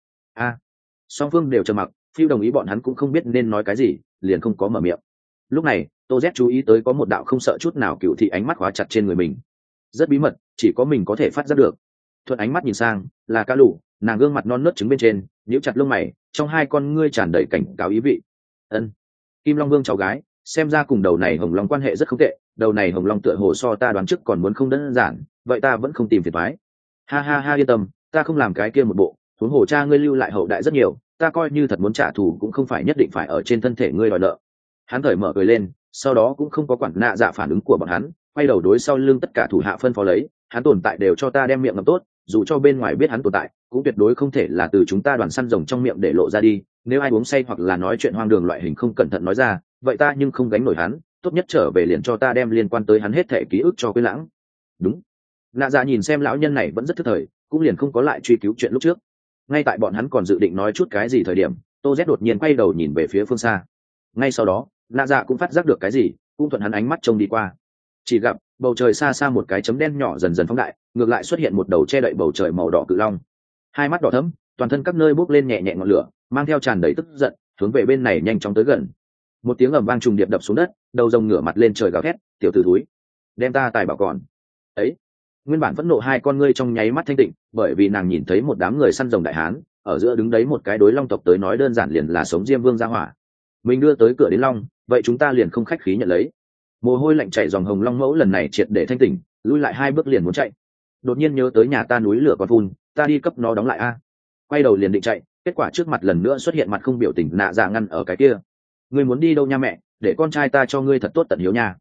Song phương đều trầm mặc, phiêu đồng ý bọn hắn cũng không biết nên nói cái gì, liền không có mở miệng. Lúc này Tô Z chú ý tới có một đạo không sợ chút nào cựu thị ánh mắt khóa chặt trên người mình, rất bí mật, chỉ có mình có thể phát giác được. Thuận ánh mắt nhìn sang, là Ca Lù, nàng gương mặt non nớt trứng bên trên, nhíu chặt lông mày, trong hai con ngươi tràn đầy cảnh cáo ý vị. Kim Long Vương cháu gái, xem ra cùng đầu này Hồng Long quan hệ rất không tệ, đầu này Hồng Long tựa hồ so ta đoán trước còn muốn không đơn giản, vậy ta vẫn không tìm phiền toái. Ha yên tâm, ta không làm cái kia một bộ, huống hồ cha ngươi lưu lại hậu đại rất nhiều, ta coi như thật muốn trả thù cũng không phải nhất định phải ở trên thân thể ngươi đòi nợ. Hắn cởi mở cười lên, sau đó cũng không có quản nạ dạ phản ứng của bọn hắn, quay đầu đối sau lưng tất cả thủ hạ phân phó lấy, hắn tồn tại đều cho ta đem miệng ngậm tốt, dù cho bên ngoài biết hắn tồn tại, cũng tuyệt đối không thể là từ chúng ta đoàn săn rồng trong miệng để lộ ra đi, nếu ai uống say hoặc là nói chuyện hoang đường loại hình không cẩn thận nói ra, vậy ta nhưng không gánh nổi hắn, tốt nhất trở về liền cho ta đem liên quan tới hắn hết thảy ký ức cho quên lãng. Đúng. Nạ dạ nhìn xem lão nhân này vẫn rất thức thời, cũng liền không có lại truy cứu chuyện lúc trước. Ngay tại bọn hắn còn dự định nói chút cái gì thời điểm, Tô Z đột nhiên quay đầu nhìn về phía phương xa. Ngay sau đó nạ dạ cũng phát giác được cái gì, cũng thuận hắn ánh mắt trông đi qua, chỉ gặp bầu trời xa xa một cái chấm đen nhỏ dần dần phóng đại, ngược lại xuất hiện một đầu che đậy bầu trời màu đỏ cự long, hai mắt đỏ thẫm, toàn thân các nơi bốc lên nhẹ nhẹ ngọn lửa, mang theo tràn đầy tức giận, hướng về bên này nhanh chóng tới gần. Một tiếng ầm vang trùng điệp đập xuống đất, đầu rồng ngửa mặt lên trời gào thét, tiểu tử thúi, đem ta tài bảo còn ấy. Nguyên bản phẫn nộ hai con ngươi trong nháy mắt thanh tịnh, bởi vì nàng nhìn thấy một đám người săn rồng đại hán, ở giữa đứng đấy một cái đối long tộc tới nói đơn giản liền là sống diêm vương gia hỏa. Mình đưa tới cửa đến long, vậy chúng ta liền không khách khí nhận lấy. Mồ hôi lạnh chảy dòng Hồng Long mẫu lần này triệt để thanh tỉnh, lui lại hai bước liền muốn chạy. Đột nhiên nhớ tới nhà ta núi lửa còn phun, ta đi cấp nó đóng lại quay đầu liền định chạy, kết quả trước mặt lần nữa xuất hiện mặt không biểu tình nạ dạ ngăn ở cái kia. Ngươi muốn đi đâu nha mẹ, để con trai ta cho ngươi thật tốt tận hiếu nha.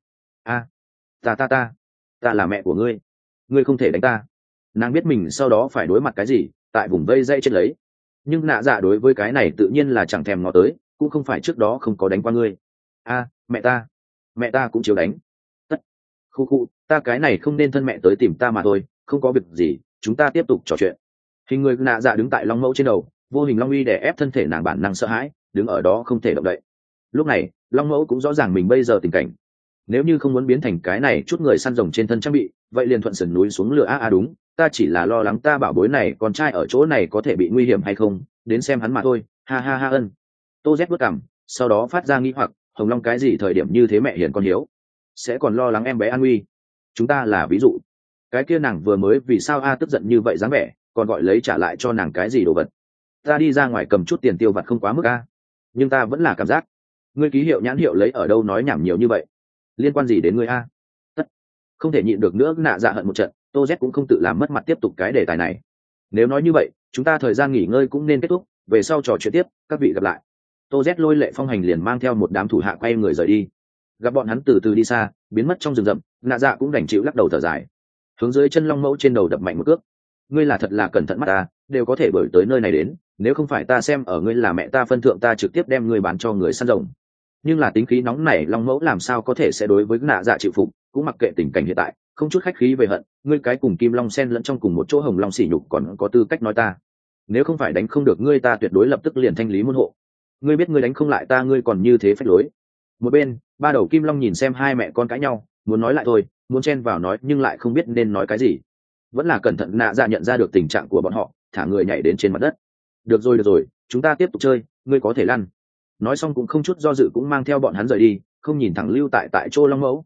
Ta là mẹ của ngươi, ngươi không thể đánh ta. Nàng biết mình sau đó phải đối mặt cái gì, tại vùng vây dây chết lấy, nhưng nạ dạ đối với cái này tự nhiên là chẳng thèm ngó tới, cũng không phải trước đó không có đánh qua ngươi. Mẹ ta cũng chiếu đánh. Tất khu ta cái này không nên thân mẹ tới tìm ta mà thôi, không có việc gì, chúng ta tiếp tục trò chuyện. Hình người nạ dạ đứng tại long mẫu trên đầu, vô hình long uy đè ép thân thể nàng bản năng sợ hãi, đứng ở đó không thể động đậy. Lúc này long mẫu cũng rõ ràng mình bây giờ tình cảnh, nếu như không muốn biến thành cái này chút người săn rồng trên thân trang bị, vậy liền thuận sườn núi xuống lửa. Đúng, ta chỉ là lo lắng ta bảo bối này con trai ở chỗ này có thể bị nguy hiểm hay không, đến xem hắn mà thôi. Ha Tô Z bước cằm, sau đó phát ra nghi hoặc, Hồng Long cái gì thời điểm như thế mẹ hiền con hiếu, sẽ còn lo lắng em bé an nguy. Chúng ta là ví dụ, cái kia nàng vừa mới vì sao tức giận như vậy dáng vẻ, còn gọi lấy trả lại cho nàng cái gì đồ vật. Ta đi ra ngoài cầm chút tiền tiêu vặt không quá mức nhưng ta vẫn là cảm giác ngươi ký hiệu nhãn hiệu lấy ở đâu nói nhảm nhiều như vậy, liên quan gì đến ngươi Tất không thể nhịn được nữa, nạ dạ hận một trận. Tô Z cũng không tự làm mất mặt tiếp tục cái đề tài này. Nếu nói như vậy, chúng ta thời gian nghỉ ngơi cũng nên kết thúc, về sau trò chuyện tiếp, các vị gặp lại. Tô Z lôi lệ phong hành liền mang theo một đám thủ hạ quay người rời đi. Gặp bọn hắn từ từ đi xa, biến mất trong rừng rậm, nạ dạ cũng đành chịu lắc đầu thở dài, hướng dưới chân long mẫu trên đầu đập mạnh một cước. Ngươi là thật là cẩn thận mắt đều có thể bởi tới nơi này đến, nếu không phải ta xem ở ngươi là mẹ ta phân thượng, ta trực tiếp đem ngươi bán cho người săn rồng. Nhưng là tính khí nóng này long mẫu làm sao có thể sẽ đối với nạ dạ chịu phục, cũng mặc kệ tình cảnh hiện tại, không chút khách khí về hận. Ngươi cái cùng kim long sen lẫn trong cùng một chỗ hồng long sỉ nhục còn có tư cách nói ta? Nếu không phải đánh không được ngươi, ta tuyệt đối lập tức liền thanh lý môn hộ. Ngươi biết ngươi đánh không lại ta, ngươi còn như thế phách lối. Một bên ba đầu kim long nhìn xem hai mẹ con cãi nhau, muốn nói lại thôi, muốn chen vào nói nhưng lại không biết nên nói cái gì. Vẫn là cẩn thận nạ dạ nhận ra được tình trạng của bọn họ, thả người nhảy đến trên mặt đất. Được rồi, chúng ta tiếp tục chơi, ngươi có thể lăn. Nói xong cũng không chút do dự cũng mang theo bọn hắn rời đi, không nhìn thẳng lưu tại chỗ long mẫu.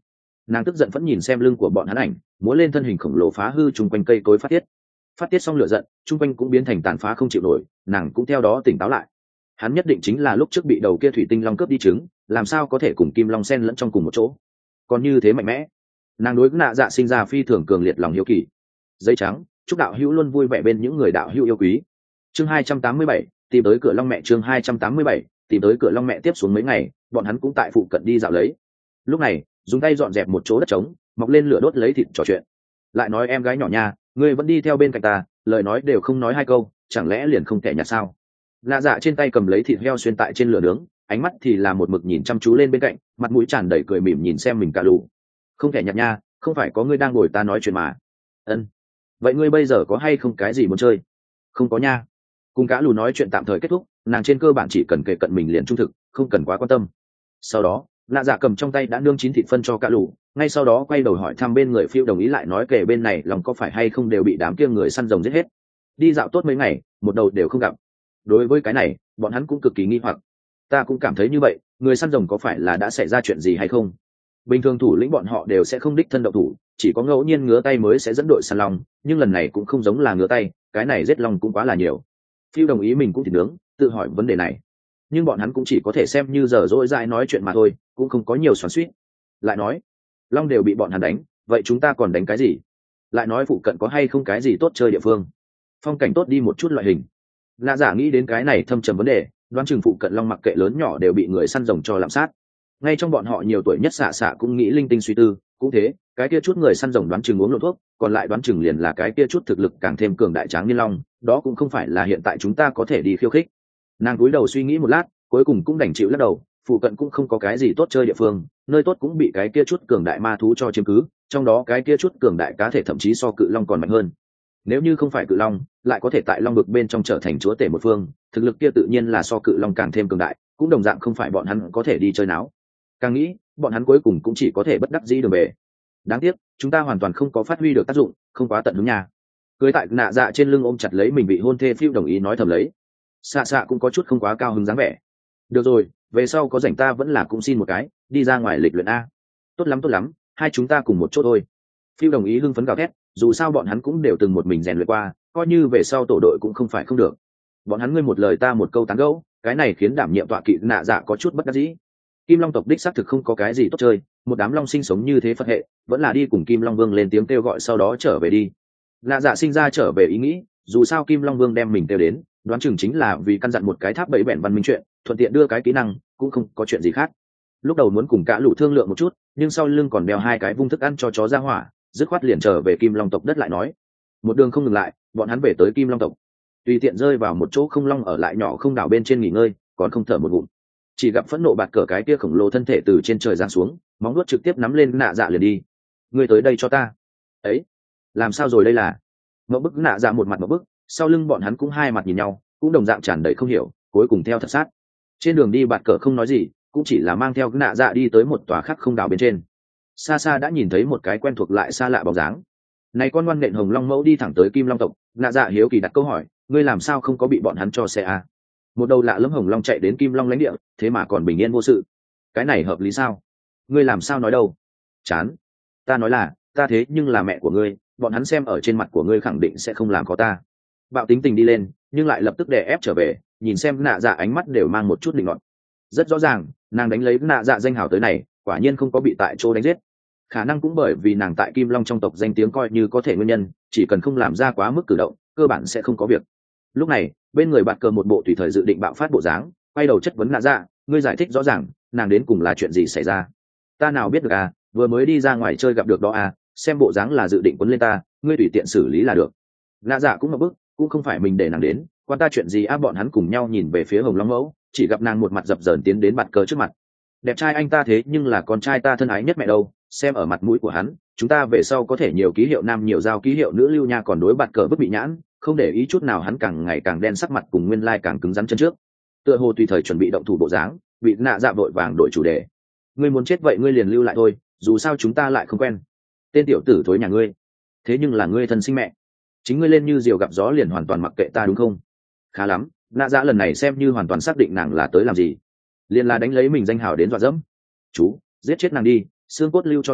Nàng tức giận vẫn nhìn xem lưng của bọn hắn ảnh, múa lên thân hình khổng lồ phá hư chung quanh cây cối phát tiết xong lửa giận, chung quanh cũng biến thành tàn phá không chịu nổi, nàng cũng theo đó tỉnh táo lại. Hắn nhất định chính là lúc trước bị đầu kia thủy tinh long cướp đi trứng, làm sao có thể cùng kim long xen lẫn trong cùng một chỗ, còn như thế mạnh mẽ. Nàng đối với nạ dạ sinh ra phi thường cường liệt lòng hiếu kỳ. Dây trắng, chúc đạo hữu luôn vui vẻ bên những người đạo hữu yêu quý. Chương 287, tìm tới cửa long mẹ. Chương 287, tìm tới cửa long mẹ. Tiếp xuống mấy ngày, bọn hắn cũng tại phụ cận đi dạo lấy. Lúc này, dùng tay dọn dẹp một chỗ đất trống, mọc lên lửa đốt lấy thịt trò chuyện. Lại nói em gái nhỏ nha, ngươi vẫn đi theo bên cạnh ta, lời nói đều không nói hai câu, chẳng lẽ liền không thể nhặt sao? Nạ dạ trên tay cầm lấy thịt heo xuyên tại trên lửa nướng, ánh mắt thì là một mực nhìn chăm chú lên bên cạnh, mặt mũi tràn đầy cười mỉm nhìn xem mình cả lù. Không thể nhặt nha, không phải có ngươi đang ngồi ta nói chuyện mà. Ân. Vậy ngươi bây giờ có hay không cái gì muốn chơi? Không có nha. Cùng cả lù nói chuyện tạm thời kết thúc, nàng trên cơ bản chỉ cần kể cận mình liền trung thực, không cần quá quan tâm. Sau đó, nạ dạ cầm trong tay đã nương chín thịt phân cho cả lù, ngay sau đó quay đầu hỏi thăm bên người phiêu đồng ý lại nói kể bên này lòng có phải hay không đều bị đám kia người săn rồng giết hết. Đi dạo tốt mấy ngày, một đầu đều không gặp. Đối với cái này, bọn hắn cũng cực kỳ nghi hoặc. Ta cũng cảm thấy như vậy, người săn rồng có phải là đã xảy ra chuyện gì hay không? Bình thường thủ lĩnh bọn họ đều sẽ không đích thân động thủ, chỉ có ngẫu nhiên ngứa tay mới sẽ dẫn đội săn long, nhưng lần này cũng không giống là ngứa tay, cái này giết long cũng quá là nhiều. Phiêu đồng ý mình cũng thịt nướng, tự hỏi vấn đề này, nhưng bọn hắn cũng chỉ có thể xem như giờ dỗi dãi nói chuyện mà thôi, cũng không có nhiều xoắn xuýt. Lại nói, long đều bị bọn hắn đánh, vậy chúng ta còn đánh cái gì? Lại nói phụ cận có hay không cái gì tốt chơi địa phương, phong cảnh tốt đi một chút loại hình. Lạ giả nghĩ đến cái này thâm trầm vấn đề, đoán chừng phụ cận long mặc kệ lớn nhỏ đều bị người săn rồng cho lạm sát. Ngay trong bọn họ nhiều tuổi nhất xạ xạ cũng nghĩ linh tinh suy tư, cũng thế, cái kia chút người săn rồng đoán chừng uống lộ thuốc, còn lại đoán chừng liền là cái kia chút thực lực càng thêm cường đại tráng niên long, đó cũng không phải là hiện tại chúng ta có thể đi khiêu khích. Nàng cúi đầu suy nghĩ một lát, cuối cùng cũng đành chịu lắc đầu, phụ cận cũng không có cái gì tốt chơi địa phương, nơi tốt cũng bị cái kia chút cường đại ma thú cho chiếm cứ, trong đó cái kia chút cường đại cá thể thậm chí so cự long còn mạnh hơn. Nếu như không phải cự long, lại có thể tại long vực bên trong trở thành chúa tể một phương, thực lực kia tự nhiên là so cự long càng thêm cường đại, cũng đồng dạng không phải bọn hắn có thể đi chơi náo. Càng nghĩ, bọn hắn cuối cùng cũng chỉ có thể bất đắc dĩ đường về. Đáng tiếc, chúng ta hoàn toàn không có phát huy được tác dụng, không quá tận đúng nha. Cưới tại nạ dạ trên lưng ôm chặt lấy mình bị hôn thê phiêu đồng ý nói thầm lấy. Xạ xạ cũng có chút không quá cao hứng dáng vẻ. Được rồi, về sau có rảnh ta vẫn là cũng xin một cái, đi ra ngoài lịch luyện a. Tốt lắm, hai chúng ta cùng một chỗ thôi. Phiêu đồng ý hưng phấn gào thét, dù sao bọn hắn cũng đều từng một mình rèn luyện qua, coi như về sau tổ đội cũng không phải không được. Bọn hắn ngươi một lời ta một câu tán gẫu, cái này khiến đảm nhiệm tọa kỵ nạ dạ có chút bất đắc dĩ. Kim long tộc đích xác thực không có cái gì tốt chơi, một đám long sinh sống như thế phật hệ, vẫn là đi cùng Kim Long Vương lên tiếng kêu gọi sau đó trở về đi. Nạ dạ sinh ra trở về ý nghĩ, dù sao Kim Long Vương đem mình kêu đến, đoán chừng chính là vì căn dặn một cái tháp bẫy bẻn văn minh chuyện, thuận tiện đưa cái kỹ năng, cũng không có chuyện gì khác. Lúc đầu muốn cùng cả lũ thương lượng một chút, nhưng sau lưng còn đeo hai cái vung thức ăn cho chó ra hỏa, dứt khoát liền trở về Kim Long tộc đất lại nói. Một đường không ngừng lại, bọn hắn về tới Kim Long tộc, tùy tiện rơi vào một chỗ không long ở lại nhỏ không đảo bên trên nghỉ ngơi, còn không thở một ngụm. Chỉ gặp phẫn nộ bạt cờ cái kia khổng lồ thân thể từ trên trời giáng xuống, móng nuốt trực tiếp nắm lên nạ dạ liền đi. Ngươi tới đây cho ta. Ấy, làm sao rồi đây là? Ngộ bức nạ dạ một mặt ngộ bức, sau lưng bọn hắn cũng hai mặt nhìn nhau, cũng đồng dạng tràn đầy không hiểu, cuối cùng theo thật sát. Trên đường đi bạt cờ không nói gì, cũng chỉ là mang theo nạ dạ đi tới một tòa khác không đảo bên trên. Xa xa đã nhìn thấy một cái quen thuộc lại xa lạ bóng dáng. Này con ngoan nện hồng long mẫu đi thẳng tới Kim Long tộc, nạ dạ hiếu kỳ đặt câu hỏi, ngươi làm sao không có bị bọn hắn cho xe a? Một đầu lạ lẫm hồng long chạy đến Kim Long lãnh địa, thế mà còn bình yên vô sự, cái này hợp lý sao? Ngươi làm sao nói đâu? Chán, ta nói là, ta thế nhưng là mẹ của ngươi, bọn hắn xem ở trên mặt của ngươi khẳng định sẽ không làm có ta. Bạo tính tình đi lên, nhưng lại lập tức đè ép trở về, nhìn xem nạ dạ ánh mắt đều mang một chút định luận. Rất rõ ràng, nàng đánh lấy nạ dạ danh hào tới này, quả nhiên không có bị tại chỗ đánh giết. Khả năng cũng bởi vì nàng tại Kim Long trong tộc danh tiếng coi như có thể nguyên nhân, chỉ cần không làm ra quá mức cử động, cơ bản sẽ không có việc. Lúc này, bên người bạt cờ một bộ tùy thời dự định bạo phát bộ dáng, quay đầu chất vấn nạ dạ, ngươi giải thích rõ ràng, nàng đến cùng là chuyện gì xảy ra? Ta nào biết được à, vừa mới đi ra ngoài chơi gặp được đó à, xem bộ dáng là dự định quấn lên ta, ngươi tùy tiện xử lý là được. Nạ dạ cũng ngập bức, cũng không phải mình để nàng đến, quan ta chuyện gì á? Bọn hắn cùng nhau nhìn về phía Hồng Long mẫu, chỉ gặp nàng một mặt dập dờn tiến đến bạt cờ trước mặt. Đẹp trai anh ta thế nhưng là con trai ta thân ái nhất mẹ đâu, xem ở mặt mũi của hắn, chúng ta về sau có thể nhiều ký hiệu nam nhiều giao ký hiệu nữ lưu nha. Còn đối bạt cờ bức bị nhãn, không để ý chút nào, hắn càng ngày càng đen sắc mặt, cùng nguyên lai càng cứng rắn chân trước, tựa hồ tùy thời chuẩn bị động thủ bộ dáng. Bị nạ dạ vội vàng đổi chủ đề, ngươi muốn chết vậy ngươi liền lưu lại thôi, dù sao chúng ta lại không quen. Tên tiểu tử thối nhà ngươi, thế nhưng là ngươi thân sinh mẹ, chính ngươi lên như diều gặp gió liền hoàn toàn mặc kệ ta đúng không? Khá lắm, nạ dạ lần này xem như hoàn toàn xác định nàng là tới làm gì, liền là đánh lấy mình danh hào đến dọa dẫm. Chú, giết chết nàng đi, xương cốt lưu cho ta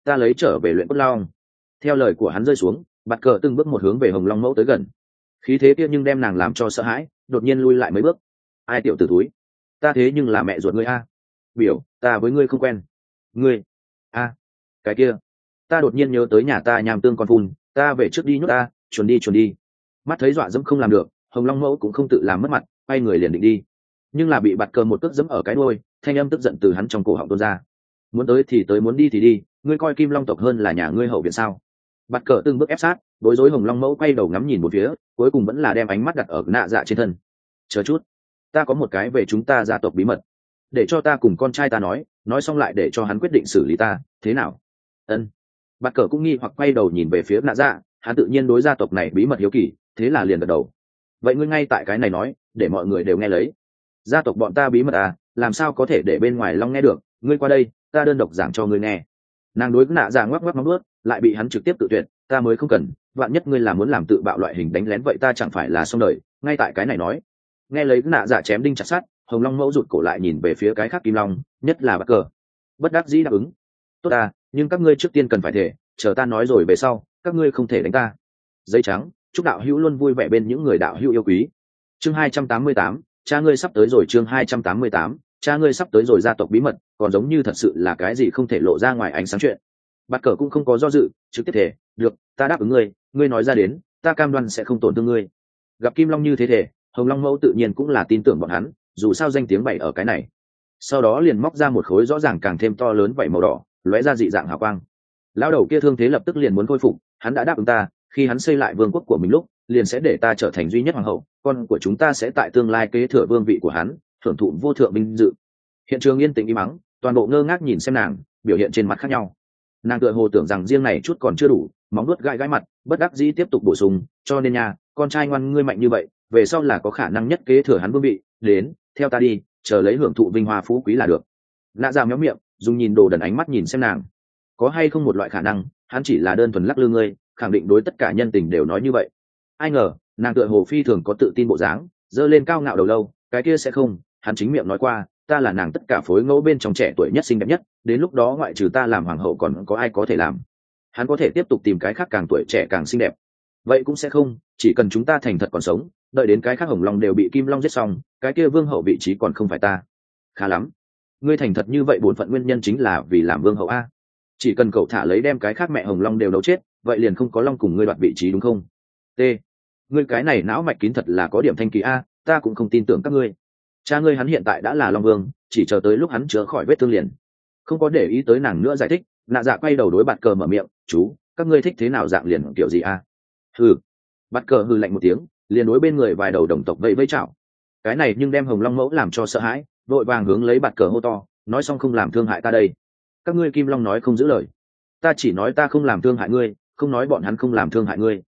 ta lấy trở về luyện cốt long. Theo lời của hắn rơi xuống, bạt cờ từng bước một hướng về hồng long mẫu tới gần. Khí thế kia nhưng đem nàng làm cho sợ hãi, đột nhiên lui lại mấy bước. Ai tiểu tử túi, ta thế nhưng là mẹ ruột ngươi a. Biểu ta với ngươi không quen. Ngươi a, cái kia, ta đột nhiên nhớ tới nhà ta nham tương con phun, ta về trước đi nhốt ta, chuồn đi. Mắt thấy dọa dẫm không làm được, hồng long mẫu cũng không tự làm mất mặt, quay người liền định đi, nhưng là bị bạt cờ một cước dẫm ở cái đuôi, thanh âm tức giận từ hắn trong cổ họng tuôn ra. Muốn tới thì tới, muốn đi thì đi, ngươi coi kim long tộc hơn là nhà ngươi hậu viện sao? Bạt cờ từng bước ép sát, bối rối hồng long mẫu quay đầu ngắm nhìn một phía, cuối cùng vẫn là đem ánh mắt đặt ở nạ dạ trên thân. Chờ chút, ta có một cái về chúng ta gia tộc bí mật, để cho ta cùng con trai ta nói xong lại để cho hắn quyết định xử lý ta, thế nào? Ân. Bạt cờ cũng nghi hoặc quay đầu nhìn về phía nạ dạ, hắn tự nhiên đối gia tộc này bí mật hiếu kỳ, thế là liền gật đầu. Vậy ngươi ngay tại cái này nói, để mọi người đều nghe lấy. Gia tộc bọn ta bí mật à, làm sao có thể để bên ngoài long nghe được, ngươi qua đây, ta đơn độc giảng cho ngươi nghe. Nàng đối nạ dạ ngoắc ngoắc móng nuốt, lại bị hắn trực tiếp tự tuyệt, ta mới không cần, vạn nhất ngươi là muốn làm tự bạo loại hình đánh lén vậy ta chẳng phải là xong đời, ngay tại cái này nói. Nghe lấy nạ dạ chém đinh chặt sắt, hồng long mẫu rụt cổ lại nhìn về phía cái khác kim long, nhất là Bạt cờ. Bất đắc dĩ đáp ứng. Tốt à, nhưng các ngươi trước tiên cần phải thể, chờ ta nói rồi về sau, các ngươi không thể đánh ta. Giấy trắng, chúc đạo hữu luôn vui vẻ bên những người đạo hữu yêu quý. Chương 288, cha ngươi sắp tới rồi. Chương 288, cha ngươi sắp tới rồi. Gia tộc bí mật còn giống như thật sự là cái gì không thể lộ ra ngoài ánh sáng chuyện. Bạt cờ cũng không có do dự, trực tiếp thể, được, ta đáp ứng ngươi nói ra đến, ta cam đoan sẽ không tổn thương ngươi. Gặp kim long như thế thể, hồng long mẫu tự nhiên cũng là tin tưởng bọn hắn, dù sao danh tiếng bày ở cái này. Sau đó liền móc ra một khối rõ ràng càng thêm to lớn vảy màu đỏ, lóe ra dị dạng hào quang. Lão đầu kia thương thế lập tức liền muốn khôi phục, hắn đã đáp ứng ta, khi hắn xây lại vương quốc của mình lúc, liền sẽ để ta trở thành duy nhất hoàng hậu, con của chúng ta sẽ tại tương lai kế thừa vương vị của hắn, hưởng thụ vô thượng vinh dự. Hiện trường yên tĩnh im mắng, toàn bộ ngơ ngác nhìn xem nàng, biểu hiện trên mặt khác nhau. Nàng tựa hồ tưởng rằng riêng này chút còn chưa đủ, móng nuốt gãi gãi mặt, bất đắc dĩ tiếp tục bổ sung, cho nên nha, con trai ngoan ngươi mạnh như vậy, về sau là có khả năng nhất kế thừa hắn vương vị, đến, theo ta đi, chờ lấy hưởng thụ vinh hoa phú quý là được. Nạ Dạ méo miệng, dùng nhìn đồ đần ánh mắt nhìn xem nàng. Có hay không một loại khả năng, hắn chỉ là đơn thuần lắc lư ngươi, khẳng định đối tất cả nhân tình đều nói như vậy. Ai ngờ, nàng tựa hồ phi thường có tự tin bộ dáng, giơ lên cao ngạo đầu lâu, cái kia sẽ không, hắn chính miệng nói qua, ta là nàng tất cả phối ngẫu bên trong trẻ tuổi nhất xinh đẹp nhất, đến lúc đó ngoại trừ ta làm hoàng hậu còn có ai có thể làm. Hắn có thể tiếp tục tìm cái khác càng tuổi trẻ càng xinh đẹp. Vậy cũng sẽ không, chỉ cần chúng ta thành thật còn sống, đợi đến cái khác hồng long đều bị kim long giết xong, cái kia vương hậu vị trí còn không phải ta. Khá lắm, ngươi thành thật như vậy bổn phận nguyên nhân chính là vì làm vương hậu a. Chỉ cần cậu thả lấy đem cái khác mẹ hồng long đều đấu chết, vậy liền không có long cùng ngươi đoạt vị trí đúng không? T, ngươi cái này não mạch kín thật là có điểm thanh kỳ a, ta cũng không tin tưởng các ngươi. Cha ngươi hắn hiện tại đã là long vương, chỉ chờ tới lúc hắn chữa khỏi vết thương liền. Không có để ý tới nàng nữa giải thích, Nạ Dạ quay đầu đối Bạt cờ mở miệng, chú, các ngươi thích thế nào dạng liền kiểu gì a? Hừ. Bạt cờ hừ lạnh một tiếng, liền đối bên người vài đầu đồng tộc vẫy vẫy chảo. Cái này nhưng đem hồng long mẫu làm cho sợ hãi, vội vàng hướng lấy Bạt cờ hô to, nói xong không làm thương hại ta đây. Các ngươi kim long nói không giữ lời, ta chỉ nói ta không làm thương hại ngươi, không nói bọn hắn không làm thương hại ngươi.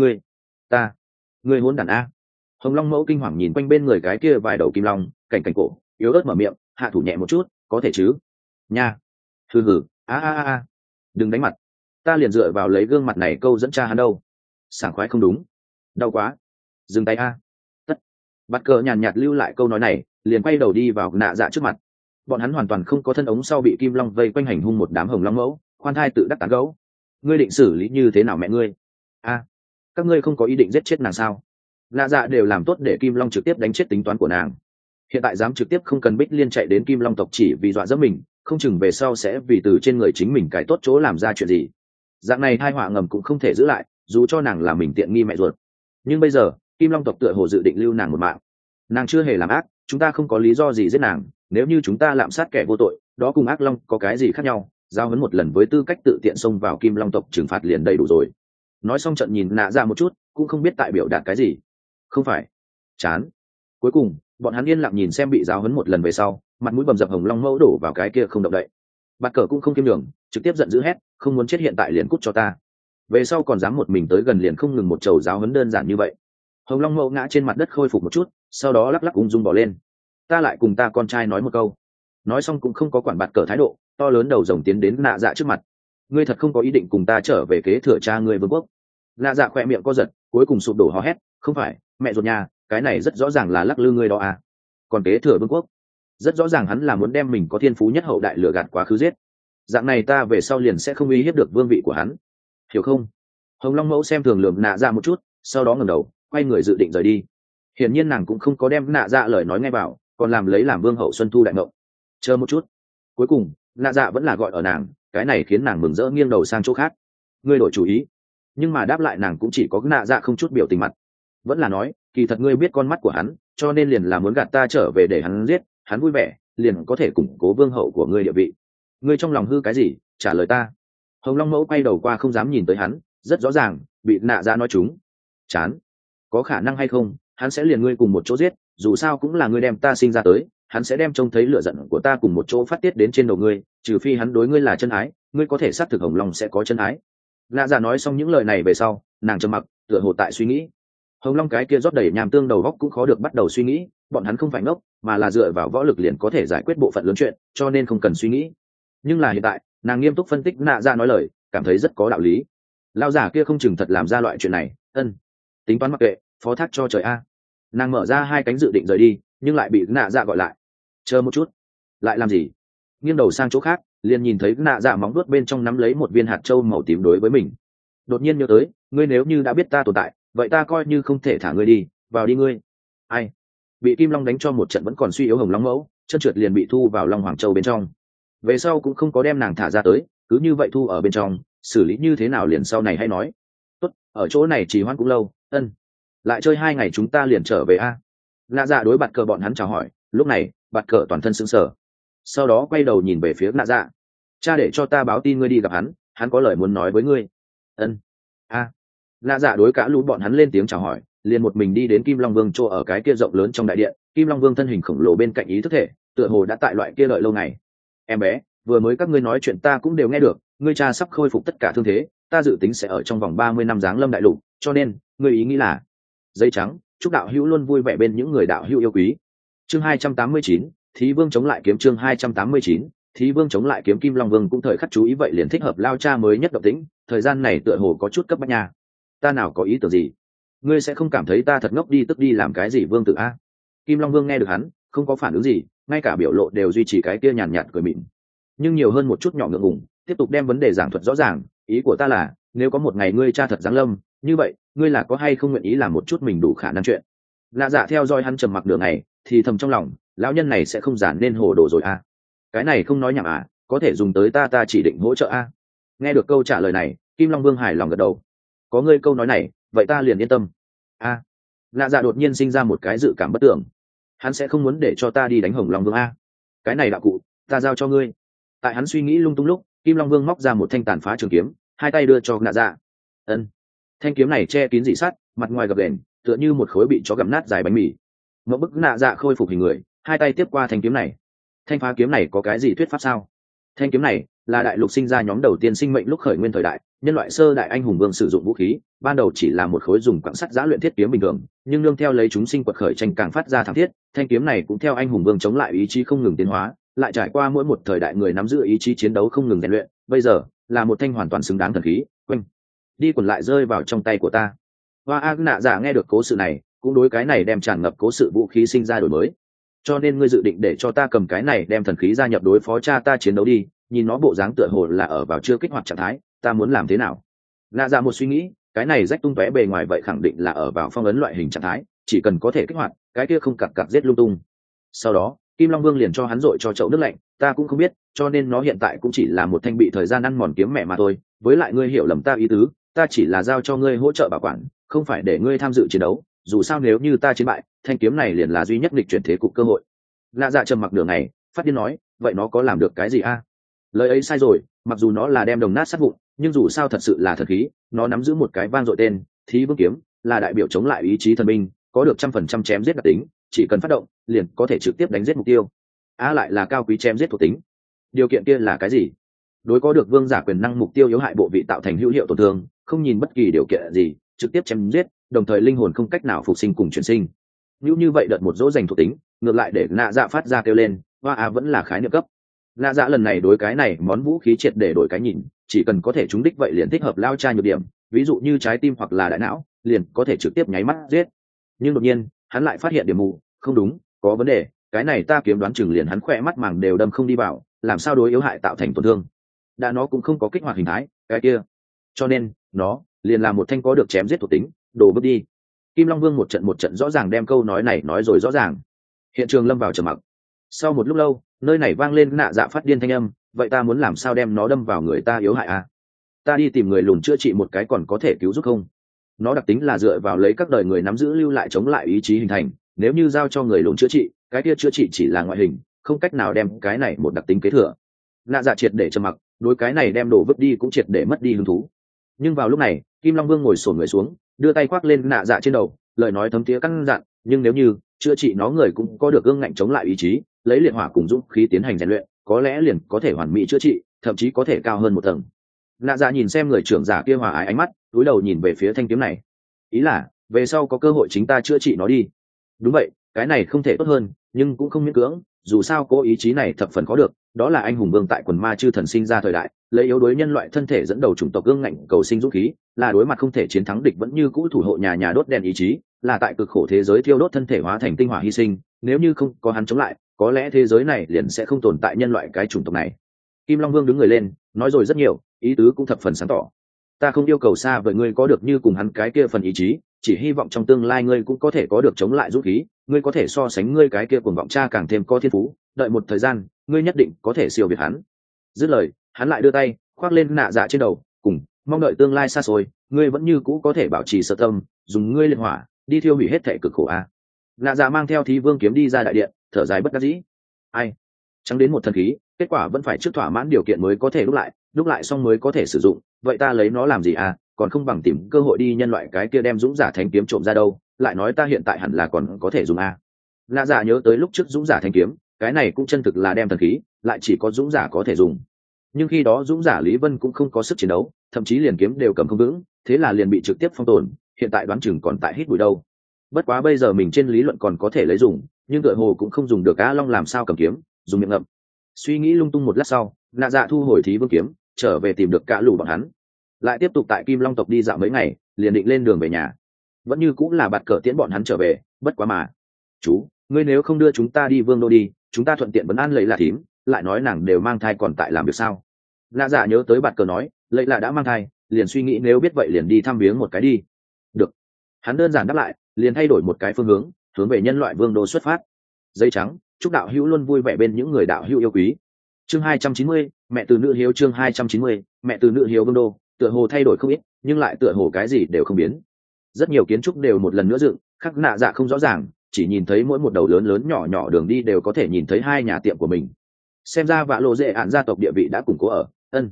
Ngươi hỗn đản a. Hồng long mẫu kinh hoàng nhìn quanh bên người cái kia vài đầu kim long, cảnh cổ yếu ớt mở miệng, hạ thủ nhẹ một chút, có thể chứ? Nha. Hừ, a, đừng đánh mặt, ta liền dựa vào lấy gương mặt này câu dẫn cha hắn đâu. Sảng khoái không đúng, đau quá, dừng tay a. Tất. Bạt cờ nhàn nhạt lưu lại câu nói này, liền quay đầu đi vào Nạ Dạ trước mặt. Bọn hắn hoàn toàn không có thân ống sau bị kim long vây quanh hành hung một đám hồng long mẫu, khoan thai tự đắc tán gấu. Ngươi định xử lý như thế nào mẹ ngươi? A, các ngươi không có ý định giết chết nàng sao? Nạ Dạ đều làm tốt để kim long trực tiếp đánh chết tính toán của nàng. Hiện tại dám trực tiếp không cần Bích Liên chạy đến kim long tộc chỉ vì dọa dẫm mình, không chừng về sau sẽ vì từ trên người chính mình cái tốt chỗ làm ra chuyện gì. Dạng này tai họa ngầm cũng không thể giữ lại, dù cho nàng là mình tiện nghi mẹ ruột. Nhưng bây giờ kim long tộc tựa hồ dự định lưu nàng một mạng. Nàng chưa hề làm ác, chúng ta không có lý do gì giết nàng, nếu như chúng ta lạm sát kẻ vô tội, đó cùng ác long có cái gì khác nhau? Giao huấn một lần với tư cách tự tiện xông vào kim long tộc trừng phạt liền đầy đủ rồi. Nói xong trận nhìn Nạ Dạ một chút, cũng không biết tại biểu đạt cái gì. Không phải, chán. Cuối cùng bọn hắn yên lặng nhìn xem bị giáo huấn một lần về sau, mặt mũi bầm dập hồng long mẫu đổ vào cái kia không động đậy. Bạt cờ cũng không kiêm đường, trực tiếp giận dữ hét, không muốn chết hiện tại liền cút cho ta. Về sau còn dám một mình tới gần liền không ngừng một chầu giáo huấn đơn giản như vậy. Hồng long mẫu ngã trên mặt đất khôi phục một chút, sau đó lắc lắc ung dung bỏ lên. Ta lại cùng ta con trai nói một câu. Nói xong cũng không có quản Bạt cờ thái độ, to lớn đầu rồng tiến đến Nạ Dạ trước mặt. Ngươi thật không có ý định cùng ta trở về kế thừa cha ngươi vương quốc? Nạ Dạ khỏe miệng co giật, cuối cùng sụp đổ hò hét, không phải, mẹ ruột nhà, cái này rất rõ ràng là lắc lư ngươi đó à. Còn kế thừa vương quốc, rất rõ ràng hắn là muốn đem mình có thiên phú nhất hậu đại lừa gạt quá khứ giết. dạng này ta về sau liền sẽ không uy hiếp được vương vị của hắn, hiểu không? Hồng Long mẫu xem thường lườm nạ dạ một chút, sau đó ngẩng đầu quay người dự định rời đi. Hiển nhiên nàng cũng không có đem nạ dạ lời nói ngay vào, còn làm lấy làm vương hậu xuân thu đại ngộng. Chờ một chút, cuối cùng nạ dạ vẫn là gọi ở nàng, cái này khiến nàng mừng rỡ nghiêng đầu sang chỗ khác. Ngươi đổi chủ ý? Nhưng mà đáp lại nàng cũng chỉ có nạ dạ không chút biểu tình mặt. Vẫn là nói, kỳ thật ngươi biết con mắt của hắn, cho nên liền là muốn gạt ta trở về để hắn giết, hắn vui vẻ liền có thể củng cố vương hậu của ngươi địa vị. Ngươi trong lòng hư cái gì, trả lời ta. Hồng Long mẫu quay đầu qua không dám nhìn tới hắn, rất rõ ràng bị nạ dạ nói trúng. Chán. Có khả năng hay không hắn sẽ liền ngươi cùng một chỗ giết, dù sao cũng là ngươi đem ta sinh ra tới, hắn sẽ đem trông thấy lửa giận của ta cùng một chỗ phát tiết đến trên đầu ngươi, trừ phi hắn đối ngươi là chân ái, ngươi có thể xác thực Hồng Long sẽ có chân ái. Nạ dạ nói xong những lời này về sau, nàng trầm mặc, tựa hồ tại suy nghĩ. Hồng Long cái kia rót đầy nham tương đầu góc cũng khó được bắt đầu suy nghĩ, bọn hắn không phải ngốc, mà là dựa vào võ lực liền có thể giải quyết bộ phận lớn chuyện, cho nên không cần suy nghĩ. Nhưng là hiện tại, nàng nghiêm túc phân tích nạ dạ nói lời, cảm thấy rất có đạo lý. Lão giả kia không chừng thật làm ra loại chuyện này, tính toán mặc kệ, phó thác cho trời a. Nàng mở ra hai cánh dự định rời đi, nhưng lại bị nạ dạ gọi lại. Chờ một chút, lại làm gì? Nghiêng đầu sang chỗ khác, liền nhìn thấy nạ dạ móng vuốt bên trong nắm lấy một viên hạt châu màu tím đối với mình. Đột nhiên nhớ tới, ngươi nếu như đã biết ta tồn tại, vậy ta coi như không thể thả ngươi đi, vào đi ngươi. Ai? Bị Kim Long đánh cho một trận vẫn còn suy yếu Hồng Long mẫu, chân trượt liền bị thu vào Long Hoàng Châu bên trong. Về sau cũng không có đem nàng thả ra tới, cứ như vậy thu ở bên trong, xử lý như thế nào liền sau này hay nói. Tốt, ở chỗ này trì hoãn cũng lâu, lại chơi 2 ngày chúng ta liền trở về a. Nạ dạ đối bạt cờ bọn hắn chào hỏi, lúc này bạt cờ toàn thân sững sờ, sau đó quay đầu nhìn về phía nạ dạ. Cha để cho ta báo tin ngươi đi gặp hắn, hắn có lời muốn nói với ngươi. Nạ dạ đối cả lũ bọn hắn lên tiếng chào hỏi, liền một mình đi đến Kim Long Vương chỗ ở cái kia rộng lớn trong đại điện. Kim Long Vương thân hình khổng lồ bên cạnh ý thức thể, tựa hồ đã tại loại kia đợi lâu ngày. Em bé, vừa mới các ngươi nói chuyện ta cũng đều nghe được, ngươi cha sắp khôi phục tất cả thương thế, ta dự tính sẽ ở trong vòng 30 năm giáng lâm đại lục, cho nên ngươi ý nghĩ là dây trắng. Chúc đạo hữu luôn vui vẻ bên những người đạo hữu yêu quý. Chương 289, Thí Vương chống lại kiếm. Chương 289, Thí Vương chống lại kiếm. Kim Long Vương cũng thời khắc chú ý vậy liền thích hợp lao cha mới nhất động tĩnh, thời gian này tựa hồ có chút cấp bách nha. Ta nào có ý tưởng gì, ngươi sẽ không cảm thấy ta thật ngốc đi tức đi làm cái gì vương tử a? Kim Long Vương nghe được hắn không có phản ứng gì, ngay cả biểu lộ đều duy trì cái kia nhàn nhạt cười mịn, nhưng nhiều hơn một chút nhỏ ngượng ngùng, tiếp tục đem vấn đề giảng thuật rõ ràng. Ý của ta là, nếu có một ngày ngươi cha thật giáng lâm, như vậy ngươi là có hay không nguyện ý làm một chút mình đủ khả năng chuyện? Lạ dạ theo dõi hắn trầm mặc nửa ngày, thì thầm trong lòng, lão nhân này sẽ không giản nên hồ đồ rồi a. Cái này không nói nhảm à, có thể dùng tới ta chỉ định hỗ trợ a. Nghe được câu trả lời này, Kim Long Vương hài lòng gật đầu. Có ngươi câu nói này, vậy ta liền yên tâm. Lạ dạ đột nhiên sinh ra một cái dự cảm bất tưởng, hắn sẽ không muốn để cho ta đi đánh Hồng Long Vương a. Cái này đạo cụ ta giao cho ngươi. Tại hắn suy nghĩ lung tung lúc, Kim Long Vương móc ra một thanh tàn phá trường kiếm, hai tay đưa cho Lạ dạ. Thanh kiếm này che kín dị sắt, mặt ngoài gập ghềnh, tựa như một khối bị chó gặm nát dài bánh mì. Một bức Lạ dạ khôi phục hình người, hai tay tiếp qua thanh kiếm này. Thanh phá kiếm này có cái gì thuyết pháp sao? Thanh kiếm này là đại lục sinh ra nhóm đầu tiên sinh mệnh lúc khởi nguyên thời đại, nhân loại sơ đại anh hùng vương sử dụng vũ khí, ban đầu chỉ là một khối dùng quặng sắt giã luyện thiết kiếm bình thường, nhưng nương theo lấy chúng sinh quật khởi tranh càng phát ra thảm thiết, thanh kiếm này cũng theo anh hùng vương chống lại ý chí không ngừng tiến hóa, lại trải qua mỗi một thời đại người nắm giữ ý chí chiến đấu không ngừng rèn luyện, bây giờ là một thanh hoàn toàn xứng đáng thần khí, quanh đi quần lại rơi vào trong tay của ta. Hoa Ag Nạ giả nghe được cố sự này, cũng đối cái này đem tràn ngập cố sự vũ khí sinh ra đổi mới. Cho nên ngươi dự định để cho ta cầm cái này đem thần khí gia nhập đối phó cha ta chiến đấu đi, nhìn nó bộ dáng tựa hồ là ở vào chưa kích hoạt trạng thái, ta muốn làm thế nào? Nạ dạ một suy nghĩ, cái này rách tung tóe bề ngoài vậy khẳng định là ở vào phong ấn loại hình trạng thái, chỉ cần có thể kích hoạt, cái kia không cặc cặc giết lung tung. Sau đó Kim Long Vương liền cho hắn dội cho chậu nước lạnh, ta cũng không biết, cho nên nó hiện tại cũng chỉ là một thanh bị thời gian ăn mòn kiếm mẹ mà thôi. Với lại ngươi hiểu lầm ta ý tứ, ta chỉ là giao cho ngươi hỗ trợ bảo quản, không phải để ngươi tham dự chiến đấu. Dù sao nếu như ta chiến bại, thanh kiếm này liền là duy nhất nghịch chuyển thế cục cơ hội. Lạ dạ trầm mặc nửa ngày, phát điên nói, vậy nó có làm được cái gì a? Lời ấy sai rồi, mặc dù nó là đem đồng nát sát vụn, nhưng dù sao thật sự là thần khí, nó nắm giữ một cái vang dội tên Thí Vương kiếm, là đại biểu chống lại ý chí thần binh, có được 100% chém giết đặc tính, chỉ cần phát động liền có thể trực tiếp đánh giết mục tiêu. Lại là cao quý chém giết thuộc tính. Điều kiện kia là cái gì? Đối có được vương giả quyền năng mục tiêu yếu hại bộ vị tạo thành hữu hiệu tổn thương, không nhìn bất kỳ điều kiện gì, trực tiếp chém giết, đồng thời linh hồn không cách nào phục sinh cùng chuyển sinh. Như vậy đợt một dỗ dành thuộc tính, ngược lại để Nạ dạ phát ra kêu lên, hoa vẫn là khái niệm cấp. Nạ dạ lần này đối cái này món vũ khí triệt để đổi cái nhìn, chỉ cần có thể trúng đích vậy liền thích hợp lao cha nhược điểm, ví dụ như trái tim hoặc là đại não, liền có thể trực tiếp nháy mắt giết. Nhưng đột nhiên hắn lại phát hiện điểm mù, không đúng, có vấn đề, cái này ta kiếm đoán chừng liền hắn khỏe mắt màng đều đâm không đi vào, làm sao đối yếu hại tạo thành tổn thương. đã nó cũng không có kích hoạt hình thái cái kia, cho nên nó liền là một thanh có được chém giết thuộc tính đồ bước đi. Kim Long Vương một trận rõ ràng đem câu nói này nói rồi rõ ràng. Hiện trường lâm vào trầm mặc. Sau một lúc lâu, nơi này vang lên nạ dạ phát điên thanh âm, vậy ta muốn làm sao đem nó đâm vào người ta yếu hại à? Ta đi tìm người lùn chữa trị một cái còn có thể cứu giúp không? Nó đặc tính là dựa vào lấy các đời người nắm giữ lưu lại chống lại ý chí hình thành, nếu như giao cho người lùn chữa trị, cái kia chữa trị chỉ là ngoại hình, không cách nào đem cái này một đặc tính kế thừa. Nạ dạ triệt để trầm mặc, đối cái này đem đổ vứt đi cũng triệt để mất đi hứng thú. Nhưng vào lúc này, Kim Long Vương ngồi xổm người xuống, đưa tay khoác lên nạ dạ trên đầu, lời nói thấm thía căn dặn, nhưng nếu như chữa trị nó người cũng có được gương ngạnh chống lại ý chí, lấy liệt hỏa cùng dũng khí tiến hành rèn luyện, có lẽ liền có thể hoàn mỹ chữa trị, thậm chí có thể cao hơn một tầng. Nạ dạ nhìn xem người trưởng giả kia hòa ái ánh mắt, cúi đầu nhìn về phía thanh kiếm này, ý là về sau có cơ hội chính ta chữa trị nó đi. Đúng vậy, cái này không thể tốt hơn, nhưng cũng không miễn cưỡng, dù sao cố ý chí này thập phần khó được, đó là anh hùng vương tại quần ma chư thần sinh ra thời đại, lấy yếu đối nhân loại thân thể dẫn đầu chủng tộc gương ngạnh cầu sinh dũng khí, là đối mặt không thể chiến thắng địch vẫn như cũ thủ hộ nhà nhà đốt đèn ý chí, là tại cực khổ thế giới thiêu đốt thân thể hóa thành tinh hỏa hy sinh, nếu như không có hắn chống lại, có lẽ thế giới này liền sẽ không tồn tại nhân loại cái chủng tộc này. Kim Long Vương đứng người lên, nói rồi rất nhiều, ý tứ cũng thập phần sáng tỏ. Ta không yêu cầu xa vời ngươi có được như cùng hắn cái kia phần ý chí, chỉ hy vọng trong tương lai ngươi cũng có thể có được chống lại dũng khí, ngươi có thể so sánh ngươi cái kia cuồng vọng cha càng thêm có thiên phú, đợi một thời gian, ngươi nhất định có thể siêu việt hắn. Dứt lời, hắn lại đưa tay khoác lên nạ dạ trên đầu, cùng mong đợi tương lai xa xôi, ngươi vẫn như cũ có thể bảo trì sở tâm, dùng ngươi liệt hỏa đi thiêu hủy hết thể cực khổ a. Nạ dạ mang theo Thí Vương kiếm đi ra đại điện, thở dài bất đắc dĩ. Ai, chẳng đến một thần khí, kết quả vẫn phải trước thỏa mãn điều kiện mới có thể đúc lại xong mới có thể sử dụng, vậy ta lấy nó làm gì à, còn không bằng tìm cơ hội đi nhân loại cái kia đem dũng giả thánh kiếm trộm ra đâu, lại nói ta hiện tại hẳn là còn có thể dùng a. Nạ dạ nhớ tới lúc trước dũng giả thánh kiếm, cái này cũng chân thực là đem thần khí, lại chỉ có dũng giả có thể dùng. Nhưng khi đó dũng giả Lý Vân cũng không có sức chiến đấu, thậm chí liền kiếm đều cầm không vững, thế là liền bị trực tiếp phong tồn, hiện tại đoán chừng còn tại hít bụi đâu. Bất quá bây giờ mình trên lý luận còn có thể lấy dùng, nhưng tựa hồ cũng không dùng được. Á Long làm sao cầm kiếm, dùng miệng ngậm. Suy nghĩ lung tung một lát sau, nạ dạ thu hồi Thí Vương kiếm, trở về tìm được cả lũ bọn hắn, lại tiếp tục tại Kim Long tộc đi dạo mấy ngày, liền định lên đường về nhà. Vẫn như cũng là bạt cờ tiễn bọn hắn trở về, bất quá mà chú, ngươi nếu không đưa chúng ta đi Vương đô đi, chúng ta thuận tiện vấn an lấy là thím, lại nói nàng đều mang thai còn tại làm việc sao. Nạ dạ nhớ tới bạt cờ nói lấy là đã mang thai, liền suy nghĩ nếu biết vậy liền đi thăm viếng một cái đi. Được, hắn đơn giản đáp lại, liền thay đổi một cái phương hướng về nhân loại Vương đô xuất phát. Dây trắng, chúc đạo hữu luôn vui vẻ bên những người đạo hữu yêu quý. Chương 290, mẹ từ nữ hiếu. Chương 290, mẹ từ nữ hiếu. Vương đô tựa hồ thay đổi không ít, nhưng lại tựa hồ cái gì đều không biến. Rất nhiều kiến trúc đều một lần nữa dựng, khắc nạ dạ không rõ ràng, chỉ nhìn thấy mỗi một đầu lớn lớn nhỏ nhỏ đường đi đều có thể nhìn thấy hai nhà tiệm của mình. Xem ra Vạ Lộ Dệ Ản gia tộc địa vị đã củng cố ở.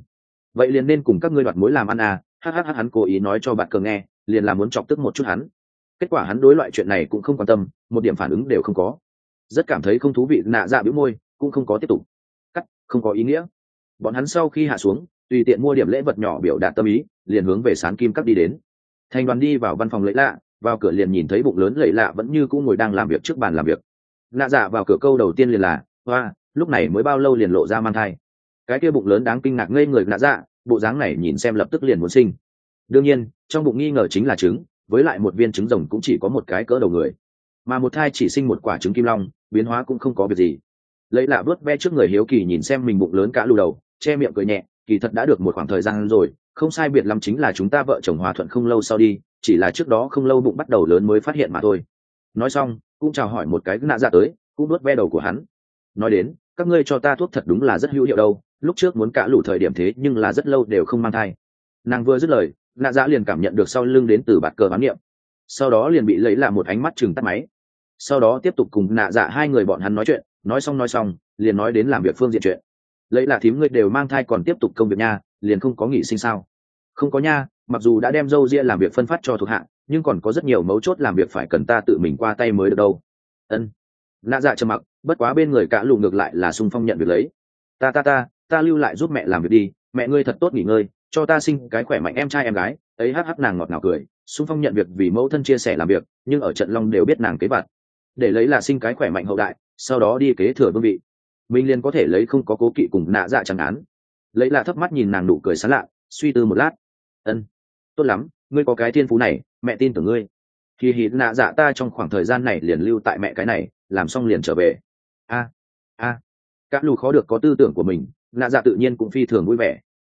Vậy liền nên cùng các ngươi đoạt mối làm ăn à? Hắn cố ý nói cho bạn cờ nghe, liền là muốn chọc tức một chút hắn. Kết quả hắn đối loại chuyện này cũng không quan tâm, một điểm phản ứng đều không có. Rất cảm thấy không thú vị, nạ dạ bĩu môi, cũng không có tiếp tục. Cắt, không có ý nghĩa. Bọn hắn sau khi hạ xuống, tùy tiện mua điểm lễ vật nhỏ biểu đạt tâm ý, liền hướng về Sán Kim Các đi đến. Thành đoàn đi vào văn phòng Lệ Lạ, vào cửa liền nhìn thấy bụng lớn Lệ Lạ vẫn như cũ ngồi đang làm việc trước bàn làm việc. Nạ dạ vào cửa câu đầu tiên liền là, hoa, lúc này mới bao lâu liền lộ ra mang thai. Cái kia bụng lớn đáng kinh ngạc ngây người nạ dạ, bộ dáng này nhìn xem lập tức liền muốn sinh. Đương nhiên, trong bụng nghi ngờ chính là trứng, với lại một viên trứng rồng cũng chỉ có một cái cỡ đầu người, mà một thai chỉ sinh một quả trứng kim long, biến hóa cũng không có việc gì. Lấy lạ vớt ve trước người hiếu kỳ nhìn xem mình bụng lớn cả lù đầu, che miệng cười nhẹ, kỳ thật đã được một khoảng thời gian rồi, không sai biệt lắm chính là chúng ta vợ chồng hòa thuận không lâu sau đi, chỉ là trước đó không lâu bụng bắt đầu lớn mới phát hiện mà thôi. Nói xong cũng chào hỏi một cái nạ dạ tới, cũng vớt ve đầu của hắn. Nói đến, các ngươi cho ta thuốc thật đúng là rất hữu hiệu đâu, lúc trước muốn cả lù thời điểm thế nhưng là rất lâu đều không mang thai. Nàng vừa dứt lời, nạ dạ liền cảm nhận được sau lưng đến từ bạt cờ bán niệm, sau đó liền bị lấy là một ánh mắt chừng tắt máy. Sau đó tiếp tục cùng nạ dạ hai người bọn hắn nói chuyện, nói xong liền nói đến làm việc phương diện chuyện. Lấy là thím ngươi đều mang thai còn tiếp tục công việc nha, liền không có nghỉ sinh sao? Không có nha, mặc dù đã đem dâu ria làm việc phân phát cho thuộc hạ, nhưng còn có rất nhiều mấu chốt làm việc phải cần ta tự mình qua tay mới được đâu. Nạ dạ trầm mặc, bất quá bên người cả lù ngược lại là sung phong nhận việc lấy. Ta lưu lại giúp mẹ làm việc đi, mẹ ngươi thật tốt nghỉ ngơi, cho ta sinh cái khỏe mạnh em trai em gái. Ấy hắc nàng ngọt ngào cười, sung phong nhận việc vì mẫu thân chia sẻ làm việc, nhưng ở trận long đều biết nàng kế vặt, để lấy là sinh cái khỏe mạnh hậu đại, sau đó đi kế thừa vương vị. Mình liền có thể lấy không có cố kỵ cùng nạ dạ chẳng án. Lấy là thấp mắt nhìn nàng nụ cười sán lạ, suy tư một lát. Tốt lắm, ngươi có cái thiên phú này, mẹ tin tưởng ngươi. Thì hít nạ dạ ta trong khoảng thời gian này liền lưu tại mẹ cái này, làm xong liền trở về. Các lù khó được có tư tưởng của mình, nạ dạ tự nhiên cũng phi thường vui vẻ.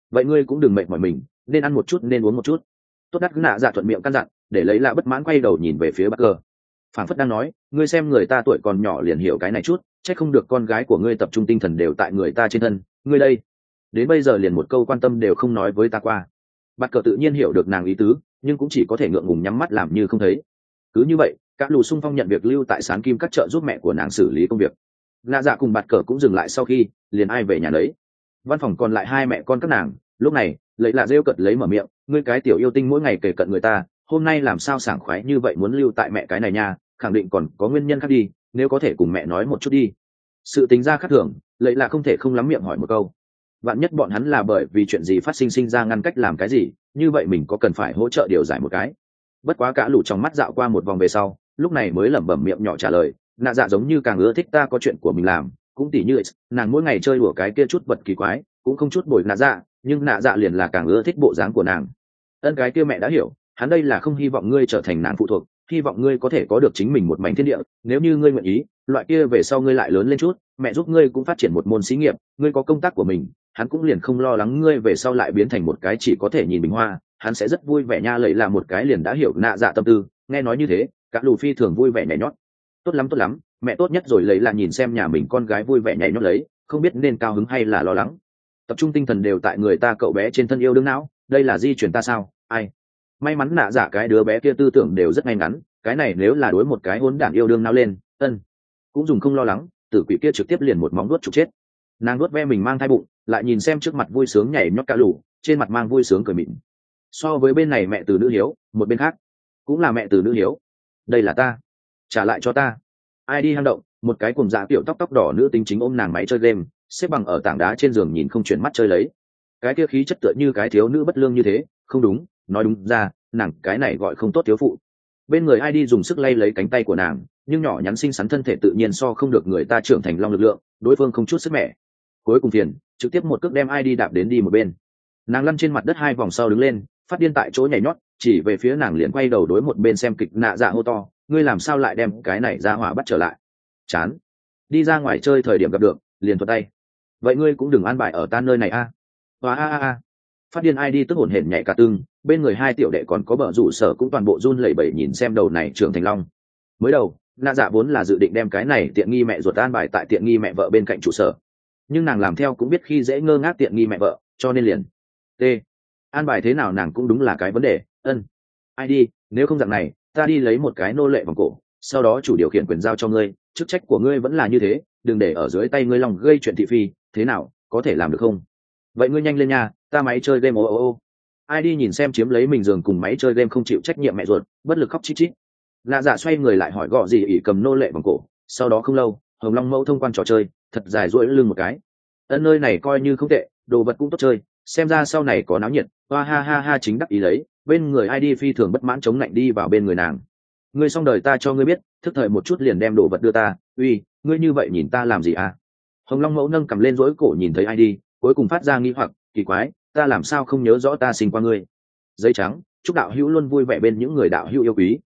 vậy ngươi cũng đừng mệt mỏi mình, nên ăn một chút nên uống một chút. Tốt đắt nạ dạ thuận miệng căn dặn, để lấy lạ bất mãn quay đầu nhìn về phía Parker. Phảng phất đang nói, ngươi xem người ta tuổi còn nhỏ liền hiểu cái này chút, chắc không được con gái của ngươi tập trung tinh thần đều tại người ta trên thân, ngươi đây đến bây giờ liền một câu quan tâm đều không nói với ta qua. Parker tự nhiên hiểu được nàng ý tứ, nhưng cũng chỉ có thể ngượng ngùng nhắm mắt làm như không thấy. Cứ như vậy, các lù xung phong nhận việc lưu tại Sán Kim các chợ giúp mẹ của nàng xử lý công việc. Nạ dạ cùng Parker cũng dừng lại sau khi liền ai về nhà lấy. Văn phòng còn lại hai mẹ con các nàng, lúc này lấy lạ rêu cợt lấy mở miệng, ngươi cái tiểu yêu tinh mỗi ngày kể cận người ta, hôm nay làm sao sảng khoái như vậy muốn lưu tại mẹ cái này nha, khẳng định còn có nguyên nhân khác đi, nếu có thể cùng mẹ nói một chút đi. Sự tính ra khác thường, lấy lạ không thể không lắm miệng hỏi một câu. Vạn nhất bọn hắn là bởi vì chuyện gì phát sinh ra ngăn cách làm cái gì, như vậy mình có cần phải hỗ trợ điều giải một cái. Bất quá cả lũ trong mắt dạo qua một vòng về sau, lúc này mới lẩm bẩm miệng nhỏ trả lời, nạ dạ giống như càng ưa thích ta có chuyện của mình làm, cũng tỉ như nàng mỗi ngày chơi đùa cái kia chút vật kỳ quái, cũng không chút bồi nạ dạ, nhưng nạ dạ liền là càng ưa thích bộ dáng của nàng. Cái kia mẹ đã hiểu, hắn đây là không hy vọng ngươi trở thành nàng phụ thuộc, hy vọng ngươi có thể có được chính mình một mảnh thiên địa, nếu như ngươi nguyện ý, loại kia về sau ngươi lại lớn lên chút, mẹ giúp ngươi cũng phát triển một môn xí nghiệp, ngươi có công tác của mình, hắn cũng liền không lo lắng ngươi về sau lại biến thành một cái chỉ có thể nhìn bình hoa, hắn sẽ rất vui vẻ nha. Lấy là một cái liền đã hiểu nạ dạ tâm tư, nghe nói như thế, các lù phi thường vui vẻ nhảy nhót. Tốt lắm, mẹ tốt nhất rồi. Lấy là nhìn xem nhà mình con gái vui vẻ nhảy nhót lấy, không biết nên cao hứng hay là lo lắng. Tập trung tinh thần đều tại người ta cậu bé trên thân yêu đương não, đây là di truyền ta sao? Ai? May mắn nạ dạ cái đứa bé kia tư tưởng đều rất ngay ngắn, cái này nếu là đối một cái hỗn đản yêu đương nào lên, cũng dùng không lo lắng, tử quỷ kia trực tiếp liền một móng vuốt trục chết. Nàng vuốt ve mình mang thai bụng, lại nhìn xem trước mặt vui sướng nhảy nhót cả lũ, trên mặt mang vui sướng cười mịn. So với bên này mẹ từ nữ hiếu, một bên khác cũng là mẹ từ nữ hiếu. Đây là ta, trả lại cho ta. Ai đi hang động, một cái cùng dạ tiểu tóc đỏ nữ tính chính ôm nàng máy chơi game, xếp bằng ở tảng đá trên giường nhìn không chuyển mắt chơi lấy. Cái kia khí chất tựa như cái thiếu nữ bất lương như thế, không đúng, nói đúng ra, nàng cái này gọi không tốt thiếu phụ. Bên người ai đi dùng sức lay lấy cánh tay của nàng, nhưng nhỏ nhắn xinh xắn thân thể tự nhiên so không được người ta trưởng thành long lực lượng, đối phương không chút sức mẻ. Cuối cùng phiền, trực tiếp một cước đem ai đi đạp đến đi một bên. Nàng lăn trên mặt đất hai vòng sau đứng lên, phát điên tại chỗ nhảy nhót, chỉ về phía nàng liền quay đầu đối một bên xem kịch nạ dạ hô to, ngươi làm sao lại đem cái này ra hỏa bắt trở lại? Chán, đi ra ngoài chơi thời điểm gặp được, liền thuật tay. Vậy ngươi cũng đừng an bài ở ta nơi này a. Phát điên ai đi tức hổn hển nhảy cả tưng, bên người hai tiểu đệ còn có bờ rủ sở cũng toàn bộ run lẩy bẩy nhìn xem đầu này trưởng thành long. Mới đầu nạ dạ vốn là dự định đem cái này tiện nghi mẹ ruột an bài tại tiện nghi mẹ vợ bên cạnh trụ sở, nhưng nàng làm theo cũng biết khi dễ ngơ ngác tiện nghi mẹ vợ, cho nên liền an bài thế nào nàng cũng đúng là cái vấn đề. Ai đi, nếu không dạng này ta đi lấy một cái nô lệ vòng cổ, sau đó chủ điều khiển quyền giao cho ngươi, chức trách của ngươi vẫn là như thế, đừng để ở dưới tay ngươi lòng gây chuyện thị phi, thế nào, có thể làm được không? Vậy ngươi nhanh lên nha, ta máy chơi game ai đi nhìn xem chiếm lấy mình giường cùng máy chơi game không chịu trách nhiệm mẹ ruột, bất lực khóc chít chít. Lạ dạ xoay người lại hỏi gọ gì ỉ cầm nô lệ vòng cổ, sau đó không lâu hồng long mẫu thông quan trò chơi thật dài duỗi lưng một cái. Nơi này coi như không tệ, đồ vật cũng tốt chơi, xem ra sau này có náo nhiệt. Ha chính đắc ý lấy, bên người ai đi phi thường bất mãn chống lạnh đi vào bên người nàng. Ngươi xong đời ta cho ngươi biết, thức thời một chút liền đem đồ vật đưa ta. Uy, ngươi như vậy nhìn ta làm gì à? Hồng long mẫu nâng cầm lên dỗi cổ nhìn thấy ai đi, cuối cùng phát ra nghi hoặc, kỳ quái, ta làm sao không nhớ rõ ta sinh qua ngươi. Giấy trắng, chúc đạo hữu luôn vui vẻ bên những người đạo hữu yêu quý.